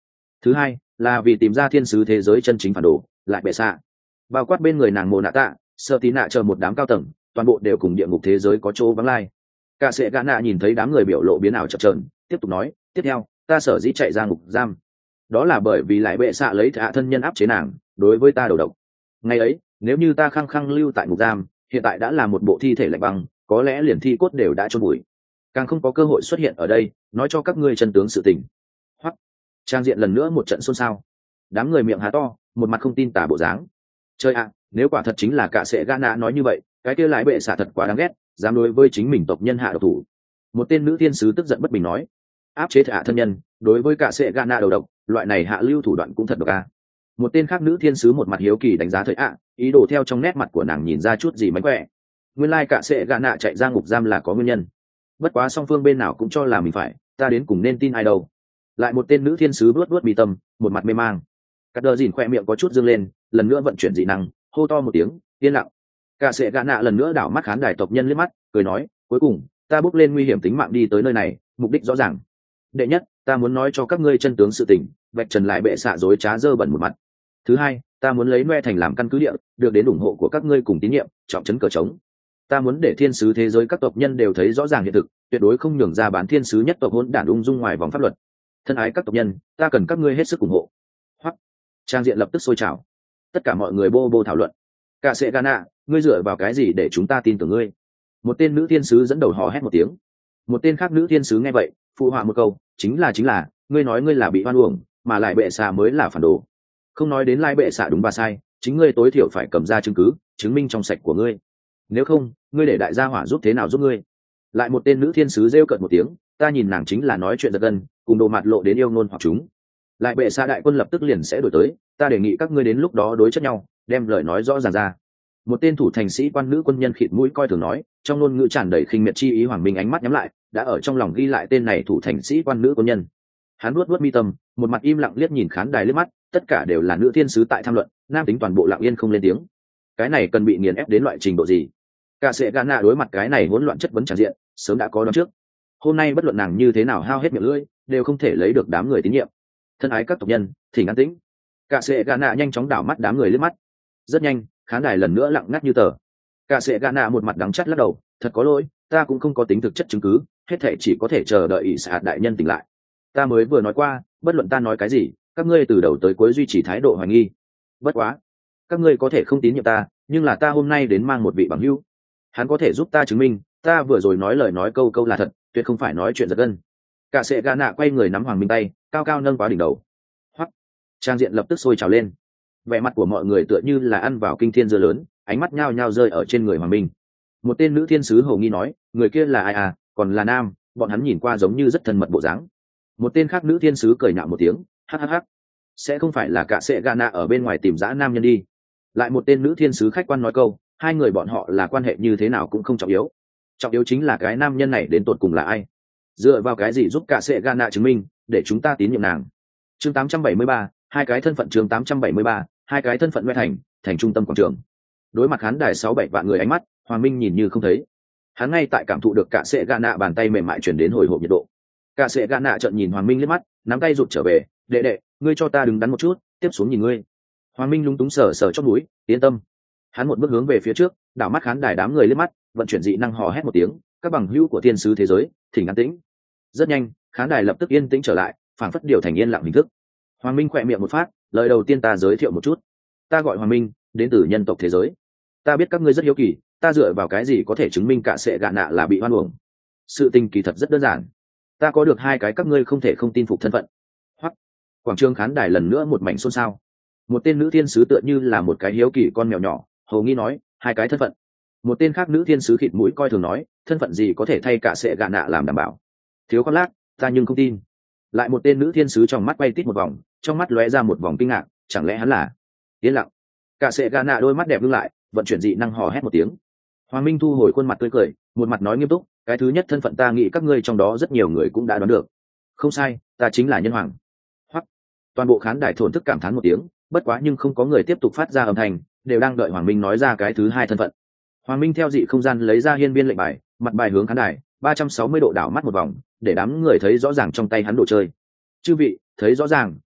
thứ hai là vì tìm ra thiên sứ thế giới chân chính phản đồ lại bệ xạ, bao quát bên người nàng mồ nạ tạ sợ tí nạ chờ một đám cao tầng, toàn bộ đều cùng địa ngục thế giới có chỗ vắng lai. Cả sệ gã nạ nhìn thấy đám người biểu lộ biến ảo chập chờn, tiếp tục nói, tiếp theo ta sở dĩ chạy ra ngục giam, đó là bởi vì lại bệ xạ lấy hạ thân nhân áp chế nàng đối với ta đầu độc. Ngày ấy nếu như ta khăng khăng lưu tại ngục giam, hiện tại đã là một bộ thi thể lạnh băng, có lẽ liền thi cốt đều đã chôn bụi, càng không có cơ hội xuất hiện ở đây nói cho các ngươi chân tướng sự tình. Hoặc trang diện lần nữa một trận xôn xao, đám người miệng há to, một mặt không tin tả bộ dáng. Chơi ạ, nếu quả thật chính là cả sệ gã nạ nói như vậy, cái kia lại bệ xạ thật quá đáng ghét, dám đối với chính mình tộc nhân hạ độc thủ. Một tên nữ thiên sứ tức giận bất bình nói, áp chế hạ thân nhân đối với cả sệ gã nạ đầu độc, loại này hạ lưu thủ đoạn cũng thật độc a. Một tên khác nữ thiên sứ một mặt hiếu kỳ đánh giá thời ạ, ý đồ theo trong nét mặt của nàng nhìn ra chút gì mánh khỏe. Nguyên lai cả sệ gã nạ chạy ra ngục giam là có nguyên nhân, bất quá song phương bên nào cũng cho là mình phải, ta đến cùng nên tin ai đâu. Lại một tên nữ thiên sứ vuốt vuốt mi tâm, một mặt mê mang. Cắt đờ dìn khoe miệng có chút dương lên, lần nữa vận chuyển dị năng, hô to một tiếng, yên lặng. Cả sệ gã nạ lần nữa đảo mắt khán đài tộc nhân liếc mắt, cười nói, cuối cùng ta bước lên nguy hiểm tính mạng đi tới nơi này, mục đích rõ ràng. Đệ nhất, ta muốn nói cho các ngươi chân tướng sự tình, vạch trần lại bệ xạ dối trá dơ bẩn một mặt. Thứ hai, ta muốn lấy Noe thành làm căn cứ địa, được đến ủng hộ của các ngươi cùng tín nhiệm, trọng trấn cờ trống. Ta muốn để thiên sứ thế giới các tộc nhân đều thấy rõ ràng hiện thực, tuyệt đối không nhường ra bán thiên sứ nhất tộc hỗn đản ung dung ngoài vòng pháp luật. Thân ái các tộc nhân, ta cần các ngươi hết sức ủng hộ. Hoặc trang diện lập tức sôi trào, tất cả mọi người bô bô thảo luận. Cả sệ Gana, ngươi dựa vào cái gì để chúng ta tin tưởng ngươi? Một tên nữ thiên sứ dẫn đầu hò hét một tiếng. Một tên khác nữ thiên sứ nghe vậy phụ họa một câu, chính là chính là ngươi nói ngươi là bị oan uổng, mà lại bệ xạ mới là phản đồ. Không nói đến lai bệ xạ đúng và sai, chính ngươi tối thiểu phải cầm ra chứng cứ chứng minh trong sạch của ngươi, nếu không ngươi để đại gia hỏa giúp thế nào giúp ngươi? Lại một tên nữ thiên sứ rêu cợt một tiếng, ta nhìn nàng chính là nói chuyện giật gân, cùng đồ mặt lộ đến yêu ngôn hoặc chúng. Lại bệ xạ đại quân lập tức liền sẽ đổi tới, ta đề nghị các ngươi đến lúc đó đối chất nhau, đem lời nói rõ ràng ra. Một tên thủ thành sĩ quan nữ quân nhân khịt mũi coi thường nói, trong ngôn ngữ tràn đầy khinh miệt chi ý. Hoàng Minh ánh mắt nhắm lại, đã ở trong lòng ghi lại tên này thủ thành sĩ quan nữ quân nhân. Hắn nuốt nuốt mi tâm, một mặt im lặng liếc nhìn khán đài liếc mắt, tất cả đều là nữ thiên sứ tại tham luận, nam tính toàn bộ lặng yên không lên tiếng. Cái này cần bị nghiền ép đến loại trình độ gì? Cả sệ Gana đối mặt cái này hỗn loạn chất vấn tràn diện, sớm đã có đoán trước. Hôm nay bất luận nàng như thế nào hao hết miệng lưỡi, đều không thể lấy được đám người tín nhiệm. Thân ái các tộc nhân, thỉnh an tĩnh. Cả sệ Gana nhanh chóng đảo mắt đám người liếc mắt. Rất nhanh, khán đài lần nữa lặng ngắt như tờ. Cả sệ Gana một mặt đắng chắt lắc đầu, thật có lỗi, ta cũng không có tính thực chất chứng cứ, hết thảy chỉ có thể chờ đợi ỷ xạ đại nhân tỉnh lại. Ta mới vừa nói qua, bất luận ta nói cái gì, các ngươi từ đầu tới cuối duy trì thái độ hoài nghi. Bất quá, các ngươi có thể không tín nhiệm ta, nhưng là ta hôm nay đến mang một vị bằng hữu, hắn có thể giúp ta chứng minh ta vừa rồi nói lời nói câu câu là thật, tuyệt không phải nói chuyện giật gân. Cả sệ Gana quay người nắm Hoàng Minh tay, cao cao nâng vào đỉnh đầu. Hoắc, trang diện lập tức sôi trào lên. Vẻ mặt của mọi người tựa như là ăn vào kinh thiên dưa lớn, ánh mắt nhao nhao rơi ở trên người Hoàng Minh. Một tên nữ thiên sứ hầu nghi nói, người kia là ai à, còn là nam, bọn hắn nhìn qua giống như rất thân mật bộ dáng. Một tên khác nữ thiên sứ cười nhạo một tiếng, hắc hắc hắc, sẽ không phải là cả sệ Gana ở bên ngoài tìm dã nam nhân đi. Lại một tên nữ thiên sứ khách quan nói câu, hai người bọn họ là quan hệ như thế nào cũng không trọng yếu, trọng yếu chính là cái nam nhân này đến tột cùng là ai, dựa vào cái gì giúp cả sệ Gana chứng minh để chúng ta tín nhiệm nàng. Chương tám trăm bảy mươi ba, hai cái thân phận. Chương tám trăm bảy mươi ba, hai cái thân phận. Ngoại thành, thành trung tâm quảng trường. Đối mặt khán đài sáu bảy vạn người ánh mắt, Hoàng Minh nhìn như không thấy. Hắn ngay tại cảm thụ được cả sệ Gana bàn tay mềm mại chuyển đến hồi hộp nhiệt độ. Cả sệ Gana trợn nhìn Hoàng Minh liếc mắt, nắm tay rụt trở về, đệ đệ, ngươi cho ta đứng đắn một chút, tiếp xuống nhìn ngươi. Hoàng Minh lúng túng sờ sờ chót mũi, yên tâm. Hắn một bước hướng về phía trước, đảo mắt khán đài đám người liếc mắt, vận chuyển dị năng hò hét một tiếng, các bằng hữu của thiên sứ thế giới, thỉnh an tĩnh. Rất nhanh, khán đài lập tức yên tĩnh trở lại, phảng phất điều thành yên lặng hình thức. Hoàng Minh khỏe miệng một phát, lời đầu tiên ta giới thiệu một chút, ta gọi Hoàng Minh, đến từ nhân tộc thế giới. Ta biết các ngươi rất hiếu kỳ, ta dựa vào cái gì có thể chứng minh cả sệ Gana là bị oan uổng? Sự tình kỳ thật rất đơn giản, ta có được hai cái các ngươi không thể không tin phục thân phận. Hoặc quảng trường khán đài lần nữa một mảnh xôn xao. Một tên nữ thiên sứ tựa như là một cái hiếu kỳ con mèo nhỏ, hầu nghi nói, hai cái thân phận. Một tên khác nữ thiên sứ khịt mũi coi thường nói, thân phận gì có thể thay cả sệ Gana làm đảm bảo? Thiếu con lác, ta nhưng không tin. Lại một tên nữ thiên sứ trong mắt quay tít một vòng, trong mắt lóe ra một vòng kinh ngạc, chẳng lẽ hắn là? Yên lặng. Cả sệ Gana đôi mắt đẹp ngưng lại, vận chuyển dị năng hò hét một tiếng. Hoàng Minh thu hồi khuôn mặt tươi cười, một mặt nói nghiêm túc, cái thứ nhất thân phận ta nghĩ các ngươi trong đó rất nhiều người cũng đã đoán được. Không sai, ta chính là nhân hoàng. Hoặc toàn bộ khán đài thổn thức cảm thán một tiếng, bất quá nhưng không có người tiếp tục phát ra âm thanh, đều đang đợi Hoàng Minh nói ra cái thứ hai thân phận. Hoàng Minh theo dị không gian lấy ra hiên viên lệnh bài, mặt bài hướng khán đài ba trăm sáu mươi độ đảo mắt một vòng, để đám người thấy rõ ràng trong tay hắn đồ chơi. Chư vị, thấy rõ ràng,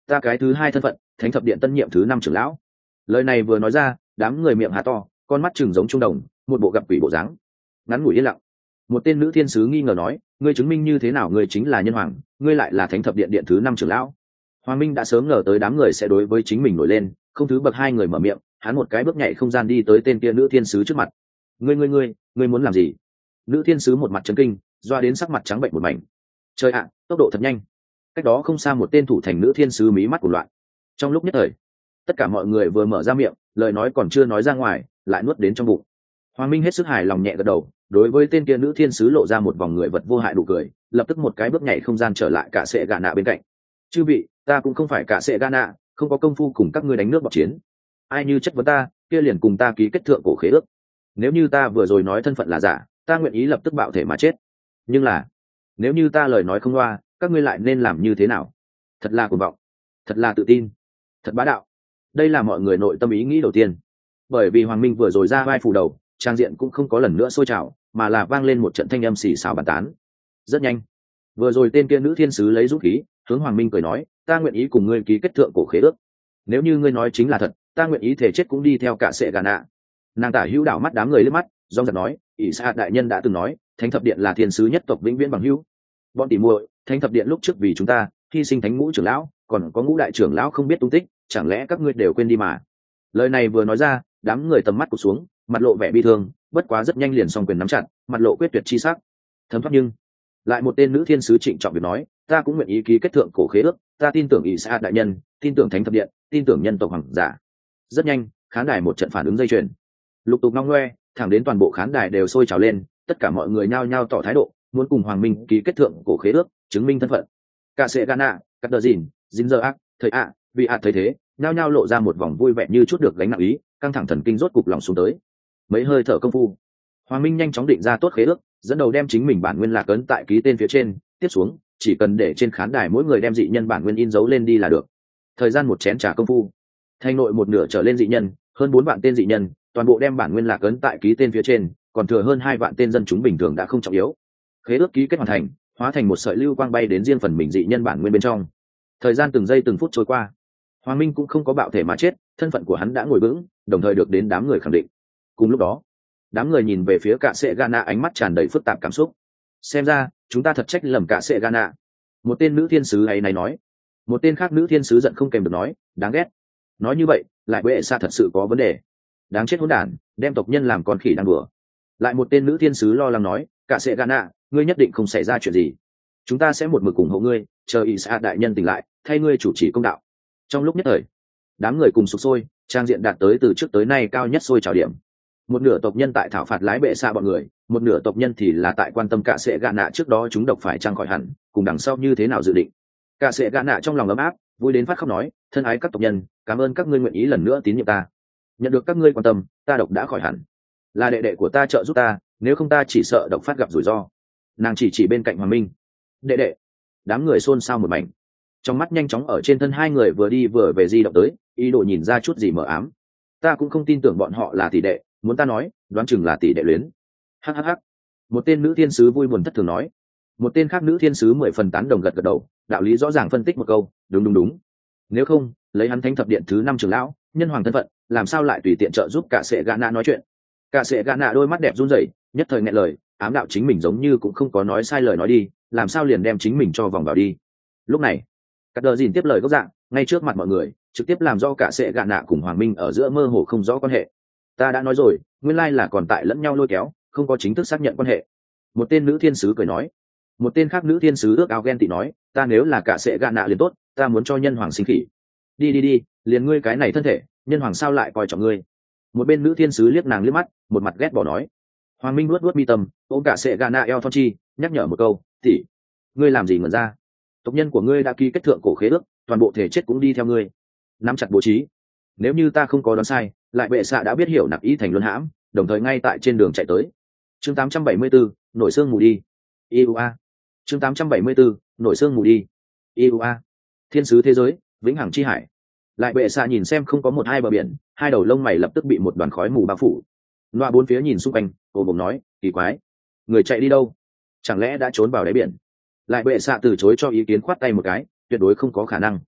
ta cái thứ hai thân phận, thánh thập điện tân nhiệm thứ năm trưởng lão. Lời này vừa nói ra, đám người miệng há to, con mắt chừng giống trung đồng, một bộ gặp quỷ bộ dáng. Ngắn ngủi yên lặng, một tên nữ thiên sứ nghi ngờ nói, ngươi chứng minh như thế nào ngươi chính là nhân hoàng, ngươi lại là thánh thập điện điện thứ năm trưởng lão? Hoàng Minh đã sớm ngờ tới đám người sẽ đối với chính mình nổi lên, không thứ bậc hai người mở miệng, hắn một cái bước nhảy không gian đi tới tên kia nữ thiên sứ trước mặt. Ngươi ngươi ngươi, ngươi muốn làm gì? Nữ thiên sứ một mặt chấn kinh, doa đến sắc mặt trắng bệnh một mảnh. Trời ạ, tốc độ thật nhanh. Cách đó không xa một tên thủ thành nữ thiên sứ mí mắt của loạn. Trong lúc nhất thời, tất cả mọi người vừa mở ra miệng, lời nói còn chưa nói ra ngoài, lại nuốt đến trong bụng. Hoàng Minh hết sức hài lòng nhẹ gật đầu, đối với tên kia nữ thiên sứ lộ ra một vòng người vật vô hại nụ cười, lập tức một cái bước nhảy không gian trở lại cả sệ gà nạ bên cạnh. Chư vị, ta cũng không phải cả sệ gà nạ, không có công phu cùng các ngươi đánh nước bọt chiến. Ai như chất vấn ta, kia liền cùng ta ký kết thượng cổ khế ước. Nếu như ta vừa rồi nói thân phận là giả, ta nguyện ý lập tức bạo thể mà chết. Nhưng là, nếu như ta lời nói không loa, các ngươi lại nên làm như thế nào? Thật là cuồng vọng, thật là tự tin, thật bá đạo. Đây là mọi người nội tâm ý nghĩ đầu tiên. Bởi vì Hoàng Minh vừa rồi ra vai phủ đầu, trang diện cũng không có lần nữa sôi trào, mà là vang lên một trận thanh âm xì xào bàn tán. Rất nhanh, vừa rồi tên kia nữ thiên sứ lấy dũng khí hướng Hoàng Minh cười nói, ta nguyện ý cùng ngươi ký kết thượng cổ khế ước. Nếu như ngươi nói chính là thật, ta nguyện ý thể chết cũng đi theo cả sệ gà nạ. Nàng tả hữu đảo mắt đám người liếc mắt, dong dật nói, ỷ sa đại nhân đã từng nói, thánh thập điện là thiên sứ nhất tộc vĩnh viễn bằng hữu. Bọn tỉ muội, thánh thập điện lúc trước vì chúng ta hy sinh thánh ngũ trưởng lão, còn có ngũ đại trưởng lão không biết tung tích, chẳng lẽ các ngươi đều quên đi mà? Lời này vừa nói ra, đám người tầm mắt cụt xuống, mặt lộ vẻ bi thương, bất quá rất nhanh liền song quyền nắm chặt, mặt lộ quyết tuyệt chi sắc. Thấm thoát nhưng lại một tên nữ thiên sứ trịnh trọng việc nói, ta cũng nguyện ý ký kết thượng cổ khế ước, ta tin tưởng ỷ sa đại nhân, tin tưởng thánh thập điện, tin tưởng nhân tộc hoàng giả. Rất nhanh, khán đài một trận phản ứng dây chuyền, lục tục ngong ngoe, thẳng đến toàn bộ khán đài đều sôi trào lên, tất cả mọi người nhao nhao tỏ thái độ, muốn cùng Hoàng Minh ký kết thượng cổ khế ước, chứng minh thân phận. Cả sẽ Gana, cắt đờ dìn, dính giờ ác, thời ạ, vì ạ thấy thế, nhao nhao lộ ra một vòng vui vẻ như chút được gánh nặng ý, căng thẳng thần kinh rốt cục lòng xuống tới. Mấy hơi thở công phu, Hoàng Minh nhanh chóng định ra tốt khế ước, dẫn đầu đem chính mình bản nguyên lạc ấn tại ký tên phía trên, tiếp xuống, chỉ cần để trên khán đài mỗi người đem dị nhân bản nguyên in dấu lên đi là được. Thời gian một chén trà công phu, thành nội một nửa trở lên dị nhân, hơn bốn vạn tên dị nhân, toàn bộ đem bản nguyên lạc ấn tại ký tên phía trên, còn thừa hơn hai vạn tên dân chúng bình thường đã không trọng yếu. Khế ước ký kết hoàn thành, hóa thành một sợi lưu quang bay đến riêng phần mình dị nhân bản nguyên bên trong. Thời gian từng giây từng phút trôi qua, Hoàng Minh cũng không có bạo thể mà chết, thân phận của hắn đã ngồi vững, đồng thời được đến đám người khẳng định. Cùng lúc đó, đám người nhìn về phía cả sệ Gana, ánh mắt tràn đầy phức tạp cảm xúc. Xem ra, chúng ta thật trách lầm cả sệ Gana. Một tên nữ thiên sứ ấy này nói. Một tên khác nữ thiên sứ giận không kèm được nói, đáng ghét. Nói như vậy, lại bệ xa thật sự có vấn đề. Đáng chết hỗn đản, đem tộc nhân làm con khỉ đang đùa. Lại một tên nữ thiên sứ lo lắng nói, cả sệ Gana, ngươi nhất định không xảy ra chuyện gì. Chúng ta sẽ một mực ủng hộ ngươi, chờ Isa đại nhân tỉnh lại, thay ngươi chủ trì công đạo. Trong lúc nhất thời, đám người cùng sục sôi, trang diện đạt tới từ trước tới nay cao nhất sôi trào điểm. Một nửa tộc nhân tại thảo phạt lái bệ xa bọn người, một nửa tộc nhân thì là tại quan tâm cả sệ gạ nạ trước đó chúng độc phải trăng khỏi hẳn, cùng đằng sau như thế nào dự định. Cả sệ gạ nạ trong lòng ấm áp, vui đến phát khóc nói, thân ái các tộc nhân, cảm ơn các ngươi nguyện ý lần nữa tín nhiệm ta. Nhận được các ngươi quan tâm, ta độc đã khỏi hẳn. Là đệ đệ của ta trợ giúp ta, nếu không ta chỉ sợ độc phát gặp rủi ro. Nàng chỉ chỉ bên cạnh Hoàng Minh. Đệ đệ. Đám người xôn xao một mảnh. Trong mắt nhanh chóng ở trên thân hai người vừa đi vừa về di động tới, ý đồ nhìn ra chút gì mờ ám. Ta cũng không tin tưởng bọn họ là tỷ đệ, muốn ta nói, đoán chừng là tỷ đệ luyến. Hắc hắc hắc. Một tên nữ thiên sứ vui buồn thất thường nói. Một tên khác nữ thiên sứ mười phần tán đồng gật gật đầu, đạo lý rõ ràng phân tích một câu, đúng đúng đúng. Nếu không, lấy hắn thánh thập điện thứ năm trưởng lão, nhân hoàng thân phận, làm sao lại tùy tiện trợ giúp cả sệ gã nạ nói chuyện. Cả sệ gã nạ đôi mắt đẹp run rẩy, nhất thời nghẹn lời, ám đạo chính mình giống như cũng không có nói sai lời nói đi, làm sao liền đem chính mình cho vòng vào đi. Lúc này, Cắt Đờ Dìn tiếp lời gốc dạng, ngay trước mặt mọi người, trực tiếp làm do cả sệ gã nạ cùng Hoàng Minh ở giữa mơ hồ không rõ quan hệ. Ta đã nói rồi, nguyên lai là còn tại lẫn nhau lôi kéo, không có chính thức xác nhận quan hệ. Một tên nữ thiên sứ cười nói. Một tên khác nữ thiên sứ ước ao ghen tị nói, ta nếu là cả sệ gạ nạ liền tốt, ta muốn cho nhân hoàng sinh khỉ. Đi đi đi, liền ngươi cái này thân thể, nhân hoàng sao lại coi trọng ngươi. Một bên nữ thiên sứ liếc nàng liếc mắt, một mặt ghét bỏ nói. Hoàng Minh luốt luốt mi tâm, ôm cả sệ gạ nạ eo thon chi, nhắc nhở một câu, tỷ, ngươi làm gì ngẩn ra? Tộc nhân của ngươi đã ký kết thượng cổ khế ước, toàn bộ thể chết cũng đi theo ngươi. Nắm chặt bố trí. Nếu như ta không có đoán sai, lại bệ xạ đã biết hiểu nặc ý thành luân hãm, đồng thời ngay tại trên đường chạy tới. Chương tám trăm bảy mươi bốn, nổi xương mù đi. i u a. Chương tám trăm bảy mươi bốn, nổi xương mù đi. i u a. Thiên sứ thế giới, vĩnh hằng chi hải. Lại bệ xạ nhìn xem không có một hai bờ biển, hai đầu lông mày lập tức bị một đoàn khói mù bao phủ. Loa bốn phía nhìn xung quanh, ồ bồm nói, kỳ quái, người chạy đi đâu? Chẳng lẽ đã trốn vào đáy biển? Lại bệ xạ từ chối cho ý kiến, khoát tay một cái, tuyệt đối không có khả năng.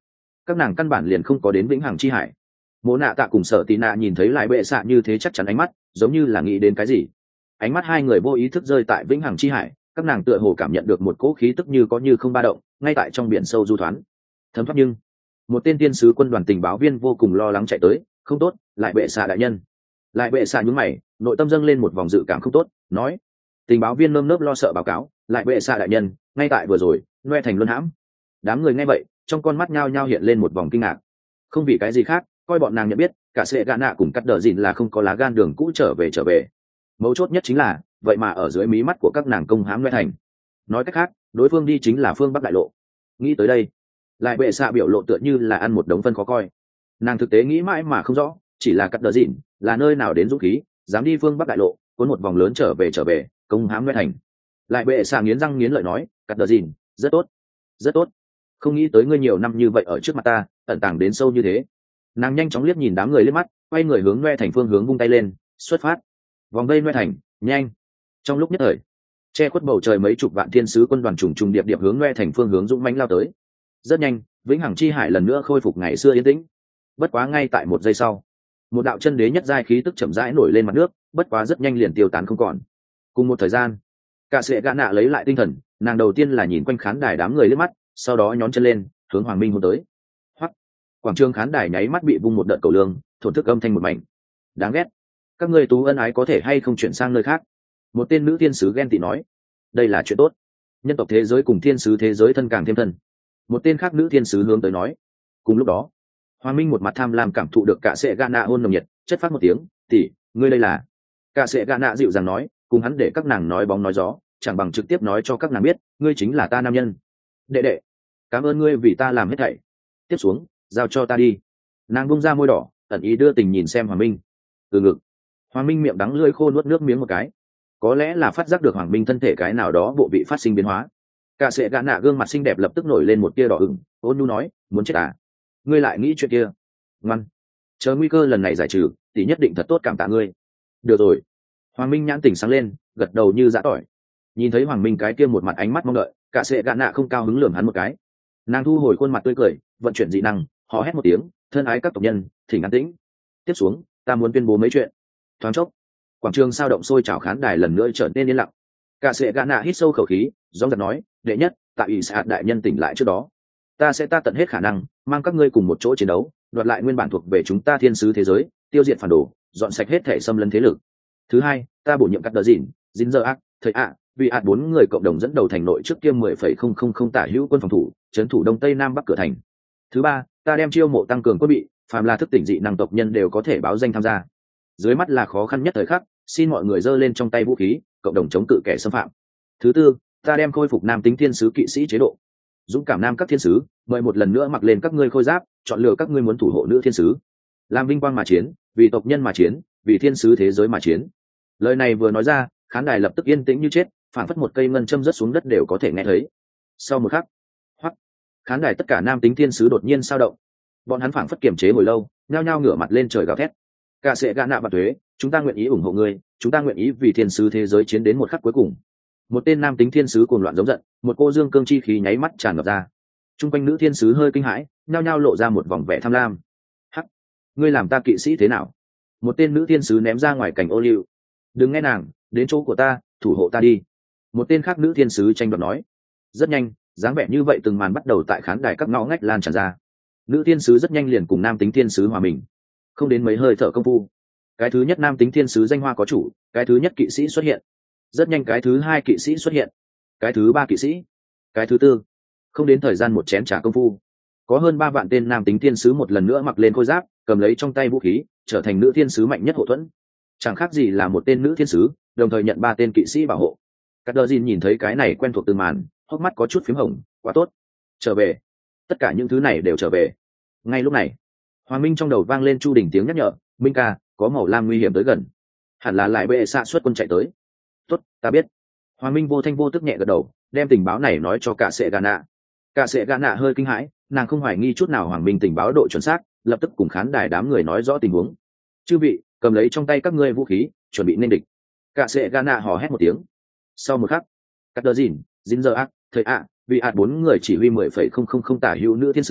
các nàng căn bản liền không có đến vĩnh hằng chi hải. Mộ nạ tạ cùng Sở Tì nạ nhìn thấy lại bệ xạ như thế chắc chắn ánh mắt giống như là nghĩ đến cái gì. Ánh mắt hai người vô ý thức rơi tại vĩnh hằng chi hải, các nàng tựa hồ cảm nhận được một cỗ khí tức như có như không ba động ngay tại trong biển sâu du thoán thấm thoát. Nhưng một tên tiên sứ quân đoàn tình báo viên vô cùng lo lắng chạy tới. Không tốt, lại bệ xạ đại nhân. Lại bệ xạ nhún mày, nội tâm dâng lên một vòng dự cảm không tốt, nói. Tình báo viên nơm nớp lo sợ báo cáo, lại bệ xạ đại nhân, ngay tại vừa rồi Noe thành luân hãm. Đám người nghe vậy trong con mắt nhao nhao hiện lên một vòng kinh ngạc. Không vì cái gì khác, coi bọn nàng nhận biết cả sệ gạ nạ cùng cắt đờ dìn là không có lá gan đường cũ trở về trở về. Mấu chốt nhất chính là vậy mà ở dưới mí mắt của các nàng công hãm Noe thành. Nói cách khác, đối phương đi chính là phương bắc đại lộ. Nghĩ tới đây, lại bệ xạ biểu lộ tựa như là ăn một đống phân khó coi. Nàng thực tế nghĩ mãi mà không rõ, chỉ là cắt đờ dìn là nơi nào đến dũng khí dám đi phương bắc đại lộ cuốn một vòng lớn trở về trở về công hãm Noe thành. Lại bệ xạ nghiến răng nghiến lợi nói, cắt đờ dìn rất tốt rất tốt, không nghĩ tới ngươi nhiều năm như vậy ở trước mặt ta ẩn tàng đến sâu như thế. Nàng nhanh chóng liếc nhìn đám người liếc mắt, quay người hướng Noe thành phương hướng vung tay lên, xuất phát. Vòng vây Noe thành, nhanh. Trong lúc nhất thời, che khuất bầu trời mấy chục vạn thiên sứ quân đoàn trùng trùng điệp điệp hướng Noe thành phương hướng dũng mãnh lao tới. Rất nhanh, vĩnh hằng chi hải lần nữa khôi phục ngày xưa yên tĩnh. Bất quá ngay tại một giây sau, một đạo chân đế nhất giai khí tức chậm rãi nổi lên mặt nước, bất quá rất nhanh liền tiêu tán không còn. Cùng một thời gian, cả sệ gã nạ lấy lại tinh thần, nàng đầu tiên là nhìn quanh khán đài đám người liếc mắt, sau đó nhón chân lên hướng Hoàng Minh hôn tới. Hoắc, quảng trường khán đài nháy mắt bị vung một đợt cầu lương, thổn thức âm thanh một mảnh. Đáng ghét, các ngươi tú ân ái có thể hay không chuyển sang nơi khác? Một tên nữ thiên sứ ghen tị nói. Đây là chuyện tốt, nhân tộc thế giới cùng thiên sứ thế giới thân càng thêm thân. Một tên khác nữ thiên sứ hướng tới nói. Cùng lúc đó, Hoàng Minh một mặt tham lam cảm thụ được cả sệ gã nạ hôn nồng nhiệt, chất phát một tiếng, tỷ, ngươi đây là? Cả sệ gã nạ dịu dàng nói, cùng hắn để các nàng nói bóng nói gió, chẳng bằng trực tiếp nói cho các nàng biết, ngươi chính là ta nam nhân. Đệ đệ, cảm ơn ngươi vì ta làm hết thảy. Tiếp xuống, giao cho ta đi. Nàng bung ra môi đỏ, ẩn ý đưa tình nhìn xem Hoàng Minh. Từ ngực, Hoàng Minh miệng đắng lưỡi khô nuốt nước miếng một cái. Có lẽ là phát giác được Hoàng Minh thân thể cái nào đó bộ vị phát sinh biến hóa. Cả sệ gã nạ gương mặt xinh đẹp lập tức nổi lên một tia đỏ ửng, ôn nhu nói, muốn chết à? Ngươi lại nghĩ chuyện kia? Ngoan, chờ nguy cơ lần này giải trừ, tỷ nhất định thật tốt cảm tạ ngươi. Được rồi. Hoàng Minh nhãn tỉnh sáng lên, gật đầu như giã tỏi. Nhìn thấy Hoàng Minh cái kia một mặt ánh mắt mong đợi, cả sệ gã nạ không cao hứng lườm hắn một cái. Nàng thu hồi khuôn mặt tươi cười, vận chuyển dị năng, hò hét một tiếng, thân ái các tộc nhân, thỉnh an tĩnh. Tiếp xuống, ta muốn tuyên bố mấy chuyện. Thoáng chốc, quảng trường sao động sôi trào, khán đài lần nữa trở nên yên lặng. Cả sệ gã nạ hít sâu khẩu khí, giọng giật nói, đệ nhất, tại ủy xã đại nhân tỉnh lại trước đó, ta sẽ ta tận hết khả năng mang các ngươi cùng một chỗ chiến đấu, đoạt lại nguyên bản thuộc về chúng ta thiên sứ thế giới, tiêu diệt phản đồ, dọn sạch hết thể xâm lấn thế lực. Thứ hai, ta bổ nhiệm cắt đờ dìn, dính giờ ác, thời ạ, vì ạt bốn người cộng đồng dẫn đầu thành nội trước kia mười phẩy không không không tả hữu quân phòng thủ, trấn thủ đông tây nam bắc cửa thành. Thứ ba, ta đem chiêu mộ tăng cường quân bị, phàm là thức tỉnh dị năng tộc nhân đều có thể báo danh tham gia. Dưới mắt là khó khăn nhất thời khắc, xin mọi người giơ lên trong tay vũ khí, cộng đồng chống cự kẻ xâm phạm. Thứ tư, ta đem khôi phục nam tính thiên sứ kỵ sĩ chế độ. Dũng cảm nam các thiên sứ, mời một lần nữa mặc lên các ngươi khôi giáp, chọn lựa các ngươi muốn thủ hộ nữ thiên sứ, làm vinh quang mà chiến, vì tộc nhân mà chiến, vì thiên sứ thế giới mà chiến. Lời này vừa nói ra, khán đài lập tức yên tĩnh như chết, phản phất một cây ngân châm rớt xuống đất đều có thể nghe thấy. Sau một khắc, hoắc, khán đài tất cả nam tính thiên sứ đột nhiên sao động. Bọn hắn phản phất kiềm chế hồi lâu, nhao nhao ngửa mặt lên trời gào thét. Cả sẽ gã nạ và thuế, chúng ta nguyện ý ủng hộ ngươi, chúng ta nguyện ý vì thiên sứ thế giới chiến đến một khắc cuối cùng. Một tên nam tính thiên sứ cuồng loạn giống giận, một cô dương cương chi khí nháy mắt tràn ngập ra. Trung quanh nữ thiên sứ hơi kinh hãi, nhao nhao lộ ra một vòng vẻ tham lam. Hắc, ngươi làm ta kỵ sĩ thế nào? Một tên nữ thiên sứ ném ra ngoài cảnh ô liu. Đừng nghe nàng, đến chỗ của ta, thủ hộ ta đi. Một tên khác nữ thiên sứ tranh đoạt nói. Rất nhanh, dáng vẻ như vậy từng màn bắt đầu tại khán đài các ngõ ngách lan tràn ra. Nữ thiên sứ rất nhanh liền cùng nam tính thiên sứ hòa mình. Không đến mấy hơi thở công phu, cái thứ nhất nam tính thiên sứ danh hoa có chủ, cái thứ nhất kỵ sĩ xuất hiện. Rất nhanh cái thứ hai kỵ sĩ xuất hiện, cái thứ ba kỵ sĩ, cái thứ tư. Không đến thời gian một chén trà công phu, có hơn ba vạn tên nam tính thiên sứ một lần nữa mặc lên khôi giáp, cầm lấy trong tay vũ khí, trở thành nữ thiên sứ mạnh nhất hộ thuẫn. Chẳng khác gì là một tên nữ thiên sứ đồng thời nhận ba tên kỵ sĩ bảo hộ. Cát đờ dìn nhìn thấy cái này quen thuộc từng màn, hốc mắt có chút phím hồng. Quá tốt, trở về, tất cả những thứ này đều trở về. Ngay lúc này, Hoàng Minh trong đầu vang lên Chu Đình tiếng nhắc nhở, Minh ca, có màu lam nguy hiểm tới gần, hẳn là lại bệ xạ xuất quân chạy tới. Tốt, ta biết. Hoàng Minh vô thanh vô tức nhẹ gật đầu, đem tình báo này nói cho cả sệ gà nạ. Cả sệ gà nạ hơi kinh hãi, nàng không hoài nghi chút nào Hoàng Minh tình báo độ chuẩn xác, lập tức cùng khán đài đám người nói rõ tình huống. Chư vị, cầm lấy trong tay các ngươi vũ khí, chuẩn bị nên địch. Cả sệ gà nạ hò hét một tiếng. Sau một khắc, cắt đờ dìn, dính giờ ác, thời ạ, vì ạt bốn người chỉ huy mười phẩy không không không tả hữu nữ thiên sứ,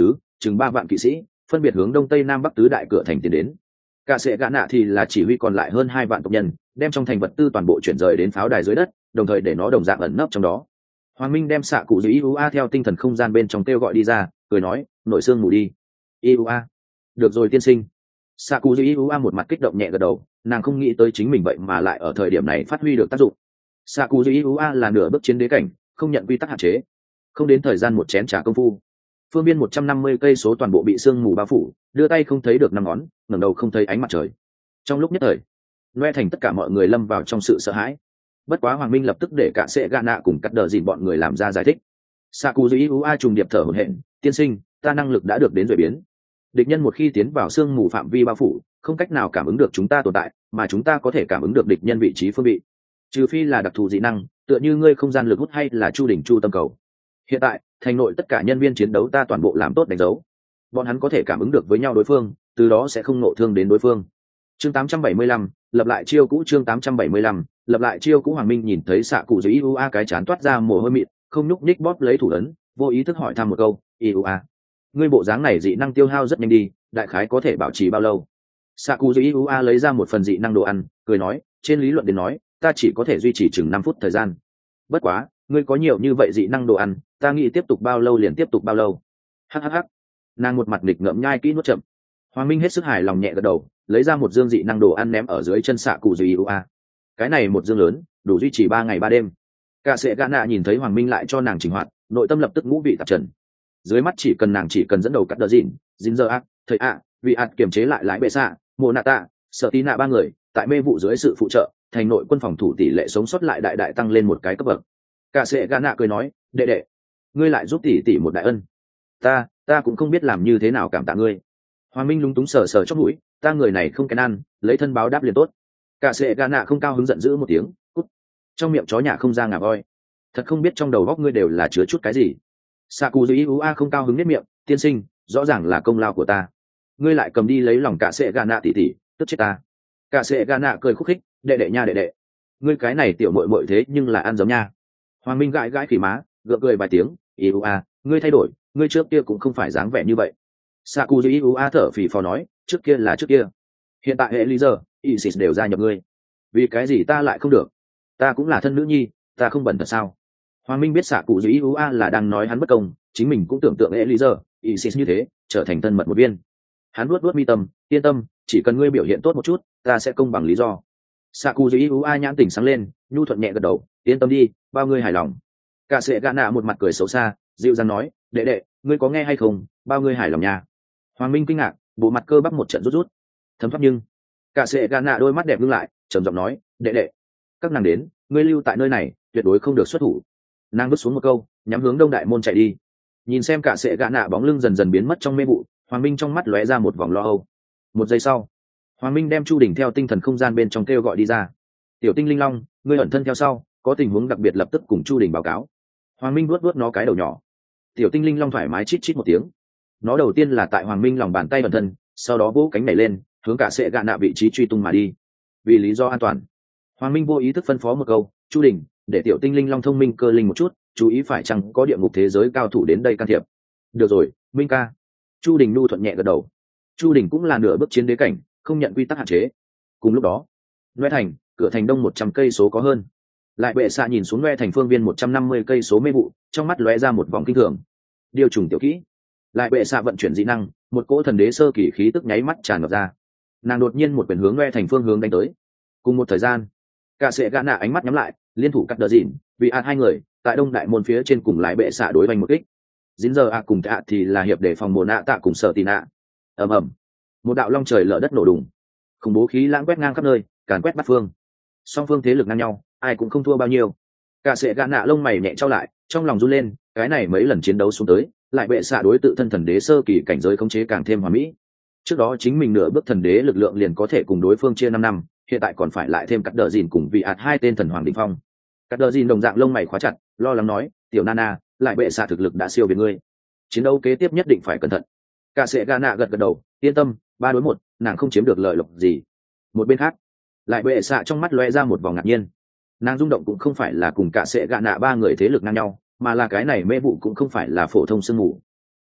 chừng ba vạn kỵ sĩ phân biệt hướng đông tây nam bắc tứ đại cửa thành tiến đến. Cả sệ gạ nạ thì là chỉ huy còn lại hơn hai vạn tộc nhân, đem trong thành vật tư toàn bộ chuyển rời đến pháo đài dưới đất, đồng thời để nó đồng dạng ẩn nấp trong đó. Hoàng Minh đem xạ cụ dưới iu a theo tinh thần không gian bên trong kêu gọi đi ra, cười nói, nội xương ngủ đi. iu a, được rồi tiên sinh. Xạ cụ dưới iu a một mặt kích động nhẹ gật đầu, nàng không nghĩ tới chính mình vậy mà lại ở thời điểm này phát huy được tác dụng. Xạ cụ dưới iu a là nửa bước chiến đế cảnh, không nhận quy tắc hạn chế, không đến thời gian một chén trà công phu, phương biên một trăm năm mươi cây số toàn bộ bị sương mù bao phủ, đưa tay không thấy được năm ngón, ngẩng đầu không thấy ánh mặt trời. Trong lúc nhất thời, loe thành tất cả mọi người lâm vào trong sự sợ hãi. Bất quá Hoàng Minh lập tức để cả sệ gạ nạ cùng cắt đờ dìn bọn người làm ra giải thích. Saku Yu A trùng điệp thở hổn hển, tiên sinh, ta năng lực đã được đến rồi biến. Địch nhân một khi tiến vào sương mù phạm vi bao phủ, không cách nào cảm ứng được chúng ta tồn tại, mà chúng ta có thể cảm ứng được địch nhân vị trí phương vị. Trừ phi là đặc thù dị năng, tựa như ngươi không gian lực hút hay là chu đỉnh chu tâm cầu. Hiện tại, thành nội tất cả nhân viên chiến đấu ta toàn bộ làm tốt đánh dấu. Bọn hắn có thể cảm ứng được với nhau đối phương, từ đó sẽ không nộ thương đến đối phương. Chương tám trăm bảy mươi lăm, lập lại chiêu cũ. Chương tám trăm bảy mươi lăm, lập lại chiêu cũ. Hoàng Minh nhìn thấy xạ cụ dưới iu a cái chán toát ra mồ hôi mịn, không nhúc nhích bóp lấy thủ ấn, vô ý thức hỏi thăm một câu, iu a, ngươi bộ dáng này dị năng tiêu hao rất nhanh đi, đại khái có thể bảo trì bao lâu? Xạ cụ dưới iu a lấy ra một phần dị năng đồ ăn, cười nói, trên lý luận đến nói, ta chỉ có thể duy trì chừng năm phút thời gian. Bất quá, ngươi có nhiều như vậy dị năng đồ ăn, ta nghĩ tiếp tục bao lâu liền tiếp tục bao lâu. Hhh. Nàng một mặt nghịch ngợm nhai kỹ nuốt chậm. Hoàng Minh hết sức hài lòng nhẹ gật đầu, lấy ra một dương dị năng đồ ăn ném ở dưới chân xạ cụ dưới iu a. Cái này một dương lớn, đủ duy trì ba ngày ba đêm. Cả sệ gã nạ nhìn thấy Hoàng Minh lại cho nàng chỉnh hoạt, nội tâm lập tức ngũ vị tạp trần. Dưới mắt chỉ cần nàng chỉ cần dẫn đầu cắt đờ dịn, dính giờ ác, thầy ạ, vị ạt kiềm chế lại lái bệ xạ, mùa nạ tạ, sợ tí nạ ba người, tại mê vụ dưới sự phụ trợ, thành nội quân phòng thủ tỷ lệ sống sót lại đại đại tăng lên một cái cấp bậc. Cả sệ gã nạ cười nói, đệ đệ, ngươi lại giúp tỷ tỷ một đại ân. Ta, ta cũng không biết làm như thế nào cảm tạ ngươi. Hoàng Minh lúng túng sờ sờ chóp mũi, ta người này không kén ăn, lấy thân báo đáp liền tốt. Cả sệ gã nạ không cao hứng giận dữ một tiếng, cút. Trong miệng chó nhà không ra ngà voi. Thật không biết trong đầu góc ngươi đều là chứa chút cái gì. Saku Yu A không cao hứng nét miệng, tiên sinh, rõ ràng là công lao của ta. Ngươi lại cầm đi lấy lòng cả sệ gã nạ tỷ tỷ, tức chết ta. Cả sệ gã nạ cười khúc khích, đệ đệ nha đệ đệ. Ngươi cái này tiểu muội muội thế nhưng là ăn giống nha. Hoàng Minh gãi gãi khỉ má, gượng cười vài tiếng, Yu A, ngươi thay đổi, ngươi trước kia cũng không phải dáng vẻ như vậy. Saku Yu A thở phì phò nói, trước kia là trước kia. Hiện tại hệ lý giờ, Isis đều gia nhập ngươi. Vì cái gì ta lại không được? Ta cũng là thân nữ nhi, ta không bẩn thật sao? Hoàng Minh biết xạ cụ dưới iu a là đang nói hắn bất công, chính mình cũng tưởng tượng Eliezer, Isis như thế, trở thành thân mật một viên. Hắn nuốt nuốt mi tâm, yên tâm, chỉ cần ngươi biểu hiện tốt một chút, ta sẽ công bằng lý do. Xạ cụ dưới iu a nhãn tỉnh sáng lên, nhu thuận nhẹ gật đầu, yên tâm đi, bao ngươi hài lòng. Cả sệ gã nạ một mặt cười xấu xa, dịu dàng nói, đệ đệ, ngươi có nghe hay không, bao ngươi hài lòng nha. Hoàng Minh kinh ngạc, bộ mặt cơ bắp một trận rút rút. Thấm thoát nhưng, cả sệ gã nạ đôi mắt đẹp ngưng lại, trầm giọng nói, đệ đệ, các nàng đến, ngươi lưu tại nơi này, tuyệt đối không được xuất thủ. Nàng vứt xuống một câu, nhắm hướng đông đại môn chạy đi. Nhìn xem cả sệ gã nạ bóng lưng dần dần biến mất trong mê vụ, Hoàng Minh trong mắt lóe ra một vòng lo âu. Một giây sau, Hoàng Minh đem Chu Đình theo tinh thần không gian bên trong kêu gọi đi ra. Tiểu tinh linh long, ngươi ẩn thân theo sau, có tình huống đặc biệt lập tức cùng Chu Đình báo cáo. Hoàng Minh vuốt vuốt nó cái đầu nhỏ. Tiểu tinh linh long thoải mái chít chít một tiếng. Nó đầu tiên là tại Hoàng Minh lòng bàn tay ẩn thân, sau đó vỗ cánh nhảy lên, hướng cả sệ gã nạ vị trí truy tung mà đi. Vì lý do an toàn, Hoàng Minh vô ý thức phân phó một câu, Chu Đình, để tiểu tinh linh long thông minh cơ linh một chút, chú ý phải chăng có địa ngục thế giới cao thủ đến đây can thiệp. Được rồi, Minh ca. Chu Đình nu thuận nhẹ gật đầu. Chu Đình cũng là nửa bước chiến đế cảnh, không nhận quy tắc hạn chế. Cùng lúc đó, Loe thành, cửa thành đông một trăm cây số có hơn. Lại bệ xạ nhìn xuống Loe thành phương viên một trăm năm mươi cây số mê vụ, trong mắt lóe ra một vòng kinh thường. Điều trùng tiểu kỹ. Lại bệ xạ vận chuyển dị năng, một cỗ thần đế sơ kỳ khí tức nháy mắt tràn ngập ra. Nàng đột nhiên một quyền hướng Loe thành phương hướng đánh tới. Cùng một thời gian, cả sệ gã nạ ánh mắt nhắm lại, liên thủ cắt đờ dịn, vì ạt hai người tại đông đại môn phía trên cùng lại bệ xạ đối vành một kích. Dính giờ a cùng tạ thì là hiệp để phòng mùa nạ tạ cùng sợ tì nạ. ầm ầm, một đạo long trời lở đất nổ đùng, khủng bố khí lãng quét ngang khắp nơi, càn quét bắt phương. Song phương thế lực ngang nhau, ai cũng không thua bao nhiêu. Cả sệ gã nạ lông mày nhẹ trao lại, trong lòng run lên, cái này mấy lần chiến đấu xuống tới, lại bệ xạ đối tự thân thần đế sơ kỳ cảnh giới khống chế càng thêm hoàn mỹ. Trước đó chính mình nửa bước thần đế lực lượng liền có thể cùng đối phương chia năm năm, hiện tại còn phải lại thêm cắt đờ dìn cùng vị ạt hai tên thần hoàng đỉnh phong. Cắt đờ dìn đồng dạng lông mày khóa chặt, lo lắng nói, tiểu nana, lại bệ xạ thực lực đã siêu việt ngươi, chiến đấu kế tiếp nhất định phải cẩn thận. Cả sệ gã nạ gật gật đầu, yên tâm, ba đối một, nàng không chiếm được lợi lộc gì. Một bên khác, lại bệ xạ trong mắt lóe ra một vòng ngạc nhiên. Nàng rung động cũng không phải là cùng cả sệ gã nạ ba người thế lực ngang nhau, mà là cái này mê vụ cũng không phải là phổ thông sương mù.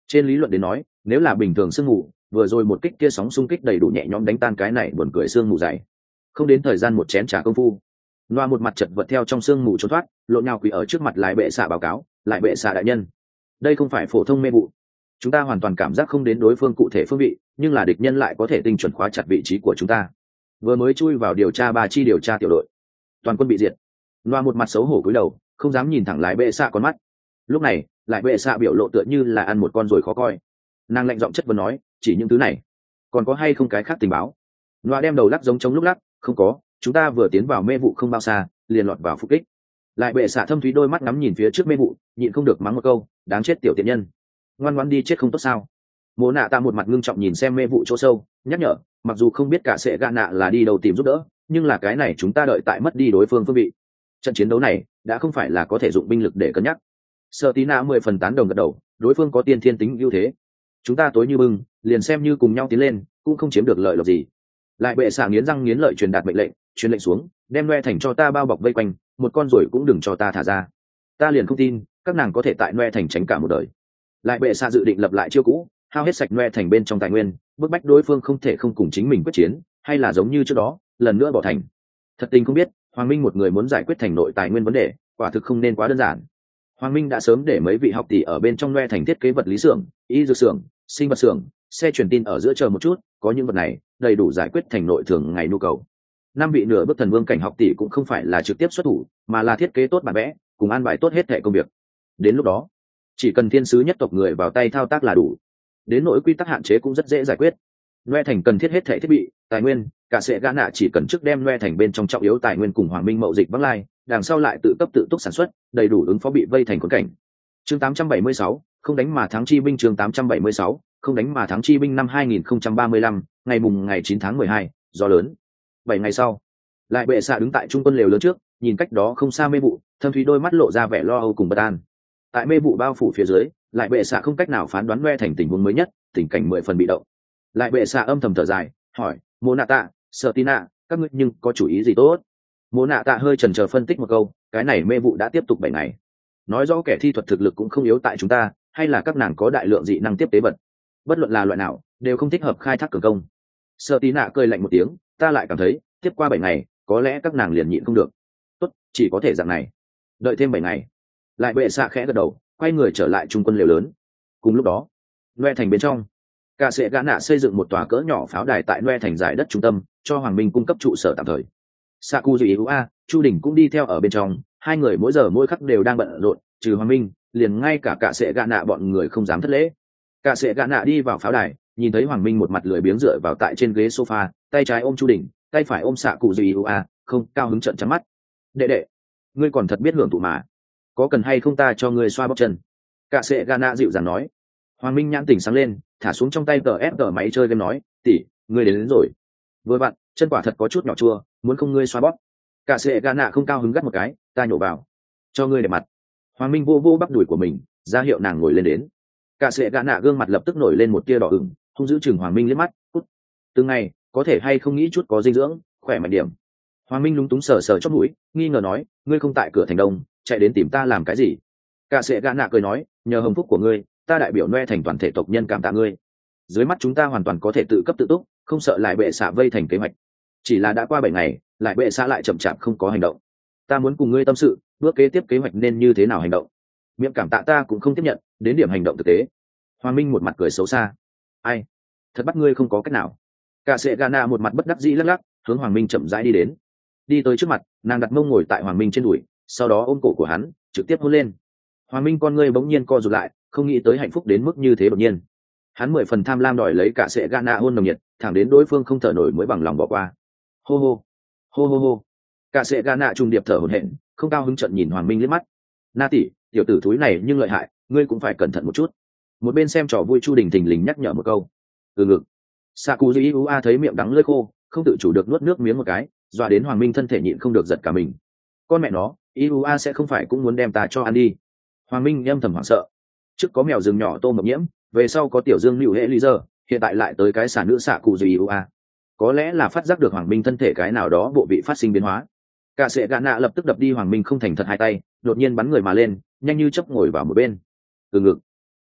Trên lý luận đến nói, nếu là bình thường sương mù, vừa rồi một kích kia sóng xung kích đầy đủ nhẹ nhõm đánh tan cái này buồn cười sương mù dày. Không đến thời gian một chén trà công phu, loa một mặt chật vật theo trong sương mù trốn thoát, lộn nhào quỳ ở trước mặt lại bệ xạ báo cáo, lại bệ xạ đại nhân, đây không phải phổ thông mê vụ, chúng ta hoàn toàn cảm giác không đến đối phương cụ thể phương vị, nhưng là địch nhân lại có thể tinh chuẩn khóa chặt vị trí của chúng ta. Vừa mới chui vào điều tra ba chi điều tra tiểu đội, toàn quân bị diệt. Loa một mặt xấu hổ cúi đầu, không dám nhìn thẳng lại bệ xạ con mắt. Lúc này lại bệ xạ biểu lộ tựa như là ăn một con rồi khó coi, nàng lạnh giọng chất vấn nói, chỉ những thứ này còn có hay không cái khác tình báo? Loa đem đầu lắc giống chống lúc lắc, không có, chúng ta vừa tiến vào mê vụ không bao xa liền lọt vào phục kích. Lại bệ xạ thâm thúy đôi mắt ngắm nhìn phía trước mê vụ, nhịn không được mắng một câu, đáng chết tiểu tiện nhân, ngoan ngoãn đi chết không tốt sao? Mộ nạ tạ một mặt ngưng trọng nhìn xem mê vụ chỗ sâu, nhắc nhở, mặc dù không biết cả sẽ gạ nạ là đi đâu tìm giúp đỡ, nhưng là cái này chúng ta đợi tại mất đi đối phương phương vị. Trận chiến đấu này đã không phải là có thể dụng binh lực để cân nhắc. Sợ tí nạ mười phần tán đồng gật đầu, đối phương có tiên thiên tính ưu thế, chúng ta tối như bưng, liền xem như cùng nhau tiến lên cũng không chiếm được lợi lộc gì. Lại bệ xạ nghiến răng nghiến lợi truyền đạt mệnh lệnh, truyền lệnh xuống, đem noe thành cho ta bao bọc vây quanh, một con rồi cũng đừng cho ta thả ra. Ta liền không tin các nàng có thể tại noe thành tránh cả một đời. Lại bệ xạ dự định lập lại chiêu cũ, hao hết sạch noe thành bên trong tài nguyên, bức bách đối phương không thể không cùng chính mình quyết chiến, hay là giống như trước đó lần nữa bỏ thành. Thật tình không biết Hoàng Minh một người muốn giải quyết thành nội tài nguyên vấn đề, quả thực không nên quá đơn giản. Hoàng Minh đã sớm để mấy vị học tỷ ở bên trong noe thành thiết kế vật lý xưởng, y dược xưởng, sinh vật xưởng, xe truyền tin ở giữa chờ một chút, có những vật này đầy đủ giải quyết thành nội thường ngày nhu cầu. Năm vị nửa bước thần vương cảnh học tỷ cũng không phải là trực tiếp xuất thủ, mà là thiết kế tốt bản vẽ, cùng an bài tốt hết thẻ công việc. Đến lúc đó chỉ cần thiên sứ nhất tộc người vào tay thao tác là đủ. Đến nỗi quy tắc hạn chế cũng rất dễ giải quyết. Noe thành cần thiết hết thẻ thiết bị, tài nguyên, cả sẽ gã nạ chỉ cần trước đem noe thành bên trong trọng yếu tài nguyên cùng Hoàng Minh mậu dịch vắng lai, đằng sau lại tự cấp tự túc sản xuất, đầy đủ ứng phó bị vây thành khốn cảnh. Chương tám trăm bảy mươi sáu, không đánh mà thắng chi binh. Chương tám trăm bảy mươi sáu, không đánh mà thắng chi binh. Năm hai nghìn không trăm ba mươi lăm, ngày mùng ngày chín tháng mười hai, gió lớn. Bảy ngày sau, lại bệ xạ đứng tại trung quân lều lớn trước, nhìn cách đó không xa mê vụ, thâm thúy đôi mắt lộ ra vẻ lo âu cùng bất an. Tại mê vụ bao phủ phía dưới, lại bệ xạ không cách nào phán đoán noe thành tình huống mới nhất, tình cảnh mười phần bị động. Lại bệ xạ âm thầm thở dài, hỏi, Mộ Nạ Tạ, Sợ Tí Nạ, các ngươi nhưng có chủ ý gì tốt? Mộ Nạ Tạ hơi chần chờ phân tích một câu, cái này mê vụ đã tiếp tục bảy ngày, nói rõ kẻ thi thuật thực lực cũng không yếu tại chúng ta, hay là các nàng có đại lượng dị năng tiếp tế vật, bất luận là loại nào đều không thích hợp khai thác cường công. Sợ Tí Nạ cười lạnh một tiếng, ta lại cảm thấy tiếp qua bảy ngày có lẽ các nàng liền nhịn không được. Tốt, chỉ có thể dạng này, đợi thêm bảy ngày. Lại bệ xạ khẽ gật đầu, quay người trở lại trung quân liều lớn. Cùng lúc đó, noe thành bên trong, cả sẽ gã nạ xây dựng một tòa cỡ nhỏ pháo đài tại noe thành giải đất trung tâm, cho Hoàng Minh cung cấp trụ sở tạm thời. Saku Dụ Yếu A, Chu Đình cũng đi theo ở bên trong, hai người mỗi giờ mỗi khắc đều đang bận rộn, trừ Hoàng Minh, liền ngay cả cả sẽ gã nạ bọn người không dám thất lễ. Cả sẽ gã nạ đi vào pháo đài, nhìn thấy Hoàng Minh một mặt lười biếng dựa vào tại trên ghế sofa, tay trái ôm Chu Đình, tay phải ôm Saku Dụ Yếu A, không cao hứng trợn trắng mắt. Đệ đệ, ngươi còn thật biết hưởng thụ mà, có cần hay không ta cho ngươi xoa bóp chân? Cả sẽ gã nạ dịu dàng nói. Hoàng Minh nhãn tỉnh sáng lên, thả xuống trong tay tờ ép tờ máy chơi game nói, tỷ, ngươi đến, đến rồi. Vừa vặn, chân quả thật có chút nhỏ chua, muốn không ngươi xoa bóp? Cả sệ gà nạ không cao hứng gắt một cái, ta nhổ vào, cho ngươi để mặt. Hoàng Minh vô vô bắp đùi của mình, ra hiệu nàng ngồi lên đến. Cả sệ gà nạ gương mặt lập tức nổi lên một tia đỏ ửng, hung dữ chừng Hoàng Minh liếc mắt, cút. Từng ngày, có thể hay không nghĩ chút có dinh dưỡng, khỏe mạnh điểm. Hoàng Minh lúng túng sờ sờ chóp mũi, nghi ngờ nói, ngươi không tại cửa thành đông, chạy đến tìm ta làm cái gì? Cả sệ gà nạ cười nói, nhờ hồng phúc của ngươi, ta đại biểu noe thành toàn thể tộc nhân cảm tạ ngươi. Dưới mắt chúng ta hoàn toàn có thể tự cấp tự túc, không sợ lại bệ xạ vây thành kế hoạch. Chỉ là đã qua bảy ngày, lại bệ xạ lại chậm chạp không có hành động. Ta muốn cùng ngươi tâm sự, bước kế tiếp kế hoạch nên như thế nào hành động. Miệng cảm tạ ta cũng không tiếp nhận, đến điểm hành động thực tế. Hoàng Minh một mặt cười xấu xa, ai, thật bắt ngươi không có cách nào. Cả sệ Gana một mặt bất đắc dĩ lắc lắc, hướng Hoàng Minh chậm rãi đi đến. Đi tới trước mặt, nàng đặt mông ngồi tại Hoàng Minh trên đùi, sau đó ôm cổ của hắn, trực tiếp hôn lên. Hoàng Minh con ngươi bỗng nhiên co rụt lại, không nghĩ tới hạnh phúc đến mức như thế đột nhiên. Hắn mười phần tham lam đòi lấy cả sệ Gana hôn nồng nhiệt, thẳng đến đối phương không thở nổi mới bằng lòng bỏ qua. Hô hô, hô hô hô. Cả sệ Gana trùng điệp thở hổn hển, không cao hứng trận nhìn Hoàng Minh liếc mắt. Na tỷ, tiểu tử thúi này nhưng lợi hại, ngươi cũng phải cẩn thận một chút. Một bên xem trò vui Chu Đình thình lình nhắc nhở một câu. Từ ngực. Sakuji Ua thấy miệng đắng lưỡi khô, không tự chủ được nuốt nước miếng một cái, dọa đến Hoàng Minh thân thể nhịn không được giật cả mình. Con mẹ nó, Ua sẽ không phải cũng muốn đem ta cho ăn đi. Hoàng Minh âm thầm hoảng sợ. Trước có mèo rừng nhỏ tôm mập nhiễm, về sau có tiểu dương lưu hệ lý giờ, hiện tại lại tới cái xả nữ xạ cụ gì Ua. Có lẽ là phát giác được Hoàng Minh thân thể cái nào đó bộ vị phát sinh biến hóa. Cả sệ gã nạ lập tức đập đi Hoàng Minh không thành thật hai tay, đột nhiên bắn người mà lên, nhanh như chớp ngồi vào một bên. Từ ngực.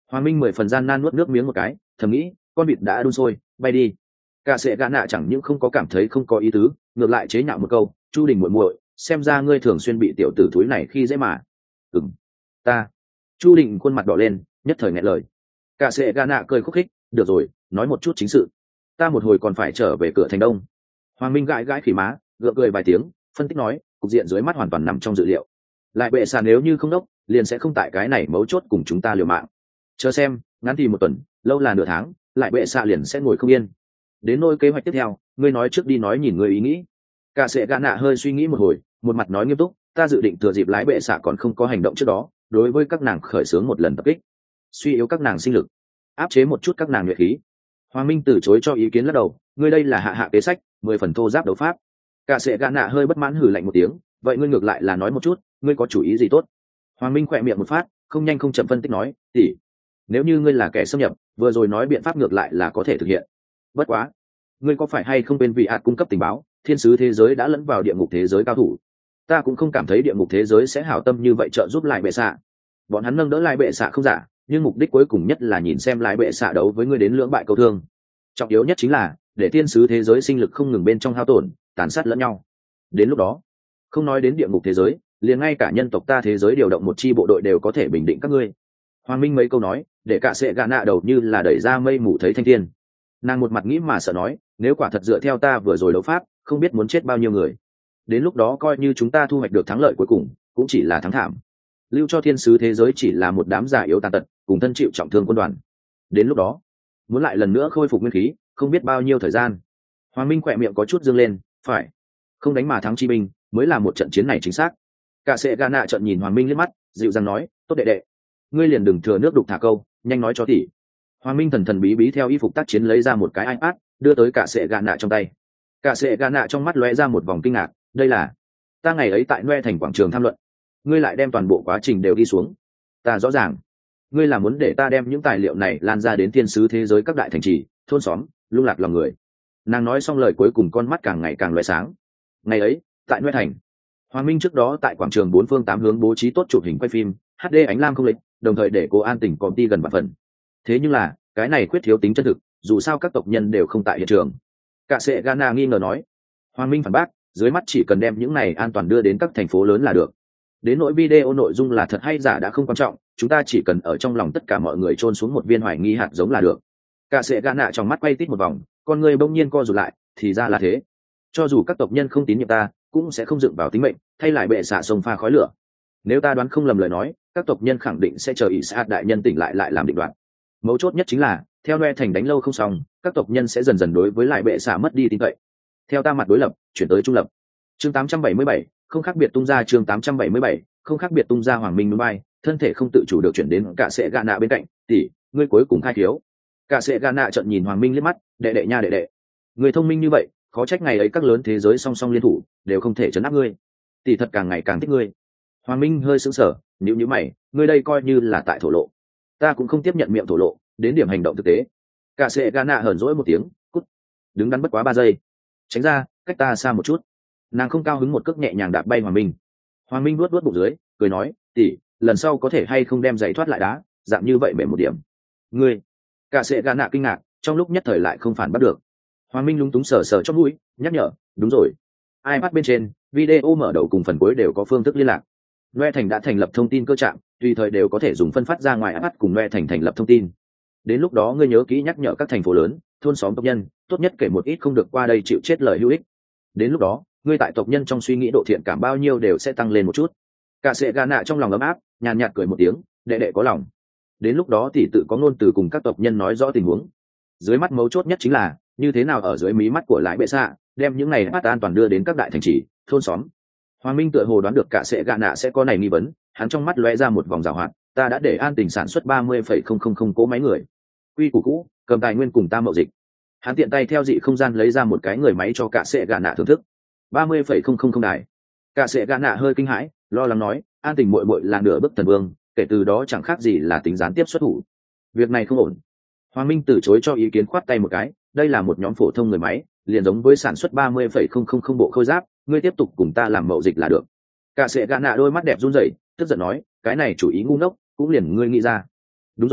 Hoàng Minh mười phần gian nan nuốt nước miếng một cái, thầm nghĩ con vịt đã đun sôi, bay đi. Cả sệ gã nạ chẳng những không có cảm thấy không có ý tứ, ngược lại chế nhạo một câu, Chu Đình muội muội, xem ra ngươi thường xuyên bị tiểu tử thúi này khi dễ mà. Ừm, ta. Chu Đình khuôn mặt đỏ lên, nhất thời nghẹn lời. Cả sệ gã nạ cười khúc khích, được rồi, nói một chút chính sự. Ta một hồi còn phải trở về cửa thành đông. Hoàng Minh gãi gãi khỉ má, gượng cười vài tiếng, phân tích nói, cục diện dưới mắt hoàn toàn nằm trong dự liệu. Lại bệ xà nếu như không đốc, liền sẽ không tại cái này mấu chốt cùng chúng ta liều mạng. Chờ xem, ngắn thì một tuần, lâu là nửa tháng, lại bệ xà liền sẽ ngồi không yên. Đến nỗi kế hoạch tiếp theo, ngươi nói trước đi nói nhìn ngươi ý nghĩ. Cả sệ gã nạ hơi suy nghĩ một hồi, một mặt nói nghiêm túc, ta dự định thừa dịp lái bệ xạ còn không có hành động trước đó, đối với các nàng khởi xướng một lần tập kích, suy yếu các nàng sinh lực, áp chế một chút các nàng nhuệ khí. Hoàng Minh từ chối cho ý kiến lắc đầu, ngươi đây là hạ hạ kế sách, mười phần thô giáp đấu pháp. Cả sệ gã nạ hơi bất mãn hừ lạnh một tiếng, vậy ngươi ngược lại là nói một chút, ngươi có chủ ý gì tốt? Hoàng Minh khỏe miệng một phát, không nhanh không chậm phân tích nói, tỷ, nếu như ngươi là kẻ xâm nhập, vừa rồi nói biện pháp ngược lại là có thể thực hiện. Bất quá, ngươi có phải hay không bên vị hạt cung cấp tình báo, thiên sứ thế giới đã lẫn vào địa ngục thế giới cao thủ? Ta cũng không cảm thấy địa ngục thế giới sẽ hảo tâm như vậy trợ giúp lại bệ xạ. Bọn hắn nâng đỡ lại bệ xạ không giả, nhưng mục đích cuối cùng nhất là nhìn xem lại bệ xạ đấu với ngươi đến lưỡng bại câu thương. Trọng yếu nhất chính là để thiên sứ thế giới sinh lực không ngừng bên trong hao tổn, tàn sát lẫn nhau. Đến lúc đó, không nói đến địa ngục thế giới, liền ngay cả nhân tộc ta thế giới điều động một chi bộ đội đều có thể bình định các ngươi. Hoàng Minh mấy câu nói, để cả sệ gạ nạ đầu như là đẩy ra mây mù thấy thanh thiên. Nàng một mặt nghĩ mà sợ nói, nếu quả thật dựa theo ta vừa rồi đấu pháp, không biết muốn chết bao nhiêu người. Đến lúc đó coi như chúng ta thu hoạch được thắng lợi cuối cùng, cũng chỉ là thắng thảm. Lưu cho thiên sứ thế giới chỉ là một đám già yếu tàn tật, cùng thân chịu trọng thương quân đoàn. Đến lúc đó, muốn lại lần nữa khôi phục nguyên khí, không biết bao nhiêu thời gian. Hoàng Minh khỏe miệng có chút dương lên, phải, không đánh mà thắng chi binh, mới là một trận chiến này chính xác. Cả sệ gà nạ trận nhìn Hoàng Minh liếc mắt, dịu dàng nói, tốt đệ đệ, ngươi liền đừng thừa nước đục thả câu, nhanh nói cho tỷ. Hoàng Minh thần thần bí bí theo y phục tác chiến lấy ra một cái iPad, đưa tới cả sệ gà nạ trong tay. Cả sệ gà nạ trong mắt lóe ra một vòng kinh ngạc, đây là ta ngày ấy tại Noe thành quảng trường tham luận, ngươi lại đem toàn bộ quá trình đều đi xuống. Ta rõ ràng, ngươi là muốn để ta đem những tài liệu này lan ra đến thiên sứ thế giới các đại thành trì, thôn xóm, lung lạc lòng người. Nàng nói xong lời cuối cùng con mắt càng ngày càng lóe sáng. Ngày ấy, tại Noe thành, Hoàng Minh trước đó tại quảng trường bốn phương tám hướng bố trí tốt chụp hình quay phim, hát đê ánh lam không lịch, đồng thời để cô an tỉnh công ty gần vạn phần. Thế nhưng là, cái này khuyết thiếu tính chân thực, dù sao các tộc nhân đều không tại hiện trường. Cả sệ Ghana nghi ngờ nói. Hoàng Minh phản bác, dưới mắt chỉ cần đem những này an toàn đưa đến các thành phố lớn là được. Đến nỗi video nội dung là thật hay giả đã không quan trọng, chúng ta chỉ cần ở trong lòng tất cả mọi người chôn xuống một viên hoài nghi hạt giống là được. Cả sệ Ghana trong mắt quay tít một vòng, con người bỗng nhiên co rụt lại, thì ra là thế. Cho dù các tộc nhân không tín nhiệm ta, cũng sẽ không dựng vào tính mệnh, thay lại bệ xạ sông pha khói lửa. Nếu ta đoán không lầm lời nói, các tộc nhân khẳng định sẽ chờ Isaac đại nhân tỉnh lại lại làm định đoạt. Mấu chốt nhất chính là, theo Noe thành đánh lâu không xong, các tộc nhân sẽ dần dần đối với lại bệ xạ mất đi tin cậy. Theo ta mặt đối lập, chuyển tới trung lập. Chương tám trăm bảy mươi bảy, không khác biệt tung ra chương tám trăm bảy mươi bảy, không khác biệt tung ra Hoàng Minh núi bay, thân thể không tự chủ được chuyển đến cả sệ gà nạ bên cạnh, tỷ, ngươi cuối cùng khai thiếu. Cả sệ gà nạ trợn nhìn Hoàng Minh liếc mắt, đệ đệ nha đệ đệ, người thông minh như vậy, khó trách ngày ấy các lớn thế giới song song liên thủ, đều không thể chấn áp ngươi. Tỷ thật càng ngày càng thích ngươi. Hoàng Minh hơi sững sờ, nhíu nhíu mày, ngươi đây coi như là tại thổ lộ. Ta cũng không tiếp nhận miệng thổ lộ, đến điểm hành động thực tế. Cả sệ gà nạ hờn dỗi một tiếng, cút, đứng đắn bất quá ba giây, tránh ra, cách ta xa một chút. Nàng không cao hứng một cước nhẹ nhàng đạp bay Hoàng Minh. Hoàng Minh nuốt nuốt bụng dưới, cười nói, tỷ, lần sau có thể hay không đem giày thoát lại đá, dạng như vậy mềm một điểm. Ngươi, cả sệ gà nạ kinh ngạc, trong lúc nhất thời lại không phản bắt được. Hoàng Minh lúng túng sờ sờ chóp mũi, nhắc nhở, đúng rồi, iPad bên trên, video mở đầu cùng phần cuối đều có phương thức liên lạc. Noe thành đã thành lập thông tin cơ trạm, tùy thời đều có thể dùng phân phát ra ngoài iPad cùng Noe thành thành lập thông tin. Đến lúc đó ngươi nhớ kỹ nhắc nhở các thành phố lớn, thôn xóm tộc nhân, tốt nhất kể một ít không được qua đây chịu chết lời hữu ích. Đến lúc đó, ngươi tại tộc nhân trong suy nghĩ độ thiện cảm bao nhiêu đều sẽ tăng lên một chút. Cả sệ gà nạ trong lòng ấm áp, nhàn nhạt cười một tiếng, đệ đệ có lòng. Đến lúc đó tỷ tự có ngôn từ cùng các tộc nhân nói rõ tình huống. Dưới mắt mấu chốt nhất chính là như thế nào ở dưới mí mắt của lái bệ xạ đem những này bắt an toàn đưa đến các đại thành trì, thôn xóm. Hoàng Minh tựa hồ đoán được cả sệ gà nạ sẽ có này nghi vấn, hắn trong mắt lóe ra một vòng rào hoạt, ta đã để an tình sản xuất ba mươi phẩy không không không cỗ máy người. Quy củ cũ, cầm tài nguyên cùng ta mậu dịch. Hắn tiện tay theo dị không gian lấy ra một cái người máy cho cả sệ gà nạ thưởng thức. ba mươi phẩy không không không đài. Cả sệ gà nạ hơi kinh hãi, lo lắng nói, an tình muội muội là nửa bức thần vương, kể từ đó chẳng khác gì là tính gián tiếp xuất thủ. Việc này không ổn. Hoàng Minh từ chối cho ý kiến, khoát tay một cái, đây là một nhóm phổ thông người máy, liền giống với sản xuất ba mươi phẩy không không không bộ khôi giáp, ngươi tiếp tục cùng ta làm mậu dịch là được. Cả sệ gà nạ đôi mắt đẹp run rẩy, tức giận nói, cái này chủ ý ngu ngốc, cũng liền ngươi nghĩ ra. Đúng rồi,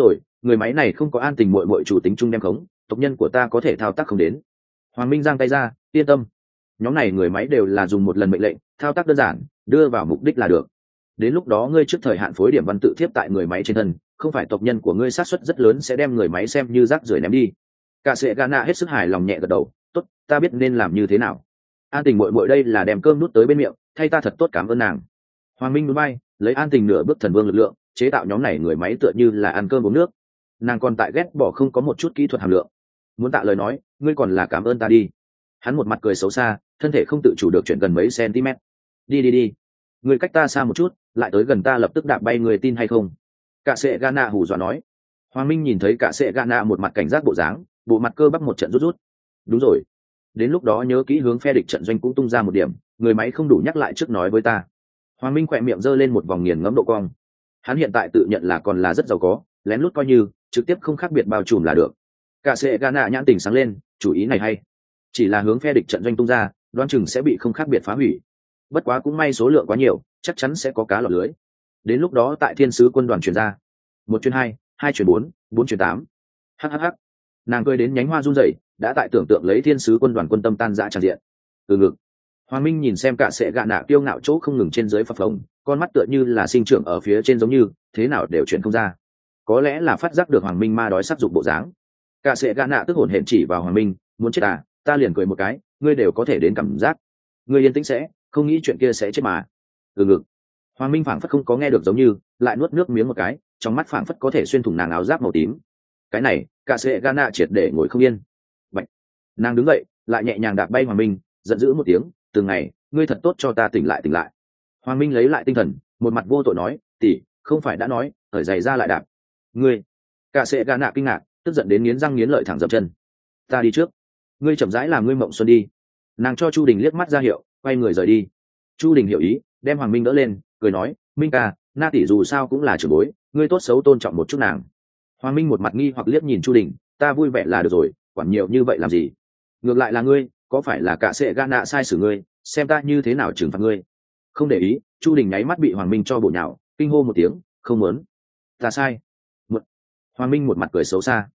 người máy này không có an tình muội muội chủ tính chung đem khống, tộc nhân của ta có thể thao tác không đến. Hoàng Minh giang tay ra, yên tâm, nhóm này người máy đều là dùng một lần mệnh lệnh, thao tác đơn giản, đưa vào mục đích là được. Đến lúc đó ngươi trước thời hạn phối điểm văn tự thiếp tại người máy trên thân, không phải tộc nhân của ngươi xác suất rất lớn sẽ đem người máy xem như rác rưởi ném đi. Cả sệ Gana hết sức hài lòng nhẹ gật đầu, tốt, ta biết nên làm như thế nào. An tình muội muội đây là đem cơm nút tới bên miệng, thay ta thật tốt cảm ơn nàng. Hoàng Minh núi bay, lấy an tình nửa bước thần vương lực lượng, chế tạo nhóm này người máy tựa như là ăn cơm uống nước. Nàng còn tại ghét bỏ không có một chút kỹ thuật hàm lượng. Muốn tạ lời nói, ngươi còn là cảm ơn ta đi. Hắn một mặt cười xấu xa, thân thể không tự chủ được chuyển gần mấy cm. Đi đi đi, ngươi cách ta xa một chút, lại tới gần ta lập tức đạp bay người, tin hay không? Cả sệ Gana hù dọa nói. Hoàng Minh nhìn thấy cả sệ Gana một mặt cảnh giác bộ dáng, bộ mặt cơ bắp một trận rút rút. Đúng rồi, đến lúc đó nhớ kỹ hướng phe địch trận doanh cũng tung ra một điểm, người máy không đủ nhắc lại trước nói với ta. Hoàng Minh khỏe miệng giơ lên một vòng nghiền ngẫm độ cong. Hắn hiện tại tự nhận là còn là rất giàu có, lén lút coi như trực tiếp không khác biệt bao trùm là được. Cả sệ Gana nhãn tình sáng lên, chủ ý này hay. Chỉ là hướng phe địch trận doanh tung ra, đoán chừng sẽ bị không khác biệt phá hủy. Bất quá cũng may số lượng quá nhiều, chắc chắn sẽ có cá lọt lưới. Đến lúc đó tại thiên sứ quân đoàn chuyển ra, một chuyến hai, hai chuyến bốn, bốn chuyến tám. Hhh. Nàng cười đến nhánh hoa run rẩy, đã tại tưởng tượng lấy thiên sứ quân đoàn quân tâm tan rã tràn diện. Từ ngực. Hoàng Minh nhìn xem cả sệ Gana kiêu ngạo chỗ không ngừng trên dưới phập phồng, con mắt tựa như là sinh trưởng ở phía trên giống như thế nào đều chuyển không ra. Có lẽ là phát giác được Hoàng Minh ma đói sắc dục bộ dáng. Cả sệ Gana tức hổn hển chỉ vào Hoàng Minh, muốn chết à? Ta liền cười một cái, ngươi đều có thể đến cảm giác. Ngươi yên tĩnh sẽ, không nghĩ chuyện kia sẽ chết mà. Từ ngực. Hoàng Minh phảng phất không có nghe được giống như, lại nuốt nước miếng một cái, trong mắt phảng phất có thể xuyên thủng nàng áo giáp màu tím. Cái này, cả sệ Gana triệt để ngồi không yên. Bạch. Nàng đứng dậy, lại nhẹ nhàng đạp bay Hoàng Minh, giận dữ một tiếng, từng ngày, ngươi thật tốt cho ta tỉnh lại tỉnh lại. Hoàng Minh lấy lại tinh thần, một mặt vô tội nói, tỷ, không phải đã nói, cởi giày ra lại đạp. Ngươi. Cả sệ Gana kinh ngạc, tức giận đến nghiến răng nghiến lợi thẳng dậm chân. Ta đi trước. Ngươi chậm rãi làm ngươi mộng xuân đi. Nàng cho Chu Đình liếc mắt ra hiệu, quay người rời đi. Chu Đình hiểu ý, đem Hoàng Minh đỡ lên, cười nói, Minh ca, Na tỷ dù sao cũng là trưởng bối, ngươi tốt xấu tôn trọng một chút nàng. Hoàng Minh một mặt nghi hoặc liếc nhìn Chu Đình, ta vui vẻ là được rồi, quản nhiều như vậy làm gì? Ngược lại là ngươi, có phải là cả sệ Gana sai xử ngươi, xem ta như thế nào trừng phạt ngươi? Không để ý, Chu Đình nháy mắt bị Hoàng Minh cho bổ nhào, kinh hô một tiếng, không muốn. Ta sai. Một. Hoàng Minh một mặt cười xấu xa.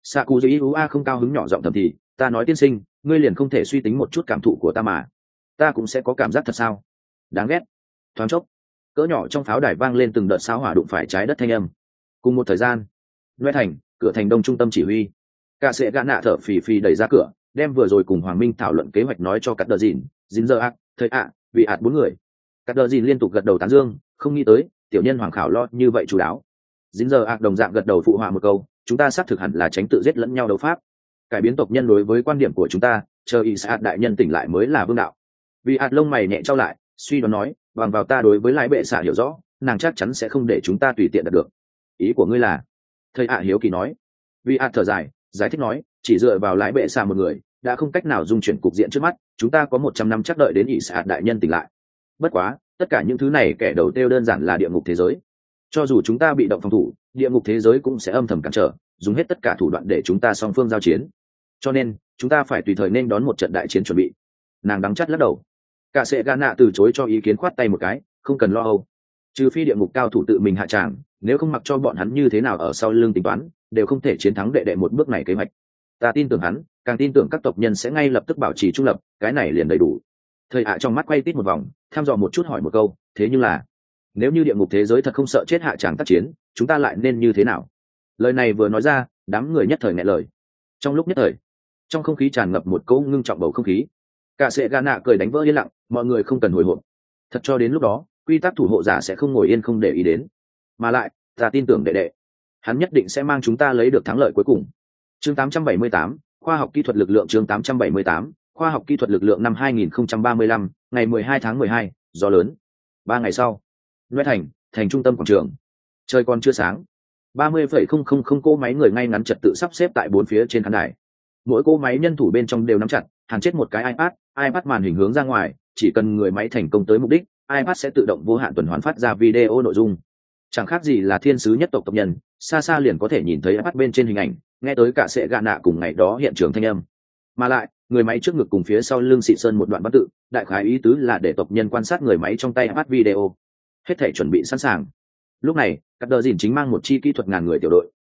Sakuji không cao hứng nhỏ giọng thầm thì, ta nói tiên sinh, ngươi liền không thể suy tính một chút cảm thụ của ta mà? Ta cũng sẽ có cảm giác thật sao? Đáng ghét. Thoáng chốc, cỡ nhỏ trong pháo đài vang lên từng đợt sáo hỏa đụng phải trái đất thanh âm. Cùng một thời gian, Loe thành, cửa thành đông trung tâm chỉ huy. Cả sệ Gana thở phì phì đẩy ra cửa, đem vừa rồi cùng Hoàng Minh thảo luận kế hoạch nói cho Cắt Đờ Dìn, Dìn giờ ác, thời ạ, vị ạt bốn người. Cắt Đờ Dìn liên tục gật đầu tán dương, không nghĩ tới tiểu nhân hoàng khảo lo như vậy chú đáo. Dìn giờ ác đồng dạng gật đầu phụ họa một câu, chúng ta xác thực hẳn là tránh tự giết lẫn nhau đấu pháp. Cải biến tộc nhân đối với quan điểm của chúng ta, chờ Isaac đại nhân tỉnh lại mới là vương đạo. Vị ạt lông mày nhẹ trao lại, suy đoán nói, bằng vào ta đối với lái bệ xạ hiểu rõ, nàng chắc chắn sẽ không để chúng ta tùy tiện đạt được. Ý của ngươi là? Thầy ạ hiếu kỳ nói. Vị ạt thở dài, giải thích nói, chỉ dựa vào lái bệ xạ một người đã không cách nào dung chuyển cục diện trước mắt, chúng ta có một trăm năm chắc đợi đến Isaac đại nhân tỉnh lại. Bất quá, tất cả những thứ này kẻ đầu tiêu đơn giản là địa ngục thế giới. Cho dù chúng ta bị động phòng thủ, địa ngục thế giới cũng sẽ âm thầm cản trở, dùng hết tất cả thủ đoạn để chúng ta song phương giao chiến. Cho nên, chúng ta phải tùy thời nên đón một trận đại chiến chuẩn bị. Nàng đắng chắt lắc đầu. Cả sệ Gana từ chối cho ý kiến, khoát tay một cái, không cần lo âu. Trừ phi địa ngục cao thủ tự mình hạ tràng, nếu không mặc cho bọn hắn như thế nào ở sau lưng tính toán, đều không thể chiến thắng đệ đệ một bước này kế hoạch. Ta tin tưởng hắn, càng tin tưởng các tộc nhân sẽ ngay lập tức bảo trì trung lập, cái này liền đầy đủ. Thầy ạ trong mắt quay tít một vòng, thăm dò một chút hỏi một câu, thế nhưng là, nếu như địa ngục thế giới thật không sợ chết hạ tràng tác chiến, chúng ta lại nên như thế nào? Lời này vừa nói ra, đám người nhất thời nghẹn lời. Trong lúc nhất thời, trong không khí tràn ngập một cỗ ngưng trọng bầu không khí. Cả sệ Gana cười đánh vỡ yên lặng, mọi người không cần hồi hộp. Thật cho đến lúc đó, quy tắc thủ hộ giả sẽ không ngồi yên không để ý đến. Mà lại, ta tin tưởng đệ đệ, hắn nhất định sẽ mang chúng ta lấy được thắng lợi cuối cùng. Chương tám trăm bảy mươi tám, khoa học kỹ thuật lực lượng. Chương tám trăm bảy mươi tám, khoa học kỹ thuật lực lượng. Năm hai nghìn không trăm ba mươi lăm, ngày mười hai tháng mười hai, gió lớn. Ba ngày sau, Loe thành, thành trung tâm quảng trường. Trời còn chưa sáng, ba mươi phẩy không không không cỗ máy người ngay ngắn trật tự sắp xếp tại bốn phía trên khán đài. Mỗi cỗ máy nhân thủ bên trong đều nắm chặt, hàng chết một cái iPad, iPad màn hình hướng ra ngoài, chỉ cần người máy thành công tới mục đích, iPad sẽ tự động vô hạn tuần hoàn phát ra video nội dung. Chẳng khác gì là thiên sứ nhất tộc tộc nhân, xa xa liền có thể nhìn thấy iPad bên trên hình ảnh, nghe tới cả sệ Gana cùng ngày đó hiện trường thanh âm. Mà lại, người máy trước ngực cùng phía sau lưng xị sơn một đoạn văn tự, đại khái ý tứ là để tộc nhân quan sát người máy trong tay iPad video. Hết thể chuẩn bị sẵn sàng. Lúc này, Cắt Đờ Dìn chính mang một chi kỹ thuật ngàn người tiểu đội,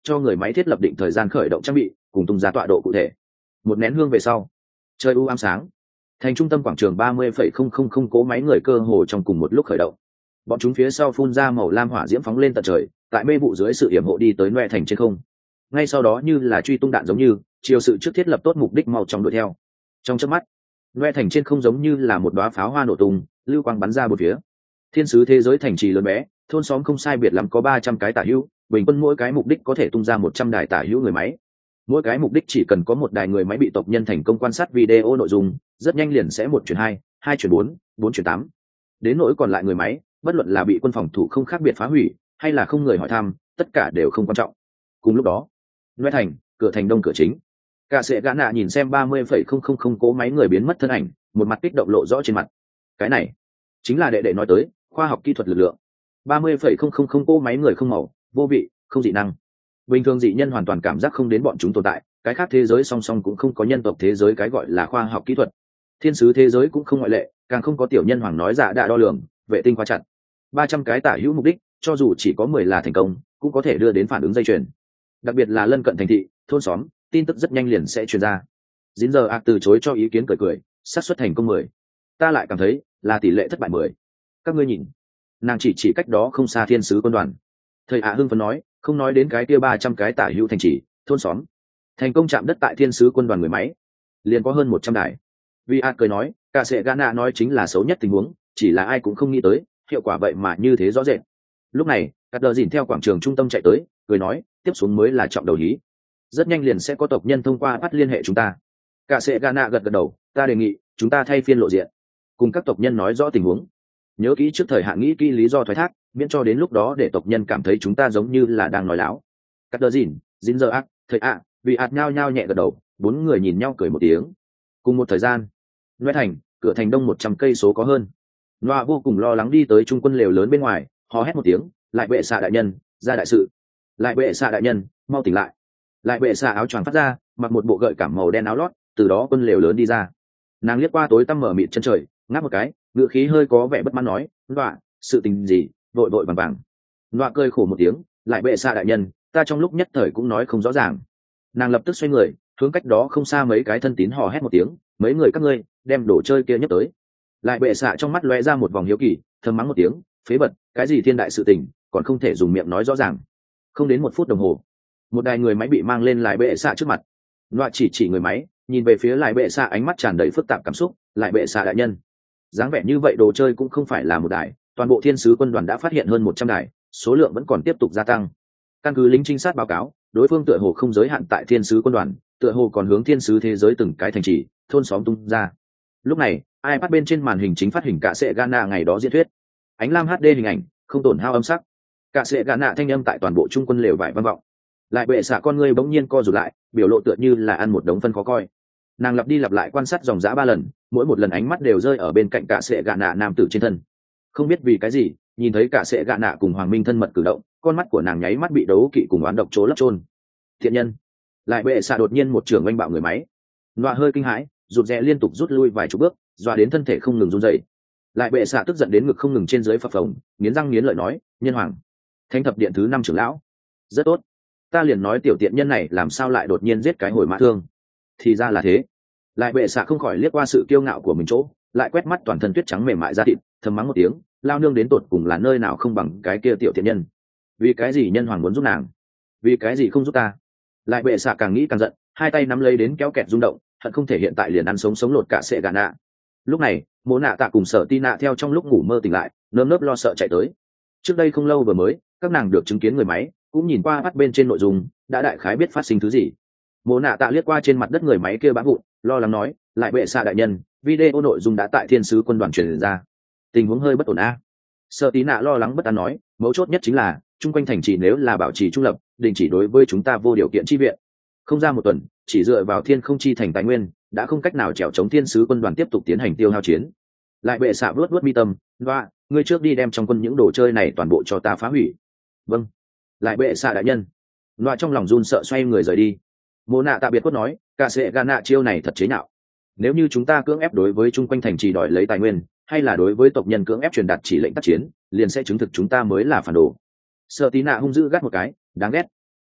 cho người máy thiết lập định thời gian khởi động trang bị cùng tung ra tọa độ cụ thể. Một nén hương về sau, trời u ám sáng, thành trung tâm quảng trường ba mươi phẩy không không không cỗ máy người cơ hồ trong cùng một lúc khởi động. Bọn chúng phía sau phun ra màu lam hỏa diễm phóng lên tận trời, tại mê vụ dưới sự yểm hộ đi tới Noe thành trên không. Ngay sau đó như là truy tung đạn giống như chiều sự trước thiết lập tốt mục đích mau chóng đuổi theo. Trong chớp mắt, Noe thành trên không giống như là một đóa pháo hoa nổ tung, lưu quang bắn ra bốn phía. Thiên sứ thế giới thành trì lớn bé, thôn xóm không sai biệt lắm có ba trăm cái tả hữu, bình quân mỗi cái mục đích có thể tung ra một trăm đài tả hữu người máy. Mỗi cái mục đích chỉ cần có một đài người máy bị tộc nhân thành công quan sát video nội dung, rất nhanh liền sẽ một chuyển hai, hai chuyển bốn, bốn chuyển tám. Đến nỗi còn lại người máy, bất luận là bị quân phòng thủ không khác biệt phá hủy, hay là không người hỏi thăm, tất cả đều không quan trọng. Cùng lúc đó, Noe thành, cửa thành đông cửa chính, cả sệ gã nạ nhìn xem ba mươi phẩy không không không cỗ máy người biến mất thân ảnh, một mặt kích động lộ rõ trên mặt. Cái này chính là đệ đệ nói tới khoa học kỹ thuật lực lượng. ba mươi phẩy không không không cỗ máy người không màu, vô vị, không dị năng. Bình thường dị nhân hoàn toàn cảm giác không đến bọn chúng tồn tại, cái khác thế giới song song cũng không có nhân tộc thế giới cái gọi là khoa học kỹ thuật. Thiên sứ thế giới cũng không ngoại lệ, càng không có tiểu nhân hoàng nói dạ đạ đo lường, vệ tinh khóa chặt. ba trăm cái tả hữu mục đích, cho dù chỉ có mười là thành công, cũng có thể đưa đến phản ứng dây chuyền. Đặc biệt là lân cận thành thị, thôn xóm, tin tức rất nhanh liền sẽ truyền ra. Dính giờ ạc từ chối cho ý kiến cười cười, xác suất thành công mười. Ta lại cảm thấy là tỷ lệ thất bại mười. Các ngươi nhìn, nàng chỉ chỉ cách đó không xa thiên sứ quân đoàn. Thầy ạ hưng phấn nói, không nói đến cái kia ba trăm cái tả hữu thành trì, thôn xóm, thành công chạm đất tại thiên sứ quân đoàn người máy, liền có hơn một trăm đài. Vi a cười nói, cả sệ Ghana nói chính là xấu nhất tình huống, chỉ là ai cũng không nghĩ tới, hiệu quả vậy mà như thế rõ rệt. Lúc này, các đờ dìn theo quảng trường trung tâm chạy tới, cười nói, tiếp xuống mới là trọng đầu hí. Rất nhanh liền sẽ có tộc nhân thông qua bắt liên hệ chúng ta. Cả sệ Ghana gật gật đầu, ta đề nghị chúng ta thay phiên lộ diện, cùng các tộc nhân nói rõ tình huống. Nhớ kỹ trước thời hạn nghĩ kỹ lý do thoái thác, miễn cho đến lúc đó để tộc nhân cảm thấy chúng ta giống như là đang nói láo. Cắt đờ dìn, dính giờ ác, thầy ạ, vì ạt nhao nhao nhẹ gật đầu, bốn người nhìn nhau cười một tiếng. Cùng một thời gian, Noe thành, cửa thành đông một trăm cây số có hơn. Noa vô cùng lo lắng đi tới trung quân lều lớn bên ngoài, hò hét một tiếng, lại bệ xạ đại nhân, ra đại sự. Lại bệ xạ đại nhân, mau tỉnh lại. Lại bệ xạ áo choàng phát ra, mặc một bộ gợi cảm màu đen áo lót, từ đó quân lều lớn đi ra. Nàng liếc qua tối tăm mở mịt chân trời, ngáp một cái, ngựa khí hơi có vẻ bất mãn nói, Noa, sự tình gì, vội vội vàng vàng. Noa cười khổ một tiếng, lại bệ xạ đại nhân, ta trong lúc nhất thời cũng nói không rõ ràng. Nàng lập tức xoay người, hướng cách đó không xa mấy cái thân tín hò hét một tiếng, mấy người các ngươi đem đồ chơi kia nhấc tới. Lại bệ xạ trong mắt lóe ra một vòng hiếu kỳ, thầm mắng một tiếng, phế bật, cái gì thiên đại sự tình, còn không thể dùng miệng nói rõ ràng. Không đến một phút đồng hồ, một đài người máy bị mang lên lại bệ xạ trước mặt. Noa chỉ chỉ người máy, nhìn về phía lại bệ xạ, ánh mắt tràn đầy phức tạp cảm xúc. Lại bệ xạ đại nhân, dáng vẻ như vậy đồ chơi cũng không phải là một đài, toàn bộ thiên sứ quân đoàn đã phát hiện hơn một trăm đài, số lượng vẫn còn tiếp tục gia tăng. Căn cứ lính trinh sát báo cáo, đối phương tựa hồ không giới hạn tại thiên sứ quân đoàn, tựa hồ còn hướng thiên sứ thế giới từng cái thành trì, thôn xóm tung ra. Lúc này, iPad bên trên màn hình chính phát hình cả sệ Ghana ngày đó diễn thuyết, ánh lam hát đê hình ảnh, không tổn hao âm sắc. Cả sệ Ghana thanh âm tại toàn bộ trung quân lều vải vang vọng. Lại bệ xạ con ngươi bỗng nhiên co rụt lại, biểu lộ tựa như là ăn một đống phân khó coi. Nàng lặp đi lặp lại quan sát dòng dã ba lần, mỗi một lần ánh mắt đều rơi ở bên cạnh cả sệ Ghana nam tử trên thân. Không biết vì cái gì, nhìn thấy cả sệ Ghana cùng Hoàng Minh thân mật cử động, con mắt của nàng nháy mắt bị đấu kỵ cùng oán độc chố lấp chôn. Thiện nhân. Lại bệ xạ đột nhiên một trường oanh bạo người máy. Nọa hơi kinh hãi, rụt rè liên tục rút lui vài chục bước, dọa đến thân thể không ngừng run rẩy. Lại bệ xạ tức giận đến ngực không ngừng trên dưới phập phồng, nghiến răng nghiến lợi nói, nhân hoàng, thánh thập điện thứ năm trưởng lão, rất tốt. Ta liền nói tiểu tiện nhân này làm sao lại đột nhiên giết cái hồi mã thương. Thì ra là thế. Lại bệ xạ không khỏi liếc qua sự kiêu ngạo của mình chỗ, lại quét mắt toàn thân tuyết trắng mềm mại ra thịt, thầm mắng một tiếng, lao nương đến tột cùng là nơi nào không bằng cái kia tiểu tiện nhân. Vì cái gì nhân hoàng muốn giúp nàng, vì cái gì không giúp ta. Lại bệ xạ càng nghĩ càng giận, hai tay nắm lấy đến kéo kẹt rung động, hận không thể hiện tại liền ăn sống sống lột cả sệ gà nạ. Lúc này, Mộ Nạ Tạ cùng Sở Ti Nạ theo trong lúc ngủ mơ tỉnh lại, nơm nớp lo sợ chạy tới. Trước đây không lâu vừa mới, các nàng được chứng kiến người máy, cũng nhìn qua bắt bên trên nội dung, đã đại khái biết phát sinh thứ gì. Mộ Nạ Tạ liếc qua trên mặt đất người máy kia bã vụn, lo lắng nói, lại bệ xạ đại nhân, video nội dung đã tại thiên sứ quân đoàn truyền ra, tình huống hơi bất ổn a. Sở Tí Nạ lo lắng bất an nói, mấu chốt nhất chính là chung quanh thành trì nếu là bảo trì trung lập, đình chỉ đối với chúng ta vô điều kiện chi viện. Không ra một tuần, chỉ dựa vào thiên không chi thành tài nguyên, đã không cách nào chèo chống thiên sứ quân đoàn tiếp tục tiến hành tiêu hao chiến. Lại bệ xạ vớt vớt mi tâm, loa, ngươi trước đi đem trong quân những đồ chơi này toàn bộ cho ta phá hủy. Vâng. Lại bệ xạ đại nhân. Loa trong lòng run sợ xoay người rời đi. Mộ Nạ Tạ biệt quất nói, cả sệ gà nạ chiêu này thật chế nhạo. Nếu như chúng ta cưỡng ép đối với chung quanh thành trì đòi lấy tài nguyên, hay là đối với tộc nhân cưỡng ép truyền đạt chỉ lệnh tác chiến, liền sẽ chứng thực chúng ta mới là phản đồ. Sợ Tí Nạ hung dữ gắt một cái, đáng ghét.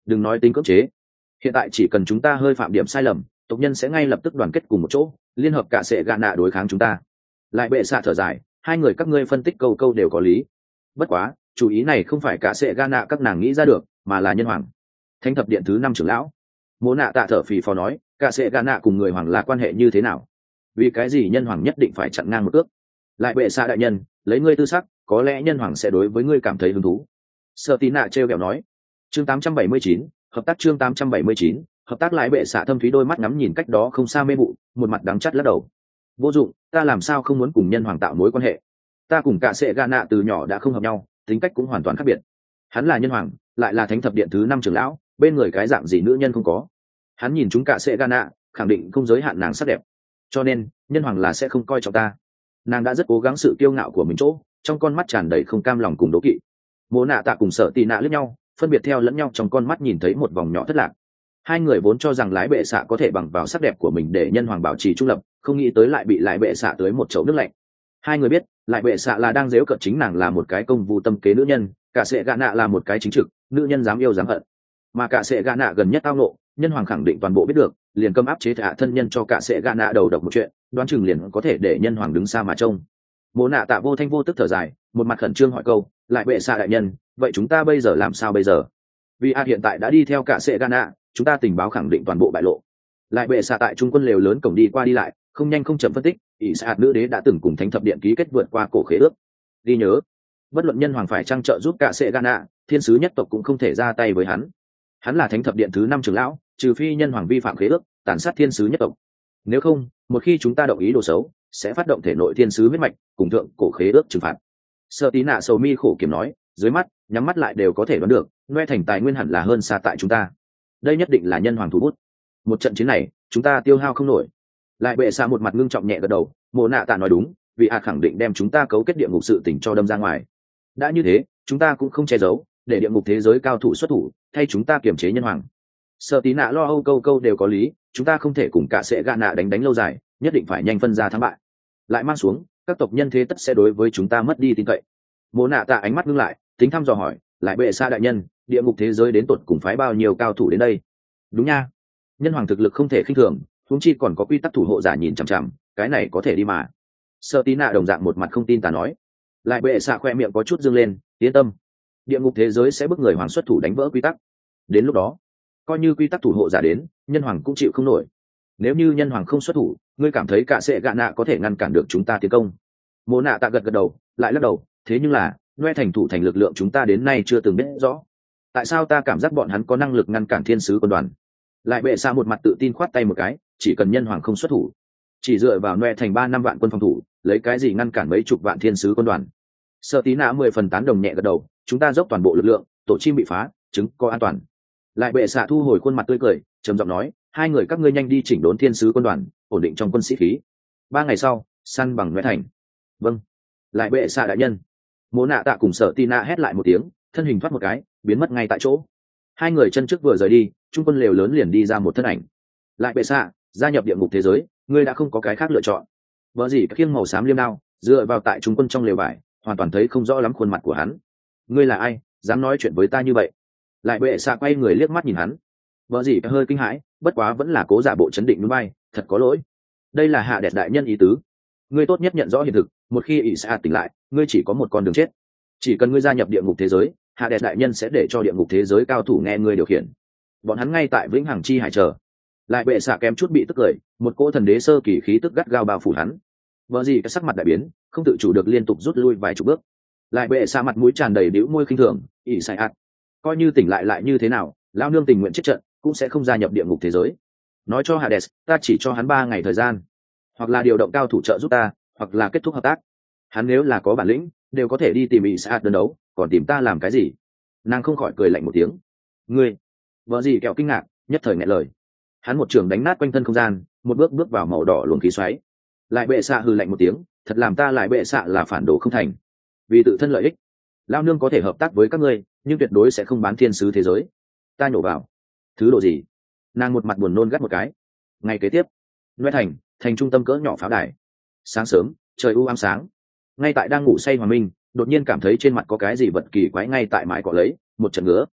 đừng nói tính cưỡng chế, hiện tại chỉ cần chúng ta hơi phạm điểm sai lầm, tộc nhân sẽ ngay lập tức đoàn kết cùng một chỗ, liên hợp cả sệ gạ nạ đối kháng chúng ta. Lại bệ xạ thở dài, hai người các ngươi phân tích câu câu đều có lý, bất quá chủ ý này không phải cả sệ gạ nạ các nàng nghĩ ra được, mà là nhân hoàng, thánh thập điện thứ năm trưởng lão. Mộ nạ tạ thở phì phò nói, cả sệ gạ nạ cùng người hoàng là quan hệ như thế nào? Vì cái gì nhân hoàng nhất định phải chặn ngang một cước? Lại bệ xạ đại nhân, lấy ngươi tư sắc, có lẽ nhân hoàng sẽ đối với ngươi cảm thấy hứng thú. Sợ tí nạ trêu ghẹo nói. Chương tám trăm bảy mươi chín, hợp tác. Chương tám trăm bảy mươi chín, hợp tác. Lại bệ xạ thâm thúy đôi mắt ngắm nhìn cách đó không xa mê vụ, một mặt đắng chắt lắc đầu. Vô dụng, ta làm sao không muốn cùng nhân hoàng tạo mối quan hệ? Ta cùng cả sệ gạ nạ từ nhỏ đã không hợp nhau, tính cách cũng hoàn toàn khác biệt. Hắn là nhân hoàng, lại là thánh thập điện thứ năm trưởng lão, bên người cái dạng gì nữ nhân không có. Hắn nhìn chúng cả sệ gạ nạ, khẳng định không giới hạn nàng sắc đẹp, cho nên nhân hoàng là sẽ không coi trọng ta. Nàng đã rất cố gắng sự kiêu ngạo của mình chỗ, trong con mắt tràn đầy không cam lòng cùng đố kỵ. Mộ nạ tạ cùng Sở tì nạ lướt nhau, phân biệt theo lẫn nhau trong con mắt nhìn thấy một vòng nhỏ thất lạc. Hai người vốn cho rằng lái bệ xạ có thể bằng vào sắc đẹp của mình để nhân hoàng bảo trì trung lập, không nghĩ tới lại bị lại bệ xạ tới một chậu nước lạnh. Hai người biết lại bệ xạ là đang giễu cợt chính nàng là một cái công vụ tâm kế nữ nhân, cả sệ gạ nạ là một cái chính trực nữ nhân dám yêu dám hận. Mà cả sệ gạ nạ gần nhất tao nộ, nhân hoàng khẳng định toàn bộ biết được, liền câm áp chế hạ thân nhân cho cả sệ gạ nạ đầu độc một chuyện, đoán chừng liền có thể để nhân hoàng đứng xa mà trông. Mộ nạ tạ vô thanh vô tức thở dài, một mặt khẩn trương hỏi câu, lại bệ xạ đại nhân, vậy chúng ta bây giờ làm sao bây giờ? Vì a hiện tại đã đi theo cả sệ gạ nạ, chúng ta tình báo khẳng định toàn bộ bại lộ. Lại bệ xạ tại trung quân lều lớn cổng đi qua đi lại, không nhanh không chậm phân tích, ỷ xạ nữ đế đã từng cùng thánh thập điện ký kết vượt qua cổ khế ước. Ghi nhớ, bất luận nhân hoàng phải trang trợ giúp cả sệ gạ nạ, thiên sứ nhất tộc cũng không thể ra tay với hắn. Hắn là thánh thập điện thứ năm trưởng lão, trừ phi nhân hoàng vi phạm khế ước, tàn sát thiên sứ nhất tộc. Nếu không, một khi chúng ta động ý đồ xấu, sẽ phát động thể nội thiên sứ huyết mạch, cùng thượng cổ khế ước trừng phạt. Sợ tí nạ sầu mi khổ kiểm nói, dưới mắt nhắm mắt lại đều có thể đoán được, Noe thành tài nguyên hẳn là hơn xa tại chúng ta. Đây nhất định là nhân hoàng thủ bút. Một trận chiến này, chúng ta tiêu hao không nổi. Lại bệ xạ một mặt ngưng trọng nhẹ gật đầu, Mộ nạ tạ nói đúng, vì hạt khẳng định đem chúng ta cấu kết địa ngục sự tình cho đâm ra ngoài. Đã như thế, chúng ta cũng không che giấu, để địa ngục thế giới cao thủ xuất thủ, thay chúng ta kiềm chế nhân hoàng. Sợ tí nạ lo âu câu câu đều có lý, chúng ta không thể cùng cả sệ gạ nạ đánh đánh lâu dài, nhất định phải nhanh phân ra thắng bại. Lại mang xuống, các tộc nhân thế tất sẽ đối với chúng ta mất đi tin cậy. Mộ nạ tạ ánh mắt ngưng lại, tính thăm dò hỏi, lại bệ xạ đại nhân, địa ngục thế giới đến tột cùng phái bao nhiêu cao thủ đến đây? Đúng nha, nhân hoàng thực lực không thể khinh thường, huống chi còn có quy tắc thủ hộ giả nhìn chằm chằm, cái này có thể đi mà. Sợ tí nạ đồng dạng một mặt không tin ta nói. Lại bệ xạ khoe miệng có chút dương lên, yên tâm, địa ngục thế giới sẽ bức người hoàng xuất thủ đánh vỡ quy tắc. Đến lúc đó, coi như quy tắc thủ hộ giả đến, nhân hoàng cũng chịu không nổi. Nếu như nhân hoàng không xuất thủ, ngươi cảm thấy cả sệ gạ nạ có thể ngăn cản được chúng ta tiến công? Mộ nạ tạ gật gật đầu, lại lắc đầu, thế nhưng là Noe thành thủ thành lực lượng chúng ta đến nay chưa từng biết rõ. Tại sao ta cảm giác bọn hắn có năng lực ngăn cản thiên sứ quân đoàn? Lại bệ xa một mặt tự tin khoát tay một cái, chỉ cần nhân hoàng không xuất thủ, chỉ dựa vào Noe thành ba năm vạn quân phòng thủ, lấy cái gì ngăn cản mấy chục vạn thiên sứ quân đoàn? Sợ tí nạ mười phần tán đồng nhẹ gật đầu, chúng ta dốc toàn bộ lực lượng, tổ chim bị phá, chứng có an toàn. Lại bệ xạ thu hồi khuôn mặt tươi cười, trầm giọng nói, hai người các ngươi nhanh đi chỉnh đốn thiên sứ quân đoàn, ổn định trong quân sĩ khí. Ba ngày sau, săn bằng Noe thành. Vâng. Lại bệ xạ đại nhân. Mộ nạ tạ cùng Sở Tina hét lại một tiếng, thân hình thoát một cái, biến mất ngay tại chỗ. Hai người chân trước vừa rời đi, trung quân lều lớn liền đi ra một thân ảnh. Lại bệ xạ, gia nhập địa ngục thế giới, ngươi đã không có cái khác lựa chọn. Vợ gì các khiêng màu xám liêm đao, dựa vào tại trung quân trong lều vải, hoàn toàn thấy không rõ lắm khuôn mặt của hắn. Ngươi là ai, dám nói chuyện với ta như vậy? Lại bệ xạ quay người liếc mắt nhìn hắn. Vợ gì hơi kinh hãi, bất quá vẫn là cố giả bộ chấn định núi bay, thật có lỗi. Đây là hạ đẹp đại nhân ý tứ. Ngươi tốt nhất nhận rõ hiện thực, một khi ỷ xạ tỉnh lại, ngươi chỉ có một con đường chết. Chỉ cần ngươi gia nhập địa ngục thế giới, hạ đẹp đại nhân sẽ để cho địa ngục thế giới cao thủ nghe ngươi điều khiển. Bọn hắn ngay tại vĩnh hằng chi hải chờ. Lại bệ xạ kém chút bị tức cười, một cỗ thần đế sơ kỳ khí tức gắt gao bao phủ hắn. Vợ gì cái sắc mặt đại biến, không tự chủ được liên tục rút lui vài chục bước. Lại bệ xạ mặt mũi tràn đầy bĩu môi khinh thường, ỷ xạ ạt, coi như tỉnh lại lại như thế nào, lao nương tình nguyện chết trận, cũng sẽ không gia nhập địa ngục thế giới. Nói cho Hades, ta chỉ cho hắn ba ngày thời gian, hoặc là điều động cao thủ trợ giúp ta, hoặc là kết thúc hợp tác. Hắn nếu là có bản lĩnh, đều có thể đi tìm Isaac đơn đấu, còn tìm ta làm cái gì? Nàng không khỏi cười lạnh một tiếng. Ngươi, vợ gì kẹo kinh ngạc, nhất thời nghẹn lời. Hắn một trường đánh nát quanh thân không gian, một bước bước vào màu đỏ luồng khí xoáy. Lại bệ xạ hừ lạnh một tiếng, thật làm ta lại bệ xạ là phản đồ không thành. Vì tự thân lợi ích, lao nương có thể hợp tác với các ngươi, nhưng tuyệt đối sẽ không bán thiên sứ thế giới. Ta nhổ vào. Thứ độ gì? Nàng một mặt buồn nôn gắt một cái. Ngày kế tiếp, Noe thành, thành trung tâm cỡ nhỏ pháo đài. Sáng sớm, trời u ám sáng. Ngay tại đang ngủ say Hoàng Minh, đột nhiên cảm thấy trên mặt có cái gì vật kỳ quái ngay tại mái cọ lấy, một trận ngứa.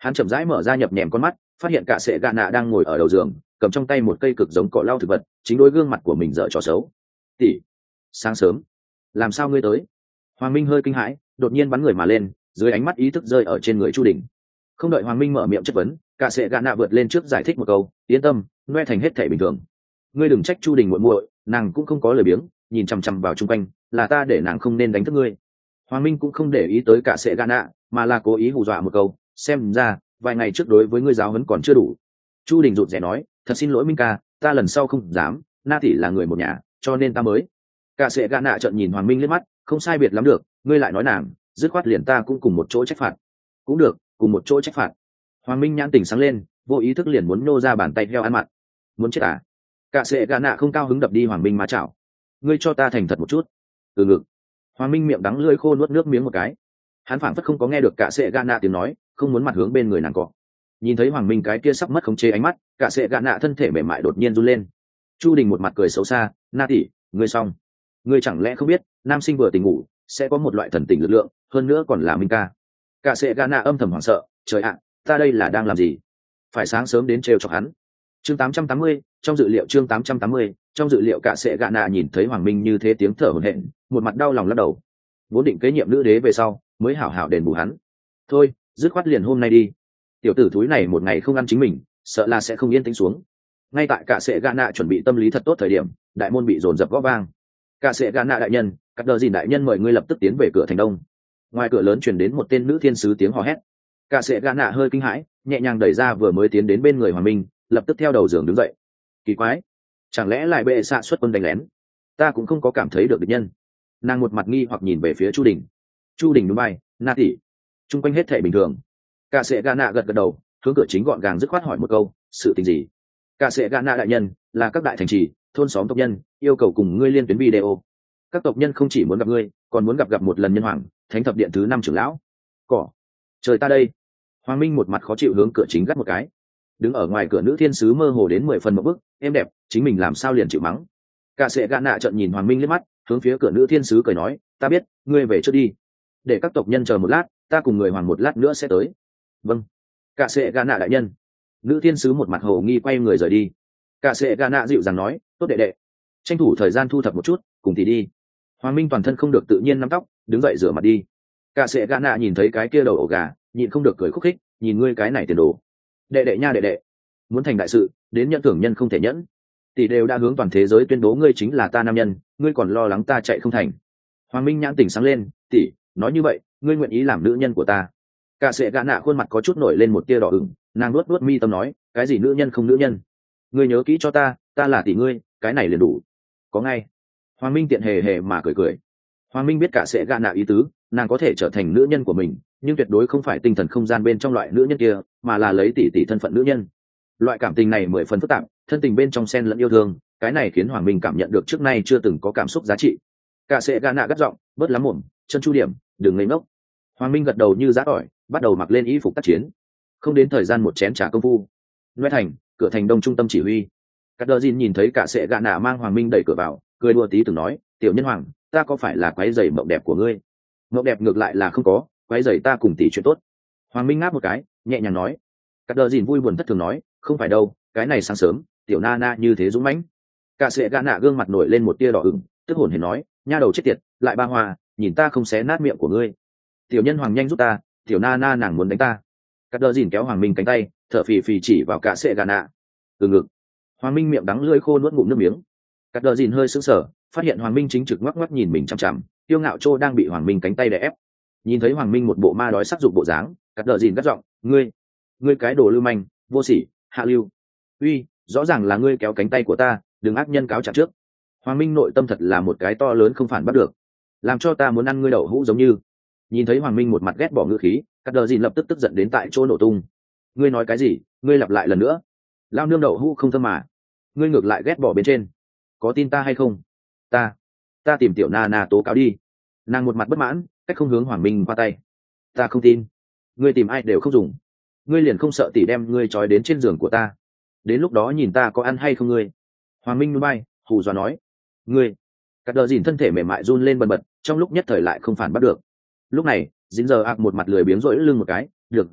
Hắn chậm rãi mở ra nhập nhèm con mắt, phát hiện cả sệ gạ nạ đang ngồi ở đầu giường, cầm trong tay một cây cực giống cỏ lau thực vật, chính đối gương mặt của mình dở trò xấu. Tỷ, sáng sớm, làm sao ngươi tới? Hoàng Minh hơi kinh hãi, đột nhiên bắn người mà lên, dưới ánh mắt ý thức rơi ở trên người Chu Đình. Không đợi Hoàng Minh mở miệng chất vấn, cả sệ gạ nạ vượt lên trước giải thích một câu, yên tâm, noe thành hết thể bình thường. Ngươi đừng trách Chu Đình muội muội, nàng cũng không có lời biếng, nhìn chằm chằm vào chung quanh, là ta để nàng không nên đánh thức ngươi. Hoàng Minh cũng không để ý tới cả sệ gạ nạ, mà là cố ý hù dọa một câu, xem ra vài ngày trước đối với ngươi giáo huấn còn chưa đủ. Chu Đình rụt rè nói, thật xin lỗi Minh ca, ta lần sau không dám, na tỷ là người một nhà, cho nên ta mới. Cả sệ gạ nạ trợn nhìn Hoàng Minh liếc mắt, không sai biệt lắm được, ngươi lại nói nàng, dứt khoát liền ta cũng cùng một chỗ trách phạt. Cũng được, cùng một chỗ trách phạt. Hoàng Minh nhãn tỉnh sáng lên, vô ý thức liền muốn nô ra bàn tay heo ăn mặn. Muốn chết à? Cả sệ gạ nạ không cao hứng đập đi Hoàng Minh má chảo. Ngươi cho ta thành thật một chút. Từ ngực. Hoàng Minh miệng đắng lưỡi khô nuốt nước miếng một cái. Hắn phảng phất không có nghe được cả sệ gạ nạ tiếng nói, không muốn mặt hướng bên người nàng cọ. Nhìn thấy Hoàng Minh cái kia sắp mất khống chế ánh mắt, cả sệ gạ nạ thân thể mềm mại đột nhiên run lên. Chu Đình một mặt cười xấu xa, na tỷ, ngươi xong. Ngươi chẳng lẽ không biết, nam sinh vừa tỉnh ngủ sẽ có một loại thần tình lực lượng, hơn nữa còn là Minh ca. Cả sệ gạ nạ âm thầm hoảng sợ, trời ạ, ta đây là đang làm gì? Phải sáng sớm đến trêu chọc hắn. Chương tám trăm tám mươi, trong dự liệu chương tám trăm tám mươi, trong dự liệu cả sệ gạ nạ nhìn thấy Hoàng Minh như thế tiếng thở hổn hển, một mặt đau lòng lắc đầu. Vốn định kế nhiệm nữ đế về sau, mới hảo hảo đền bù hắn. Thôi, dứt khoát liền hôm nay đi. Tiểu tử thúi này một ngày không ăn chính mình, sợ là sẽ không yên tĩnh xuống. Ngay tại cả sệ gạ nạ chuẩn bị tâm lý thật tốt thời điểm, đại môn bị dồn dập gõ vang. Cả sệ gạ nạ đại nhân, cắt đờ dìn đại nhân mời ngươi lập tức tiến về cửa thành đông. Ngoài cửa lớn truyền đến một tên nữ thiên sứ tiếng hò hét. Cả sệ gạ nạ hơi kinh hãi, nhẹ nhàng đẩy ra vừa mới tiến đến bên người Hoàng Minh, lập tức theo đầu giường đứng dậy. Kỳ quái, chẳng lẽ lại bệ xạ xuất quân đánh lén? Ta cũng không có cảm thấy được địch nhân. Nàng một mặt nghi hoặc nhìn về phía Chu Đình. Chu Đình núi bay, na tỷ. Trung quanh hết thảy bình thường. Cả sệ gạ nạ gật gật đầu, hướng cửa chính gọn gàng dứt khoát hỏi một câu, sự tình gì? Cả sệ gạ nạ đại nhân, là các đại thành trì, thôn xóm tộc nhân yêu cầu cùng ngươi liên tuyến video. Các tộc nhân không chỉ muốn gặp ngươi, còn muốn gặp gặp một lần nhân hoàng, thánh thập điện thứ năm trưởng lão. Cỏ, trời ta đây. Hoàng Minh một mặt khó chịu hướng cửa chính gắt một cái. Đứng ở ngoài cửa nữ thiên sứ mơ hồ đến mười phần một bức, em đẹp, chính mình làm sao liền chịu mắng. Cả sệ gạ nạ trợn nhìn Hoàng Minh liếc mắt, hướng phía cửa nữ thiên sứ cười nói, ta biết, ngươi về trước đi, để các tộc nhân chờ một lát, ta cùng người hoàng một lát nữa sẽ tới. Vâng. Cả sệ gạ nạ đại nhân. Nữ thiên sứ một mặt hồ nghi quay người rời đi. Cả sệ gạ nạ dịu dàng nói, tốt đệ đệ, tranh thủ thời gian thu thập một chút, cùng thì đi. Hoàng Minh toàn thân không được tự nhiên nắm tóc, đứng dậy rửa mặt đi. Cả sệ gạ nạ nhìn thấy cái kia đầu ổ gà, nhịn không được cười khúc khích, nhìn ngươi cái này tiền đồ. Đệ đệ nha đệ đệ, muốn thành đại sự, đến nhận thưởng nhân không thể nhẫn. Tỷ đều đã hướng toàn thế giới tuyên bố ngươi chính là ta nam nhân, ngươi còn lo lắng ta chạy không thành. Hoàng Minh nhãn tỉnh sáng lên, tỷ, nói như vậy, ngươi nguyện ý làm nữ nhân của ta? Cả sệ gạ nạ khuôn mặt có chút nổi lên một tia đỏ ửng, nàng nuốt nuốt mi tâm nói, cái gì nữ nhân không nữ nhân? Ngươi nhớ kỹ cho ta, ta là tỷ ngươi, cái này liền đủ. Có ngay. Hoàng Minh tiện hề hề mà cười cười. Hoàng Minh biết cả sệ gạ nạ ý tứ, nàng có thể trở thành nữ nhân của mình, nhưng tuyệt đối không phải tinh thần không gian bên trong loại nữ nhân kia, mà là lấy tỷ tỷ thân phận nữ nhân. Loại cảm tình này mười phần phức tạp, thân tình bên trong xen lẫn yêu thương, cái này khiến Hoàng Minh cảm nhận được trước nay chưa từng có cảm xúc giá trị. Cả sệ gạ nạ gắt giọng, bớt lắm mồm, chân chu điểm, đừng ngây ngốc. Hoàng Minh gật đầu như giã tỏi, bắt đầu mặc lên y phục tác chiến. Không đến thời gian một chén trà công phu, Noe thành, cửa thành đông trung tâm chỉ huy. Cát Đờ Dìn nhìn thấy cả sệ gạ nạ mang Hoàng Minh đẩy cửa vào, cười đùa tí từng nói, tiểu nhân hoàng, ta có phải là quái rầy mộng đẹp của ngươi? Mộng đẹp ngược lại là không có, quái rầy ta cùng tỷ chuyện tốt. Hoàng Minh ngáp một cái, nhẹ nhàng nói. Cát Đờ Dìn vui buồn thất thường nói, không phải đâu, cái này sáng sớm, tiểu na na như thế dũng mãnh. Cả sệ gạ nạ gương mặt nổi lên một tia đỏ ửng, tức hồn hển nói, nha đầu chết tiệt, lại ba hoa, nhìn ta không xé nát miệng của ngươi. Tiểu nhân hoàng nhanh giúp ta, tiểu na na nàng muốn đánh ta. Cát Đờ Dìn kéo Hoàng Minh cánh tay, thở phì phì chỉ vào cả sệ gạ nạ. Từ ngực. Hoàng Minh miệng đắng lưỡi khô nuốt ngụm nước miếng. Cát Đờ Dìn hơi sững sờ, phát hiện Hoàng Minh chính trực ngoắc ngoắc nhìn mình chằm chằm, tiêu ngạo trô đang bị Hoàng Minh cánh tay đè ép. Nhìn thấy Hoàng Minh một bộ ma đói sắc dục bộ dáng, Cát Đờ Dìn gắt giọng, ngươi, ngươi cái đồ lưu manh, vô sỉ, hạ lưu. Uy, rõ ràng là ngươi kéo cánh tay của ta, đừng ác nhân cáo trạng trước. Hoàng Minh nội tâm thật là một cái to lớn không phản bắt được, làm cho ta muốn ăn ngươi đậu hũ giống như. Nhìn thấy Hoàng Minh một mặt ghét bỏ ngữ khí, Cát Đờ Dìn lập tức tức giận đến tại chỗ nổ tung. Ngươi nói cái gì? Ngươi lặp lại lần nữa. Lao nương đậu hũ không thơm mà. Ngươi ngược lại ghét bỏ bên trên. Có tin ta hay không? Ta, ta tìm tiểu na na tố cáo đi. Nàng một mặt bất mãn, cách không hướng Hoàng Minh qua tay. Ta không tin. Ngươi tìm ai đều không dùng. Ngươi liền không sợ tỷ đem ngươi trói đến trên giường của ta. Đến lúc đó nhìn ta có ăn hay không ngươi. Hoàng Minh núi bay, hù dọa nói. Ngươi. Cát Đờ Dìn thân thể mềm mại run lên bần bật, trong lúc nhất thời lại không phản bắt được. Lúc này, dính giờ ạc một mặt lười biếng rỗi lưng một cái, được rồi,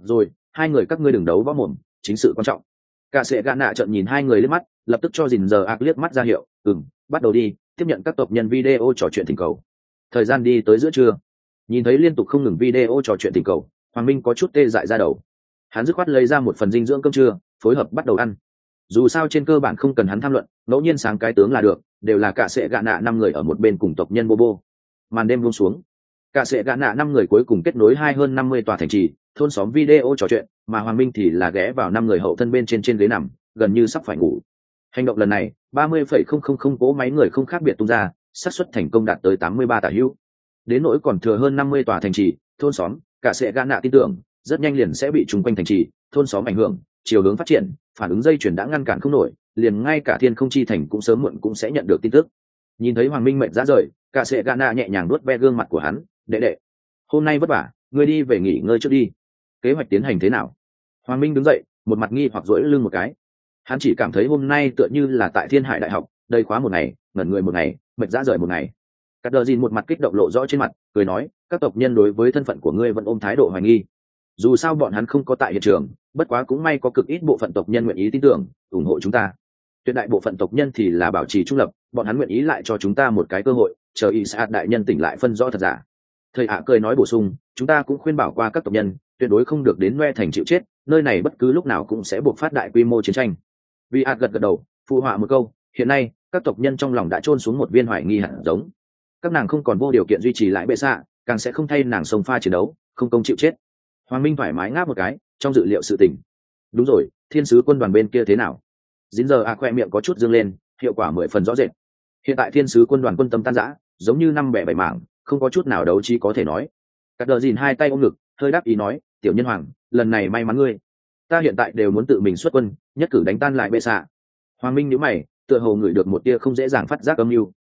hai người các ngươi đừng đấu võ mồm, chính sự quan trọng. Cả sệ gạ nạ trợn nhìn hai người liếc mắt, lập tức cho dình giờ ạc liếc mắt ra hiệu, ừm, bắt đầu đi, tiếp nhận các tộc nhân video trò chuyện tình cầu. Thời gian đi tới giữa trưa, nhìn thấy liên tục không ngừng video trò chuyện tình cầu, Hoàng Minh có chút tê dại ra đầu. Hắn dứt khoát lấy ra một phần dinh dưỡng cơm trưa, phối hợp bắt đầu ăn. Dù sao trên cơ bản không cần hắn tham luận, ngẫu nhiên sáng cái tướng là được, đều là cả sệ gạ nạ năm người ở một bên cùng tộc nhân Bobo. Màn đêm buông xuống, cả sệ gạ nạ năm người cuối cùng kết nối hai hơn năm mươi tòa thành trì, thôn xóm video trò chuyện, mà Hoàng Minh thì là ghé vào năm người hậu thân bên trên trên ghế nằm, gần như sắp phải ngủ. Hành động lần này, ba mươi phẩy không không không cỗ máy người không khác biệt tung ra, xác suất thành công đạt tới tám mươi ba tả hữu. Đến nỗi còn thừa hơn năm mươi tòa thành trì, thôn xóm, cả sệ gạ nạ tin tưởng, rất nhanh liền sẽ bị chung quanh thành trì, thôn xóm ảnh hưởng, chiều hướng phát triển, phản ứng dây chuyển đã ngăn cản không nổi, liền ngay cả thiên không chi thành cũng sớm muộn cũng sẽ nhận được tin tức. Nhìn thấy Hoàng Minh mệt rã rời, cả sệ gạ nạ nhẹ nhàng nuốt ve gương mặt của hắn, đệ đệ, hôm nay vất vả, ngươi đi về nghỉ ngơi trước đi. Kế hoạch tiến hành thế nào? Hoàng Minh đứng dậy, một mặt nghi hoặc duỗi lưng một cái. Hắn chỉ cảm thấy hôm nay tựa như là tại Thiên Hải Đại học, đầy khóa một ngày, ngẩn người một ngày, mệt rã rời một ngày. Cát Đờ Dìn một mặt kích động lộ rõ trên mặt, cười nói, các tộc nhân đối với thân phận của ngươi vẫn ôm thái độ hoài nghi. Dù sao bọn hắn không có tại hiện trường, bất quá cũng may có cực ít bộ phận tộc nhân nguyện ý tin tưởng, ủng hộ chúng ta. Tuyệt đại bộ phận tộc nhân thì là bảo trì trung lập, bọn hắn nguyện ý lại cho chúng ta một cái cơ hội, chờ Isaac đại nhân tỉnh lại phân rõ thật giả. Thầy ạ cười nói bổ sung, chúng ta cũng khuyên bảo qua các tộc nhân, tuyệt đối không được đến Noe thành chịu chết, nơi này bất cứ lúc nào cũng sẽ buộc phát đại quy mô chiến tranh. Vì ạt gật gật đầu, phụ họa một câu, hiện nay các tộc nhân trong lòng đã chôn xuống một viên hoài nghi hạt giống. Các nàng không còn vô điều kiện duy trì lại bệ xạ, càng sẽ không thay nàng sông pha chiến đấu, không công chịu chết. Hoàng Minh thoải mái ngáp một cái, trong dự liệu sự tình. Đúng rồi, thiên sứ quân đoàn bên kia thế nào? Dính giờ a khoe miệng có chút dương lên, hiệu quả mười phần rõ rệt. Hiện tại thiên sứ quân đoàn quân tâm tan rã, giống như năm bẻ bảy mảng, không có chút nào đấu trí có thể nói. Cát Đờ Dìn hai tay ôm ngực, hơi đáp ý nói, tiểu nhân hoàng, lần này may mắn ngươi. Ta hiện tại đều muốn tự mình xuất quân, nhất cử đánh tan lại bệ xạ. Hoàng Minh nhíu mày, tựa hồ ngửi được một tia không dễ dàng phát giác âm mưu.